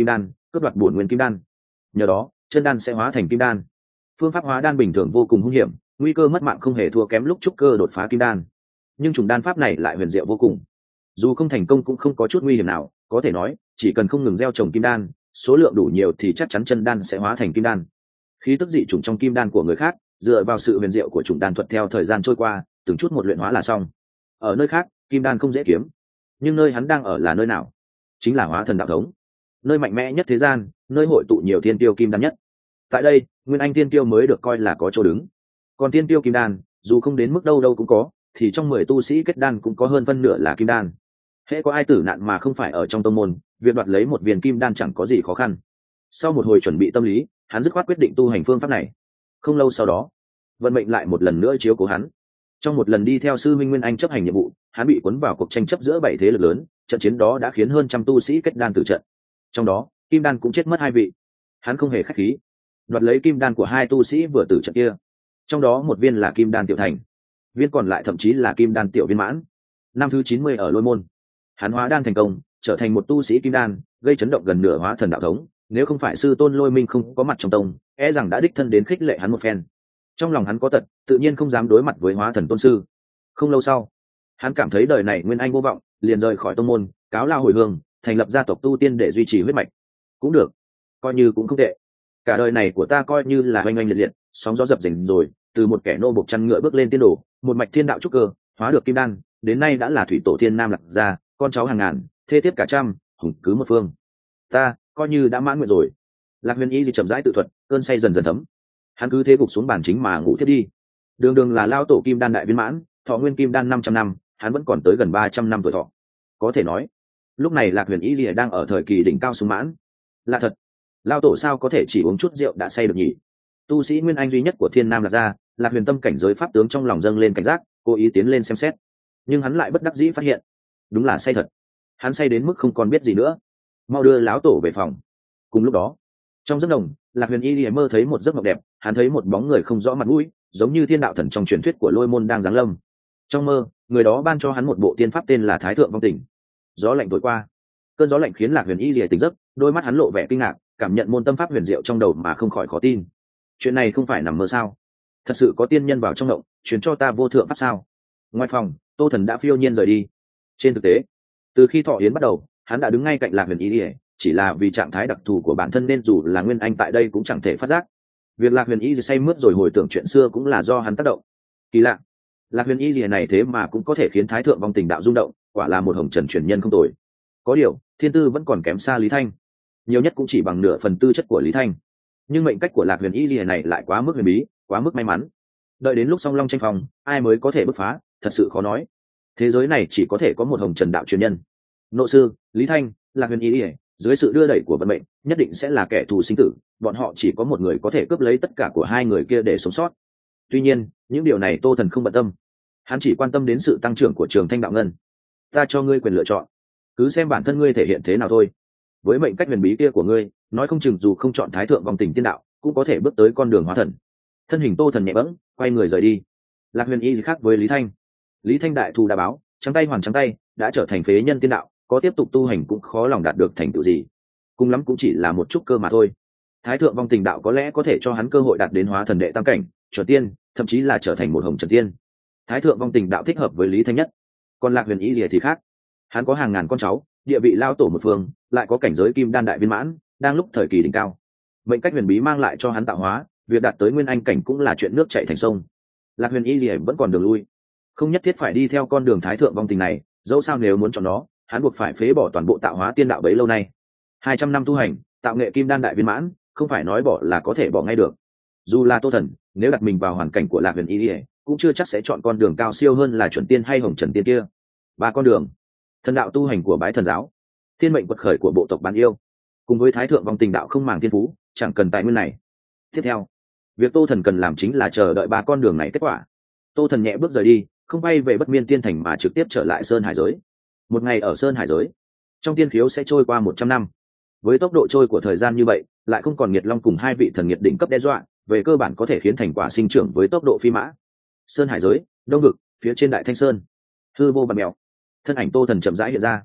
cướp đoạt bổn nguyên kim đan. Nhờ đó chân đan sẽ hóa thành kim đan. Phương pháp hóa đan bình thường vô cùng hung hiểm, nguy cơ mất mạng không hề thua kém lúc trúc cơ đột phá kim đan, nhưng trùng đan pháp này lại huyền diệu vô cùng. Dù không thành công cũng không có chút nguy hiểm nào, có thể nói chỉ cần không ngừng gieo trồng kim đan, số lượng đủ nhiều thì chắc chắn chân đan sẽ hóa thành kim đan. Khí tức dị trùng trong kim đan của người khác, dựa vào sự huyền diệu của trùng đan thuật theo thời gian trôi qua, từng chút một luyện hóa là xong. Ở nơi khác kim đan không dễ kiếm, nhưng nơi hắn đang ở là nơi nào? Chính là Hóa Thần đạo thống, nơi mạnh mẽ nhất thế gian, nơi hội tụ nhiều thiên tiêu kim đan nhất. Tại đây nguyên anh thiên tiêu mới được coi là có chỗ đứng, còn thiên tiêu kim đan dù không đến mức đâu đâu cũng có, thì trong mười tu sĩ kết đan cũng có hơn phân nửa là kim đan. Hễ có ai tử nạn mà không phải ở trong tông môn, việc đoạt lấy một viên kim đan chẳng có gì khó khăn. Sau một hồi chuẩn bị tâm lý, hắn dứt khoát quyết định tu hành phương pháp này. Không lâu sau đó, vận mệnh lại một lần nữa chiếu cố hắn. Trong một lần đi theo sư minh Nguyên Anh chấp hành nhiệm vụ, hắn bị cuốn vào cuộc tranh chấp giữa bảy thế lực lớn. Trận chiến đó đã khiến hơn trăm tu sĩ kết đan tử trận, trong đó kim đan cũng chết mất hai vị. Hắn không hề khách khí, đoạt lấy kim đan của hai tu sĩ vừa tử trận kia. Trong đó một viên là kim đan tiểu thành, viên còn lại thậm chí là kim đan tiểu viên mãn. Năm thứ chín mươi ở Lôi Môn, hắn hóa đan thành công, trở thành một tu sĩ kim đan, gây chấn động gần nửa Hóa Thần đạo thống. Nếu không phải sư tôn Lôi Minh không có mặt trong tông, e rằng đã đích thân đến khích lệ hắn một phen. Trong lòng hắn có tật, tự nhiên không dám đối mặt với Hóa Thần tôn sư. Không lâu sau, hắn cảm thấy đời này nguyên anh vô vọng, liền rời khỏi tông môn, cáo lao hồi hương, thành lập gia tộc tu tiên để duy trì huyết mạch. Cũng được, coi như cũng không tệ. Cả đời này của ta coi như là oanh oanh liệt liệt, sóng gió dập dềnh rồi, từ một kẻ nô bộc chăn ngựa bước lên tiên đồ, một mạch thiên đạo trúc cơ, hóa được kim đan, đến nay đã là thủy tổ thiên nam Lạc gia, con cháu hàng ngàn, thê thiếp cả trăm, hùng cứ một phương. Ta coi như đã mãn nguyện rồi. Lạc Huyền Y thì chậm rãi tự thuật, cơn say dần dần thấm. Hắn cứ thế gục xuống bàn chính mà ngủ thiết đi. Đường đường là lao tổ kim đan đại viên mãn, thọ nguyên kim đan năm trăm năm, hắn vẫn còn tới gần ba trăm năm tuổi thọ. Có thể nói, lúc này Lạc Huyền Y lìa đang ở thời kỳ đỉnh cao sung mãn. Là thật, lao tổ sao có thể chỉ uống chút rượu đã say được nhỉ? Tu sĩ nguyên anh duy nhất của thiên nam Lạc gia, Lạc Huyền tâm cảnh giới pháp tướng trong lòng dâng lên cảnh giác, cố ý tiến lên xem xét, nhưng hắn lại bất đắc dĩ phát hiện, đúng là say thật. Hắn say đến mức không còn biết gì nữa. Mau đưa lão tổ về phòng. Cùng lúc đó, trong giấc mộng, Lạc Huyền Y lìa mơ thấy một giấc mộng đẹp. Hắn thấy một bóng người không rõ mặt mũi, giống như thiên đạo thần trong truyền thuyết của Lôi Môn đang giáng lâm. Trong mơ, người đó ban cho hắn một bộ tiên pháp tên là Thái Thượng Vong Tình. Gió lạnh thổi qua, cơn gió lạnh khiến Lạc Huyền Y lìa tỉnh giấc, đôi mắt hắn lộ vẻ kinh ngạc, cảm nhận môn tâm pháp huyền diệu trong đầu mà không khỏi khó tin. Chuyện này không phải nằm mơ sao? Thật sự có tiên nhân vào trong động, truyền cho ta vô thượng pháp sao? Ngoài phòng, Tô Thần đã phiêu nhiên rời đi. Trên thực tế, từ khi thọ yến bắt đầu, hắn đã đứng ngay cạnh Lạc Huyền Y lìa, chỉ là vì trạng thái đặc thù của bản thân nên dù là nguyên anh tại đây cũng chẳng thể phát giác. Việc Lạc Huyền Y say mướt rồi hồi tưởng chuyện xưa cũng là do hắn tác động. Kỳ lạ, Lạc Huyền Y lìa này thế mà cũng có thể khiến Thái Thượng Vong Tình đạo rung động, quả là một hồng trần truyền nhân không tồi. Có điều, thiên tư vẫn còn kém xa Lý Thanh, nhiều nhất cũng chỉ bằng nửa phần tư chất của Lý Thanh. Nhưng mệnh cách của Lạc Huyền Y lìa này lại quá mức huyền bí, quá mức may mắn. Đợi đến lúc song long tranh phòng, ai mới có thể bứt phá, thật sự khó nói. Thế giới này chỉ có thể có một hồng trần đạo truyền nhân. Nộ sư Lý Thanh, Lạc Huyền Y lìa, dưới sự đưa đẩy của vận mệnh, nhất định sẽ là kẻ thù sinh tử. Bọn họ chỉ có một người có thể cướp lấy tất cả của hai người kia để sống sót. Tuy nhiên, những điều này Tô Thần không bận tâm. Hắn chỉ quan tâm đến sự tăng trưởng của Trường Thanh đạo ngân. Ta cho ngươi quyền lựa chọn, cứ xem bản thân ngươi thể hiện thế nào thôi. Với mệnh cách huyền bí kia của ngươi, nói không chừng dù không chọn Thái Thượng Vong Tình tiên đạo, cũng có thể bước tới con đường hóa thần. Thân hình Tô Thần nhẹ bẫng, quay người rời đi. Lạc Huyền Y khác với Lý Thanh. Lý Thanh đại thù đã báo, trắng tay hoàn trắng tay, đã trở thành phế nhân tiên đạo, có tiếp tục tu hành cũng khó lòng đạt được thành tựu gì, cùng lắm cũng chỉ là một chút cơ mà thôi. Thái Thượng Vong Tình đạo có lẽ có thể cho hắn cơ hội đạt đến hóa thần đệ tam cảnh, chuẩn tiên, thậm chí là trở thành một hồng trần tiên. Thái Thượng Vong Tình đạo thích hợp với Lý Thanh nhất. Còn Lạc Huyền Y lìa thì khác, hắn có hàng ngàn con cháu, địa vị lao tổ một phương, lại có cảnh giới kim đan đại viên mãn, đang lúc thời kỳ đỉnh cao. Mệnh cách huyền bí mang lại cho hắn tạo hóa, việc đạt tới nguyên anh cảnh cũng là chuyện nước chảy thành sông. Lạc Huyền Y lìa vẫn còn đường lui, không nhất thiết phải đi theo con đường Thái Thượng Vong Tình này. Dẫu sao nếu muốn chọn nó, hắn buộc phải phế bỏ toàn bộ tạo hóa tiên đạo bấy lâu nay. Hai trăm năm tu hành, tạo nghệ kim đan đại viên mãn, không phải nói bỏ là có thể bỏ ngay được. Dù là Tô Thần, nếu đặt mình vào hoàn cảnh của Lạc Huyền Y lìa, cũng chưa chắc sẽ chọn con đường cao siêu hơn là chuẩn tiên hay hồng trần tiên kia. Ba con đường: thần đạo tu hành của Bái Thần giáo, thiên mệnh quật khởi của bộ tộc bán yêu, cùng với Thái Thượng Vong Tình đạo không màng thiên phú, chẳng cần tài nguyên này. Tiếp theo, việc Tô Thần cần làm chính là chờ đợi ba con đường này kết quả. Tô Thần nhẹ bước rời đi, không bay về Bất Miên Tiên Thành mà trực tiếp trở lại Sơn Hải giới. Một ngày ở Sơn Hải giới, trong tiên khiếu sẽ trôi qua một trăm năm. Với tốc độ trôi của thời gian như vậy, lại không còn Nghiệt Long cùng hai vị thần nghiệt đỉnh cấp đe dọa, về cơ bản có thể khiến thành quả sinh trưởng với tốc độ phi mã. Sơn Hải giới, đông vực, phía trên Đại Thanh Sơn, hư vô bạt mèo, thân ảnh Tô Thần chậm rãi hiện ra.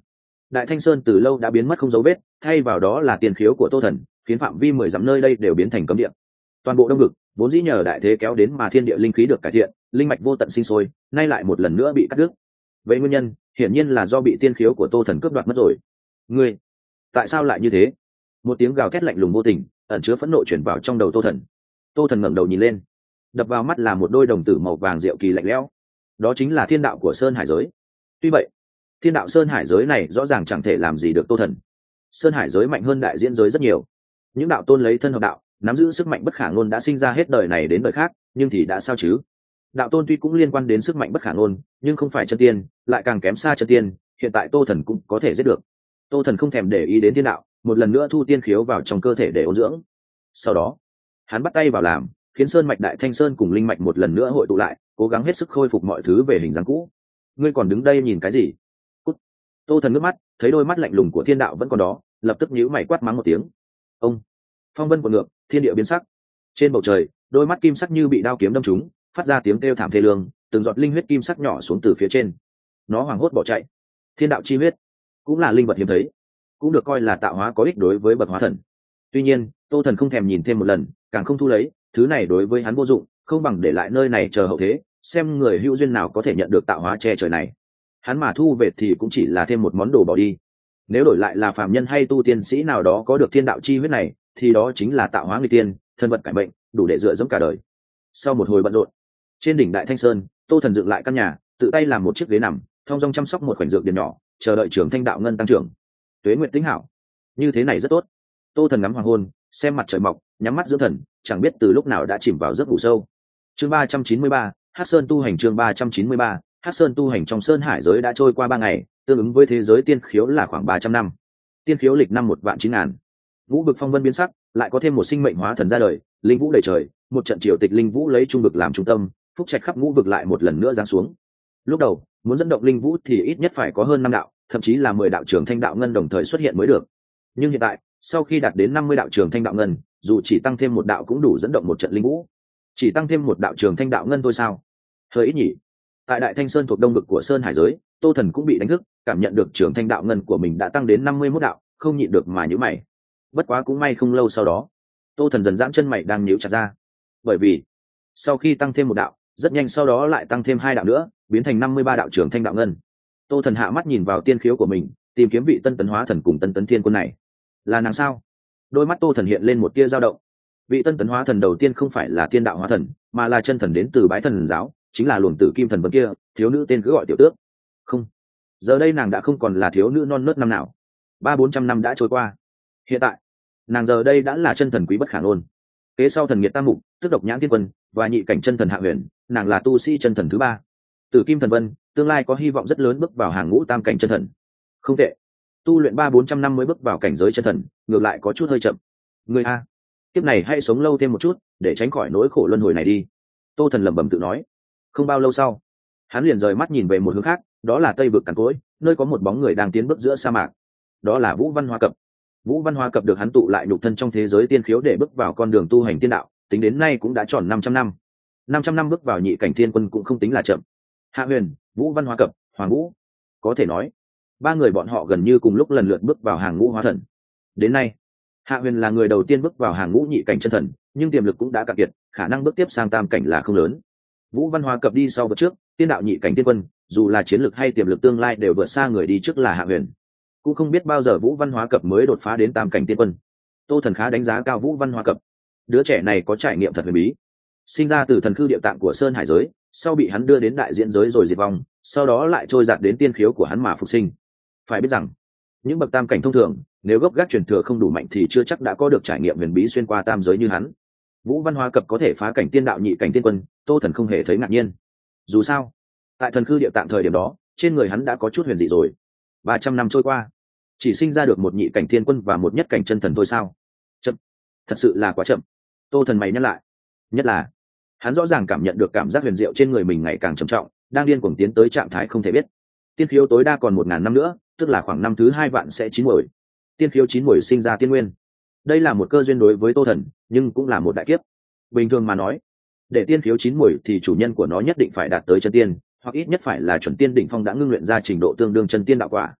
Đại Thanh Sơn từ lâu đã biến mất không dấu vết, thay vào đó là tiền khiếu của Tô Thần, khiến phạm vi mười dặm nơi đây đều biến thành cấm địa. Toàn bộ đông vực vốn dĩ nhờ đại thế kéo đến mà thiên địa linh khí được cải thiện, linh mạch vô tận sinh sôi, nay lại một lần nữa bị cắt đứt. Vậy nguyên nhân hiển nhiên là do bị tiên khiếu của Tô Thần cướp đoạt mất rồi. Ngươi, tại sao lại như thế? Một tiếng gào thét lạnh lùng vô tình, ẩn chứa phẫn nộ truyền vào trong đầu Tô Thần. Tô Thần ngẩng đầu nhìn lên, đập vào mắt là một đôi đồng tử màu vàng diệu kỳ lạnh lẽo. Đó chính là thiên đạo của Sơn Hải giới. Tuy vậy, thiên đạo Sơn Hải giới này rõ ràng chẳng thể làm gì được Tô Thần. Sơn Hải giới mạnh hơn đại diễn giới rất nhiều. Những đạo tôn lấy thân hợp đạo, nắm giữ sức mạnh bất khả ngôn đã sinh ra hết đời này đến đời khác, nhưng thì đã sao chứ? Đạo tôn tuy cũng liên quan đến sức mạnh bất khả ngôn, nhưng không phải chân tiên, lại càng kém xa chân tiên, hiện tại Tô Thần cũng có thể giết được. Tô Thần không thèm để ý đến thiên đạo, một lần nữa thu tiên khiếu vào trong cơ thể để ôn dưỡng. Sau đó, hắn bắt tay vào làm, khiến sơn mạch Đại Thanh Sơn cùng linh mạch một lần nữa hội tụ lại, cố gắng hết sức khôi phục mọi thứ về hình dáng cũ. Ngươi còn đứng đây nhìn cái gì? Cút. Tô Thần ngước mắt, thấy đôi mắt lạnh lùng của thiên đạo vẫn còn đó, lập tức nhíu mày quát mắng một tiếng. Ông. Phong vân cuộn ngược, thiên địa biến sắc. Trên bầu trời, đôi mắt kim sắc như bị đao kiếm đâm trúng, phát ra tiếng kêu thảm thê lương, từng giọt linh huyết kim sắc nhỏ xuống từ phía trên. Nó hoảng hốt bỏ chạy. Thiên đạo chi huyết cũng là linh vật hiếm thấy, cũng được coi là tạo hóa có ích đối với bậc hóa thần. Tuy nhiên, Tô Thần không thèm nhìn thêm một lần, càng không thu lấy, thứ này đối với hắn vô dụng, không bằng để lại nơi này chờ hậu thế, xem người hữu duyên nào có thể nhận được tạo hóa che trời này. Hắn mà thu về thì cũng chỉ là thêm một món đồ bỏ đi. Nếu đổi lại là phàm nhân hay tu tiên sĩ nào đó có được thiên đạo chi huyết này, thì đó chính là tạo hóa người tiên, thân vật cải mệnh, đủ để dựa dẫm cả đời. Sau một hồi bận rộn, trên đỉnh Đại Thanh Sơn, Tô Thần dựng lại căn nhà, tự tay làm một chiếc ghế nằm, thong dong chăm sóc một khoảnh dược điền nhỏ, chờ đợi trưởng thanh đạo ngân tăng trưởng. Tuế nguyệt tính hảo, như thế này rất tốt. Tô Thần ngắm hoàng hôn, xem mặt trời mọc, nhắm mắt dưỡng thần, chẳng biết từ lúc nào đã chìm vào giấc ngủ sâu. Chương ba trăm chín mươi ba, Hắc Sơn tu hành. Chương ba trăm chín mươi ba, Hắc Sơn tu hành. Trong Sơn Hải giới đã trôi qua ba ngày, tương ứng với thế giới tiên khiếu là khoảng ba trăm năm. Tiên khiếu lịch năm một vạn chín ngàn. Vũ vực phong vân biến sắc, lại có thêm một sinh mệnh hóa thần ra đời, linh vũ đầy trời, một trận triều tịch linh vũ lấy trung vực làm trung tâm, phúc trạch khắp ngũ vực lại một lần nữa giáng xuống. Lúc đầu, muốn dẫn động linh vũ thì ít nhất phải có hơn năm đạo, thậm chí là mười đạo trường thanh đạo ngân đồng thời xuất hiện mới được. Nhưng hiện tại, sau khi đạt đến năm mươi đạo trường thanh đạo ngân, dù chỉ tăng thêm một đạo cũng đủ dẫn động một trận linh vũ. Chỉ tăng thêm một đạo trường thanh đạo ngân thôi sao? Hơi ít nhỉ. Tại Đại Thanh Sơn thuộc đông vực của Sơn Hải giới, Tô Thần cũng bị đánh thức, cảm nhận được trường thanh đạo ngân của mình đã tăng đến năm mươi mốt đạo, không nhịn được mà nhíu mày. Bất quá cũng may không lâu sau đó, Tô Thần dần giãm chân mày đang nhíu chặt ra. Bởi vì, sau khi tăng thêm một đạo, rất nhanh sau đó lại tăng thêm hai đạo nữa, biến thành năm mươi ba đạo trường thanh đạo ngân. Tô Thần hạ mắt nhìn vào tiên khiếu của mình, tìm kiếm vị Tân Tấn Hóa Thần cùng Tân Tấn Thiên Quân này. Là nàng sao? Đôi mắt Tô Thần hiện lên một tia dao động. Vị Tân Tấn Hóa Thần đầu tiên không phải là tiên đạo hóa thần, mà là chân thần đến từ Bái Thần giáo, chính là luồng tử kim thần vân kia, thiếu nữ tên cứ gọi Tiểu Tước. Không, giờ đây nàng đã không còn là thiếu nữ non nớt năm nào. Ba bốn trăm năm đã trôi qua. Hiện tại, nàng giờ đây đã là chân thần quý bất khả ngôn. Kế sau thần nghiệt tam mục, tức độc nhãn thiên quân và nhị cảnh chân thần hạ huyền, nàng là tu sĩ chân thần thứ ba. Tử kim thần vân, tương lai có hy vọng rất lớn bước vào hàng ngũ tam cảnh chân thần. Không tệ, tu luyện ba bốn trăm năm mới bước vào cảnh giới chân thần, ngược lại có chút hơi chậm. Người a, kiếp này hãy sống lâu thêm một chút, để tránh khỏi nỗi khổ luân hồi này đi. Tô Thần lẩm bẩm tự nói. Không bao lâu sau, hắn liền rời mắt nhìn về một hướng khác, đó là tây vực cằn cỗi, nơi có một bóng người đang tiến bước giữa sa mạc. Đó là Vũ Văn Hoa Cập. Vũ Văn Hoa Cập được hắn tụ lại nhục thân trong thế giới tiên khiếu để bước vào con đường tu hành tiên đạo, tính đến nay cũng đã tròn năm trăm năm. năm trăm năm bước vào nhị cảnh thiên quân cũng không tính là chậm. Hạ Huyền, Vũ Văn Hoa Cập, Hoàng Vũ, có thể nói, ba người bọn họ gần như cùng lúc lần lượt bước vào hàng ngũ hóa thần. Đến nay, Hạ Huyền là người đầu tiên bước vào hàng ngũ nhị cảnh chân thần, nhưng tiềm lực cũng đã cạn kiệt, khả năng bước tiếp sang tam cảnh là không lớn. Vũ Văn Hoa Cập đi sau vượt trước, tiên đạo nhị cảnh tiên quân, dù là chiến lực hay tiềm lực tương lai đều vượt xa người đi trước là Hạ Huyền. Cũng không biết bao giờ Vũ Văn Hoa Cập mới đột phá đến tam cảnh tiên quân. Tô Thần khá đánh giá cao Vũ Văn Hoa Cập. Đứa trẻ này có trải nghiệm thật huyền bí. Sinh ra từ thần khư địa tạng của Sơn Hải giới, sau bị hắn đưa đến đại diễn giới rồi diệt vong, sau đó lại trôi giạt đến tiên khiếu của hắn mà phục sinh. Phải biết rằng, những bậc tam cảnh thông thường, nếu gốc gác truyền thừa không đủ mạnh thì chưa chắc đã có được trải nghiệm huyền bí xuyên qua tam giới như hắn. Vũ Văn Hoa Cập có thể phá cảnh tiên đạo nhị cảnh tiên quân, Tô Thần không hề thấy ngạc nhiên. Dù sao, tại thần khư địa tạng thời điểm đó, trên người hắn đã có chút huyền dị rồi. Ba trăm năm trôi qua, chỉ sinh ra được một nhị cảnh thiên quân và một nhất cảnh chân thần thôi sao? Chậm, thật sự là quá chậm. Tô Thần mày nhắc lại, nhất là hắn rõ ràng cảm nhận được cảm giác huyền diệu trên người mình ngày càng trầm trọng, đang điên cuồng tiến tới trạng thái không thể biết. Tiên khiếu tối đa còn một ngàn năm nữa, tức là khoảng năm thứ hai vạn sẽ chín muồi. Tiên khiếu chín muồi sinh ra tiên nguyên, đây là một cơ duyên đối với Tô Thần, nhưng cũng là một đại kiếp. Bình thường mà nói, để tiên khiếu chín muồi thì chủ nhân của nó nhất định phải đạt tới chân tiên, hoặc ít nhất phải là chuẩn tiên đỉnh phong đã ngưng luyện ra trình độ tương đương chân tiên đạo quả.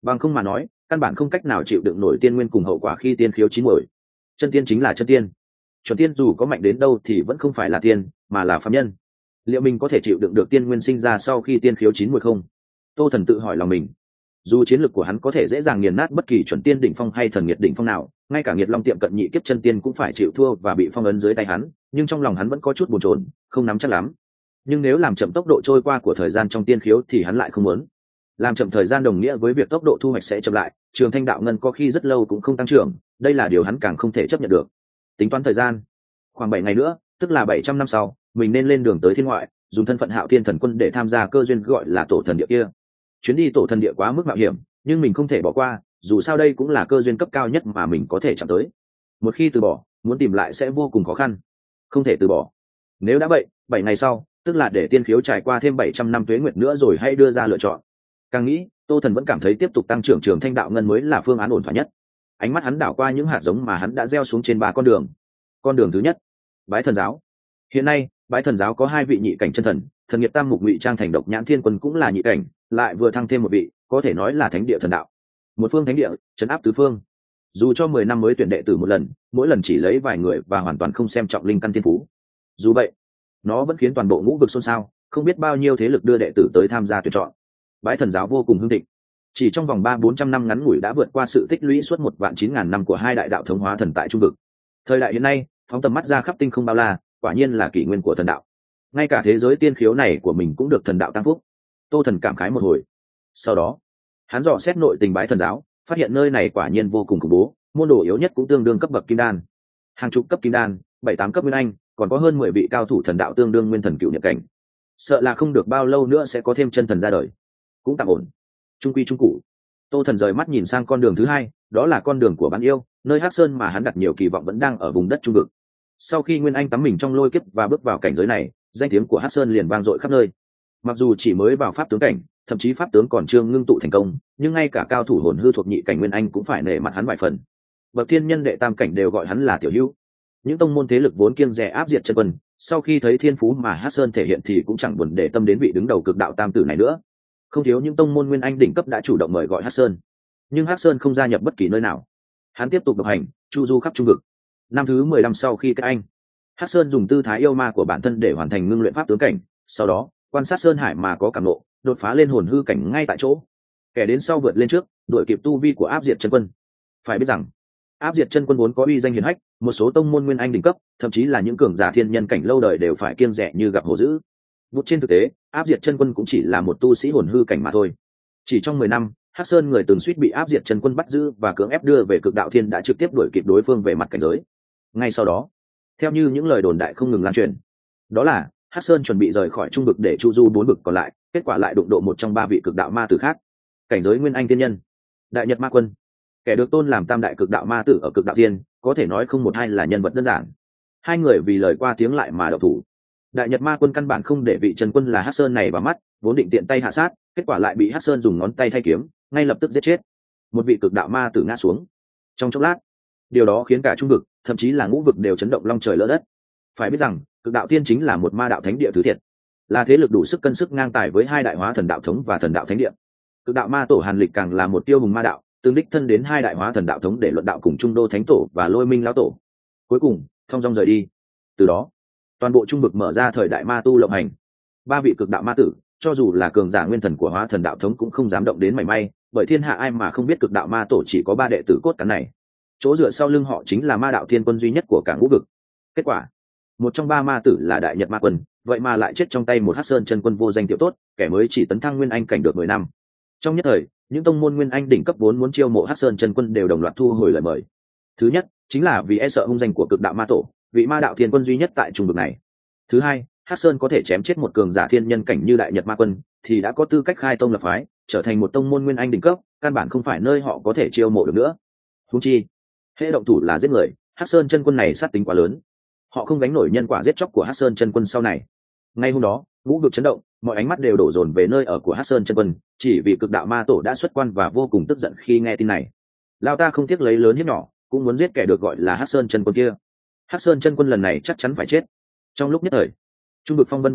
bằng không mà nói căn bản không cách nào chịu đựng nổi tiên nguyên cùng hậu quả khi tiên khiếu chín muồi. Chân tiên chính là chân tiên, chuẩn tiên dù có mạnh đến đâu thì vẫn không phải là tiên mà là phàm nhân. Liệu mình có thể chịu đựng được tiên nguyên sinh ra sau khi tiên khiếu chín muồi không? Tô Thần tự hỏi lòng mình. Dù chiến lược của hắn có thể dễ dàng nghiền nát bất kỳ chuẩn tiên đỉnh phong hay thần nghiệt đỉnh phong nào, ngay cả nghiệt long tiệm cận nhị kiếp chân tiên cũng phải chịu thua và bị phong ấn dưới tay hắn, nhưng trong lòng hắn vẫn có chút bồn chồn, không nắm chắc lắm. Nhưng nếu làm chậm tốc độ trôi qua của thời gian trong tiên khiếu thì hắn lại không muốn. Làm chậm thời gian đồng nghĩa với việc tốc độ thu hoạch sẽ chậm lại, trường thanh đạo ngân có khi rất lâu cũng không tăng trưởng, đây là điều hắn càng không thể chấp nhận được. Tính toán thời gian, khoảng bảy ngày nữa, tức là bảy trăm năm sau, mình nên lên đường tới thiên ngoại, dùng thân phận Hạo Thiên Thần Quân để tham gia cơ duyên gọi là tổ thần địa kia. Chuyến đi tổ thần địa quá mức mạo hiểm, nhưng mình không thể bỏ qua, dù sao đây cũng là cơ duyên cấp cao nhất mà mình có thể chạm tới. Một khi từ bỏ, muốn tìm lại sẽ vô cùng khó khăn, không thể từ bỏ. Nếu đã vậy, bảy ngày sau, tức là để tiên khiếu trải qua thêm bảy trăm năm tuế nguyệt nữa rồi hãy đưa ra lựa chọn. Càng nghĩ, Tô Thần vẫn cảm thấy tiếp tục tăng trưởng trường thanh đạo ngân mới là phương án ổn thỏa nhất. Ánh mắt hắn đảo qua những hạt giống mà hắn đã gieo xuống trên ba con đường. Con đường thứ nhất, Bái Thần giáo. Hiện nay, Bái Thần giáo có hai vị nhị cảnh chân thần, Thần Nghiệt Tam Mục Ngụy Trang thành Độc Nhãn Thiên Quân cũng là nhị cảnh, lại vừa thăng thêm một vị, có thể nói là thánh địa thần đạo. Một phương thánh địa, trấn áp tứ phương. Dù cho mười năm mới tuyển đệ tử một lần, mỗi lần chỉ lấy vài người và hoàn toàn không xem trọng linh căn thiên phú. Dù vậy, nó vẫn khiến toàn bộ ngũ vực xôn xao, không biết bao nhiêu thế lực đưa đệ tử tới tham gia tuyển chọn. Bái Thần giáo vô cùng hưng thịnh, chỉ trong vòng ba bốn trăm năm ngắn ngủi đã vượt qua sự tích lũy suốt một vạn chín ngàn năm của hai đại đạo thống hóa thần tại trung vực. Thời đại hiện nay, phóng tầm mắt ra khắp tinh không bao la, quả nhiên là kỷ nguyên của thần đạo. Ngay cả thế giới tiên khiếu này của mình cũng được thần đạo tăng phúc. Tô Thần cảm khái một hồi. Sau đó, hắn dò xét nội tình Bái Thần giáo, phát hiện nơi này quả nhiên vô cùng khủng bố, môn đồ yếu nhất cũng tương đương cấp bậc kim đan, hàng chục cấp kim đan, bảy tám cấp nguyên anh, còn có hơn mười vị cao thủ thần đạo tương đương nguyên thần cựu nhập cảnh. Sợ là không được bao lâu nữa sẽ có thêm chân thần ra đời. Cũng tạm ổn. Trung quy trung cụ. Tô Thần rời mắt nhìn sang con đường thứ hai, đó là con đường của bán yêu, nơi Hắc Sơn mà hắn đặt nhiều kỳ vọng vẫn đang ở vùng đất trung vực. Sau khi Nguyên Anh tắm mình trong lôi kiếp và bước vào cảnh giới này, danh tiếng của Hắc Sơn liền vang dội khắp nơi. Mặc dù chỉ mới vào pháp tướng cảnh, thậm chí pháp tướng còn chưa ngưng tụ thành công, nhưng ngay cả cao thủ hồn hư thuộc nhị cảnh Nguyên Anh cũng phải nể mặt hắn vài phần. Bậc thiên nhân đệ tam cảnh đều gọi hắn là tiểu hữu. Những tông môn thế lực vốn kiêng dè áp diệt chân quân, sau khi thấy thiên phú mà Hắc Sơn thể hiện thì cũng chẳng buồn để tâm đến vị đứng đầu cực đạo tam tử này nữa. Không thiếu những tông môn Nguyên Anh đỉnh cấp đã chủ động mời gọi Hắc Sơn, nhưng Hắc Sơn không gia nhập bất kỳ nơi nào. Hắn tiếp tục độc hành, chu du khắp trung vực. Năm thứ mười lăm sau khi kết anh, Hắc Sơn dùng tư thái yêu ma của bản thân để hoàn thành ngưng luyện pháp tướng cảnh, sau đó quan sát sơn hải mà có cảm ngộ, đột phá lên hồn hư cảnh ngay tại chỗ. Kẻ đến sau vượt lên trước, đuổi kịp tu vi của Áp Diệt chân quân. Phải biết rằng, Áp Diệt chân quân vốn có uy danh hiển hách, một số tông môn Nguyên Anh đỉnh cấp, thậm chí là những cường giả thiên nhân cảnh lâu đời đều phải kiêng dè như gặp hổ dữ. Vụt trên thực tế, Áp Diệt chân quân cũng chỉ là một tu sĩ hồn hư cảnh mà thôi. Chỉ trong mười năm, Hắc Sơn người từng suýt bị Áp Diệt chân quân bắt giữ và cưỡng ép đưa về Cực Đạo Thiên đã trực tiếp đuổi kịp đối phương về mặt cảnh giới. Ngay sau đó, theo như những lời đồn đại không ngừng lan truyền, đó là Hắc Sơn chuẩn bị rời khỏi trung vực để chu du bốn vực còn lại, kết quả lại đụng độ một trong ba vị cực đạo ma tử khác, cảnh giới Nguyên Anh thiên nhân, Đại Nhật Ma Quân, kẻ được tôn làm tam đại cực đạo ma tử ở Cực Đạo Thiên, có thể nói không một hai là nhân vật đơn giản. Hai người vì lời qua tiếng lại mà đậu thủ. Đại Nhật Ma Quân căn bản không để vị chân quân là Hắc Sơn này vào mắt, vốn định tiện tay hạ sát, kết quả lại bị Hắc Sơn dùng ngón tay thay kiếm, ngay lập tức giết chết. Một vị cực đạo ma tử ngã xuống. Trong chốc lát, điều đó khiến cả trung vực, thậm chí là ngũ vực đều chấn động long trời lỡ đất. Phải biết rằng, Cực Đạo Thiên chính là một ma đạo thánh địa thứ thiệt, là thế lực đủ sức cân sức ngang tài với hai đại hóa thần đạo thống và thần đạo thánh địa. Cực đạo ma tổ Hàn Lịch càng là một tiêu hùng ma đạo, tương đích thân đến hai đại hóa thần đạo thống để luận đạo cùng Trung Đô Thánh Tổ và Lôi Minh lão tổ. Cuối cùng, thông dong rời đi. Từ đó, toàn bộ trung vực mở ra thời đại ma tu lộng hành. Ba vị cực đạo ma tử, cho dù là cường giả nguyên thần của hóa thần đạo thống cũng không dám động đến mảy may, bởi thiên hạ ai mà không biết cực đạo ma tổ chỉ có ba đệ tử cốt cán này. Chỗ dựa sau lưng họ chính là ma đạo thiên quân duy nhất của cả ngũ vực. Kết quả, một trong ba ma tử là Đại Nhật Ma Quân, vậy mà lại chết trong tay một Hắc Sơn chân quân vô danh tiểu tốt, kẻ mới chỉ tấn thăng Nguyên Anh cảnh được mười năm. Trong nhất thời, những tông môn Nguyên Anh đỉnh cấp vốn muốn chiêu mộ Hắc Sơn chân quân đều đồng loạt thu hồi lời mời. Thứ nhất, chính là vì e sợ hung danh của cực đạo ma tổ, vị ma đạo thiên quân duy nhất tại trung vực này. Thứ hai, Hắc Sơn có thể chém chết một cường giả thiên nhân cảnh như Đại Nhật Ma Quân, thì đã có tư cách khai tông lập phái, trở thành một tông môn Nguyên Anh đỉnh cấp, căn bản không phải nơi họ có thể chiêu mộ được nữa. Huống chi, hệ động thủ là giết người, Hắc Sơn chân quân này sát tính quá lớn, họ không gánh nổi nhân quả giết chóc của Hắc Sơn chân quân sau này. Ngay hôm đó, ngũ vực chấn động, mọi ánh mắt đều đổ dồn về nơi ở của Hắc Sơn chân quân, chỉ vì cực đạo ma tổ đã xuất quan và vô cùng tức giận khi nghe tin này. Lão ta không tiếc lấy lớn hiếp nhỏ, cũng muốn giết kẻ được gọi là Hắc Sơn chân quân kia. Hắc Sơn chân quân lần này chắc chắn phải chết. Trong lúc nhất thời, trung vực phong vân biến sắc,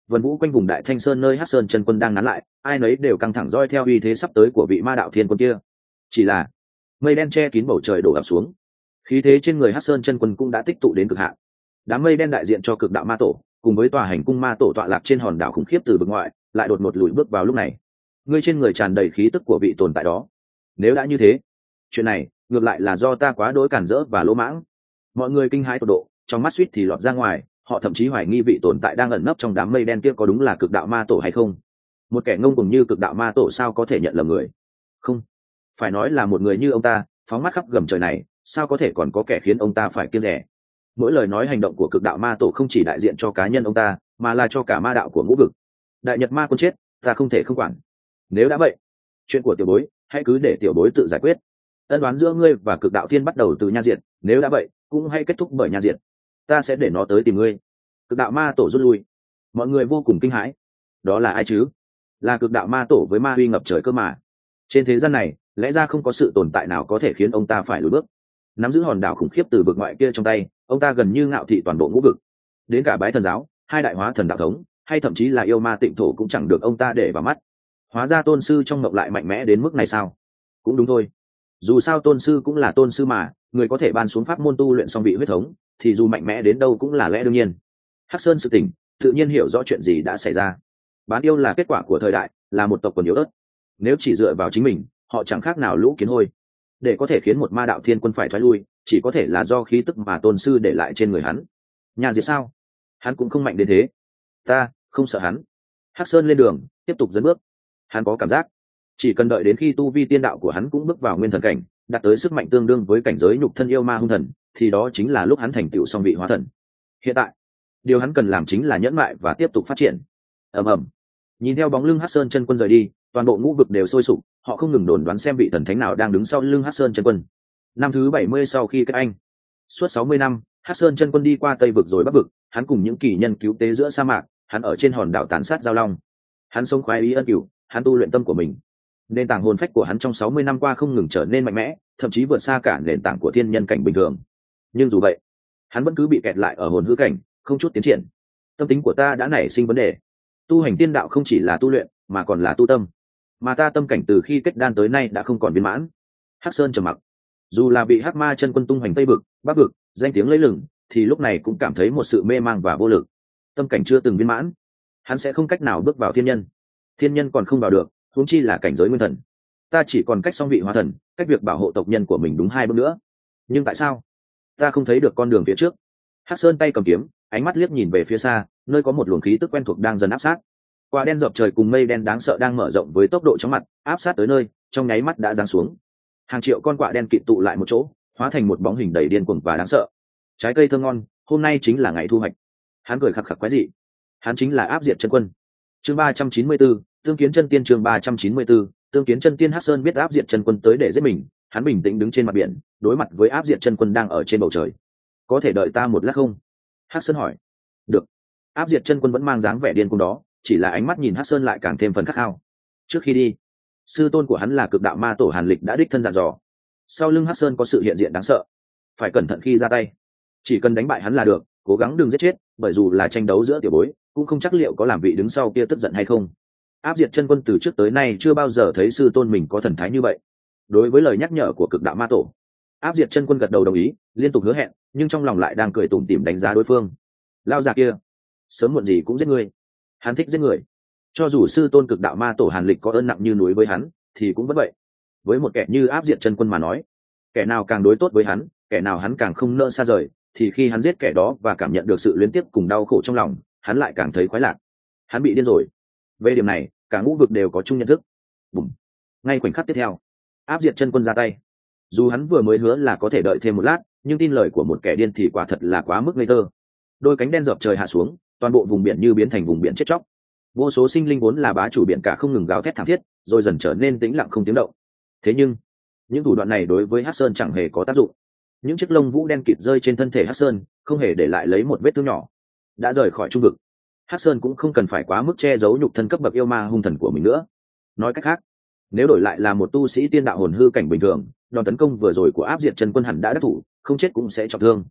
vần vũ quanh vùng đại thanh sơn nơi hắc sơn chân quân đang nán lại, ai nấy đều căng thẳng roi theo uy thế sắp tới của vị ma đạo thiên quân kia. Chỉ là mây đen che kín bầu trời đổ ập xuống, khí thế trên người hắc sơn chân quân cũng đã tích tụ đến cực hạn. Đám mây đen đại diện cho cực đạo ma tổ, cùng với tòa hành cung ma tổ tọa lạc trên hòn đảo khủng khiếp từ vực ngoại, lại đột ngột lùi bước vào lúc này. Ngươi trên người tràn đầy khí tức của vị tồn tại đó. Nếu đã như thế, chuyện này ngược lại là do ta quá đỗi cản rỡ và lỗ mãng. Mọi người kinh hãi tột độ, trong mắt suýt thì lọt ra ngoài, họ thậm chí hoài nghi vị tồn tại đang ẩn nấp trong đám mây đen kia có đúng là cực đạo ma tổ hay không. Một kẻ ngông cuồng như cực đạo ma tổ sao có thể nhận lầm người? Không, phải nói là một người như ông ta, phóng mắt khắp gầm trời này, sao có thể còn có kẻ khiến ông ta phải kiêng dè. Mỗi lời nói hành động của cực đạo ma tổ không chỉ đại diện cho cá nhân ông ta, mà là cho cả ma đạo của ngũ vực. Đại nhật ma quân chết, ta không thể không quản. Nếu đã vậy, chuyện của tiểu bối hãy cứ để tiểu bối tự giải quyết. Ân đoán giữa ngươi và cực đạo thiên bắt đầu từ nha diệt, nếu đã vậy cũng hãy kết thúc bởi nha diệt. Ta sẽ để nó tới tìm ngươi. Cực đạo ma tổ rút lui. Mọi người vô cùng kinh hãi. Đó là ai chứ? Là cực đạo ma tổ với ma uy ngập trời cơ mà. Trên thế gian này lẽ ra không có sự tồn tại nào có thể khiến ông ta phải lùi bước. Nắm giữ hòn đảo khủng khiếp từ vực ngoại kia trong tay, ông ta gần như ngạo thị toàn bộ ngũ vực. Đến cả bái thần giáo, hai đại hóa thần đạo thống, hay thậm chí là yêu ma tịnh thổ cũng chẳng được ông ta để vào mắt. Hóa ra tôn sư trong mộng lại mạnh mẽ đến mức này sao? Cũng đúng thôi, dù sao tôn sư cũng là tôn sư mà, người có thể ban xuống pháp môn tu luyện song vị huyết thống, thì dù mạnh mẽ đến đâu cũng là lẽ đương nhiên. Hắc Sơn sự tỉnh, tự nhiên hiểu rõ chuyện gì đã xảy ra. Bán yêu là kết quả của thời đại, là một tộc quần yếu ớt. Nếu chỉ dựa vào chính mình, họ chẳng khác nào lũ kiến hôi. Để có thể khiến một ma đạo thiên quân phải thoái lui, chỉ có thể là do khí tức mà tôn sư để lại trên người hắn. Nhà diệt sao? Hắn cũng không mạnh đến thế. Ta không sợ hắn. Hắc Sơn lên đường, tiếp tục dẫn bước. Hắn có cảm giác, chỉ cần đợi đến khi tu vi tiên đạo của hắn cũng bước vào nguyên thần cảnh, đạt tới sức mạnh tương đương với cảnh giới nhục thân yêu ma hung thần, thì đó chính là lúc hắn thành tựu song vị hóa thần. Hiện tại, điều hắn cần làm chính là nhẫn nại và tiếp tục phát triển. Ầm ầm. Nhìn theo bóng lưng Hắc Sơn chân quân rời đi, toàn bộ ngũ vực đều sôi sục, họ không ngừng đồn đoán xem vị thần thánh nào đang đứng sau lưng Hắc Sơn chân quân. Năm thứ bảy mươi sau khi kết anh, suốt sáu mươi năm, Hắc Sơn chân quân đi qua Tây vực rồi Bắc vực, hắn cùng những kỳ nhân cứu tế giữa sa mạc, hắn ở trên hòn đảo tàn sát giao long. Hắn sống khoái ý ân cửu, hắn tu luyện tâm của mình. Nền tảng hồn phách của hắn trong sáu mươi năm qua không ngừng trở nên mạnh mẽ, thậm chí vượt xa cả nền tảng của thiên nhân cảnh bình thường. Nhưng dù vậy, hắn vẫn cứ bị kẹt lại ở hồn hư cảnh, không chút tiến triển. Tâm tính của ta đã nảy sinh vấn đề. Tu hành tiên đạo không chỉ là tu luyện, mà còn là tu tâm. Mà ta tâm cảnh từ khi kết đan tới nay đã không còn viên mãn. Hắc Sơn trầm mặc. Dù là bị Hắc Ma chân quân tung hoành Tây vực, Bắc vực, danh tiếng lẫy lừng, thì lúc này cũng cảm thấy một sự mê mang và vô lực. Tâm cảnh chưa từng viên mãn, hắn sẽ không cách nào bước vào thiên nhân. Thiên nhân còn không vào được, huống chi là cảnh giới nguyên thần. Ta chỉ còn cách song vị hóa thần, cách việc bảo hộ tộc nhân của mình đúng hai bước nữa. Nhưng tại sao ta không thấy được con đường phía trước? Hắc Sơn tay cầm kiếm, ánh mắt liếc nhìn về phía xa, nơi có một luồng khí tức quen thuộc đang dần áp sát. Quả đen dọc trời cùng mây đen đáng sợ đang mở rộng với tốc độ chóng mặt, áp sát tới nơi, trong nháy mắt đã giáng xuống. Hàng triệu con quạ đen kịt tụ lại một chỗ, hóa thành một bóng hình đầy điên cuồng và đáng sợ. Trái cây thơm ngon, hôm nay chính là ngày thu hoạch. Hắn cười khặc khặc quái dị. Hắn chính là Áp Diệt chân quân. Chương ba trăm chín mươi tư, Tương Kiến chân tiên. Chương ba trăm chín mươi tư, Tương Kiến chân tiên. Hắc Sơn biết Áp Diệt chân quân tới để giết mình, hắn bình tĩnh đứng trên mặt biển, đối mặt với Áp Diệt chân quân đang ở trên bầu trời. Có thể đợi ta một lát không? Hắc Sơn hỏi. Được. Áp Diệt chân quân vẫn mang dáng vẻ điên cuồng đó, chỉ là ánh mắt nhìn Hắc Sơn lại càng thêm phần khát khao. Trước khi đi, sư tôn của hắn là cực đạo ma tổ Hàn Lịch đã đích thân dặn dò, sau lưng Hắc Sơn có sự hiện diện đáng sợ, phải cẩn thận khi ra tay. Chỉ cần đánh bại hắn là được, cố gắng đừng giết chết, bởi dù là tranh đấu giữa tiểu bối, cũng không chắc liệu có làm vị đứng sau kia tức giận hay không. Áp Diệt chân quân từ trước tới nay chưa bao giờ thấy sư tôn mình có thần thái như vậy. Đối với lời nhắc nhở của cực đạo ma tổ, Áp Diệt chân quân gật đầu đồng ý, liên tục hứa hẹn, nhưng trong lòng lại đang cười tủm tỉm đánh giá đối phương. Lao già kia, sớm muộn gì cũng giết ngươi. Hắn thích giết người. Cho dù sư tôn cực đạo ma tổ Hàn Lịch có ơn nặng như núi với hắn, thì cũng vẫn vậy. Với một kẻ như Áp Diệt chân quân mà nói, kẻ nào càng đối tốt với hắn, kẻ nào hắn càng không nỡ xa rời, thì khi hắn giết kẻ đó và cảm nhận được sự liên tiếp cùng đau khổ trong lòng, hắn lại càng thấy khoái lạc. Hắn bị điên rồi. Về điểm này, cả ngũ vực đều có chung nhận thức. Bùm. Ngay khoảnh khắc tiếp theo, Áp Diệt chân quân ra tay. Dù hắn vừa mới hứa là có thể đợi thêm một lát, nhưng tin lời của một kẻ điên thì quả thật là quá mức ngây thơ. Đôi cánh đen dợp trời hạ xuống, toàn bộ vùng biển như biến thành vùng biển chết chóc. Vô số sinh linh vốn là bá chủ biển cả không ngừng gào thét thảm thiết, rồi dần trở nên tĩnh lặng không tiếng động. Thế nhưng, những thủ đoạn này đối với Hắc Sơn chẳng hề có tác dụng. Những chiếc lông vũ đen kịt rơi trên thân thể Hắc Sơn, không hề để lại lấy một vết thương nhỏ. Đã rời khỏi trung vực, Hắc Sơn cũng không cần phải quá mức che giấu nhục thân cấp bậc yêu ma hung thần của mình nữa. Nói cách khác, nếu đổi lại là một tu sĩ tiên đạo hồn hư cảnh bình thường, đòn tấn công vừa rồi của Áp Diệt chân quân hẳn đã đắc thủ, không chết cũng sẽ trọng thương.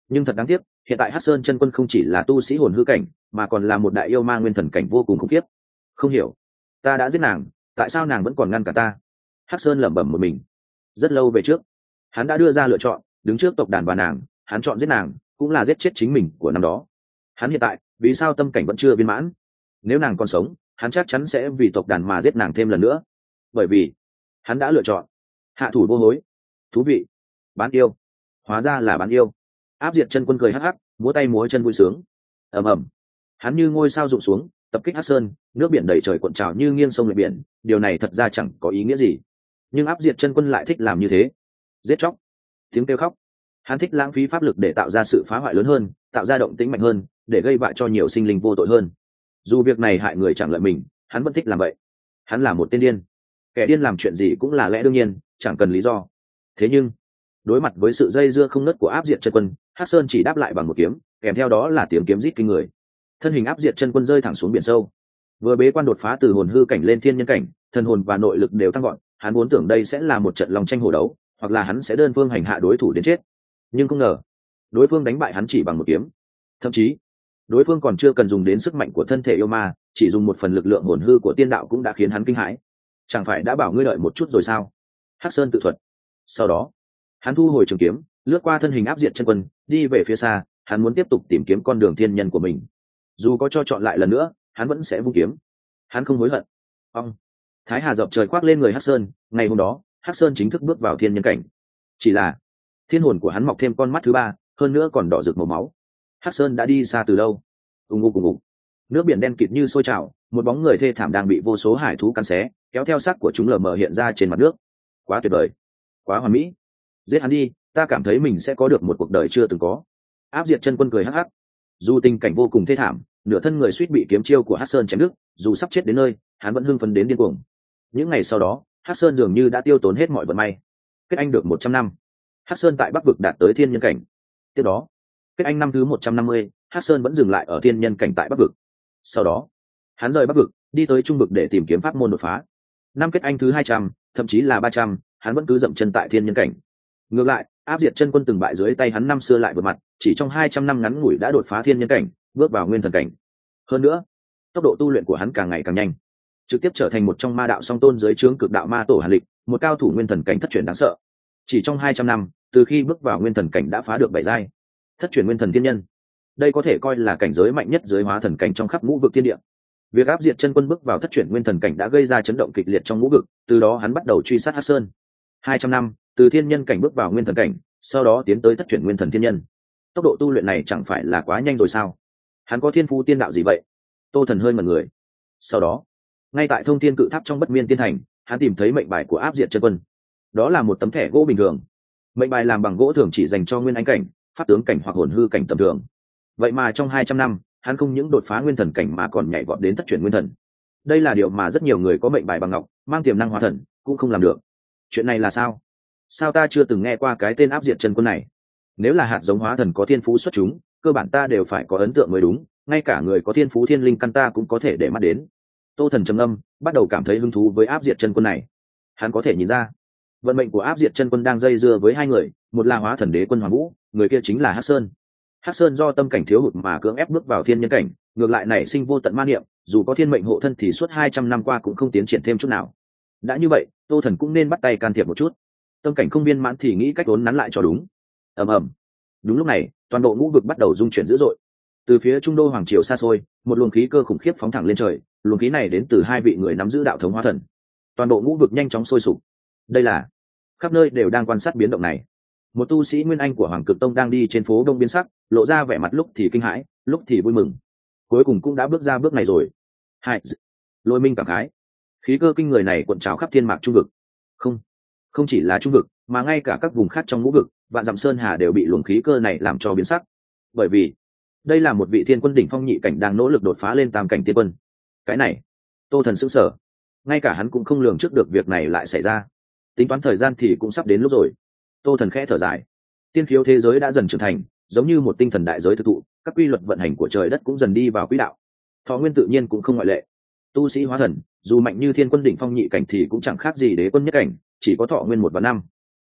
Nhưng thật đáng tiếc, hiện tại Hắc Sơn chân quân không chỉ là tu sĩ hồn hư cảnh, mà còn là một đại yêu ma nguyên thần cảnh vô cùng khủng khiếp. Không hiểu, ta đã giết nàng, tại sao nàng vẫn còn ngăn cả ta? Hắc Sơn lẩm bẩm một mình. Rất lâu về trước, hắn đã đưa ra lựa chọn, đứng trước tộc đàn và nàng, hắn chọn giết nàng, cũng là giết chết chính mình của năm đó. Hắn hiện tại, vì sao tâm cảnh vẫn chưa viên mãn? Nếu nàng còn sống, hắn chắc chắn sẽ vì tộc đàn mà giết nàng thêm lần nữa. Bởi vì, hắn đã lựa chọn hạ thủ vô hối. Thú vị, bán yêu, hóa ra là bán yêu. Áp Diệt chân quân cười hắc hắc, múa tay múa chân vui sướng. Ầm ầm, hắn như ngôi sao rụng xuống, tập kích Hắc Sơn, nước biển đầy trời cuộn trào như nghiêng sông lệch biển, điều này thật ra chẳng có ý nghĩa gì. Nhưng Áp Diệt chân quân lại thích làm như thế, giết chóc, tiếng kêu khóc. Hắn thích lãng phí pháp lực để tạo ra sự phá hoại lớn hơn, tạo ra động tĩnh mạnh hơn, để gây vạ cho nhiều sinh linh vô tội hơn. Dù việc này hại người chẳng lợi mình, hắn vẫn thích làm vậy. Hắn là một tên điên, kẻ điên làm chuyện gì cũng là lẽ đương nhiên, chẳng cần lý do. Thế nhưng đối mặt với sự dây dưa không nứt của Áp Diệt chân quân, Hắc Sơn chỉ đáp lại bằng một kiếm, kèm theo đó là tiếng kiếm rít kinh người. Thân hình Áp Diệt chân quân rơi thẳng xuống biển sâu. Vừa bế quan đột phá từ hồn hư cảnh lên thiên nhân cảnh, thần hồn và nội lực đều tăng vọt, hắn vốn tưởng đây sẽ là một trận long tranh hổ đấu, hoặc là hắn sẽ đơn phương hành hạ đối thủ đến chết. Nhưng không ngờ, đối phương đánh bại hắn chỉ bằng một kiếm. Thậm chí, đối phương còn chưa cần dùng đến sức mạnh của thân thể yêu ma, chỉ dùng một phần lực lượng hồn hư của tiên đạo cũng đã khiến hắn kinh hãi. Chẳng phải đã bảo ngươi đợi một chút rồi sao? Hắc Sơn tự thuật. Sau đó, hắn thu hồi trường kiếm, lướt qua thân hình Áp Diệt chân quân, đi về phía xa. Hắn muốn tiếp tục tìm kiếm con đường thiên nhân của mình. Dù có cho chọn lại lần nữa, hắn vẫn sẽ vung kiếm. Hắn không hối hận. Ông Thái Hà dọc trời khoác lên người Hắc Sơn. Ngày hôm đó, Hắc Sơn chính thức bước vào thiên nhân cảnh. Chỉ là thiên hồn của hắn mọc thêm con mắt thứ ba, hơn nữa còn đỏ rực màu máu. Hắc Sơn đã đi xa từ lâu. Ùng ục ùng ục, nước biển đen kịt như sôi trào, một bóng người thê thảm đang bị vô số hải thú cắn xé, kéo theo xác của chúng lờ mờ hiện ra trên mặt nước. Quá tuyệt vời, quá hoàn mỹ. Giết hắn đi, ta cảm thấy mình sẽ có được một cuộc đời chưa từng có. Áp Diệt chân quân cười hắc hắc. Dù tình cảnh vô cùng thê thảm, nửa thân người suýt bị kiếm chiêu của Hắc Sơn chém đứt, dù sắp chết đến nơi, hắn vẫn hưng phấn đến điên cuồng. Những ngày sau đó, Hắc Sơn dường như đã tiêu tốn hết mọi vận may. Kết anh được một trăm năm, Hắc Sơn tại Bắc vực đạt tới thiên nhân cảnh. Tiếp đó, kết anh năm thứ một trăm năm mươi, Hắc Sơn vẫn dừng lại ở thiên nhân cảnh tại Bắc vực. Sau đó, hắn rời Bắc vực, đi tới Trung vực để tìm kiếm pháp môn đột phá. Năm kết anh thứ hai trăm, thậm chí là ba trăm, hắn vẫn cứ dậm chân tại thiên nhân cảnh. Ngược lại, Áp Diệt chân quân từng bại dưới tay hắn năm xưa lại vượt mặt, chỉ trong hai trăm năm ngắn ngủi đã đột phá thiên nhân cảnh, bước vào nguyên thần cảnh. Hơn nữa, tốc độ tu luyện của hắn càng ngày càng nhanh, trực tiếp trở thành một trong ma đạo song tôn dưới trướng cực đạo ma tổ Hàn Lịch, một cao thủ nguyên thần cảnh thất truyền đáng sợ. Chỉ trong hai trăm năm, từ khi bước vào nguyên thần cảnh đã phá được bảy giai, thất truyền nguyên thần thiên nhân. Đây có thể coi là cảnh giới mạnh nhất dưới hóa thần cảnh trong khắp ngũ vực thiên địa. Việc Áp Diệt chân quân bước vào thất truyền nguyên thần cảnh đã gây ra chấn động kịch liệt trong ngũ vực, từ đó hắn bắt đầu truy sát Hắc Sơn. hai trăm năm, từ thiên nhân cảnh bước vào nguyên thần cảnh, sau đó tiến tới thất truyền nguyên thần thiên nhân. Tốc độ tu luyện này chẳng phải là quá nhanh rồi sao? Hắn có thiên phú tiên đạo gì vậy? Tô Thần hơi ngẩn người. Sau đó, ngay tại Thông Thiên Cự Tháp trong Bất Miên Tiên Thành, hắn tìm thấy mệnh bài của Áp Diệt chân quân. Đó là một tấm thẻ gỗ bình thường. Mệnh bài làm bằng gỗ thường chỉ dành cho nguyên anh cảnh, pháp tướng cảnh hoặc hồn hư cảnh tầm thường. Vậy mà trong hai trăm năm, hắn không những đột phá nguyên thần cảnh mà còn nhảy vọt đến thất truyền nguyên thần. Đây là điều mà rất nhiều người có mệnh bài bằng ngọc, mang tiềm năng hóa thần, cũng không làm được. Chuyện này là sao? Sao ta chưa từng nghe qua cái tên Áp Diệt chân quân này? Nếu là hạt giống hóa thần có thiên phú xuất chúng, cơ bản ta đều phải có ấn tượng mới đúng, ngay cả người có thiên phú thiên linh căn ta cũng có thể để mắt đến. Tô Thần trầm âm, bắt đầu cảm thấy hứng thú với Áp Diệt chân quân này. Hắn có thể nhìn ra, vận mệnh của Áp Diệt chân quân đang dây dưa với hai người, một là hóa thần đế quân Hoàng Vũ, người kia chính là Hắc Sơn. Hắc Sơn do tâm cảnh thiếu hụt mà cưỡng ép bước vào thiên nhân cảnh, ngược lại nảy sinh vô tận ma niệm, dù có thiên mệnh hộ thân thì suốt hai trăm năm qua cũng không tiến triển thêm chút nào. Đã như vậy, Tô Thần cũng nên bắt tay can thiệp một chút. Tâm cảnh không viên mãn thì nghĩ cách vốn nắn lại cho đúng. Ầm ầm. Đúng lúc này, toàn bộ ngũ vực bắt đầu rung chuyển dữ dội. Từ phía trung đô hoàng triều xa xôi, một luồng khí cơ khủng khiếp phóng thẳng lên trời, luồng khí này đến từ hai vị người nắm giữ đạo thống hóa thần. Toàn bộ ngũ vực nhanh chóng sôi sục. Đây là khắp nơi đều đang quan sát biến động này. Một tu sĩ nguyên anh của Hoàng Cực Tông đang đi trên phố đông biến sắc, lộ ra vẻ mặt lúc thì kinh hãi, lúc thì vui mừng. Cuối cùng cũng đã bước ra bước này rồi. Hai, Lôi Minh cảm khái, khí cơ kinh người này cuộn trào khắp thiên mạc trung vực. Không, không chỉ là trung vực, mà ngay cả các vùng khác trong ngũ vực, vạn dặm sơn hà đều bị luồng khí cơ này làm cho biến sắc. Bởi vì đây là một vị thiên quân đỉnh phong nhị cảnh đang nỗ lực đột phá lên tam cảnh tiên quân. Cái này, Tô Thần sững sờ, ngay cả hắn cũng không lường trước được việc này lại xảy ra. Tính toán thời gian thì cũng sắp đến lúc rồi. Tô Thần khẽ thở dài. Tiên khiếu thế giới đã dần trưởng thành, giống như một tinh thần đại giới thực thụ, các quy luật vận hành của trời đất cũng dần đi vào quỹ đạo. Thọ nguyên tự nhiên cũng không ngoại lệ. Tu sĩ hóa thần, dù mạnh như thiên quân đỉnh phong nhị cảnh thì cũng chẳng khác gì đế quân nhất cảnh, chỉ có thọ nguyên một và năm.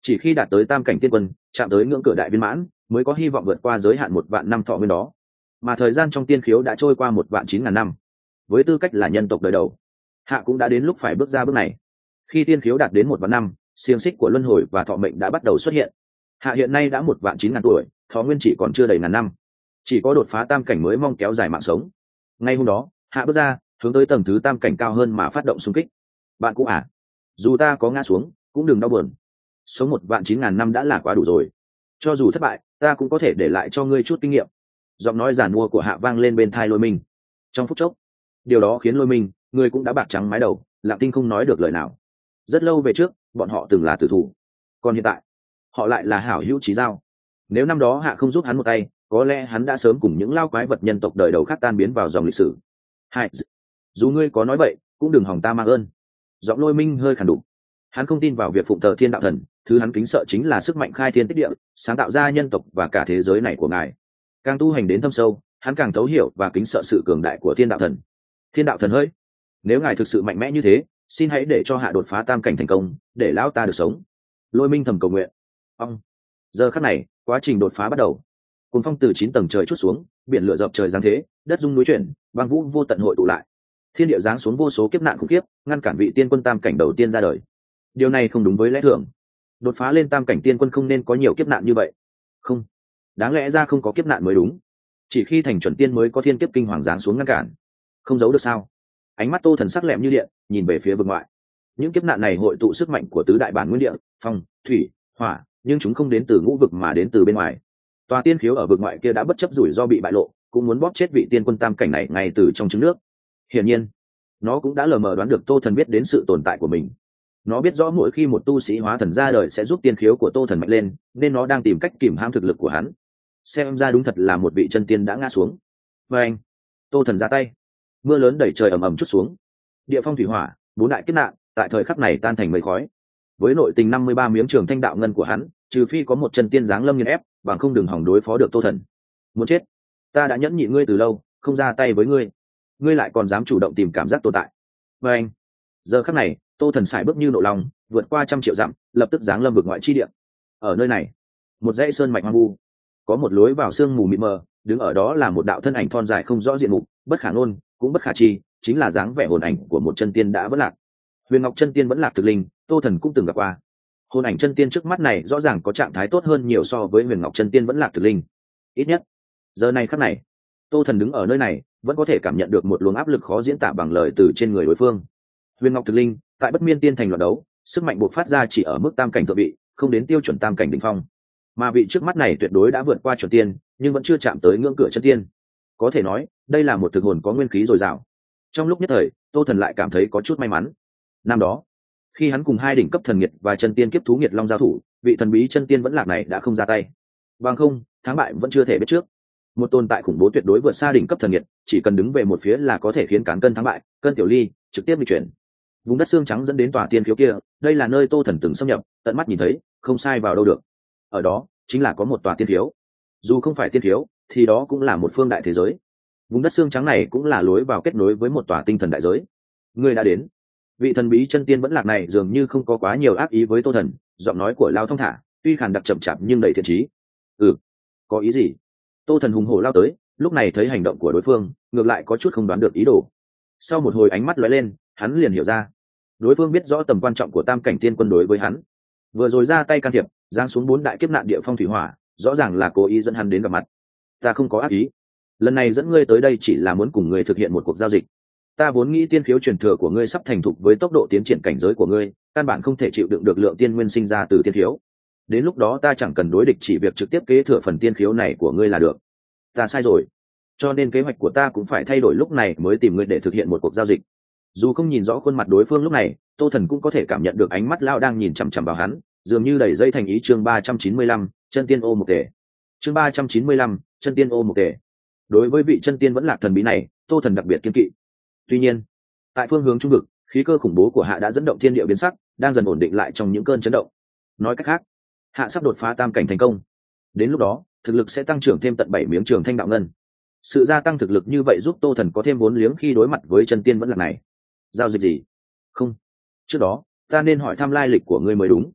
chỉ khi đạt tới tam cảnh tiên quân, chạm tới ngưỡng cửa đại viên mãn, mới có hy vọng vượt qua giới hạn một vạn năm thọ nguyên đó. Mà thời gian trong tiên khiếu đã trôi qua một vạn chín ngàn năm. Với tư cách là nhân tộc đời đầu, Hạ cũng đã đến lúc phải bước ra bước này. Khi tiên khiếu đạt đến một vạn năm, xiềng xích của luân hồi và thọ mệnh đã bắt đầu xuất hiện. Hạ hiện nay đã một vạn chín ngàn tuổi, thọ nguyên chỉ còn chưa đầy ngàn năm, chỉ có đột phá tam cảnh mới mong kéo dài mạng sống. Ngay hôm đó, Hạ bước ra, hướng tới tầng thứ tam cảnh cao hơn mà phát động xung kích. Bạn cũng à? Dù ta có ngã xuống, cũng đừng đau buồn. Sống một vạn chín ngàn năm đã là quá đủ rồi. Cho dù thất bại, ta cũng có thể để lại cho ngươi chút kinh nghiệm. Giọng nói giản mua của Hạ vang lên bên tai Lôi Minh. Trong phút chốc, điều đó khiến Lôi Minh, người cũng đã bạc trắng mái đầu, lặng tinh không nói được lời nào. Rất lâu về trước, bọn họ từng là tử thủ, còn hiện tại, họ lại là hảo hữu chí giao. Nếu năm đó Hạ không giúp hắn một tay, có lẽ hắn đã sớm cùng những lao quái vật nhân tộc đời đầu khác tan biến vào dòng lịch sử. Hai, dù ngươi có nói vậy, cũng đừng hòng ta mang ơn. Giọng Lôi Minh hơi khàn đục. Hắn không tin vào việc phụng thờ thiên đạo thần, thứ hắn kính sợ chính là sức mạnh khai thiên tích địa, sáng tạo ra nhân tộc và cả thế giới này của ngài. Càng tu hành đến thâm sâu, hắn càng thấu hiểu và kính sợ sự cường đại của thiên đạo thần. Thiên đạo thần hỡi, nếu ngài thực sự mạnh mẽ như thế, xin hãy để cho Hạ đột phá tam cảnh thành công, để lão ta được sống. Lôi Minh thầm cầu nguyện. Ông. Giờ khắc này, quá trình đột phá bắt đầu. Cuồng phong từ chín tầng trời trút xuống, biển lửa dập trời giáng thế, đất rung núi chuyển, băng vũ vô tận hội tụ lại. Thiên địa giáng xuống vô số kiếp nạn khủng khiếp, ngăn cản vị tiên quân tam cảnh đầu tiên ra đời. Điều này không đúng với lẽ thường. Đột phá lên tam cảnh tiên quân không nên có nhiều kiếp nạn như vậy. Không, đáng lẽ ra không có kiếp nạn mới đúng. Chỉ khi thành chuẩn tiên mới có thiên kiếp kinh hoàng giáng xuống ngăn cản. Không giấu được sao? Ánh mắt Tô Thần sắc lẹm như điện, nhìn về phía vực ngoại. Những kiếp nạn này hội tụ sức mạnh của tứ đại bản nguyên địa, phong, thủy, hỏa, nhưng chúng không đến từ ngũ vực mà đến từ bên ngoài. Tòa tiên khiếu ở vực ngoại kia đã bất chấp rủi ro bị bại lộ, cũng muốn bóp chết vị tiên quân tam cảnh này ngay từ trong trứng nước. Hiển nhiên, nó cũng đã lờ mờ đoán được Tô Thần biết đến sự tồn tại của mình. Nó biết rõ mỗi khi một tu sĩ hóa thần ra đời sẽ giúp tiên khiếu của Tô Thần mạnh lên, nên nó đang tìm cách kìm hãm thực lực của hắn. Xem ra đúng thật là một vị chân tiên đã ngã xuống. Và anh, Tô Thần ra tay, mưa lớn đẩy trời ầm ầm chút xuống. Địa phong thủy hỏa, bốn đại kiếp nạn, tại thời khắc này tan thành mây khói. Với nội tình năm mươi ba miếng trường thanh đạo ngân của hắn, trừ phi có một chân tiên giáng lâm nghiền ép, bằng không đừng hòng đối phó được Tô Thần. Muốn chết, ta đã nhẫn nhịn ngươi từ lâu, không ra tay với ngươi, ngươi lại còn dám chủ động tìm cảm giác tồn tại. Và anh, giờ khắc này, Tô Thần sải bước như nộ lòng, vượt qua trăm triệu dặm, lập tức giáng lâm vực ngoại chi địa. Ở nơi này, một dãy sơn mạch hoang vu, có một lối vào sương mù mịt mờ, đứng ở đó là một đạo thân ảnh thon dài không rõ diện mục, bất khả ngôn, cũng bất khả chi, chính là dáng vẻ hồn ảnh của một chân tiên đã vỡ lạc. Huyền Ngọc chân tiên vẫn lạc thực linh, Tô Thần cũng từng gặp qua. Hồn ảnh chân tiên trước mắt này rõ ràng có trạng thái tốt hơn nhiều so với Huyền Ngọc chân tiên vẫn lạc thực linh. Ít nhất, giờ này khắc này, Tô Thần đứng ở nơi này, vẫn có thể cảm nhận được một luồng áp lực khó diễn tả bằng lời từ trên người đối phương. Huyền Ngọc thực linh, tại Bất Miên tiên thành loạt đấu, sức mạnh bộc phát ra chỉ ở mức tam cảnh thượng vị, không đến tiêu chuẩn tam cảnh đỉnh phong. Mà vị trước mắt này tuyệt đối đã vượt qua chuẩn tiên, nhưng vẫn chưa chạm tới ngưỡng cửa chân tiên. Có thể nói, đây là một thực hồn có nguyên khí dồi dào. Trong lúc nhất thời, Tô Thần lại cảm thấy có chút may mắn. Năm đó, khi hắn cùng hai đỉnh cấp thần nghiệt và chân tiên kiếp thú nghiệt long giao thủ, vị thần bí chân tiên vẫn lạc này đã không ra tay. Bằng không, thắng bại vẫn chưa thể biết trước. Một tồn tại khủng bố tuyệt đối vượt xa đỉnh cấp thần nghiệt, chỉ cần đứng về một phía là có thể khiến cán cân thắng bại, cân tiểu ly trực tiếp di chuyển. Vùng đất xương trắng dẫn đến tòa tiên khiếu kia, đây là nơi Tô Thần từng xâm nhập, tận mắt nhìn thấy, không sai vào đâu được. Ở đó, chính là có một tòa tiên khiếu. Dù không phải tiên khiếu, thì đó cũng là một phương đại thế giới. Vùng đất xương trắng này cũng là lối vào kết nối với một tòa tinh thần đại giới. Người đã đến. Vị thần bí chân tiên vẫn lạc này dường như không có quá nhiều ác ý với Tô Thần, giọng nói của lao thong thả, tuy khàn đặc chậm chạp nhưng đầy thiện chí. Ừ, có ý gì? Tô Thần hùng hổ lao tới, lúc này thấy hành động của đối phương, ngược lại có chút không đoán được ý đồ. Sau một hồi ánh mắt lóe lên, hắn liền hiểu ra, đối phương biết rõ tầm quan trọng của tam cảnh tiên quân đối với hắn. Vừa rồi ra tay can thiệp, giáng xuống bốn đại kiếp nạn địa phong thủy hỏa, rõ ràng là cố ý dẫn hắn đến gặp mặt. Ta không có ác ý, lần này dẫn ngươi tới đây chỉ là muốn cùng ngươi thực hiện một cuộc giao dịch. Ta vốn nghĩ tiên khiếu truyền thừa của ngươi sắp thành thục với tốc độ tiến triển cảnh giới của ngươi, căn bản không thể chịu đựng được lượng tiên nguyên sinh ra từ tiên khiếu. Đến lúc đó ta chẳng cần đối địch, chỉ việc trực tiếp kế thừa phần tiên khiếu này của ngươi là được. Ta sai rồi, cho nên kế hoạch của ta cũng phải thay đổi, lúc này mới tìm ngươi để thực hiện một cuộc giao dịch. Dù không nhìn rõ khuôn mặt đối phương lúc này, Tô Thần cũng có thể cảm nhận được ánh mắt lao đang nhìn chằm chằm vào hắn, dường như đầy dây thành ý. Chương ba trăm chín mươi lăm, chân tiên ô một tể. Chương ba trăm chín mươi lăm, chân tiên ô một tể. Đối với vị chân tiên vẫn lạc thần bí này, Tô Thần đặc biệt kiên kỵ. Tuy nhiên, tại phương hướng trung vực, khí cơ khủng bố của Hạ đã dẫn động thiên địa biến sắc, đang dần ổn định lại trong những cơn chấn động. Nói cách khác, Hạ sắp đột phá tam cảnh thành công. Đến lúc đó, thực lực sẽ tăng trưởng thêm tận bảy miếng trường thanh đạo ngân. Sự gia tăng thực lực như vậy giúp Tô Thần có thêm vốn liếng khi đối mặt với chân tiên vẫn lạc này. Giao dịch gì? Không, trước đó ta nên hỏi thăm lai lịch của ngươi mới đúng.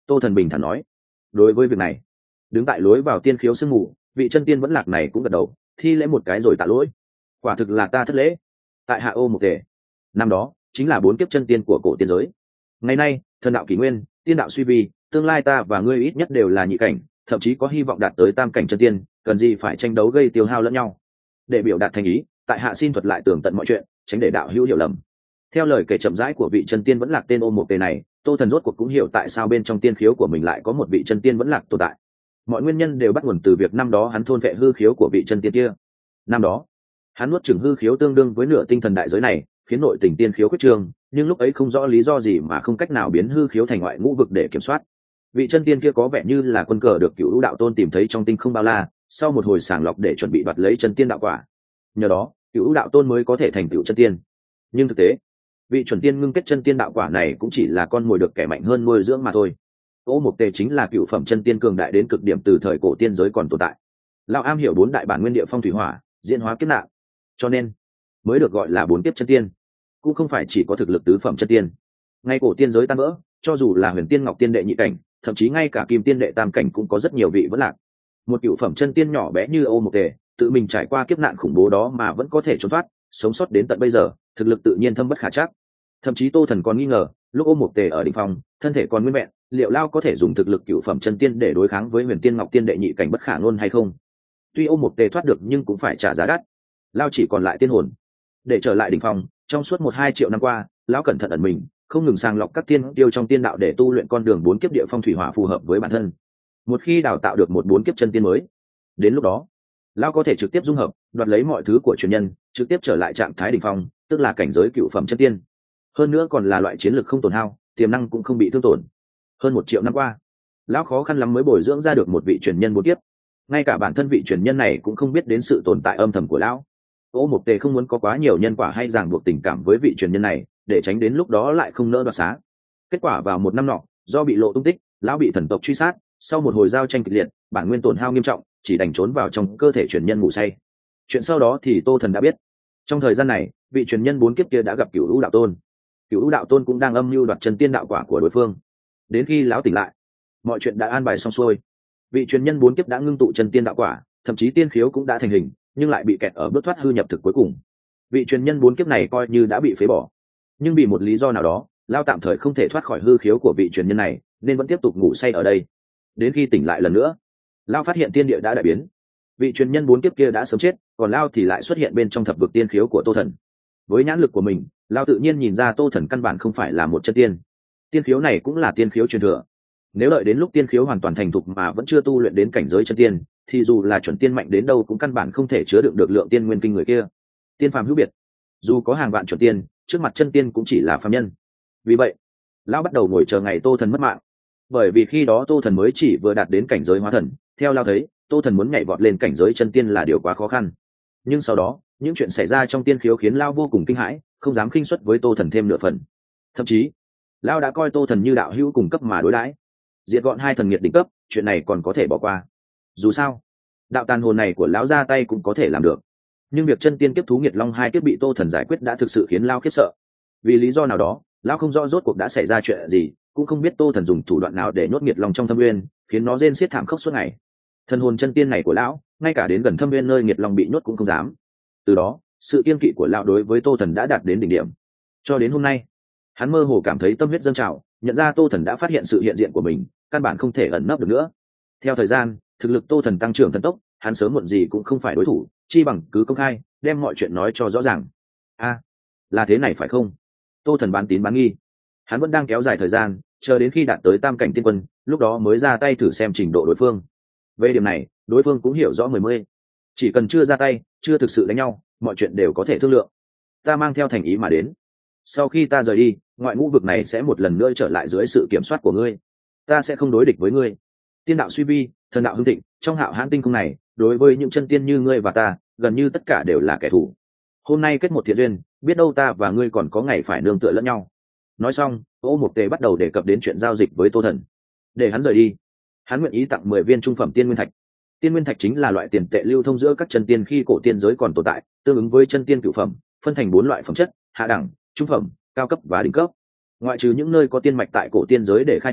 Tô Thần bình thản nói. Đối với việc này, đứng tại lối vào tiên khiếu sương mù, vị chân tiên vẫn lạc này cũng gật đầu, thi lễ một cái rồi tạ lỗi. Quả thực là ta thất lễ. Tại hạ Ô Mộc Tề, năm đó chính là bốn kiếp chân tiên của cổ tiên giới. Ngày nay thần đạo kỷ nguyên, tiên đạo suy vi, tương lai ta và ngươi ít nhất đều là nhị cảnh, thậm chí có hy vọng đạt tới tam cảnh chân tiên, cần gì phải tranh đấu gây tiêu hao lẫn nhau. Để biểu đạt thành ý, tại hạ xin thuật lại tường tận mọi chuyện, tránh để đạo hữu hiểu lầm. Theo lời kể chậm rãi của vị chân tiên vẫn lạc tên Ô Mộc Tề này, Tô Thần rốt cuộc cũng hiểu tại sao bên trong tiên khiếu của mình lại có một vị chân tiên vẫn lạc tồn tại. Mọi nguyên nhân đều bắt nguồn từ việc năm đó hắn thôn vệ hư khiếu của vị chân tiên kia. Năm đó hắn nuốt chửng hư khiếu tương đương với nửa tinh thần đại giới này, khiến nội tình tiên khiếu khuyết trương, nhưng lúc ấy không rõ lý do gì mà không cách nào biến hư khiếu thành ngoại ngũ vực để kiểm soát. Vị chân tiên kia có vẻ như là quân cờ được Cửu Lũ đạo tôn tìm thấy trong tinh không bao la, sau một hồi sàng lọc để chuẩn bị đoạt lấy chân tiên đạo quả. Nhờ đó Cửu Lũ đạo tôn mới có thể thành tựu chân tiên. Nhưng thực tế, vị chuẩn tiên ngưng kết chân tiên đạo quả này cũng chỉ là con mồi được kẻ mạnh hơn nuôi dưỡng mà thôi. Ô Mộc Tề chính là cựu phẩm chân tiên cường đại đến cực điểm từ thời cổ tiên giới còn tồn tại. Lão am hiểu bốn đại bản nguyên địa phong thủy hỏa, diễn hóa kiếp nạn, cho nên mới được gọi là bốn kiếp chân tiên, cũng không phải chỉ có thực lực tứ phẩm chân tiên. Ngay cổ tiên giới tan vỡ, cho dù là huyền tiên ngọc tiên đệ nhị cảnh, thậm chí ngay cả kim tiên đệ tam cảnh cũng có rất nhiều vị vẫn lạc. Một cựu phẩm chân tiên nhỏ bé như Ô Mộc Tề, tự mình trải qua kiếp nạn khủng bố đó mà vẫn có thể trốn thoát, sống sót đến tận bây giờ, thực lực tự nhiên thâm bất khả trắc. Thậm chí Tô Thần còn nghi ngờ, lúc Ô Mộc Tề ở đỉnh phong, thân thể còn nguyên vẹn, liệu Lao có thể dùng thực lực cựu phẩm chân tiên để đối kháng với huyền tiên ngọc tiên đệ nhị cảnh bất khả ngôn hay không? Tuy Ô Mộc Tề thoát được nhưng cũng phải trả giá đắt. Lao chỉ còn lại tiên hồn. Để trở lại đỉnh phong, trong suốt một hai triệu năm qua, Lão cẩn thận ẩn mình, không ngừng sàng lọc các tiên tiêu trong tiên đạo để tu luyện con đường bốn kiếp địa phong thủy hỏa phù hợp với bản thân. Một khi đào tạo được một bốn kiếp chân tiên mới, đến lúc đó Lao có thể trực tiếp dung hợp, đoạt lấy mọi thứ của truyền nhân, trực tiếp trở lại trạng thái đỉnh phong, tức là cảnh giới cựu phẩm chân tiên. Hơn nữa còn là loại chiến lược không tổn hao, tiềm năng cũng không bị thương tổn. Hơn một triệu năm qua, Lão khó khăn lắm mới bồi dưỡng ra được một vị truyền nhân bốn kiếp. Ngay cả bản thân vị truyền nhân này cũng không biết đến sự tồn tại âm thầm của Lão. Ô Mộc Tề không muốn có quá nhiều nhân quả hay ràng buộc tình cảm với vị truyền nhân này, để tránh đến lúc đó lại không nỡ đoạt xá. Kết quả vào một năm nọ, do bị lộ tung tích, Lão bị thần tộc truy sát, sau một hồi giao tranh kịch liệt, bản nguyên tổn hao nghiêm trọng, chỉ đành trốn vào trong cơ thể truyền nhân ngủ say. Chuyện sau đó thì Tô Thần đã biết. Trong thời gian này, vị truyền nhân bốn kiếp kia đã gặp Cửu Lũ đạo tôn. Cửu Lũ đạo tôn cũng đang âm mưu đoạt chân tiên đạo quả của đối phương. Đến khi Lão tỉnh lại, mọi chuyện đã an bài xong xuôi. Vị truyền nhân bốn kiếp đã ngưng tụ chân tiên đạo quả, thậm chí tiên khiếu cũng đã thành hình, nhưng lại bị kẹt ở bước thoát hư nhập thực cuối cùng. Vị truyền nhân bốn kiếp này coi như đã bị phế bỏ, nhưng vì một lý do nào đó, Lão tạm thời không thể thoát khỏi hư khiếu của vị truyền nhân này, nên vẫn tiếp tục ngủ say ở đây. Đến khi tỉnh lại lần nữa, Lão phát hiện tiên địa đã đại biến. Vị truyền nhân bốn kiếp kia đã sớm chết, còn Lão thì lại xuất hiện bên trong thập vực tiên khiếu của Tô Thần. Với nhãn lực của mình, Lão tự nhiên nhìn ra Tô Thần căn bản không phải là một chân tiên. Tiên khiếu này cũng là tiên khiếu truyền thừa. Nếu đợi đến lúc tiên khiếu hoàn toàn thành thục mà vẫn chưa tu luyện đến cảnh giới chân tiên, thì dù là chuẩn tiên mạnh đến đâu cũng căn bản không thể chứa đựng được lượng tiên nguyên kinh người kia. Tiên phàm hữu biệt, dù có hàng vạn chuẩn tiên, trước mặt chân tiên cũng chỉ là phàm nhân. Vì vậy, Lão bắt đầu ngồi chờ ngày Tô Thần mất mạng. Bởi vì khi đó Tô Thần mới chỉ vừa đạt đến cảnh giới hóa thần, theo Lão thấy, Tô Thần muốn nhảy vọt lên cảnh giới chân tiên là điều quá khó khăn. Nhưng sau đó, những chuyện xảy ra trong tiên khiếu khiến Lão vô cùng kinh hãi, không dám khinh suất với Tô Thần thêm nửa phần. Thậm chí, Lão đã coi Tô Thần như đạo hữu cùng cấp mà đối đãi. Diệt gọn hai thần nghiệt đỉnh cấp, chuyện này còn có thể bỏ qua. Dù sao, đạo tàn hồn này của Lão ra tay cũng có thể làm được. Nhưng việc chân tiên kiếp thú nghiệt long hai kiếp bị Tô Thần giải quyết đã thực sự khiến Lão khiếp sợ. Vì lý do nào đó, Lão không rõ rốt cuộc đã xảy ra chuyện gì, cũng không biết Tô Thần dùng thủ đoạn nào để nhốt nghiệt long trong thâm nguyên, khiến nó rên xiết thảm khốc suốt ngày. Thần hồn chân tiên này của Lão, ngay cả đến gần thâm nguyên nơi nghiệt long bị nhốt cũng không dám. Từ đó, sự kiên kỵ của Lão đối với Tô Thần đã đạt đến đỉnh điểm. Cho đến hôm nay, hắn mơ hồ cảm thấy tâm huyết dâng trào, nhận ra Tô Thần đã phát hiện sự hiện diện của mình, căn bản không thể ẩn nấp được nữa. Theo thời gian, thực lực Tô Thần tăng trưởng thần tốc, hắn sớm muộn gì cũng không phải đối thủ, chi bằng cứ công khai, đem mọi chuyện nói cho rõ ràng. A, à, là thế này phải không? Tô Thần bán tín bán nghi. Hắn vẫn đang kéo dài thời gian, chờ đến khi đạt tới tam cảnh tiên quân, lúc đó mới ra tay thử xem trình độ đối phương. Về điểm này, đối phương cũng hiểu rõ mười mươi. Chỉ cần chưa ra tay, chưa thực sự đánh nhau, mọi chuyện đều có thể thương lượng. Ta mang theo thành ý mà đến. Sau khi ta rời đi, ngoại ngũ vực này sẽ một lần nữa trở lại dưới sự kiểm soát của ngươi. Ta sẽ không đối địch với ngươi. Tiên đạo suy vi, thần đạo hưng thịnh, trong Hạo Hãn tinh không này, đối với những chân tiên như ngươi và ta, gần như tất cả đều là kẻ thù. Hôm nay kết một thiện duyên, biết đâu ta và ngươi còn có ngày phải nương tựa lẫn nhau. Nói xong, Ô Mộc Tề bắt đầu đề cập đến chuyện giao dịch với Tô Thần. Để hắn rời đi, hắn nguyện ý tặng mười viên trung phẩm tiên nguyên thạch. Tiên nguyên thạch chính là loại tiền tệ lưu thông giữa các chân tiên khi cổ tiên giới còn tồn tại, tương ứng với chân tiên cửu phẩm, phân thành bốn loại phẩm chất: hạ đẳng, trung phẩm, cao cấp và đỉnh cấp. Ngoại trừ những nơi có tiên mạch tại cổ tiên giới để khai thác,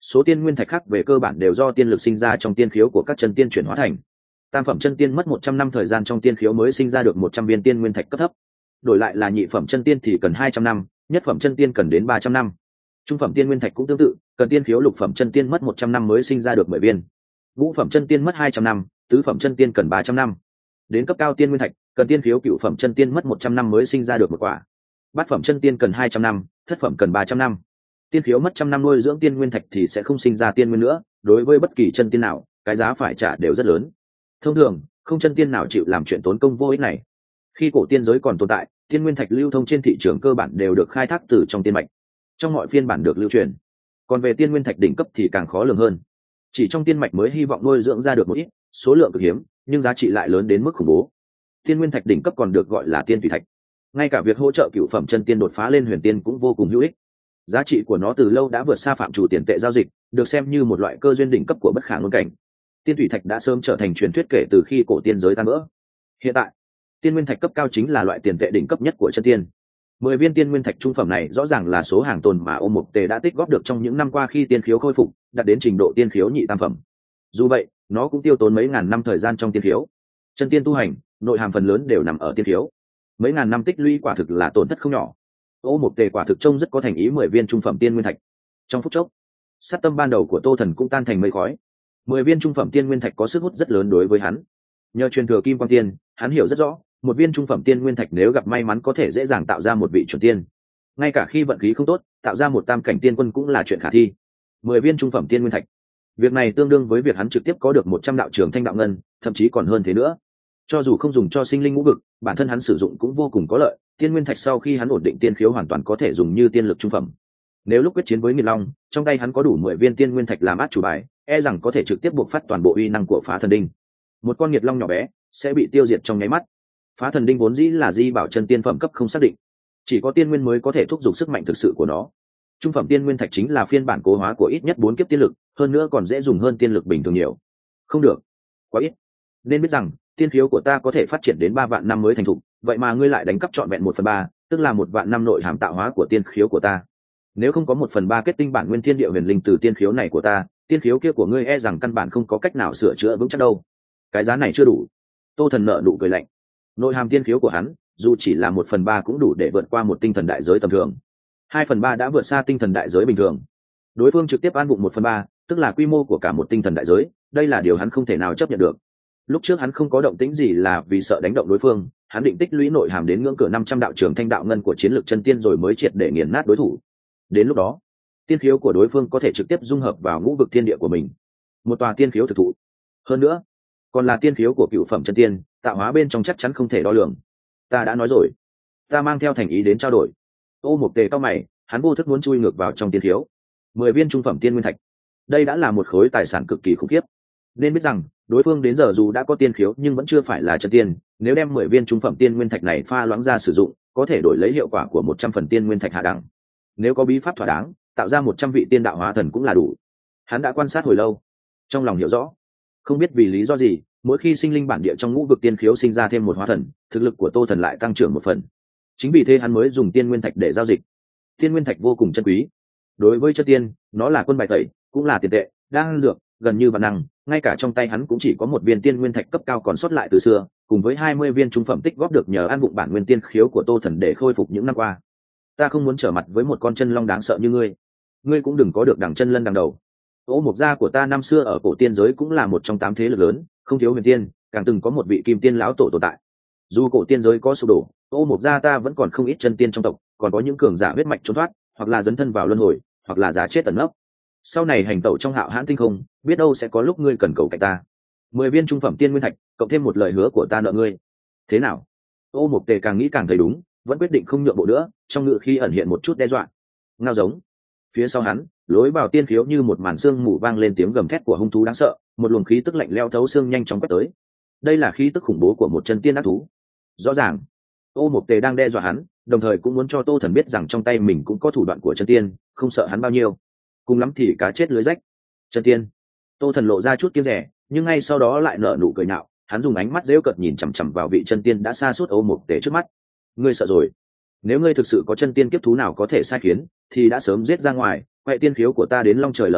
số tiên nguyên thạch khác về cơ bản đều do tiên lực sinh ra trong tiên khiếu của các chân tiên chuyển hóa thành. Tam phẩm chân tiên mất một trăm năm thời gian trong tiên khiếu mới sinh ra được một trăm viên tiên nguyên thạch cấp thấp. Đổi lại là nhị phẩm chân tiên thì cần hai trăm năm, nhất phẩm chân tiên cần đến ba trăm năm. Trung phẩm tiên nguyên thạch cũng tương tự, cần tiên khiếu lục phẩm chân tiên mất một trăm năm mới sinh ra được mười viên. Ngũ phẩm chân tiên mất hai trăm năm, tứ phẩm chân tiên cần ba trăm năm. Đến cấp cao tiên nguyên thạch, cần tiên khiếu cửu phẩm chân tiên mất một trăm năm mới sinh ra được một quả. Bát phẩm chân tiên cần hai trăm năm, thất phẩm cần ba trăm năm. Tiên khiếu mất trăm năm nuôi dưỡng tiên nguyên thạch thì sẽ không sinh ra tiên nguyên nữa, đối với bất kỳ chân tiên nào, cái giá phải trả đều rất lớn. Thông thường, không chân tiên nào chịu làm chuyện tốn công vô ích này. Khi cổ tiên giới còn tồn tại, tiên nguyên thạch lưu thông trên thị trường cơ bản đều được khai thác từ trong tiên mạch, trong mọi phiên bản được lưu truyền. Còn về tiên nguyên thạch đỉnh cấp thì càng khó lường hơn. Chỉ trong tiên mạch mới hy vọng nuôi dưỡng ra được một ít, số lượng cực hiếm, nhưng giá trị lại lớn đến mức khủng bố. Tiên nguyên thạch đỉnh cấp còn được gọi là tiên thủy thạch. Ngay cả việc hỗ trợ cựu phẩm chân tiên đột phá lên huyền tiên cũng vô cùng hữu ích. Giá trị của nó từ lâu đã vượt xa phạm chủ tiền tệ giao dịch, được xem như một loại cơ duyên đỉnh cấp của bất khả ngôn cảnh. Tiên thủy thạch đã sớm trở thành truyền thuyết kể từ khi cổ tiên giới tan vỡ. Hiện tại, tiên nguyên thạch cấp cao chính là loại tiền tệ đỉnh cấp nhất của chân tiên. Mười viên tiên nguyên thạch trung phẩm này rõ ràng là số hàng tồn mà Ôm Mộc Tề đã tích góp được trong những năm qua khi tiên khiếu khôi phục, đạt đến trình độ tiên khiếu nhị tam phẩm. Dù vậy, nó cũng tiêu tốn mấy ngàn năm thời gian trong tiên khiếu. Chân tiên tu hành, nội hàm phần lớn đều nằm ở tiên khiếu. Mấy ngàn năm tích lũy quả thực là tổn thất không nhỏ. Ôm Mộc Tề quả thực trông rất có thành ý mười viên trung phẩm tiên nguyên thạch. Trong phút chốc, sát tâm ban đầu của Tô Thần cũng tan thành mây khói. Mười viên trung phẩm tiên nguyên thạch có sức hút rất lớn đối với hắn. Nhờ truyền thừa kim quang tiên, hắn hiểu rất rõ, một viên trung phẩm tiên nguyên thạch nếu gặp may mắn có thể dễ dàng tạo ra một vị chuẩn tiên. Ngay cả khi vận khí không tốt, tạo ra một tam cảnh tiên quân cũng là chuyện khả thi. Mười viên trung phẩm tiên nguyên thạch, việc này tương đương với việc hắn trực tiếp có được một trăm đạo trường thanh đạo ngân, thậm chí còn hơn thế nữa. Cho dù không dùng cho sinh linh ngũ vực, bản thân hắn sử dụng cũng vô cùng có lợi. Tiên nguyên thạch sau khi hắn ổn định tiên khiếu hoàn toàn có thể dùng như tiên lực trung phẩm. Nếu lúc quyết chiến với Nghiệt Long, trong tay hắn có đủ mười viên tiên nguyên thạch làm át chủ bài, e rằng có thể trực tiếp buộc phát toàn bộ uy năng của Phá Thần Đinh. Một con Nghiệt Long nhỏ bé sẽ bị tiêu diệt trong nháy mắt. Phá Thần Đinh vốn dĩ là di bảo chân tiên phẩm cấp không xác định, chỉ có tiên nguyên mới có thể thúc giục sức mạnh thực sự của nó. Trung phẩm tiên nguyên thạch chính là phiên bản cố hóa của ít nhất bốn kiếp tiên lực, hơn nữa còn dễ dùng hơn tiên lực bình thường nhiều. Không được, quá ít. Nên biết rằng tiên khiếu của ta có thể phát triển đến ba vạn năm mới thành thục, vậy mà ngươi lại đánh cắp trọn vẹn một phần ba, tức là một vạn năm nội hàm tạo hóa của tiên khiếu của ta. Nếu không có một phần ba kết tinh bản nguyên thiên địa huyền linh từ tiên khiếu này của ta, tiên khiếu kia của ngươi e rằng căn bản không có cách nào sửa chữa vững chắc đâu. Cái giá này chưa đủ. Tô Thần nợ nụ cười lạnh. Nội hàm tiên khiếu của hắn, dù chỉ là một phần ba cũng đủ để vượt qua một tinh thần đại giới tầm thường. Hai phần ba đã vượt xa tinh thần đại giới bình thường. Đối phương trực tiếp an bụng một phần ba, tức là quy mô của cả một tinh thần đại giới, đây là điều hắn không thể nào chấp nhận được. Lúc trước hắn không có động tĩnh gì là vì sợ đánh động đối phương, hắn định tích lũy nội hàm đến ngưỡng cửa năm trăm đạo trường thanh đạo ngân của chiến lược chân tiên rồi mới triệt để nghiền nát đối thủ. Đến lúc đó, tiên khiếu của đối phương có thể trực tiếp dung hợp vào ngũ vực thiên địa của mình. Một tòa tiên khiếu thực thụ. Hơn nữa, còn là tiên khiếu của cựu phẩm chân tiên, tạo hóa bên trong chắc chắn không thể đo lường. Ta đã nói rồi, ta mang theo thành ý đến trao đổi. Ô Mộc Tề cao mày, hắn vô thức muốn chui ngược vào trong tiên khiếu. Mười viên trung phẩm tiên nguyên thạch, đây đã là một khối tài sản cực kỳ khủng khiếp. Nên biết rằng, đối phương đến giờ dù đã có tiên khiếu nhưng vẫn chưa phải là chân tiên, nếu đem mười viên trung phẩm tiên nguyên thạch này pha loãng ra sử dụng, có thể đổi lấy hiệu quả của một trăm phần tiên nguyên thạch hạ đẳng. Nếu có bí pháp thỏa đáng, tạo ra một trăm vị tiên đạo hóa thần cũng là đủ. Hắn đã quan sát hồi lâu, trong lòng hiểu rõ, không biết vì lý do gì, mỗi khi sinh linh bản địa trong ngũ vực tiên khiếu sinh ra thêm một hóa thần, thực lực của Tô Thần lại tăng trưởng một phần. Chính vì thế hắn mới dùng tiên nguyên thạch để giao dịch. Tiên nguyên thạch vô cùng chân quý. Đối với chân tiên, nó là quân bài tẩy, cũng là tiền tệ, đang dược, gần như vạn năng. Ngay cả trong tay hắn cũng chỉ có một viên tiên nguyên thạch cấp cao còn sót lại từ xưa, cùng với hai mươi viên trung phẩm tích góp được nhờ ăn vụng bản nguyên tiên khiếu của Tô Thần để khôi phục những năm qua. Ta không muốn trở mặt với một con chân long đáng sợ như ngươi. Ngươi cũng đừng có được đằng chân lân đằng đầu. Ô Mộc gia của ta năm xưa ở cổ tiên giới cũng là một trong tám thế lực lớn, không thiếu huyền tiên, càng từng có một vị kim tiên lão tổ tồn tại. Dù cổ tiên giới có sụp đổ, Ô Mộc gia ta vẫn còn không ít chân tiên trong tộc, còn có những cường giả huyết mạch trốn thoát, hoặc là dấn thân vào luân hồi, hoặc là giả chết ẩn nấp. Sau này hành tẩu trong Hạo Hãn tinh không, biết đâu sẽ có lúc ngươi cần cầu cạnh ta. Mười viên trung phẩm tiên nguyên thạch, cộng thêm một lời hứa của ta nợ ngươi. Thế nào? Ô Mộc Tề càng nghĩ càng thấy đúng, vẫn quyết định không nhượng bộ nữa, trong ngự khi ẩn hiện một chút đe dọa. Ngao giống. Phía sau hắn, lối vào tiên khiếu như một màn xương mù vang lên tiếng gầm thét của hung thú đáng sợ, một luồng khí tức lạnh lẽo thấu xương nhanh chóng quét tới. Đây là khí tức khủng bố của một chân tiên ác thú. Rõ ràng, Ô Mộc Tề đang đe dọa hắn, đồng thời cũng muốn cho Tô Thần biết rằng trong tay mình cũng có thủ đoạn của chân tiên, không sợ hắn bao nhiêu. Cùng lắm thì cá chết lưới rách. Chân tiên. Tô Thần lộ ra chút kiêng dè, nhưng ngay sau đó lại nở nụ cười nhạo, hắn dùng ánh mắt giễu cợt nhìn chằm chằm vào vị chân tiên đã xa suốt Ô Mộc Tề trước mắt. Ngươi sợ rồi? Nếu ngươi thực sự có chân tiên kiếp thú nào có thể sai khiến, thì đã sớm giết ra ngoài, quậy tiên khiếu của ta đến long trời lở đất,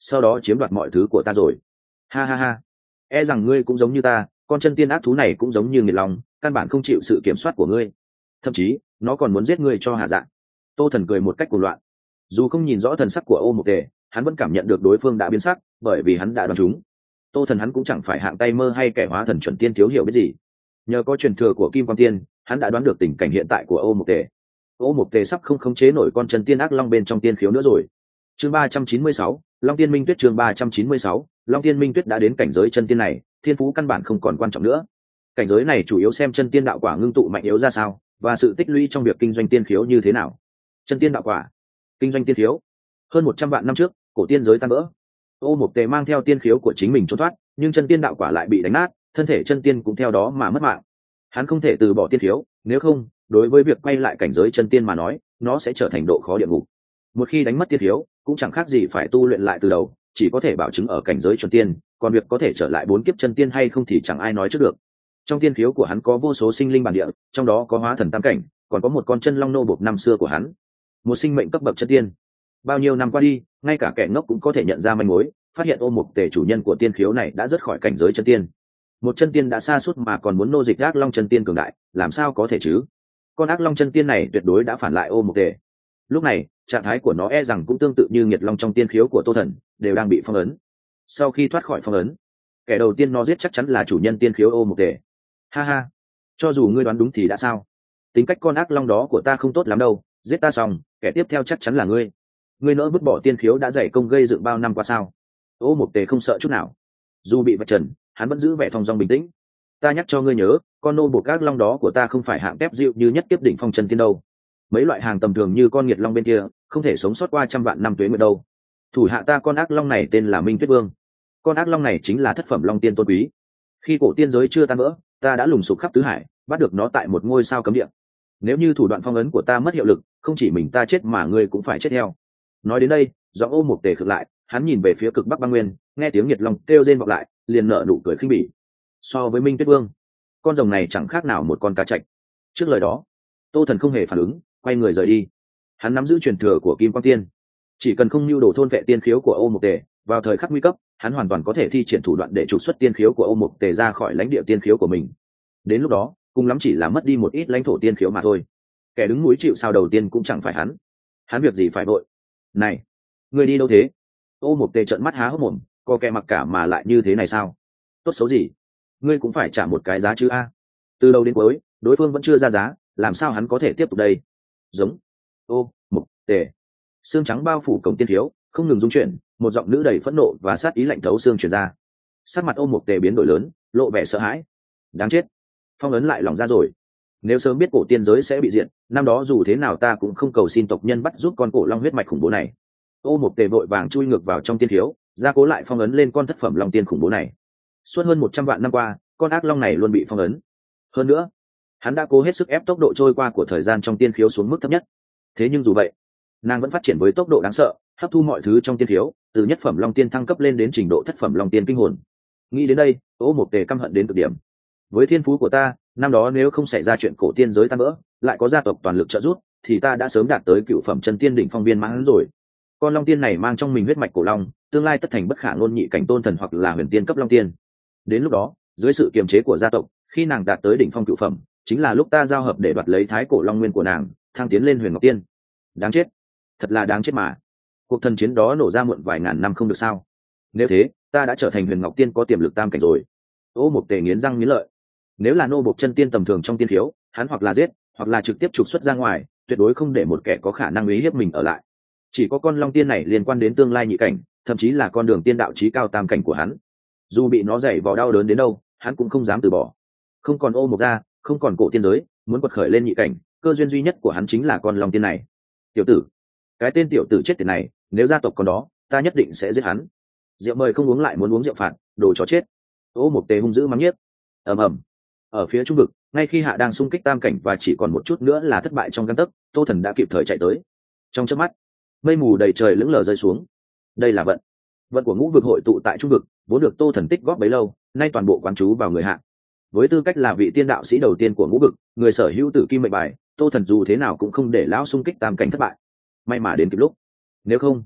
sau đó chiếm đoạt mọi thứ của ta rồi. Ha ha ha, e rằng ngươi cũng giống như ta, con chân tiên ác thú này cũng giống như nghiệt long, căn bản không chịu sự kiểm soát của ngươi, thậm chí nó còn muốn giết ngươi cho hạ dạng. Tô Thần cười một cách cuồng loạn. Dù không nhìn rõ thần sắc của Ô Mộc Tề, hắn vẫn cảm nhận được đối phương đã biến sắc, bởi vì hắn đã đoán trúng. Tô Thần hắn cũng chẳng phải hạng tay mơ hay kẻ hóa thần chuẩn tiên thiếu hiểu biết gì. Nhờ có truyền thừa của Kim Quang Tiên, hắn đã đoán được tình cảnh hiện tại của Ô Mộc Tề. Ô Mộc Tề sắp không khống chế nổi con chân tiên ác long bên trong tiên khiếu nữa rồi. Chương ba trăm chín mươi sáu, Long Tiên Minh Tuyết. Chương ba trăm chín mươi sáu, Long Tiên Minh Tuyết đã đến cảnh giới chân tiên này, thiên phú căn bản không còn quan trọng nữa. Cảnh giới này chủ yếu xem chân tiên đạo quả ngưng tụ mạnh yếu ra sao, và sự tích lũy trong việc kinh doanh tiên khiếu như thế nào. Chân tiên đạo quả, kinh doanh tiên khiếu. Hơn một trăm vạn năm trước, cổ tiên giới tan vỡ. Ô Mộc Tề mang theo tiên khiếu của chính mình trốn thoát, nhưng chân tiên đạo quả lại bị đánh nát, thân thể chân tiên cũng theo đó mà mất mạng. Hắn không thể từ bỏ tiên khiếu, nếu không, đối với việc quay lại cảnh giới chân tiên mà nói, nó sẽ trở thành độ khó địa ngục. Một khi đánh mất tiên khiếu, cũng chẳng khác gì phải tu luyện lại từ đầu, chỉ có thể bảo chứng ở cảnh giới chuẩn tiên, còn việc có thể trở lại bốn kiếp chân tiên hay không thì chẳng ai nói trước được. Trong tiên khiếu của hắn có vô số sinh linh bản địa, trong đó có hóa thần tam cảnh, còn có một con chân long nô bộc năm xưa của hắn, một sinh mệnh cấp bậc chân tiên. Bao nhiêu năm qua đi, ngay cả kẻ ngốc cũng có thể nhận ra manh mối, phát hiện Ô Mộc Tề chủ nhân của tiên khiếu này đã rớt khỏi cảnh giới chân tiên. Một chân tiên đã sa sút mà còn muốn nô dịch ác long chân tiên cường đại, làm sao có thể chứ? Con ác long chân tiên này tuyệt đối đã phản lại Ô Mộc Tề. Lúc này, trạng thái của nó e rằng cũng tương tự như nghiệt long trong tiên khiếu của Tô Thần, đều đang bị phong ấn. Sau khi thoát khỏi phong ấn, kẻ đầu tiên nó giết chắc chắn là chủ nhân tiên khiếu Ô Mộc Tề. Ha ha, cho dù ngươi đoán đúng thì đã sao? Tính cách con ác long đó của ta không tốt lắm đâu, giết ta xong, kẻ tiếp theo chắc chắn là ngươi. Ngươi nỡ vứt bỏ tiên khiếu đã dày công gây dựng bao năm qua sao? Ô Mộc Tề không sợ chút nào. Dù bị vạch trần, hắn vẫn giữ vẻ thong dong bình tĩnh. Ta nhắc cho ngươi nhớ, con nô bộc ác long đó của ta không phải hạng tép dịu như nhất tiếp đỉnh phong chân tiên đâu. Mấy loại hàng tầm thường như con nghiệt long bên kia không thể sống sót qua trăm vạn năm tuế nguyệt đâu. Thủ hạ ta con ác long này tên là Minh Tuyết Vương. Con ác long này chính là thất phẩm long tiên tôn quý. Khi cổ tiên giới chưa tan vỡ, ta đã lùng sục khắp tứ hải, bắt được nó tại một ngôi sao cấm địa. Nếu như thủ đoạn phong ấn của ta mất hiệu lực, không chỉ mình ta chết mà ngươi cũng phải chết theo. Nói đến đây, giọng Ô Mộc Tề khựng lại, hắn nhìn về phía cực bắc băng nguyên, nghe tiếng nghiệt long kêu rên vọng lại, liền nở nụ cười khinh bỉ. So với Minh Tuyết Vương, con rồng này chẳng khác nào một con cá trạch. Trước lời đó, Tô Thần không hề phản ứng, quay người rời đi. Hắn nắm giữ truyền thừa của Kim Quang Tiên, chỉ cần không nưu đồ thôn vệ tiên khiếu của Ô Mộc Tề, vào thời khắc nguy cấp, hắn hoàn toàn có thể thi triển thủ đoạn để trục xuất tiên khiếu của Ô Mộc Tề ra khỏi lãnh địa tiên khiếu của mình. Đến lúc đó, cùng lắm chỉ là mất đi một ít lãnh thổ tiên khiếu mà thôi. Kẻ đứng núi chịu sao đầu tiên cũng chẳng phải hắn. Hắn việc gì phải vội? Này, người đi đâu thế? Ô Mộc Tề trợn mắt há hốc mồm, có kẻ mặc cả mà lại như thế này sao? Tốt xấu gì? Ngươi cũng phải trả một cái giá chứ a. Từ đầu đến cuối, đối phương vẫn chưa ra giá, làm sao hắn có thể tiếp tục đây? Giống. Ô Mộc Tề. Xương trắng bao phủ cổng tiên khiếu, không ngừng rung chuyển, một giọng nữ đầy phẫn nộ và sát ý lạnh thấu xương truyền ra. Sắc mặt Ô Mộc Tề biến đổi lớn, lộ vẻ sợ hãi. Đáng chết, phong ấn lại lỏng ra rồi. Nếu sớm biết cổ tiên giới sẽ bị diệt, năm đó dù thế nào ta cũng không cầu xin tộc nhân bắt giúp con cổ long huyết mạch khủng bố này. Ô Mộc Tề vội vàng chui ngược vào trong tiên khiếu, gia cố lại phong ấn lên con thất phẩm long tiên khủng bố này. Suốt hơn một trăm vạn năm qua, con ác long này luôn bị phong ấn. Hơn nữa, hắn đã cố hết sức ép tốc độ trôi qua của thời gian trong tiên khiếu xuống mức thấp nhất. Thế nhưng dù vậy, nàng vẫn phát triển với tốc độ đáng sợ, hấp thu mọi thứ trong tiên khiếu, từ nhất phẩm long tiên thăng cấp lên đến trình độ thất phẩm long tiên kinh hồn. Nghĩ đến đây, Ô Mộc Tề căm hận đến cực điểm. Với thiên phú của ta, năm đó nếu không xảy ra chuyện cổ tiên giới tan vỡ, lại có gia tộc toàn lực trợ giúp, thì ta đã sớm đạt tới cựu phẩm chân tiên đỉnh phong viên mãn rồi. Con long tiên này mang trong mình huyết mạch cổ long, tương lai tất thành bất khả ngôn nhị cảnh tôn thần hoặc là huyền tiên cấp long tiên. Đến lúc đó, dưới sự kiềm chế của gia tộc, khi nàng đạt tới đỉnh phong cựu phẩm, chính là lúc ta giao hợp để đoạt lấy thái cổ long nguyên của nàng, thăng tiến lên huyền ngọc tiên. Đáng chết, thật là đáng chết mà. Cuộc thần chiến đó nổ ra muộn vài ngàn năm không được sao? Nếu thế, ta đã trở thành huyền ngọc tiên có tiềm lực tam cảnh rồi. Ô Mộc Tề nghiến răng nghiến lợi. Nếu là nô bộc chân tiên tầm thường trong tiên khiếu, hắn hoặc là giết, hoặc là trực tiếp trục xuất ra ngoài, tuyệt đối không để một kẻ có khả năng uy hiếp mình ở lại. Chỉ có con long tiên này liên quan đến tương lai nhị cảnh, thậm chí là con đường tiên đạo chí cao tam cảnh của hắn. Dù bị nó dày vò đau đớn đến đâu, hắn cũng không dám từ bỏ. Không còn Ô Mộc gia, không còn cổ tiên giới, muốn quật khởi lên nhị cảnh, cơ duyên duy nhất của hắn chính là con long tiên này. Tiểu tử, cái tên tiểu tử chết tiệt này, nếu gia tộc còn đó, ta nhất định sẽ giết hắn. Rượu mời không uống lại muốn uống rượu phạt, đồ chó chết. Ô Mộc Tề hung dữ mắng nhiếc. Ầm ầm. Ở phía trung vực, ngay khi hạ đang xung kích tam cảnh và chỉ còn một chút nữa là thất bại trong gang tấc, Tô Thần đã kịp thời chạy tới. Trong chớp mắt, mây mù đầy trời lững lờ rơi xuống. Đây là vận vận của ngũ vực hội tụ tại trung vực, vốn được Tô Thần tích góp bấy lâu, nay toàn bộ quán chú vào người hạ. Với tư cách là vị tiên đạo sĩ đầu tiên của ngũ vực, người sở hữu tử kim mệnh bài, Tô Thần dù thế nào cũng không để lão xung kích tam cảnh thất bại. May mà đến kịp lúc, nếu không,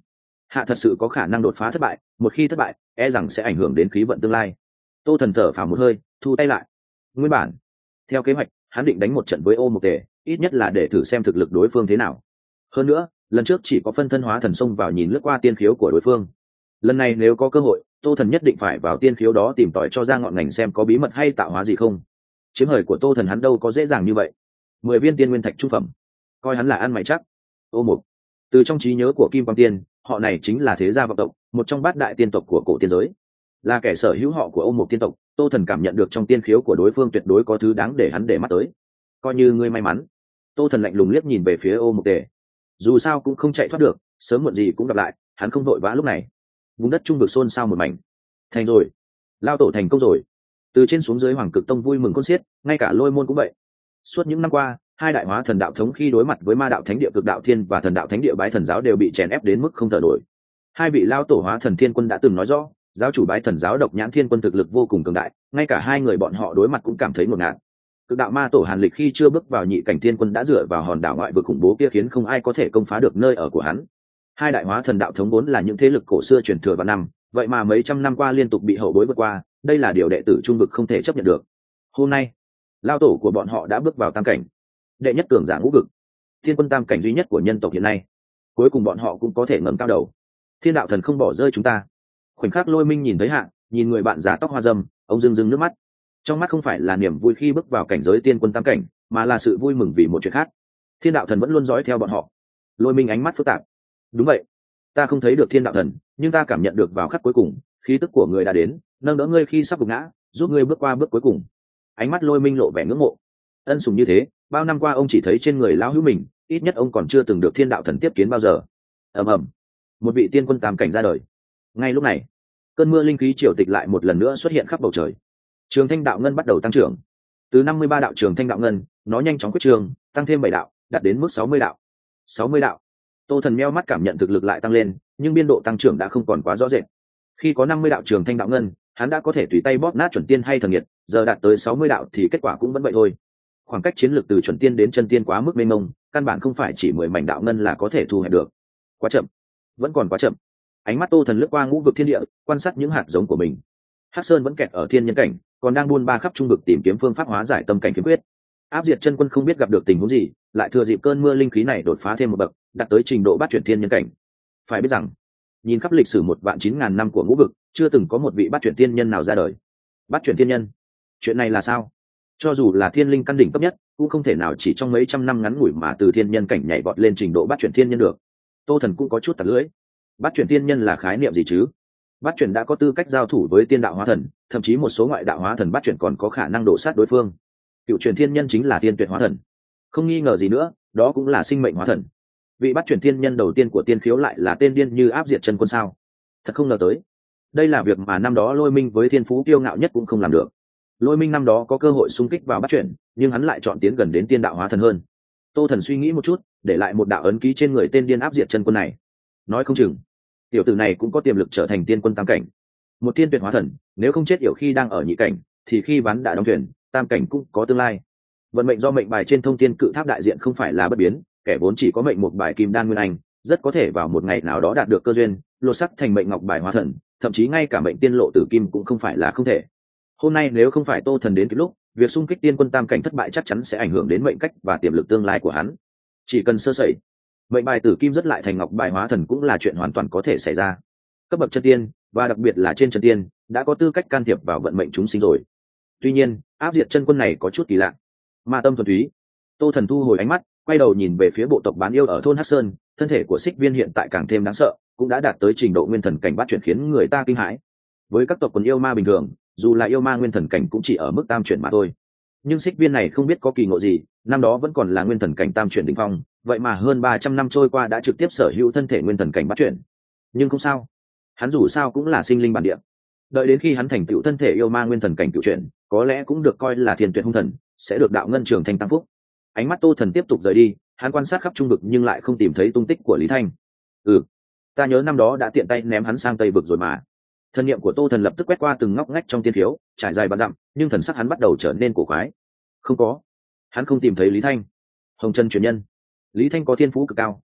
hạ thật sự có khả năng đột phá thất bại, một khi thất bại e rằng sẽ ảnh hưởng đến khí vận tương lai. Tô Thần thở phào một hơi, thu tay lại. Nguyên bản theo kế hoạch hắn định đánh một trận với Ô Mộc Tề, ít nhất là để thử xem thực lực đối phương thế nào. Hơn nữa lần trước chỉ có phân thân hóa thần xông vào nhìn lướt qua tiên khiếu của đối phương, lần này nếu có cơ hội Tô Thần nhất định phải vào tiên khiếu đó tìm tòi cho ra ngọn ngành xem có bí mật hay tạo hóa gì không. Chiếm hời của Tô Thần hắn đâu có dễ dàng như vậy. Mười viên tiên nguyên thạch trung phẩm, coi hắn là ăn mày chắc. Ô Mộc, từ trong trí nhớ của Kim Quang Tiên, họ này chính là thế gia vọng tộc, một trong bát đại tiên tộc của cổ tiên giới, là kẻ sở hữu họ của Ô Mộc tiên tộc. Tô Thần cảm nhận được trong tiên khiếu của đối phương tuyệt đối có thứ đáng để hắn để mắt tới. Coi như ngươi may mắn. Tô Thần lạnh lùng liếc nhìn về phía Ô Mộc Tề. Dù sao cũng không chạy thoát được, sớm muộn gì cũng gặp lại, hắn không vội vã lúc này. Vùng đất trung vực xôn xao một mảnh. Thành rồi, lao tổ thành công rồi. Từ trên xuống dưới Hoàng Cực Tông vui mừng khôn xiết, ngay cả Lôi Môn cũng vậy. Suốt những năm qua, hai đại hóa thần đạo thống khi đối mặt với ma đạo thánh địa Cực Đạo Thiên và thần đạo thánh địa Bái Thần giáo đều bị chèn ép đến mức không thở nổi. Hai vị lao tổ hóa thần thiên quân đã từng nói rõ, giáo chủ Bái Thần giáo Độc Nhãn Thiên quân thực lực vô cùng cường đại, ngay cả hai người bọn họ đối mặt cũng cảm thấy ngột ngạt. Cực đạo ma tổ Hàn Lịch khi chưa bước vào nhị cảnh thiên quân đã dựa vào hòn đảo ngoại vực khủng bố kia khiến không ai có thể công phá được nơi ở của hắn. Hai đại hóa thần đạo thống vốn là những thế lực cổ xưa truyền thừa vào năm, vậy mà mấy trăm năm qua liên tục bị hậu bối vượt qua, đây là điều đệ tử trung vực không thể chấp nhận được. Hôm nay lao tổ của bọn họ đã bước vào tam cảnh, đệ nhất cường giả ngũ vực, thiên quân tam cảnh duy nhất của nhân tộc hiện nay, cuối cùng bọn họ cũng có thể ngẩng cao đầu. Thiên đạo thần không bỏ rơi chúng ta. Khoảnh khắc Lôi Minh nhìn thấy Hạ, nhìn người bạn già tóc hoa râm, ông rưng rưng nước mắt. Trong mắt không phải là niềm vui khi bước vào cảnh giới tiên quân tam cảnh, mà là sự vui mừng vì một chuyện khác. Thiên đạo thần vẫn luôn dõi theo bọn họ. Lôi Minh ánh mắt phức tạp. Đúng vậy, ta không thấy được thiên đạo thần, nhưng ta cảm nhận được vào khắc cuối cùng, khí tức của người đã đến, nâng đỡ ngươi khi sắp gục ngã, giúp ngươi bước qua bước cuối cùng. Ánh mắt Lôi Minh lộ vẻ ngưỡng mộ. Ân sủng như thế, bao năm qua ông chỉ thấy trên người lão hữu mình, ít nhất ông còn chưa từng được thiên đạo thần tiếp kiến bao giờ. Ầm ầm, một vị tiên quân tam cảnh ra đời. Ngay lúc này, cơn mưa linh khí triều tịch lại một lần nữa xuất hiện khắp bầu trời. Trường Thanh đạo ngân bắt đầu tăng trưởng. Từ năm mươi ba đạo Trường Thanh đạo ngân, nó nhanh chóng quyết trường, tăng thêm bảy đạo, đạt đến mức sáu mươi đạo. sáu mươi đạo. Tô Thần meo mắt cảm nhận thực lực lại tăng lên, nhưng biên độ tăng trưởng đã không còn quá rõ rệt. Khi có năm mươi đạo Trường Thanh đạo ngân, hắn đã có thể tùy tay bóp nát chuẩn tiên hay thần nhiệt, giờ đạt tới sáu mươi đạo thì kết quả cũng vẫn vậy thôi. Khoảng cách chiến lược từ chuẩn tiên đến chân tiên quá mức mênh mông, căn bản không phải chỉ mười mảnh đạo ngân là có thể thu hẹp được. Quá chậm, vẫn còn quá chậm. Ánh mắt Tô Thần lướt qua ngũ vực thiên địa, quan sát những hạt giống của mình. Hắc Sơn vẫn kẹt ở thiên nhân cảnh, còn đang buôn ba khắp trung vực tìm kiếm phương pháp hóa giải tâm cảnh kiếm quyết. Áp Diệt chân quân không biết gặp được tình huống gì, lại thừa dịp cơn mưa linh khí này đột phá thêm một bậc, đạt tới trình độ bát chuyển thiên nhân cảnh. Phải biết rằng, nhìn khắp lịch sử một vạn chín ngàn năm của ngũ vực, chưa từng có một vị bát chuyển thiên nhân nào ra đời. Bát chuyển thiên nhân, chuyện này là sao? Cho dù là thiên linh căn đỉnh cấp nhất, cũng không thể nào chỉ trong mấy trăm năm ngắn ngủi mà từ thiên nhân cảnh nhảy vọt lên trình độ bát chuyển thiên nhân được. Tô Thần cũng có chút tặc lưỡi. Bát chuyển thiên nhân là khái niệm gì chứ? Bát chuyển đã có tư cách giao thủ với tiên đạo hóa thần, thậm chí một số ngoại đạo hóa thần bát chuyển còn có khả năng đổ sát đối phương. Cựu chuyển thiên nhân chính là tiên tuyệt hóa thần, không nghi ngờ gì nữa, đó cũng là sinh mệnh hóa thần. Vị bát chuyển thiên nhân đầu tiên của tiên khiếu lại là tên điên như Áp Diệt chân quân sao? Thật không ngờ tới. Đây là việc mà năm đó Lôi Minh với thiên phú kiêu ngạo nhất cũng không làm được. Lôi Minh năm đó có cơ hội xung kích vào bát chuyển, nhưng hắn lại chọn tiến gần đến tiên đạo hóa thần hơn. Tô Thần suy nghĩ một chút, để lại một đạo ấn ký trên người tên điên Áp Diệt chân quân này. Nói không chừng tiểu tử này cũng có tiềm lực trở thành tiên quân tam cảnh, một tiên tuyệt hóa thần. Nếu không chết yểu khi đang ở nhị cảnh, thì khi ván đã đóng thuyền, tam cảnh cũng có tương lai. Vận mệnh do mệnh bài trên thông thiên cự tháp đại diện không phải là bất biến, kẻ vốn chỉ có mệnh một bài kim đan nguyên anh, rất có thể vào một ngày nào đó đạt được cơ duyên, lột sắc thành mệnh ngọc bài hóa thần, thậm chí ngay cả mệnh tiên lộ tử kim cũng không phải là không thể. Hôm nay nếu không phải Tô Thần đến kịp lúc, việc xung kích tiên quân tam cảnh thất bại chắc chắn sẽ ảnh hưởng đến mệnh cách và tiềm lực tương lai của hắn. Chỉ cần sơ sẩy, mệnh bài tử kim rất lại thành ngọc bài hóa thần cũng là chuyện hoàn toàn có thể xảy ra. Cấp bậc chân tiên, và đặc biệt là trên chân tiên, đã có tư cách can thiệp vào vận mệnh chúng sinh rồi. Tuy nhiên, Áp Diệt chân quân này có chút kỳ lạ. Ma tâm thuần túy. Tô Thần thu hồi ánh mắt, quay đầu nhìn về phía bộ tộc bán yêu ở thôn Hắc Sơn. Thân thể của Xích Viên hiện tại càng thêm đáng sợ, cũng đã đạt tới trình độ nguyên thần cảnh bát chuyển khiến người ta kinh hãi. Với các tộc quần yêu ma bình thường, dù là yêu ma nguyên thần cảnh cũng chỉ ở mức tam chuyển mà thôi. Nhưng Xích Viên này không biết có kỳ ngộ gì, năm đó vẫn còn là nguyên thần cảnh tam chuyển đỉnh phong, vậy mà hơn ba trăm năm trôi qua đã trực tiếp sở hữu thân thể nguyên thần cảnh bát chuyển. Nhưng không sao, hắn dù sao cũng là sinh linh bản địa. Đợi đến khi hắn thành tựu thân thể yêu ma nguyên thần cảnh cửu chuyển, có lẽ cũng được coi là thiên tuyệt hung thần, sẽ được đạo ngân trường thanh tăng phúc. Ánh mắt Tô Thần tiếp tục rời đi, hắn quan sát khắp trung vực nhưng lại không tìm thấy tung tích của Lý Thanh. Ừ, ta nhớ năm đó đã tiện tay ném hắn sang tây vực rồi mà. Thần niệm của Tô Thần lập tức quét qua từng ngóc ngách trong tiên khiếu, trải dài ba dặm, nhưng thần sắc hắn bắt đầu trở nên cổ quái. Không có, hắn không tìm thấy Lý Thanh. Hồng Trần truyền nhân. Lý Thanh có thiên phú cực cao,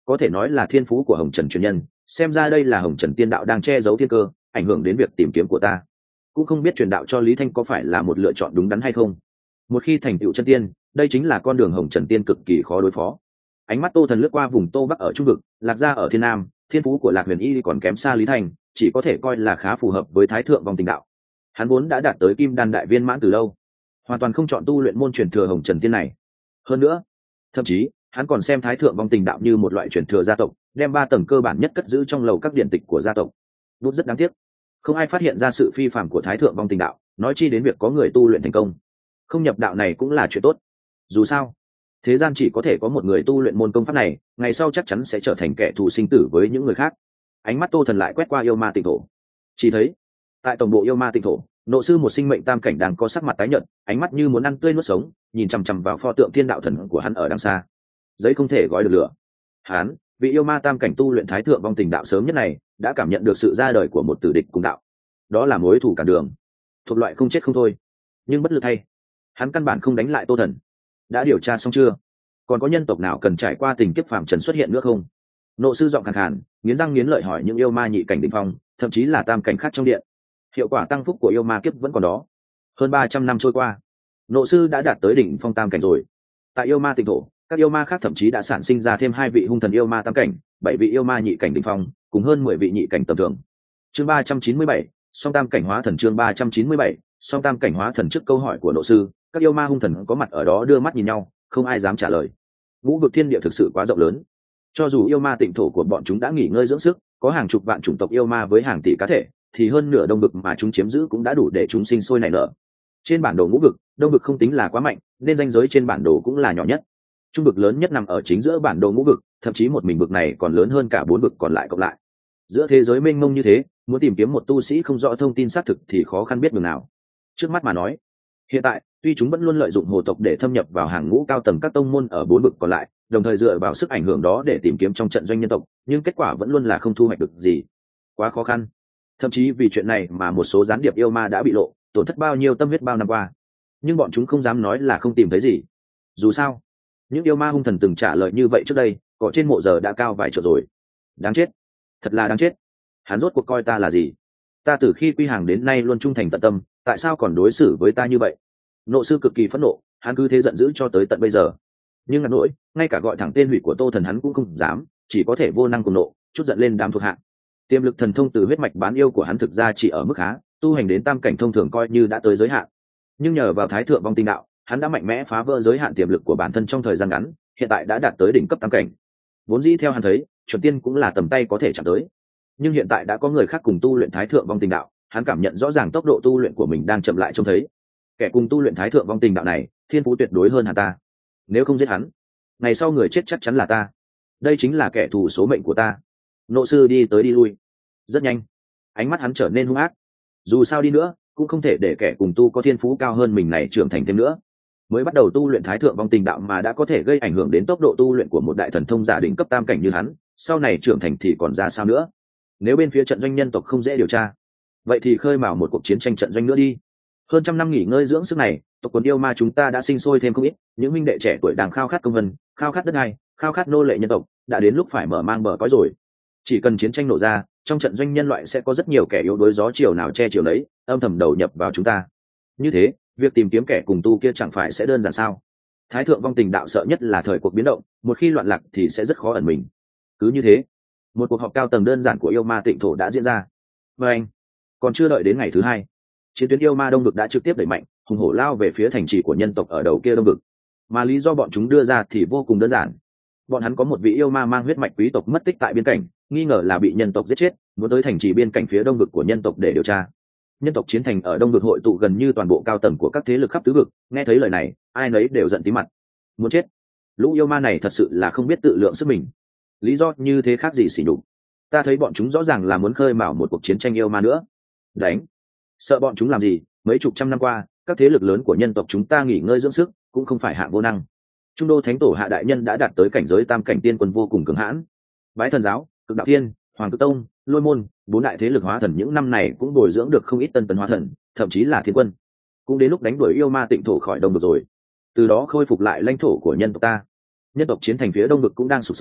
có thể nói là thiên phú của hồng trần truyền nhân. Xem ra đây là hồng trần tiên đạo đang che giấu thiên cơ, ảnh hưởng đến việc tìm kiếm của ta. Cũng không biết truyền đạo cho Lý Thanh có phải là một lựa chọn đúng đắn hay không. Một khi thành tựu chân tiên, đây chính là con đường hồng trần tiên cực kỳ khó đối phó. Ánh mắt Tô Thần lướt qua vùng Tô Bắc ở trung vực, Lạc Gia ở thiên nam, thiên phú của Lạc Huyền Y còn kém xa Lý Thanh, chỉ có thể coi là khá phù hợp với thái thượng vong tình đạo. Hắn vốn đã đạt tới kim đan đại viên mãn từ lâu, hoàn toàn không chọn tu luyện môn truyền thừa hồng trần tiên này. Hơn nữa, thậm chí hắn còn xem thái thượng vong tình đạo như một loại truyền thừa gia tộc, đem ba tầng cơ bản nhất cất giữ trong lầu các điện tịch của gia tộc. Bút rất đáng tiếc, không ai phát hiện ra sự phi phàm của thái thượng vong tình đạo, nói chi đến việc có người tu luyện thành công. Không nhập đạo này cũng là chuyện tốt, dù sao thế gian chỉ có thể có một người tu luyện môn công pháp này, ngày sau chắc chắn sẽ trở thành kẻ thù sinh tử với những người khác. Ánh mắt Tô Thần lại quét qua yêu ma tịnh thổ, chỉ thấy tại tổng bộ yêu ma tịnh thổ, nộ sư một sinh mệnh tam cảnh đang có sắc mặt tái nhợt, ánh mắt như muốn ăn tươi nuốt sống, nhìn chằm chằm vào pho tượng thiên đạo thần của hắn ở đằng xa. Giấy không thể gói được lửa. Hắn, vị yêu ma tam cảnh tu luyện thái thượng vong tình đạo sớm nhất này, đã cảm nhận được sự ra đời của một tử địch cùng đạo. Đó là mối thù cản đường, thuộc loại không chết không thôi. Nhưng bất lực thay, hắn căn bản không đánh lại Tô Thần. Đã điều tra xong chưa? Còn có nhân tộc nào cần trải qua tình kiếp phàm trần xuất hiện nữa không? Nộ sư giọng khàn khàn, nghiến răng nghiến lợi hỏi những yêu ma nhị cảnh đỉnh phong, thậm chí là tam cảnh khác trong điện. Hiệu quả tăng phúc của yêu ma kiếp vẫn còn đó. Hơn ba trăm năm trôi qua, nộ sư đã đạt tới đỉnh phong tam cảnh rồi. Tại yêu ma tịnh thổ, các yêu ma khác thậm chí đã sản sinh ra thêm hai vị hung thần yêu ma tam cảnh, bảy vị yêu ma nhị cảnh đỉnh phong, cùng hơn mười vị nhị cảnh tầm thường. Chương ba trăm chín mươi bảy, song tam cảnh hóa thần. Chương ba trăm chín mươi bảy, song tam cảnh hóa thần. Trước câu hỏi của nộ sư, các yêu ma hung thần có mặt ở đó đưa mắt nhìn nhau, không ai dám trả lời. Vũ vực thiên địa thực sự quá rộng lớn, cho dù yêu ma tịnh thổ của bọn chúng đã nghỉ ngơi dưỡng sức, có hàng chục vạn chủng tộc yêu ma với hàng tỷ cá thể, thì hơn nửa đông vực mà chúng chiếm giữ cũng đã đủ để chúng sinh sôi nảy nở. Trên bản đồ ngũ vực, đông vực không tính là quá mạnh, nên ranh giới trên bản đồ cũng là nhỏ nhất. Trung vực lớn nhất nằm ở chính giữa bản đồ ngũ vực, thậm chí một mình vực này còn lớn hơn cả bốn vực còn lại cộng lại. Giữa thế giới mênh mông như thế, muốn tìm kiếm một tu sĩ không rõ thông tin xác thực thì khó khăn biết đường nào. Trước mắt mà nói, hiện tại tuy chúng vẫn luôn lợi dụng hồ tộc để thâm nhập vào hàng ngũ cao tầng các tông môn ở bốn vực còn lại, đồng thời dựa vào sức ảnh hưởng đó để tìm kiếm trong trận doanh nhân tộc, nhưng kết quả vẫn luôn là không thu hoạch được gì. Quá khó khăn. Thậm chí vì chuyện này mà một số gián điệp yêu ma đã bị lộ, tổn thất bao nhiêu tâm huyết bao năm qua. Nhưng bọn chúng không dám nói là không tìm thấy gì. Dù sao, những yêu ma hung thần từng trả lời như vậy trước đây, cỏ trên mộ giờ đã cao vài trượng rồi. Đáng chết, thật là đáng chết. Hắn rốt cuộc coi ta là gì? Ta từ khi quy hàng đến nay luôn trung thành tận tâm, tại sao còn đối xử với ta như vậy? Nộ sư cực kỳ phẫn nộ, hắn cứ thế giận dữ cho tới tận bây giờ. Nhưng ngặt nỗi, ngay cả gọi thẳng tên hủy của Tô Thần hắn cũng không dám, chỉ có thể vô năng cùng nộ, chút giận lên đám thuộc hạ. Tiềm lực thần thông từ huyết mạch bán yêu của hắn thực ra chỉ ở mức khá, tu hành đến tam cảnh thông thường coi như đã tới giới hạn. Nhưng nhờ vào thái thượng vong tinh đạo, hắn đã mạnh mẽ phá vỡ giới hạn tiềm lực của bản thân trong thời gian ngắn, hiện tại đã đạt tới đỉnh cấp tam cảnh. Vốn dĩ theo hắn thấy, chuẩn tiên cũng là tầm tay có thể chạm tới. Nhưng hiện tại đã có người khác cùng tu luyện thái thượng vong tinh đạo, hắn cảm nhận rõ ràng tốc độ tu luyện của mình đang chậm lại trông thấy. Kẻ cùng tu luyện thái thượng vong tinh đạo này, thiên phú tuyệt đối hơn hắn ta. Nếu không giết hắn, ngày sau người chết chắc chắn là ta. Đây chính là kẻ thù số mệnh của ta. Nộ sư đi tới đi lui rất nhanh, ánh mắt hắn trở nên hung ác. Dù sao đi nữa cũng không thể để kẻ cùng tu có thiên phú cao hơn mình này trưởng thành thêm nữa. Mới bắt đầu tu luyện thái thượng vong tình đạo mà đã có thể gây ảnh hưởng đến tốc độ tu luyện của một đại thần thông giả đỉnh cấp tam cảnh như hắn, sau này trưởng thành thì còn ra sao nữa? Nếu bên phía trận doanh nhân tộc không dễ điều tra, vậy thì khơi mào một cuộc chiến tranh trận doanh nữa đi. Hơn trăm năm nghỉ ngơi dưỡng sức này, tộc quần yêu ma chúng ta đã sinh sôi thêm không ít, những huynh đệ trẻ tuổi đang khao khát công vân, khao khát đất đai, khao khát nô lệ nhân tộc, đã đến lúc phải mở mang bờ cõi rồi. Chỉ cần chiến tranh nổ ra, trong trận doanh nhân loại sẽ có rất nhiều kẻ yếu đuối gió chiều nào che chiều lấy, âm thầm đầu nhập vào chúng ta. Như thế, việc tìm kiếm kẻ cùng tu kia chẳng phải sẽ đơn giản sao? Thái thượng vong tình đạo sợ nhất là thời cuộc biến động, một khi loạn lạc thì sẽ rất khó ẩn mình. Cứ như thế, một cuộc họp cao tầng đơn giản của yêu ma tịnh thổ đã diễn ra. Và anh, còn chưa đợi đến ngày thứ hai, chiến tuyến yêu ma đông vực đã trực tiếp đẩy mạnh, hùng hổ lao về phía thành trì của nhân tộc ở đầu kia đông vực. Mà lý do bọn chúng đưa ra thì vô cùng đơn giản. Bọn hắn có một vị yêu ma mang huyết mạch quý tộc mất tích tại biên cảnh, nghi ngờ là bị nhân tộc giết chết, muốn tới thành trì biên cảnh phía đông vực của nhân tộc để điều tra. Nhân tộc chiến thành ở đông vực hội tụ gần như toàn bộ cao tầng của các thế lực khắp tứ vực, nghe thấy lời này, ai nấy đều giận tí mặt. Muốn chết. Lũ yêu ma này thật sự là không biết tự lượng sức mình. Lý do như thế khác gì xỉ nhục. Ta thấy bọn chúng rõ ràng là muốn khơi mào một cuộc chiến tranh yêu ma nữa. Đánh. Sợ bọn chúng làm gì? Mấy chục trăm năm qua, các thế lực lớn của nhân tộc chúng ta nghỉ ngơi dưỡng sức, cũng không phải hạng vô năng. Trung đô thánh tổ hạ đại nhân đã đạt tới cảnh giới tam cảnh tiên quân vô cùng cường hãn. Bái thần giáo, cực đạo thiên, hoàng cực tông, lôi môn, bốn đại thế lực hóa thần những năm này cũng bồi dưỡng được không ít tân tấn hóa thần, thậm chí là thiên quân. Cũng đến lúc đánh đuổi yêu ma tịnh thổ khỏi đông vực rồi, từ đó khôi phục lại lãnh thổ của nhân tộc ta. Nhân tộc chiến thành phía đông vực cũng đang sụp sôi,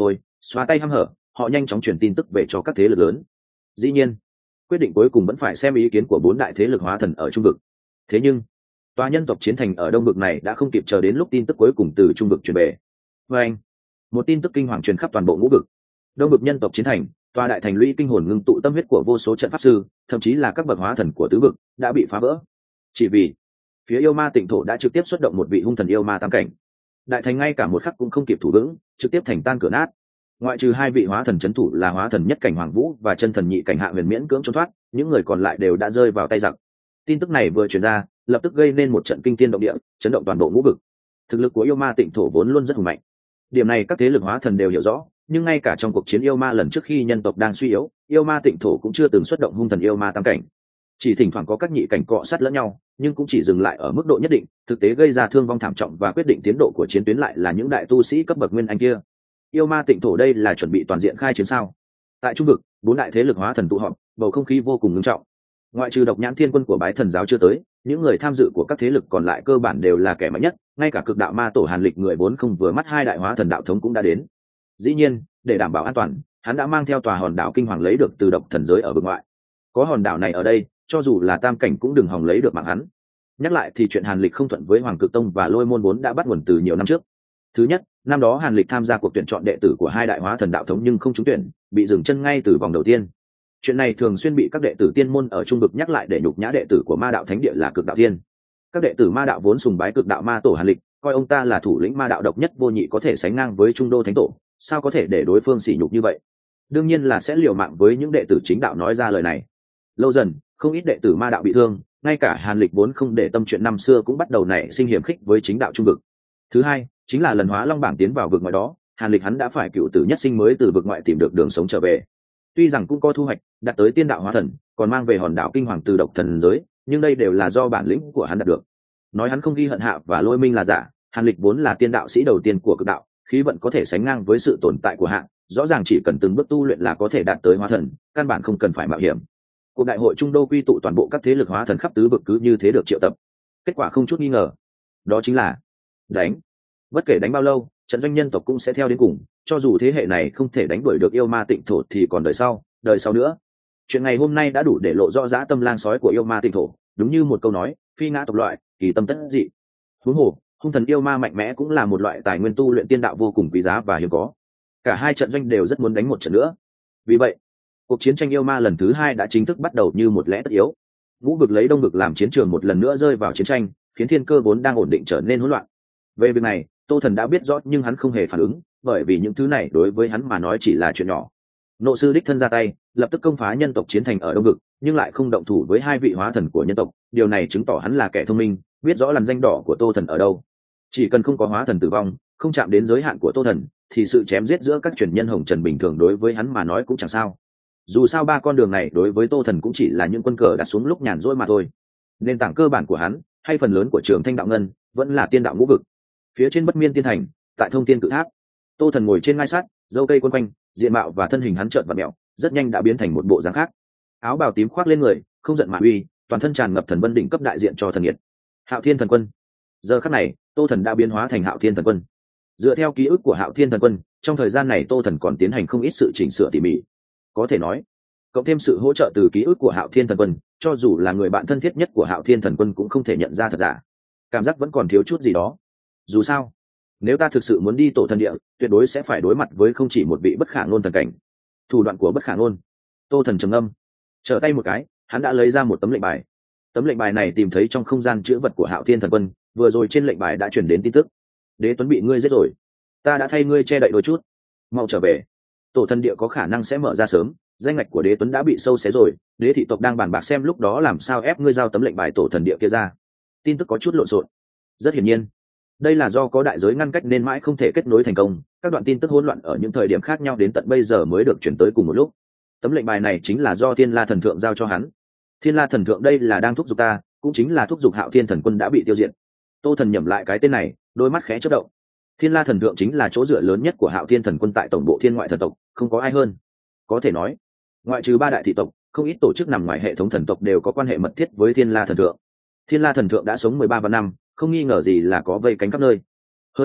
xóa tay hăm hở, họ nhanh chóng truyền tin tức về cho các thế lực lớn. Dĩ nhiên, quyết định cuối cùng vẫn phải xem ý kiến của bốn đại thế lực hóa thần ở trung vực. Thế nhưng tòa nhân tộc chiến thành ở đông vực này đã không kịp chờ đến lúc tin tức cuối cùng từ trung vực truyền về. Và anh, một tin tức kinh hoàng truyền khắp toàn bộ ngũ vực. Đông vực nhân tộc chiến thành, tòa đại thành lũy kinh hồn ngưng tụ tâm huyết của vô số trận pháp sư, thậm chí là các bậc hóa thần của tứ vực đã bị phá vỡ. Chỉ vì phía yêu ma tịnh thổ đã trực tiếp xuất động một vị hung thần yêu ma tam cảnh. Đại thành ngay cả một khắc cũng không kịp thủ vững, trực tiếp thành tan cửa nát. Ngoại trừ hai vị hóa thần chấn thủ là hóa thần nhất cảnh Hoàng Vũ và chân thần nhị cảnh Hạ Huyền miễn cưỡng trốn thoát, những người còn lại đều đã rơi vào tay giặc. Tin tức này vừa truyền ra, lập tức gây nên một trận kinh thiên động địa, chấn động toàn bộ ngũ vực. Thực lực của yêu ma tịnh thổ vốn luôn rất hùng mạnh, điểm này các thế lực hóa thần đều hiểu rõ, nhưng ngay cả trong cuộc chiến yêu ma lần trước khi nhân tộc đang suy yếu, yêu ma tịnh thổ cũng chưa từng xuất động hung thần yêu ma tam cảnh, chỉ thỉnh thoảng có các nhị cảnh cọ sát lẫn nhau, nhưng cũng chỉ dừng lại ở mức độ nhất định, thực tế gây ra thương vong thảm trọng và quyết định tiến độ của chiến tuyến lại là những đại tu sĩ cấp bậc nguyên anh kia. Yêu ma tịnh thổ đây là chuẩn bị toàn diện khai chiến sao? Tại trung vực, bốn đại thế lực hóa thần tụ họp, bầu không khí vô cùng nghiêm trọng. Ngoại trừ độc nhãn thiên quân của bái thần giáo chưa tới, những người tham dự của các thế lực còn lại cơ bản đều là kẻ mạnh nhất, ngay cả cực đạo ma tổ Hàn Lịch người vốn không vừa mắt hai đại hóa thần đạo thống cũng đã đến. Dĩ nhiên, để đảm bảo an toàn, hắn đã mang theo tòa hòn đảo kinh hoàng lấy được từ độc thần giới ở vực ngoại. Có hòn đảo này ở đây, cho dù là tam cảnh cũng đừng hòng lấy được mạng hắn. Nhắc lại thì chuyện Hàn Lịch không thuận với Hoàng Cực Tông và Lôi Môn vốn đã bắt nguồn từ nhiều năm trước. Thứ nhất, năm đó Hàn Lịch tham gia cuộc tuyển chọn đệ tử của hai đại hóa thần đạo thống nhưng không trúng tuyển, bị dừng chân ngay từ vòng đầu tiên. Chuyện này thường xuyên bị các đệ tử tiên môn ở trung vực nhắc lại để nhục nhã đệ tử của ma đạo thánh địa là Cực đạo Thiên. Các đệ tử ma đạo vốn sùng bái Cực đạo ma tổ Hàn Lịch, coi ông ta là thủ lĩnh ma đạo độc nhất vô nhị có thể sánh ngang với Trung Đô Thánh Tổ, sao có thể để đối phương sỉ nhục như vậy? Đương nhiên là sẽ liều mạng với những đệ tử chính đạo nói ra lời này. Lâu dần, không ít đệ tử ma đạo bị thương, ngay cả Hàn Lịch vốn không để tâm chuyện năm xưa cũng bắt đầu nảy sinh hiểm khích với chính đạo trung vực. Thứ hai, chính là lần Hóa Long bảng tiến vào vực ngoại đó, Hàn Lịch hắn đã phải cựu tử nhất sinh mới từ vực ngoại tìm được đường sống trở về. Tuy rằng cũng có thu hoạch, đạt tới tiên đạo hóa thần, còn mang về hòn đảo kinh hoàng từ độc thần giới, nhưng đây đều là do bản lĩnh của hắn đạt được. Nói hắn không ghi hận Hạ và Lôi Minh là giả, Hàn Lịch vốn là tiên đạo sĩ đầu tiên của cực đạo, khí vận có thể sánh ngang với sự tồn tại của Hạ, rõ ràng chỉ cần từng bước tu luyện là có thể đạt tới hóa thần, căn bản không cần phải mạo hiểm. Cuộc đại hội Trung Đô quy tụ toàn bộ các thế lực hóa thần khắp tứ vực cứ như thế được triệu tập. Kết quả không chút nghi ngờ, đó chính là đánh. Bất kể đánh bao lâu, trận doanh nhân tộc cũng sẽ theo đến cùng, cho dù thế hệ này không thể đánh đuổi được yêu ma tịnh thổ thì còn đời sau, đời sau nữa. Chuyện ngày hôm nay đã đủ để lộ rõ dã tâm lang sói của yêu ma tịnh thổ, đúng như một câu nói, phi ngã tộc loại, kỳ tâm tất dị. Huống hồ, hung thần yêu ma mạnh mẽ cũng là một loại tài nguyên tu luyện tiên đạo vô cùng quý giá và hiếm có. Cả hai trận doanh đều rất muốn đánh một trận nữa. Vì vậy, cuộc chiến tranh yêu ma lần thứ hai đã chính thức bắt đầu như một lẽ tất yếu. Ngũ vực lấy đông vực làm chiến trường một lần nữa rơi vào chiến tranh, khiến thiên cơ vốn đang ổn định trở nên hỗn loạn. Về việc này, Tô Thần đã biết rõ nhưng hắn không hề phản ứng, bởi vì những thứ này đối với hắn mà nói chỉ là chuyện nhỏ. Nộ sư đích thân ra tay, lập tức công phá nhân tộc chiến thành ở đông vực, nhưng lại không động thủ với hai vị hóa thần của nhân tộc, điều này chứng tỏ hắn là kẻ thông minh, biết rõ lằn danh đỏ của Tô Thần ở đâu. Chỉ cần không có hóa thần tử vong, không chạm đến giới hạn của Tô Thần, thì sự chém giết giữa các truyền nhân hồng trần bình thường đối với hắn mà nói cũng chẳng sao. Dù sao ba con đường này đối với Tô Thần cũng chỉ là những quân cờ đặt xuống lúc nhàn rỗi mà thôi. Nền tảng cơ bản của hắn, hay phần lớn của Trường Thanh đạo ngân, vẫn là tiên đạo ngũ vực. Phía trên Bất Miên tiên thành, tại Thông Tiên Cự Tháp, Tô Thần ngồi trên ngai sát, dâu cây quấn quanh, diện mạo và thân hình hắn trợn vặn mèo, rất nhanh đã biến thành một bộ dáng khác. Áo bào tím khoác lên người, không giận mà uy, toàn thân tràn ngập thần vân đỉnh cấp đại diện cho thần nhiệt. Hạo Thiên thần quân. Giờ khắc này, Tô Thần đã biến hóa thành Hạo Thiên thần quân. Dựa theo ký ức của Hạo Thiên thần quân, trong thời gian này Tô Thần còn tiến hành không ít sự chỉnh sửa tỉ mỉ. Có thể nói, cộng thêm sự hỗ trợ từ ký ức của Hạo Thiên thần quân, cho dù là người bạn thân thiết nhất của Hạo Thiên thần quân cũng không thể nhận ra thật giả. Cảm giác vẫn còn thiếu chút gì đó. Dù sao, nếu ta thực sự muốn đi tổ thần địa, tuyệt đối sẽ phải đối mặt với không chỉ một vị bất khả ngôn thần cảnh. Thủ đoạn của bất khả ngôn. Tô Thần trầm ngâm, trở tay một cái, hắn đã lấy ra một tấm lệnh bài. Tấm lệnh bài này tìm thấy trong không gian chữ vật của Hạo Thiên thần quân, vừa rồi trên lệnh bài đã truyền đến tin tức. Đế Tuấn bị ngươi giết rồi, ta đã thay ngươi che đậy đôi chút, mau trở về. Tổ thần địa có khả năng sẽ mở ra sớm, danh ngạch của Đế Tuấn đã bị sâu xé rồi, Đế thị tộc đang bàn bạc xem lúc đó làm sao ép ngươi giao tấm lệnh bài tổ thần địa kia ra. Tin tức có chút lộn xộn. Rất hiển nhiên, đây là do có đại giới ngăn cách nên mãi không thể kết nối thành công, các đoạn tin tức hỗn loạn ở những thời điểm khác nhau đến tận bây giờ mới được chuyển tới cùng một lúc. Tấm lệnh bài này chính là do Thiên La thần thượng giao cho hắn. Thiên La thần thượng đây là đang thúc giục ta, cũng chính là thúc giục Hạo Thiên thần quân đã bị tiêu diệt. Tô Thần nhẩm lại cái tên này, đôi mắt khẽ chớp động. Thiên La thần thượng chính là chỗ dựa lớn nhất của Hạo Thiên thần quân tại tổng bộ Thiên ngoại thần tộc, không có ai hơn. Có thể nói, ngoại trừ ba đại thị tộc, không ít tổ chức nằm ngoài hệ thống thần tộc đều có quan hệ mật thiết với Thiên La thần thượng. Thiên La thần thượng đã sống mười ba vạn năm, không nghi ngờ gì là có vây cánh khắp nơi. Hơn nữa,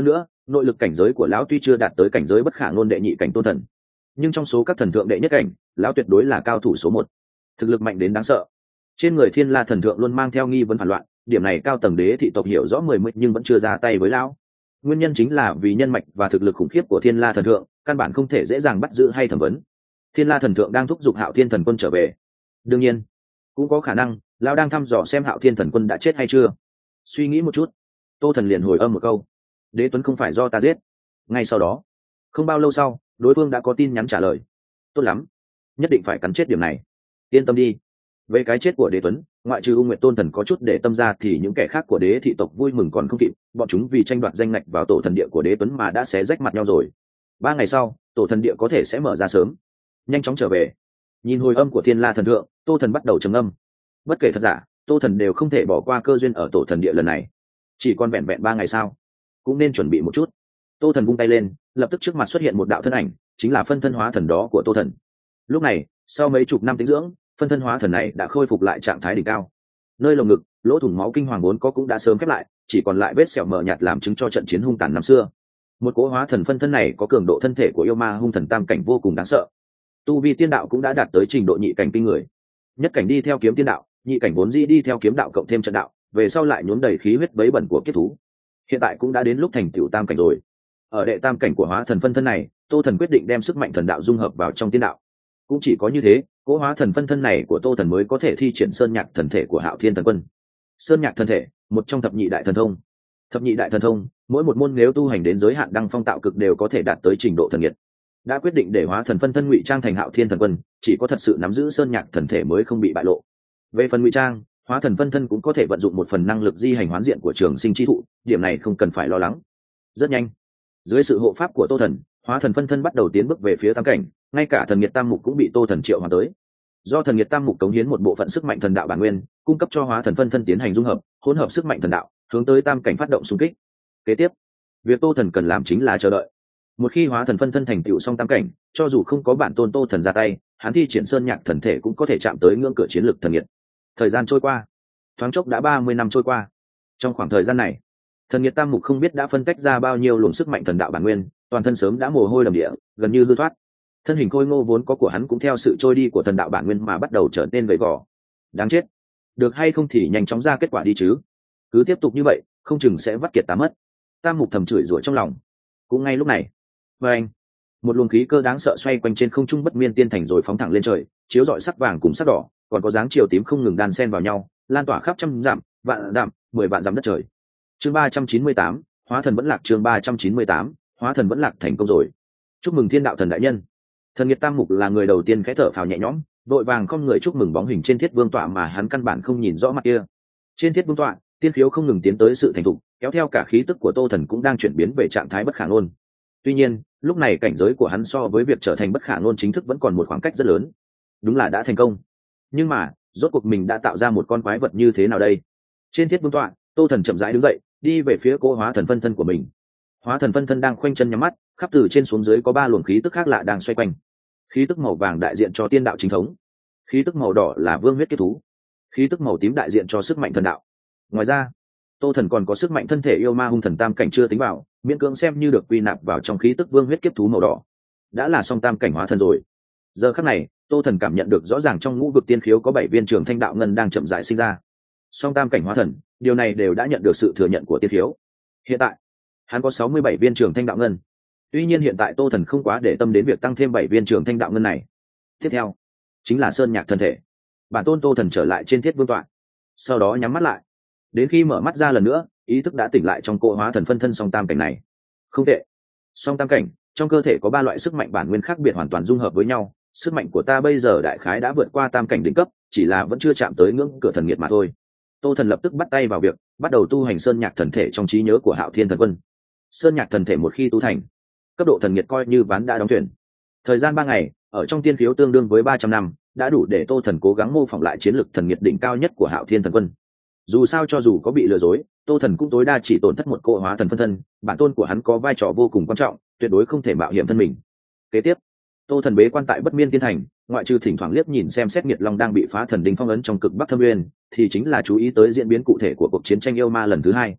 nội lực cảnh giới của lão tuy chưa đạt tới cảnh giới bất khả ngôn đệ nhị cảnh tôn thần, nhưng trong số các thần thượng đệ nhất cảnh, lão tuyệt đối là cao thủ số một, thực lực mạnh đến đáng sợ. Trên người Thiên La thần thượng luôn mang theo nghi vấn phản loạn, điểm này cao tầng đế thị tộc hiểu rõ mười mười nhưng vẫn chưa ra tay với lão. Nguyên nhân chính là vì nhân mạch và thực lực khủng khiếp của Thiên La thần thượng, căn bản không thể dễ dàng bắt giữ hay thẩm vấn. Thiên La thần thượng đang thúc giục Hạo Thiên thần quân trở về. Đương nhiên, cũng có khả năng lão đang thăm dò xem Hạo Thiên thần quân đã chết hay chưa. Suy nghĩ một chút, Tô Thần liền hồi âm một câu: "Đế Tuấn không phải do ta giết." Ngay sau đó, không bao lâu sau, đối phương đã có tin nhắn trả lời: "Tốt lắm, nhất định phải cắn chết điểm này. Yên tâm đi. Về cái chết của Đế Tuấn, ngoại trừ U Nguyệt Tôn Thần có chút để tâm ra thì những kẻ khác của đế thị tộc vui mừng còn không kịp, bọn chúng vì tranh đoạt danh ngạch vào tổ thần địa của Đế Tuấn mà đã xé rách mặt nhau rồi. Ba ngày sau, tổ thần địa có thể sẽ mở ra sớm. Nhanh chóng trở về." Nhìn hồi âm của Thiên La thần thượng, Tô Thần bắt đầu trầm ngâm. Bất kể thật giả, Tô Thần đều không thể bỏ qua cơ duyên ở tổ thần địa lần này. Chỉ còn vẹn vẹn ba ngày sau, cũng nên chuẩn bị một chút. Tô Thần vung tay lên, lập tức trước mặt xuất hiện một đạo thân ảnh, chính là phân thân hóa thần đó của Tô Thần. Lúc này, sau mấy chục năm tĩnh dưỡng, phân thân hóa thần này đã khôi phục lại trạng thái đỉnh cao. Nơi lồng ngực, lỗ thủng máu kinh hoàng vốn có cũng đã sớm khép lại, chỉ còn lại vết sẹo mờ nhạt làm chứng cho trận chiến hung tàn năm xưa. Một cỗ hóa thần phân thân này có cường độ thân thể của yêu ma hung thần tam cảnh vô cùng đáng sợ. Tu vi tiên đạo cũng đã đạt tới trình độ nhị cảnh kinh người. Nhất cảnh đi theo kiếm tiên đạo, nhị cảnh vốn dĩ đi theo kiếm đạo cộng thêm trận đạo, về sau lại nhuốm đầy khí huyết bấy bẩn của kiếp thú. Hiện tại cũng đã đến lúc thành tựu tam cảnh rồi. Ở đệ tam cảnh của hóa thần phân thân này, Tô Thần quyết định đem sức mạnh thần đạo dung hợp vào trong tiên đạo. Cũng chỉ có như thế, cỗ hóa thần phân thân này của Tô Thần mới có thể thi triển sơn nhạc thần thể của Hạo Thiên thần quân. Sơn nhạc thần thể, một trong thập nhị đại thần thông. Thập nhị đại thần thông, mỗi một môn nếu tu hành đến giới hạn đăng phong tạo cực đều có thể đạt tới trình độ thần nghiệt. Đã quyết định để hóa thần phân thân ngụy trang thành Hạo Thiên thần quân, chỉ có thật sự nắm giữ sơn nhạc thần thể mới không bị bại lộ. Về phần ngụy trang, hóa thần phân thân cũng có thể vận dụng một phần năng lực di hành hoán diện của trường sinh chi thụ, điểm này không cần phải lo lắng. Rất nhanh, dưới sự hộ pháp của Tô Thần, hóa thần phân thân bắt đầu tiến bước về phía tam cảnh, ngay cả thần nghiệt tam mục cũng bị Tô Thần triệu hoàn tới. Do thần nghiệt tam mục cống hiến một bộ phận sức mạnh thần đạo bản nguyên, cung cấp cho hóa thần phân thân tiến hành dung hợp, hỗn hợp sức mạnh thần đạo, hướng tới tam cảnh phát động xung kích. Kế tiếp, việc Tô Thần cần làm chính là chờ đợi. Một khi hóa thần phân thân thành tựu xong tam cảnh, cho dù không có bản tôn Tô Thần ra tay, hắn thi triển sơn nhạc thần thể cũng có thể chạm tới ngưỡng cửa chiến lực thần nghiệt. Thời gian trôi qua, thoáng chốc đã ba mươi năm trôi qua. Trong khoảng thời gian này, thần nghiệt tam mục không biết đã phân cách ra bao nhiêu luồng sức mạnh thần đạo bản nguyên, toàn thân sớm đã mồ hôi đầm địa, gần như hư thoát. Thân hình khôi ngô vốn có của hắn cũng theo sự trôi đi của thần đạo bản nguyên mà bắt đầu trở nên gầy gò. Đáng chết, được hay không thì nhanh chóng ra kết quả đi chứ. Cứ tiếp tục như vậy, không chừng sẽ vắt kiệt tá mất. Tam mục thầm chửi rủa trong lòng. Cũng ngay lúc này, và anh, một luồng khí cơ đáng sợ xoay quanh trên không trung bất miên tiên thành rồi phóng thẳng lên trời, chiếu rọi sắc vàng cùng sắc đỏ, còn có dáng chiều tím không ngừng đan xen vào nhau, lan tỏa khắp trăm dặm, vạn dặm, mười vạn dặm đất trời. Chương ba trăm chín mươi tám, hóa thần vẫn lạc. Chương ba trăm chín mươi tám, hóa thần vẫn lạc thành công rồi. Chúc mừng Thiên đạo thần đại nhân. Thần nghiệt tam mục là người đầu tiên khẽ thở phào nhẹ nhõm, đội vàng không người chúc mừng bóng hình trên thiết vương tọa mà hắn căn bản không nhìn rõ mặt kia. Trên thiết vương tọa, tiên khiếu không ngừng tiến tới sự thành thục, kéo theo cả khí tức của Tô Thần cũng đang chuyển biến về trạng thái bất khả ngôn. Tuy nhiên, lúc này cảnh giới của hắn so với việc trở thành bất khả ngôn chính thức vẫn còn một khoảng cách rất lớn. Đúng là đã thành công, nhưng mà rốt cuộc mình đã tạo ra một con quái vật như thế nào đây? Trên thiết vương tọa, Tô Thần chậm rãi đứng dậy, đi về phía cô hóa thần phân thân của mình. Hóa thần phân thân đang khoanh chân nhắm mắt, khắp từ trên xuống dưới có ba luồng khí tức khác lạ đang xoay quanh. Khí tức màu vàng đại diện cho tiên đạo chính thống, khí tức màu đỏ là vương huyết kiếp thú, khí tức màu tím đại diện cho sức mạnh thần đạo. Ngoài ra, Tô Thần còn có sức mạnh thân thể yêu ma hung thần tam cảnh chưa tính vào, miễn cưỡng xem như được quy nạp vào trong khí tức vương huyết kiếp thú màu đỏ. Đã là song tam cảnh hóa thần rồi. Giờ khắc này, Tô Thần cảm nhận được rõ ràng trong ngũ vực tiên khiếu có bảy viên trường thanh đạo ngân đang chậm rãi sinh ra. Song tam cảnh hóa thần, điều này đều đã nhận được sự thừa nhận của tiên khiếu. Hiện tại, hắn có sáu mươi bảy viên trường thanh đạo ngân. Tuy nhiên hiện tại Tô Thần không quá để tâm đến việc tăng thêm bảy viên trường thanh đạo ngân này. Tiếp theo, chính là sơn nhạc thân thể. Bản tôn Tô Thần trở lại trên thiết vương tọa, sau đó nhắm mắt lại. Đến khi mở mắt ra lần nữa, ý thức đã tỉnh lại trong cỗ hóa thần phân thân song tam cảnh này. Không tệ. Song tam cảnh, trong cơ thể có ba loại sức mạnh bản nguyên khác biệt hoàn toàn dung hợp với nhau. Sức mạnh của ta bây giờ đại khái đã vượt qua tam cảnh đỉnh cấp, chỉ là vẫn chưa chạm tới ngưỡng cửa thần nghiệt mà thôi. Tô Thần lập tức bắt tay vào việc, bắt đầu tu hành sơn nhạc thần thể trong trí nhớ của Hạo Thiên thần quân. Sơn nhạc thần thể một khi tu thành, cấp độ thần nghiệt coi như ván đã đóng thuyền. Thời gian ba ngày, ở trong tiên khiếu tương đương với ba trăm năm, đã đủ để Tô Thần cố gắng mô phỏng lại chiến lực thần nghiệt đỉnh cao nhất của Hạo Thiên thần quân. Dù sao cho dù có bị lừa dối, Tô Thần cũng tối đa chỉ tổn thất một cỗ hóa thần phân thân, bản tôn của hắn có vai trò vô cùng quan trọng, tuyệt đối không thể mạo hiểm thân mình. Kế tiếp, Tô Thần bế quan tại Bất Miên Tiên Thành, ngoại trừ thỉnh thoảng liếc nhìn xem xét Nghiệt Long đang bị phá thần đinh phong ấn trong cực Bắc Thâm Nguyên, thì chính là chú ý tới diễn biến cụ thể của cuộc chiến tranh yêu ma lần thứ hai.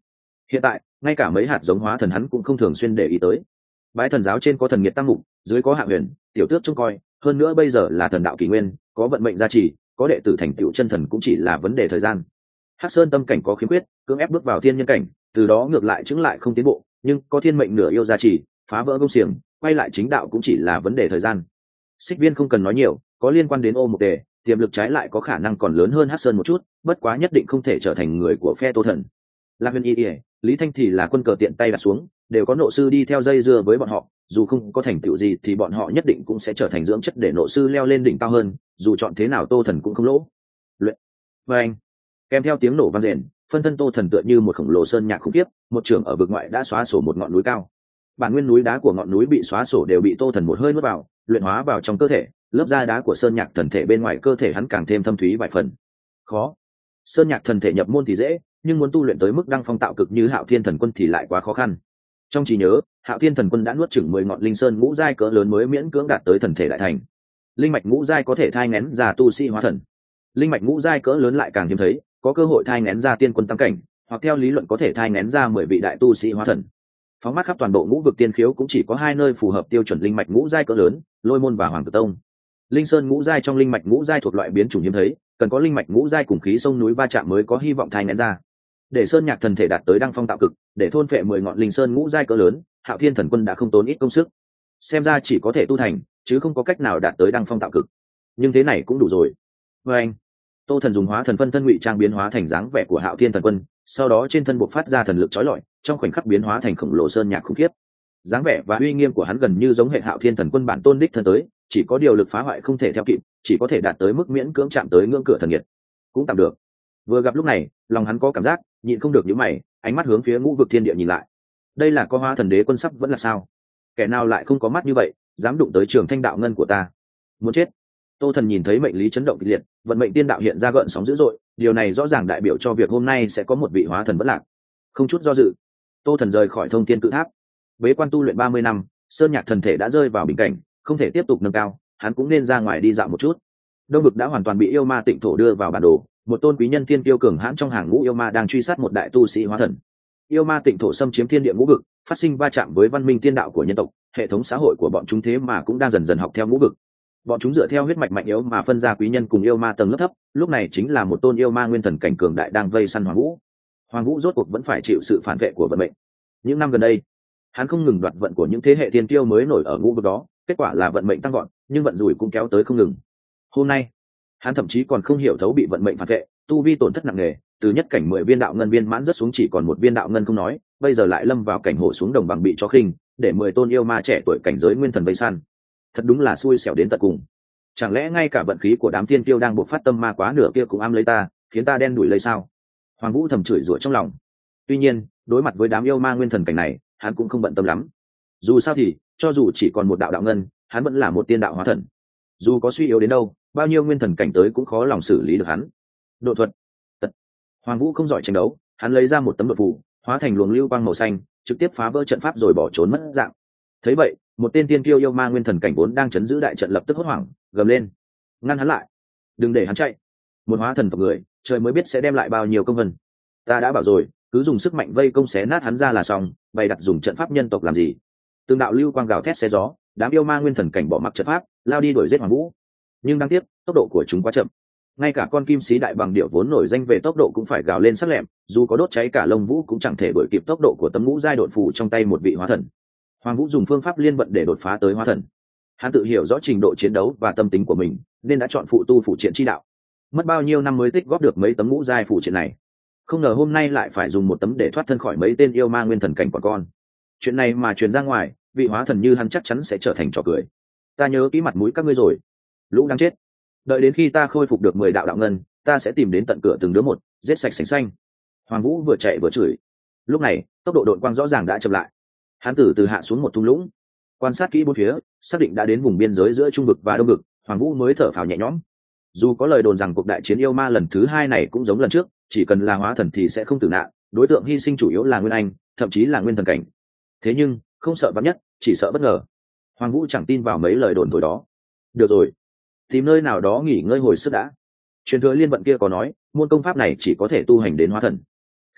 Hiện tại ngay cả mấy hạt giống hóa thần hắn cũng không thường xuyên để ý tới. Bái thần giáo trên có thần nghiệt tăng mục, dưới có hạ huyền, tiểu tước trông coi, hơn nữa bây giờ là thần đạo kỷ nguyên, có vận mệnh gia trì, có đệ tử thành tựu chân thần cũng chỉ là vấn đề thời gian. Hắc Sơn tâm cảnh có khiếm khuyết, cưỡng ép bước vào thiên nhân cảnh, từ đó ngược lại chứng lại không tiến bộ, nhưng có thiên mệnh nửa yêu gia trì, phá vỡ công xiềng, quay lại chính đạo cũng chỉ là vấn đề thời gian. Xích Viên không cần nói nhiều, có liên quan đến ô một tề, tiềm lực trái lại có khả năng còn lớn hơn Hắc Sơn một chút, bất quá nhất định không thể trở thành người của phe Tô Thần. Lạc Huyền Y, Lý Thanh thì là quân cờ tiện tay đặt xuống, đều có nộ sư đi theo dây dưa với bọn họ, dù không có thành tựu gì thì bọn họ nhất định cũng sẽ trở thành dưỡng chất để nộ sư leo lên đỉnh cao hơn, dù chọn thế nào Tô Thần cũng không lỗ. Luyện. Và anh, kèm theo tiếng nổ vang rền, phân thân Tô Thần tựa như một khổng lồ sơn nhạc khủng khiếp, một trường ở vực ngoại đã xóa sổ một ngọn núi cao. Bản nguyên núi đá của ngọn núi bị xóa sổ đều bị Tô Thần một hơi nuốt vào, luyện hóa vào trong cơ thể, lớp da đá của sơn nhạc thần thể bên ngoài cơ thể hắn càng thêm thâm thúy vài phần. Khó. Sơn nhạc thần thể nhập môn thì dễ, nhưng muốn tu luyện tới mức đăng phong tạo cực như Hạo Thiên Thần Quân thì lại quá khó khăn. Trong trí nhớ, Hạo Thiên Thần Quân đã nuốt chửng mười ngọn linh sơn ngũ giai cỡ lớn mới miễn cưỡng đạt tới thần thể đại thành. Linh mạch ngũ giai có thể thai nghén ra tu sĩ hóa thần. Linh mạch ngũ giai cỡ lớn lại càng hiếm thấy, có cơ hội thai nghén ra tiên quân tam cảnh, hoặc theo lý luận có thể thai nghén ra mười vị đại tu sĩ hóa thần. Phóng mắt khắp toàn bộ ngũ vực tiên khiếu cũng chỉ có hai nơi phù hợp tiêu chuẩn linh mạch ngũ giai cỡ lớn, Lôi Môn và Hoàng Cực Tông. Linh sơn ngũ giai trong linh mạch ngũ giai thuộc loại biến chủng hiếm thấy, cần có linh mạch ngũ giai cùng khí sông núi va chạm mới có hy vọng thai nghén ra. Để sơn nhạc thần thể đạt tới đăng phong tạo cực, để thôn phệ mười ngọn linh sơn ngũ giai cỡ lớn, Hạo Thiên Thần Quân đã không tốn ít công sức. Xem ra chỉ có thể tu thành, chứ không có cách nào đạt tới đăng phong tạo cực. Nhưng thế này cũng đủ rồi. Và anh, Tô Thần dùng hóa thần phân thân ngụy trang biến hóa thành dáng vẻ của Hạo Thiên Thần Quân, sau đó trên thân bộc phát ra thần lực chói lọi, trong khoảnh khắc biến hóa thành khổng lồ sơn nhạc khủng khiếp. Dáng vẻ và uy nghiêm của hắn gần như giống hệ Hạo Thiên Thần Quân bản tôn đích thân tới, chỉ có điều lực phá hoại không thể theo kịp, chỉ có thể đạt tới mức miễn cưỡng chạm tới ngưỡng cửa thần nhiệt. Cũng tạm được. Vừa gặp lúc này, lòng hắn có cảm giác nhịn không được nhíu mày, ánh mắt hướng phía ngũ vực thiên địa nhìn lại. Đây là có hóa thần đế quân sắp vẫn là sao? Kẻ nào lại không có mắt như vậy, dám đụng tới trường thanh đạo ngân của ta? Muốn chết! Tô Thần nhìn thấy mệnh lý chấn động kịch liệt, vận mệnh tiên đạo hiện ra gợn sóng dữ dội, điều này rõ ràng đại biểu cho việc hôm nay sẽ có một vị hóa thần vẫn lạc. Không chút do dự, Tô Thần rời khỏi Thông Thiên Cự Tháp. Bế quan tu luyện ba mươi năm, sơn nhạc thần thể đã rơi vào bình cảnh, không thể tiếp tục nâng cao, hắn cũng nên ra ngoài đi dạo một chút. Đông vực đã hoàn toàn bị yêu ma tịnh thổ đưa vào bản đồ, một tôn quý nhân thiên tiêu cường hãn trong hàng ngũ yêu ma đang truy sát một đại tu sĩ hóa thần. Yêu ma tịnh thổ xâm chiếm thiên địa ngũ vực, phát sinh va chạm với văn minh tiên đạo của nhân tộc, hệ thống xã hội của bọn chúng thế mà cũng đang dần dần học theo ngũ vực. Bọn chúng dựa theo huyết mạch mạnh yếu mà phân ra quý nhân cùng yêu ma tầng lớp thấp, lúc này chính là một tôn yêu ma nguyên thần cảnh cường đại đang vây săn Hoàng Vũ. Hoàng Vũ rốt cuộc vẫn phải chịu sự phản vệ của vận mệnh. Những năm gần đây, hắn không ngừng đoạt vận của những thế hệ thiên tiêu mới nổi ở ngũ vực đó, kết quả là vận mệnh tăng gọn, nhưng vận rủi cũng kéo tới không ngừng. Hôm nay, hắn thậm chí còn không hiểu thấu bị vận mệnh phản vệ, tu vi tổn thất nặng nề, từ nhất cảnh mười viên đạo ngân viên mãn rất xuống chỉ còn một viên đạo ngân không nói, bây giờ lại lâm vào cảnh hổ xuống đồng bằng bị chó khinh, để mười tôn yêu ma trẻ tuổi cảnh giới nguyên thần vây săn. Thật đúng là xui xẻo đến tận cùng. Chẳng lẽ ngay cả vận khí của đám thiên tiêu đang buộc phát tâm ma quá nửa kia cũng ám lấy ta, khiến ta đen đủi lấy sao? Hoàng Vũ thầm chửi rủa trong lòng. Tuy nhiên, đối mặt với đám yêu ma nguyên thần cảnh này, hắn cũng không bận tâm lắm. Dù sao thì, cho dù chỉ còn một đạo đạo ngân, hắn vẫn là một tiên đạo hóa thần. Dù có suy yếu đến đâu, bao nhiêu nguyên thần cảnh tới cũng khó lòng xử lý được hắn. Độ thuật. Tật. Hoàng Vũ không giỏi tranh đấu, hắn lấy ra một tấm đột phù, hóa thành luồng lưu quang màu xanh, trực tiếp phá vỡ trận pháp rồi bỏ trốn mất dạng. Thấy vậy, một tên tiên kiêu yêu ma nguyên thần cảnh vốn đang chấn giữ đại trận lập tức hốt hoảng, gầm lên: ngăn hắn lại, đừng để hắn chạy. Một hóa thần tộc người, trời mới biết sẽ đem lại bao nhiêu công vân. Ta đã bảo rồi, cứ dùng sức mạnh vây công xé nát hắn ra là xong, bày đặt dùng trận pháp nhân tộc làm gì? Tương đạo lưu quang gào thét xé gió, đám yêu ma nguyên thần cảnh bỏ mặc trận pháp, lao đi đuổi giết Hoàng Vũ. Nhưng đáng tiếc, tốc độ của chúng quá chậm. Ngay cả con kim sĩ đại bằng điểu vốn nổi danh về tốc độ cũng phải gào lên sắc lẹm, dù có đốt cháy cả lông vũ cũng chẳng thể đuổi kịp tốc độ của tấm ngũ giai đột phù trong tay một vị hóa thần. Hoàng Vũ dùng phương pháp liên vận để đột phá tới hóa thần. Hắn tự hiểu rõ trình độ chiến đấu và tâm tính của mình, nên đã chọn phụ tu phụ triện chi đạo. Mất bao nhiêu năm mới tích góp được mấy tấm ngũ giai phụ triện này. Không ngờ hôm nay lại phải dùng một tấm để thoát thân khỏi mấy tên yêu ma nguyên thần cảnh của con. Chuyện này mà truyền ra ngoài, vị hóa thần như hắn chắc chắn sẽ trở thành trò cười. Ta nhớ kỹ mặt mũi các ngươi rồi, lũ đáng chết. Đợi đến khi ta khôi phục được mười đạo đạo ngân, ta sẽ tìm đến tận cửa từng đứa một, giết sạch sành xanh. Hoàng Vũ vừa chạy vừa chửi. Lúc này, tốc độ độn quang rõ ràng đã chậm lại. Hắn từ từ hạ xuống một thung lũng, quan sát kỹ bốn phía, xác định đã đến vùng biên giới giữa trung vực và đông vực, Hoàng Vũ mới thở phào nhẹ nhõm. Dù có lời đồn rằng cuộc đại chiến yêu ma lần thứ hai này cũng giống lần trước, chỉ cần là hóa thần thì sẽ không tử nạn, đối tượng hy sinh chủ yếu là nguyên anh, thậm chí là nguyên thần cảnh. Thế nhưng, không sợ vắn nhất, chỉ sợ bất ngờ. Hoàng Vũ chẳng tin vào mấy lời đồn thổi đó. Được rồi, tìm nơi nào đó nghỉ ngơi hồi sức đã. Truyền thừa liên vận kia có nói, môn công pháp này chỉ có thể tu hành đến hóa thần.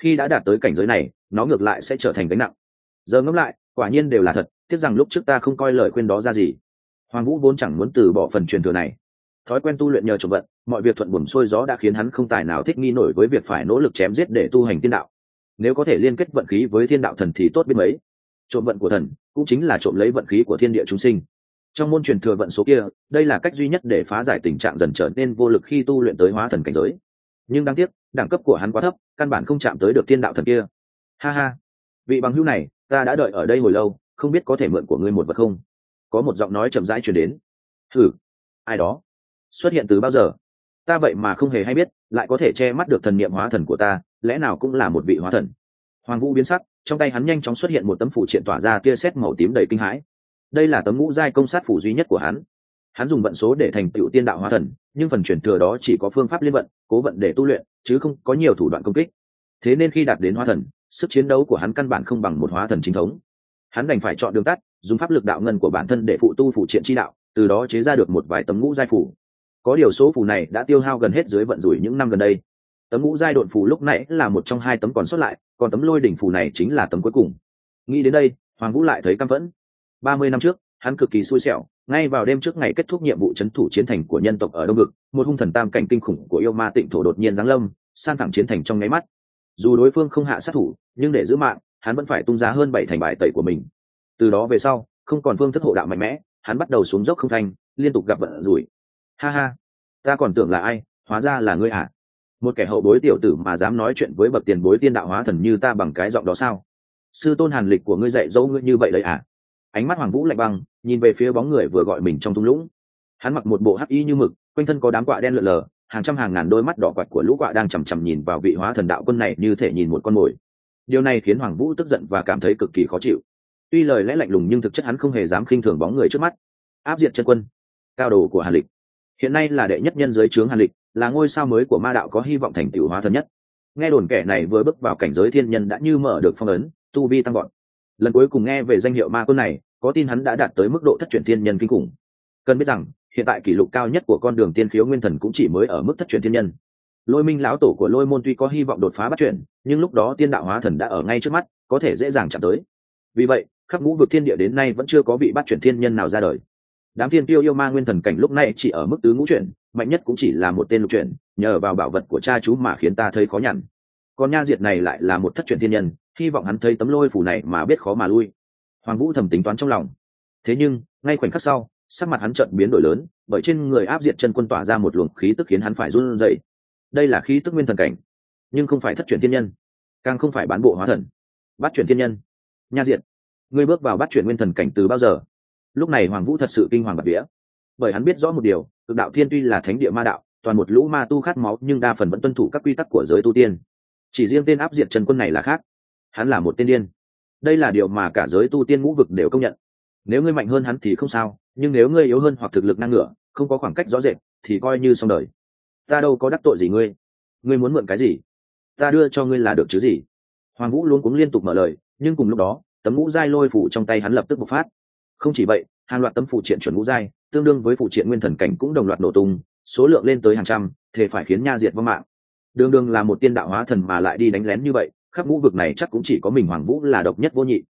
khi đã đạt tới cảnh giới này nó ngược lại sẽ trở thành gánh nặng. Giờ ngẫm lại quả nhiên đều là thật, tiếc rằng lúc trước ta không coi lời khuyên đó ra gì. Hoàng Vũ vốn chẳng muốn từ bỏ phần truyền thừa này. Thói quen tu luyện nhờ trộm vận, mọi việc thuận buồm xuôi gió đã khiến hắn không tài nào thích nghi nổi với việc phải nỗ lực chém giết để tu hành tiên đạo. Nếu có thể liên kết vận khí với thiên đạo thần thì tốt biết mấy. Trộm vận của thần cũng chính là trộm lấy vận khí của thiên địa chúng sinh. Trong môn truyền thừa vận số kia, đây là cách duy nhất để phá giải tình trạng dần trở nên vô lực khi tu luyện tới hóa thần cảnh giới. Nhưng đáng tiếc, đẳng cấp của hắn quá thấp, căn bản không chạm tới được thiên đạo thần kia. Ha ha, vị bằng hữu này, ta đã đợi ở đây hồi lâu, không biết có thể mượn của ngươi một vật không? Có một giọng nói chậm rãi truyền đến. Thử, ai đó? Xuất hiện từ bao giờ? Ta vậy mà không hề hay biết, lại có thể che mắt được thần niệm hóa thần của ta, lẽ nào cũng là một vị hóa thần? Hoàng Vũ biến sắc, trong tay hắn nhanh chóng xuất hiện một tấm phù triện tỏa ra tia sét màu tím đầy kinh hãi. Đây là tấm ngũ giai công sát phù duy nhất của hắn. Hắn dùng vận số để thành tựu tiên đạo hóa thần, nhưng phần truyền thừa đó chỉ có phương pháp liên vận, cố vận để tu luyện, chứ không có nhiều thủ đoạn công kích. Thế nên khi đạt đến hóa thần, sức chiến đấu của hắn căn bản không bằng một hóa thần chính thống. Hắn đành phải chọn đường tắt, dùng pháp lực đạo ngân của bản thân để phụ tu phụ triện chi đạo, từ đó chế ra được một vài tấm ngũ giai phù. Có điều số phù này đã tiêu hao gần hết dưới vận rủi những năm gần đây. Tấm ngũ giai độn phù lúc nãy là một trong hai tấm còn sót lại, còn tấm lôi đỉnh phù này chính là tấm cuối cùng. Nghĩ đến đây, Hoàng Vũ lại thấy căm phẫn. ba mươi năm trước, hắn cực kỳ xui xẻo, ngay vào đêm trước ngày kết thúc nhiệm vụ trấn thủ chiến thành của nhân tộc ở Đông Vực, một hung thần tam cảnh kinh khủng của yêu ma Tịnh Thổ đột nhiên giáng lâm, san phẳng chiến thành trong nháy mắt. Dù đối phương không hạ sát thủ, nhưng để giữ mạng, hắn vẫn phải tung ra hơn bảy thành bài tẩy của mình. Từ đó về sau, không còn phương thức hộ đạo mạnh mẽ, hắn bắt đầu xuống dốc không thành, liên tục gặp vận rủi. Ha ha, ta còn tưởng là ai, hóa ra là ngươi à? Một kẻ hậu bối tiểu tử mà dám nói chuyện với bậc tiền bối tiên đạo hóa thần như ta bằng cái giọng đó sao? Sư tôn hàn lịch của ngươi dạy dỗ ngươi như vậy đấy à? Ánh mắt Hoàng Vũ lạnh băng, nhìn về phía bóng người vừa gọi mình trong thung lũng. Hắn mặc một bộ hắc y như mực, quanh thân có đám quạ đen lượn lờ, hàng trăm hàng ngàn đôi mắt đỏ quạch của lũ quạ đang chằm chằm nhìn vào vị hóa thần đạo quân này như thể nhìn một con mồi. Điều này khiến Hoàng Vũ tức giận và cảm thấy cực kỳ khó chịu. Tuy lời lẽ lạnh lùng nhưng thực chất hắn không hề dám khinh thường bóng người trước mắt. Áp diệt chân quân, cao đồ của Hàn Lịch, hiện nay là đệ nhất nhân dưới trướng Hàn Lịch, là ngôi sao mới của ma đạo có hy vọng thành tựu hóa thần nhất. Nghe đồn kẻ này vừa bước vào cảnh giới thiên nhân đã như mở được phong ấn, tu vi tăng vọt. Lần cuối cùng nghe về danh hiệu ma quân này, có tin hắn đã đạt tới mức độ thất truyền thiên nhân kinh khủng. Cần biết rằng, hiện tại kỷ lục cao nhất của con đường tiên khiếu nguyên thần cũng chỉ mới ở mức thất truyền thiên nhân. Lôi Minh lão tổ của Lôi môn tuy có hy vọng đột phá bắt truyền, nhưng lúc đó tiên đạo hóa thần đã ở ngay trước mắt, có thể dễ dàng chạm tới. Vì vậy, khắp ngũ vực thiên địa đến nay vẫn chưa có vị bắt truyền thiên nhân nào ra đời. Đám thiên tiêu yêu ma nguyên thần cảnh lúc này chỉ ở mức tứ ngũ chuyển, mạnh nhất cũng chỉ là một tên lục chuyển, nhờ vào bảo vật của cha chú mà khiến ta thấy khó nhằn. Còn Nha Diệt này lại là một thất truyền thiên nhân, hy vọng hắn thấy tấm lôi phù này mà biết khó mà lui. Hoàng Vũ thầm tính toán trong lòng. Thế nhưng, ngay khoảnh khắc sau, sắc mặt hắn chợt biến đổi lớn, bởi trên người Áp Diệt chân quân tỏa ra một luồng khí tức khiến hắn phải run rẩy. Đây là khí tức nguyên thần cảnh, nhưng không phải thất truyền thiên nhân, càng không phải bán bộ hóa thần. Bát truyền thiên nhân. Nha Diệt, ngươi bước vào bát truyền nguyên thần cảnh từ bao giờ? Lúc này Hoàng Vũ thật sự kinh hoàng bạt vía, bởi hắn biết rõ một điều, Cực Đạo Thiên tuy là thánh địa ma đạo, toàn một lũ ma tu khát máu nhưng đa phần vẫn tuân thủ các quy tắc của giới tu tiên. Chỉ riêng tên Áp Diệt chân quân này là khác, hắn là một tên điên. Đây là điều mà cả giới tu tiên ngũ vực đều công nhận. Nếu ngươi mạnh hơn hắn thì không sao, nhưng nếu ngươi yếu hơn hoặc thực lực năng ngửa, không có khoảng cách rõ rệt, thì coi như xong đời. Ta đâu có đắc tội gì ngươi, ngươi muốn mượn cái gì, ta đưa cho ngươi là được chứ gì? Hoàng Vũ luống cuống liên tục mở lời, nhưng cùng lúc đó, tấm ngũ giai lôi phủ trong tay hắn lập tức bộc phát. Không chỉ vậy, hàng loạt tấm phụ triện chuẩn ngũ giai, tương đương với phụ triện nguyên thần cảnh cũng đồng loạt nổ tung, số lượng lên tới hàng trăm, thể phải khiến Nha Diệt vong mạng. Đường đường là một tiên đạo hóa thần mà lại đi đánh lén như vậy, khắp ngũ vực này chắc cũng chỉ có mình Hoàng Vũ là độc nhất vô nhị.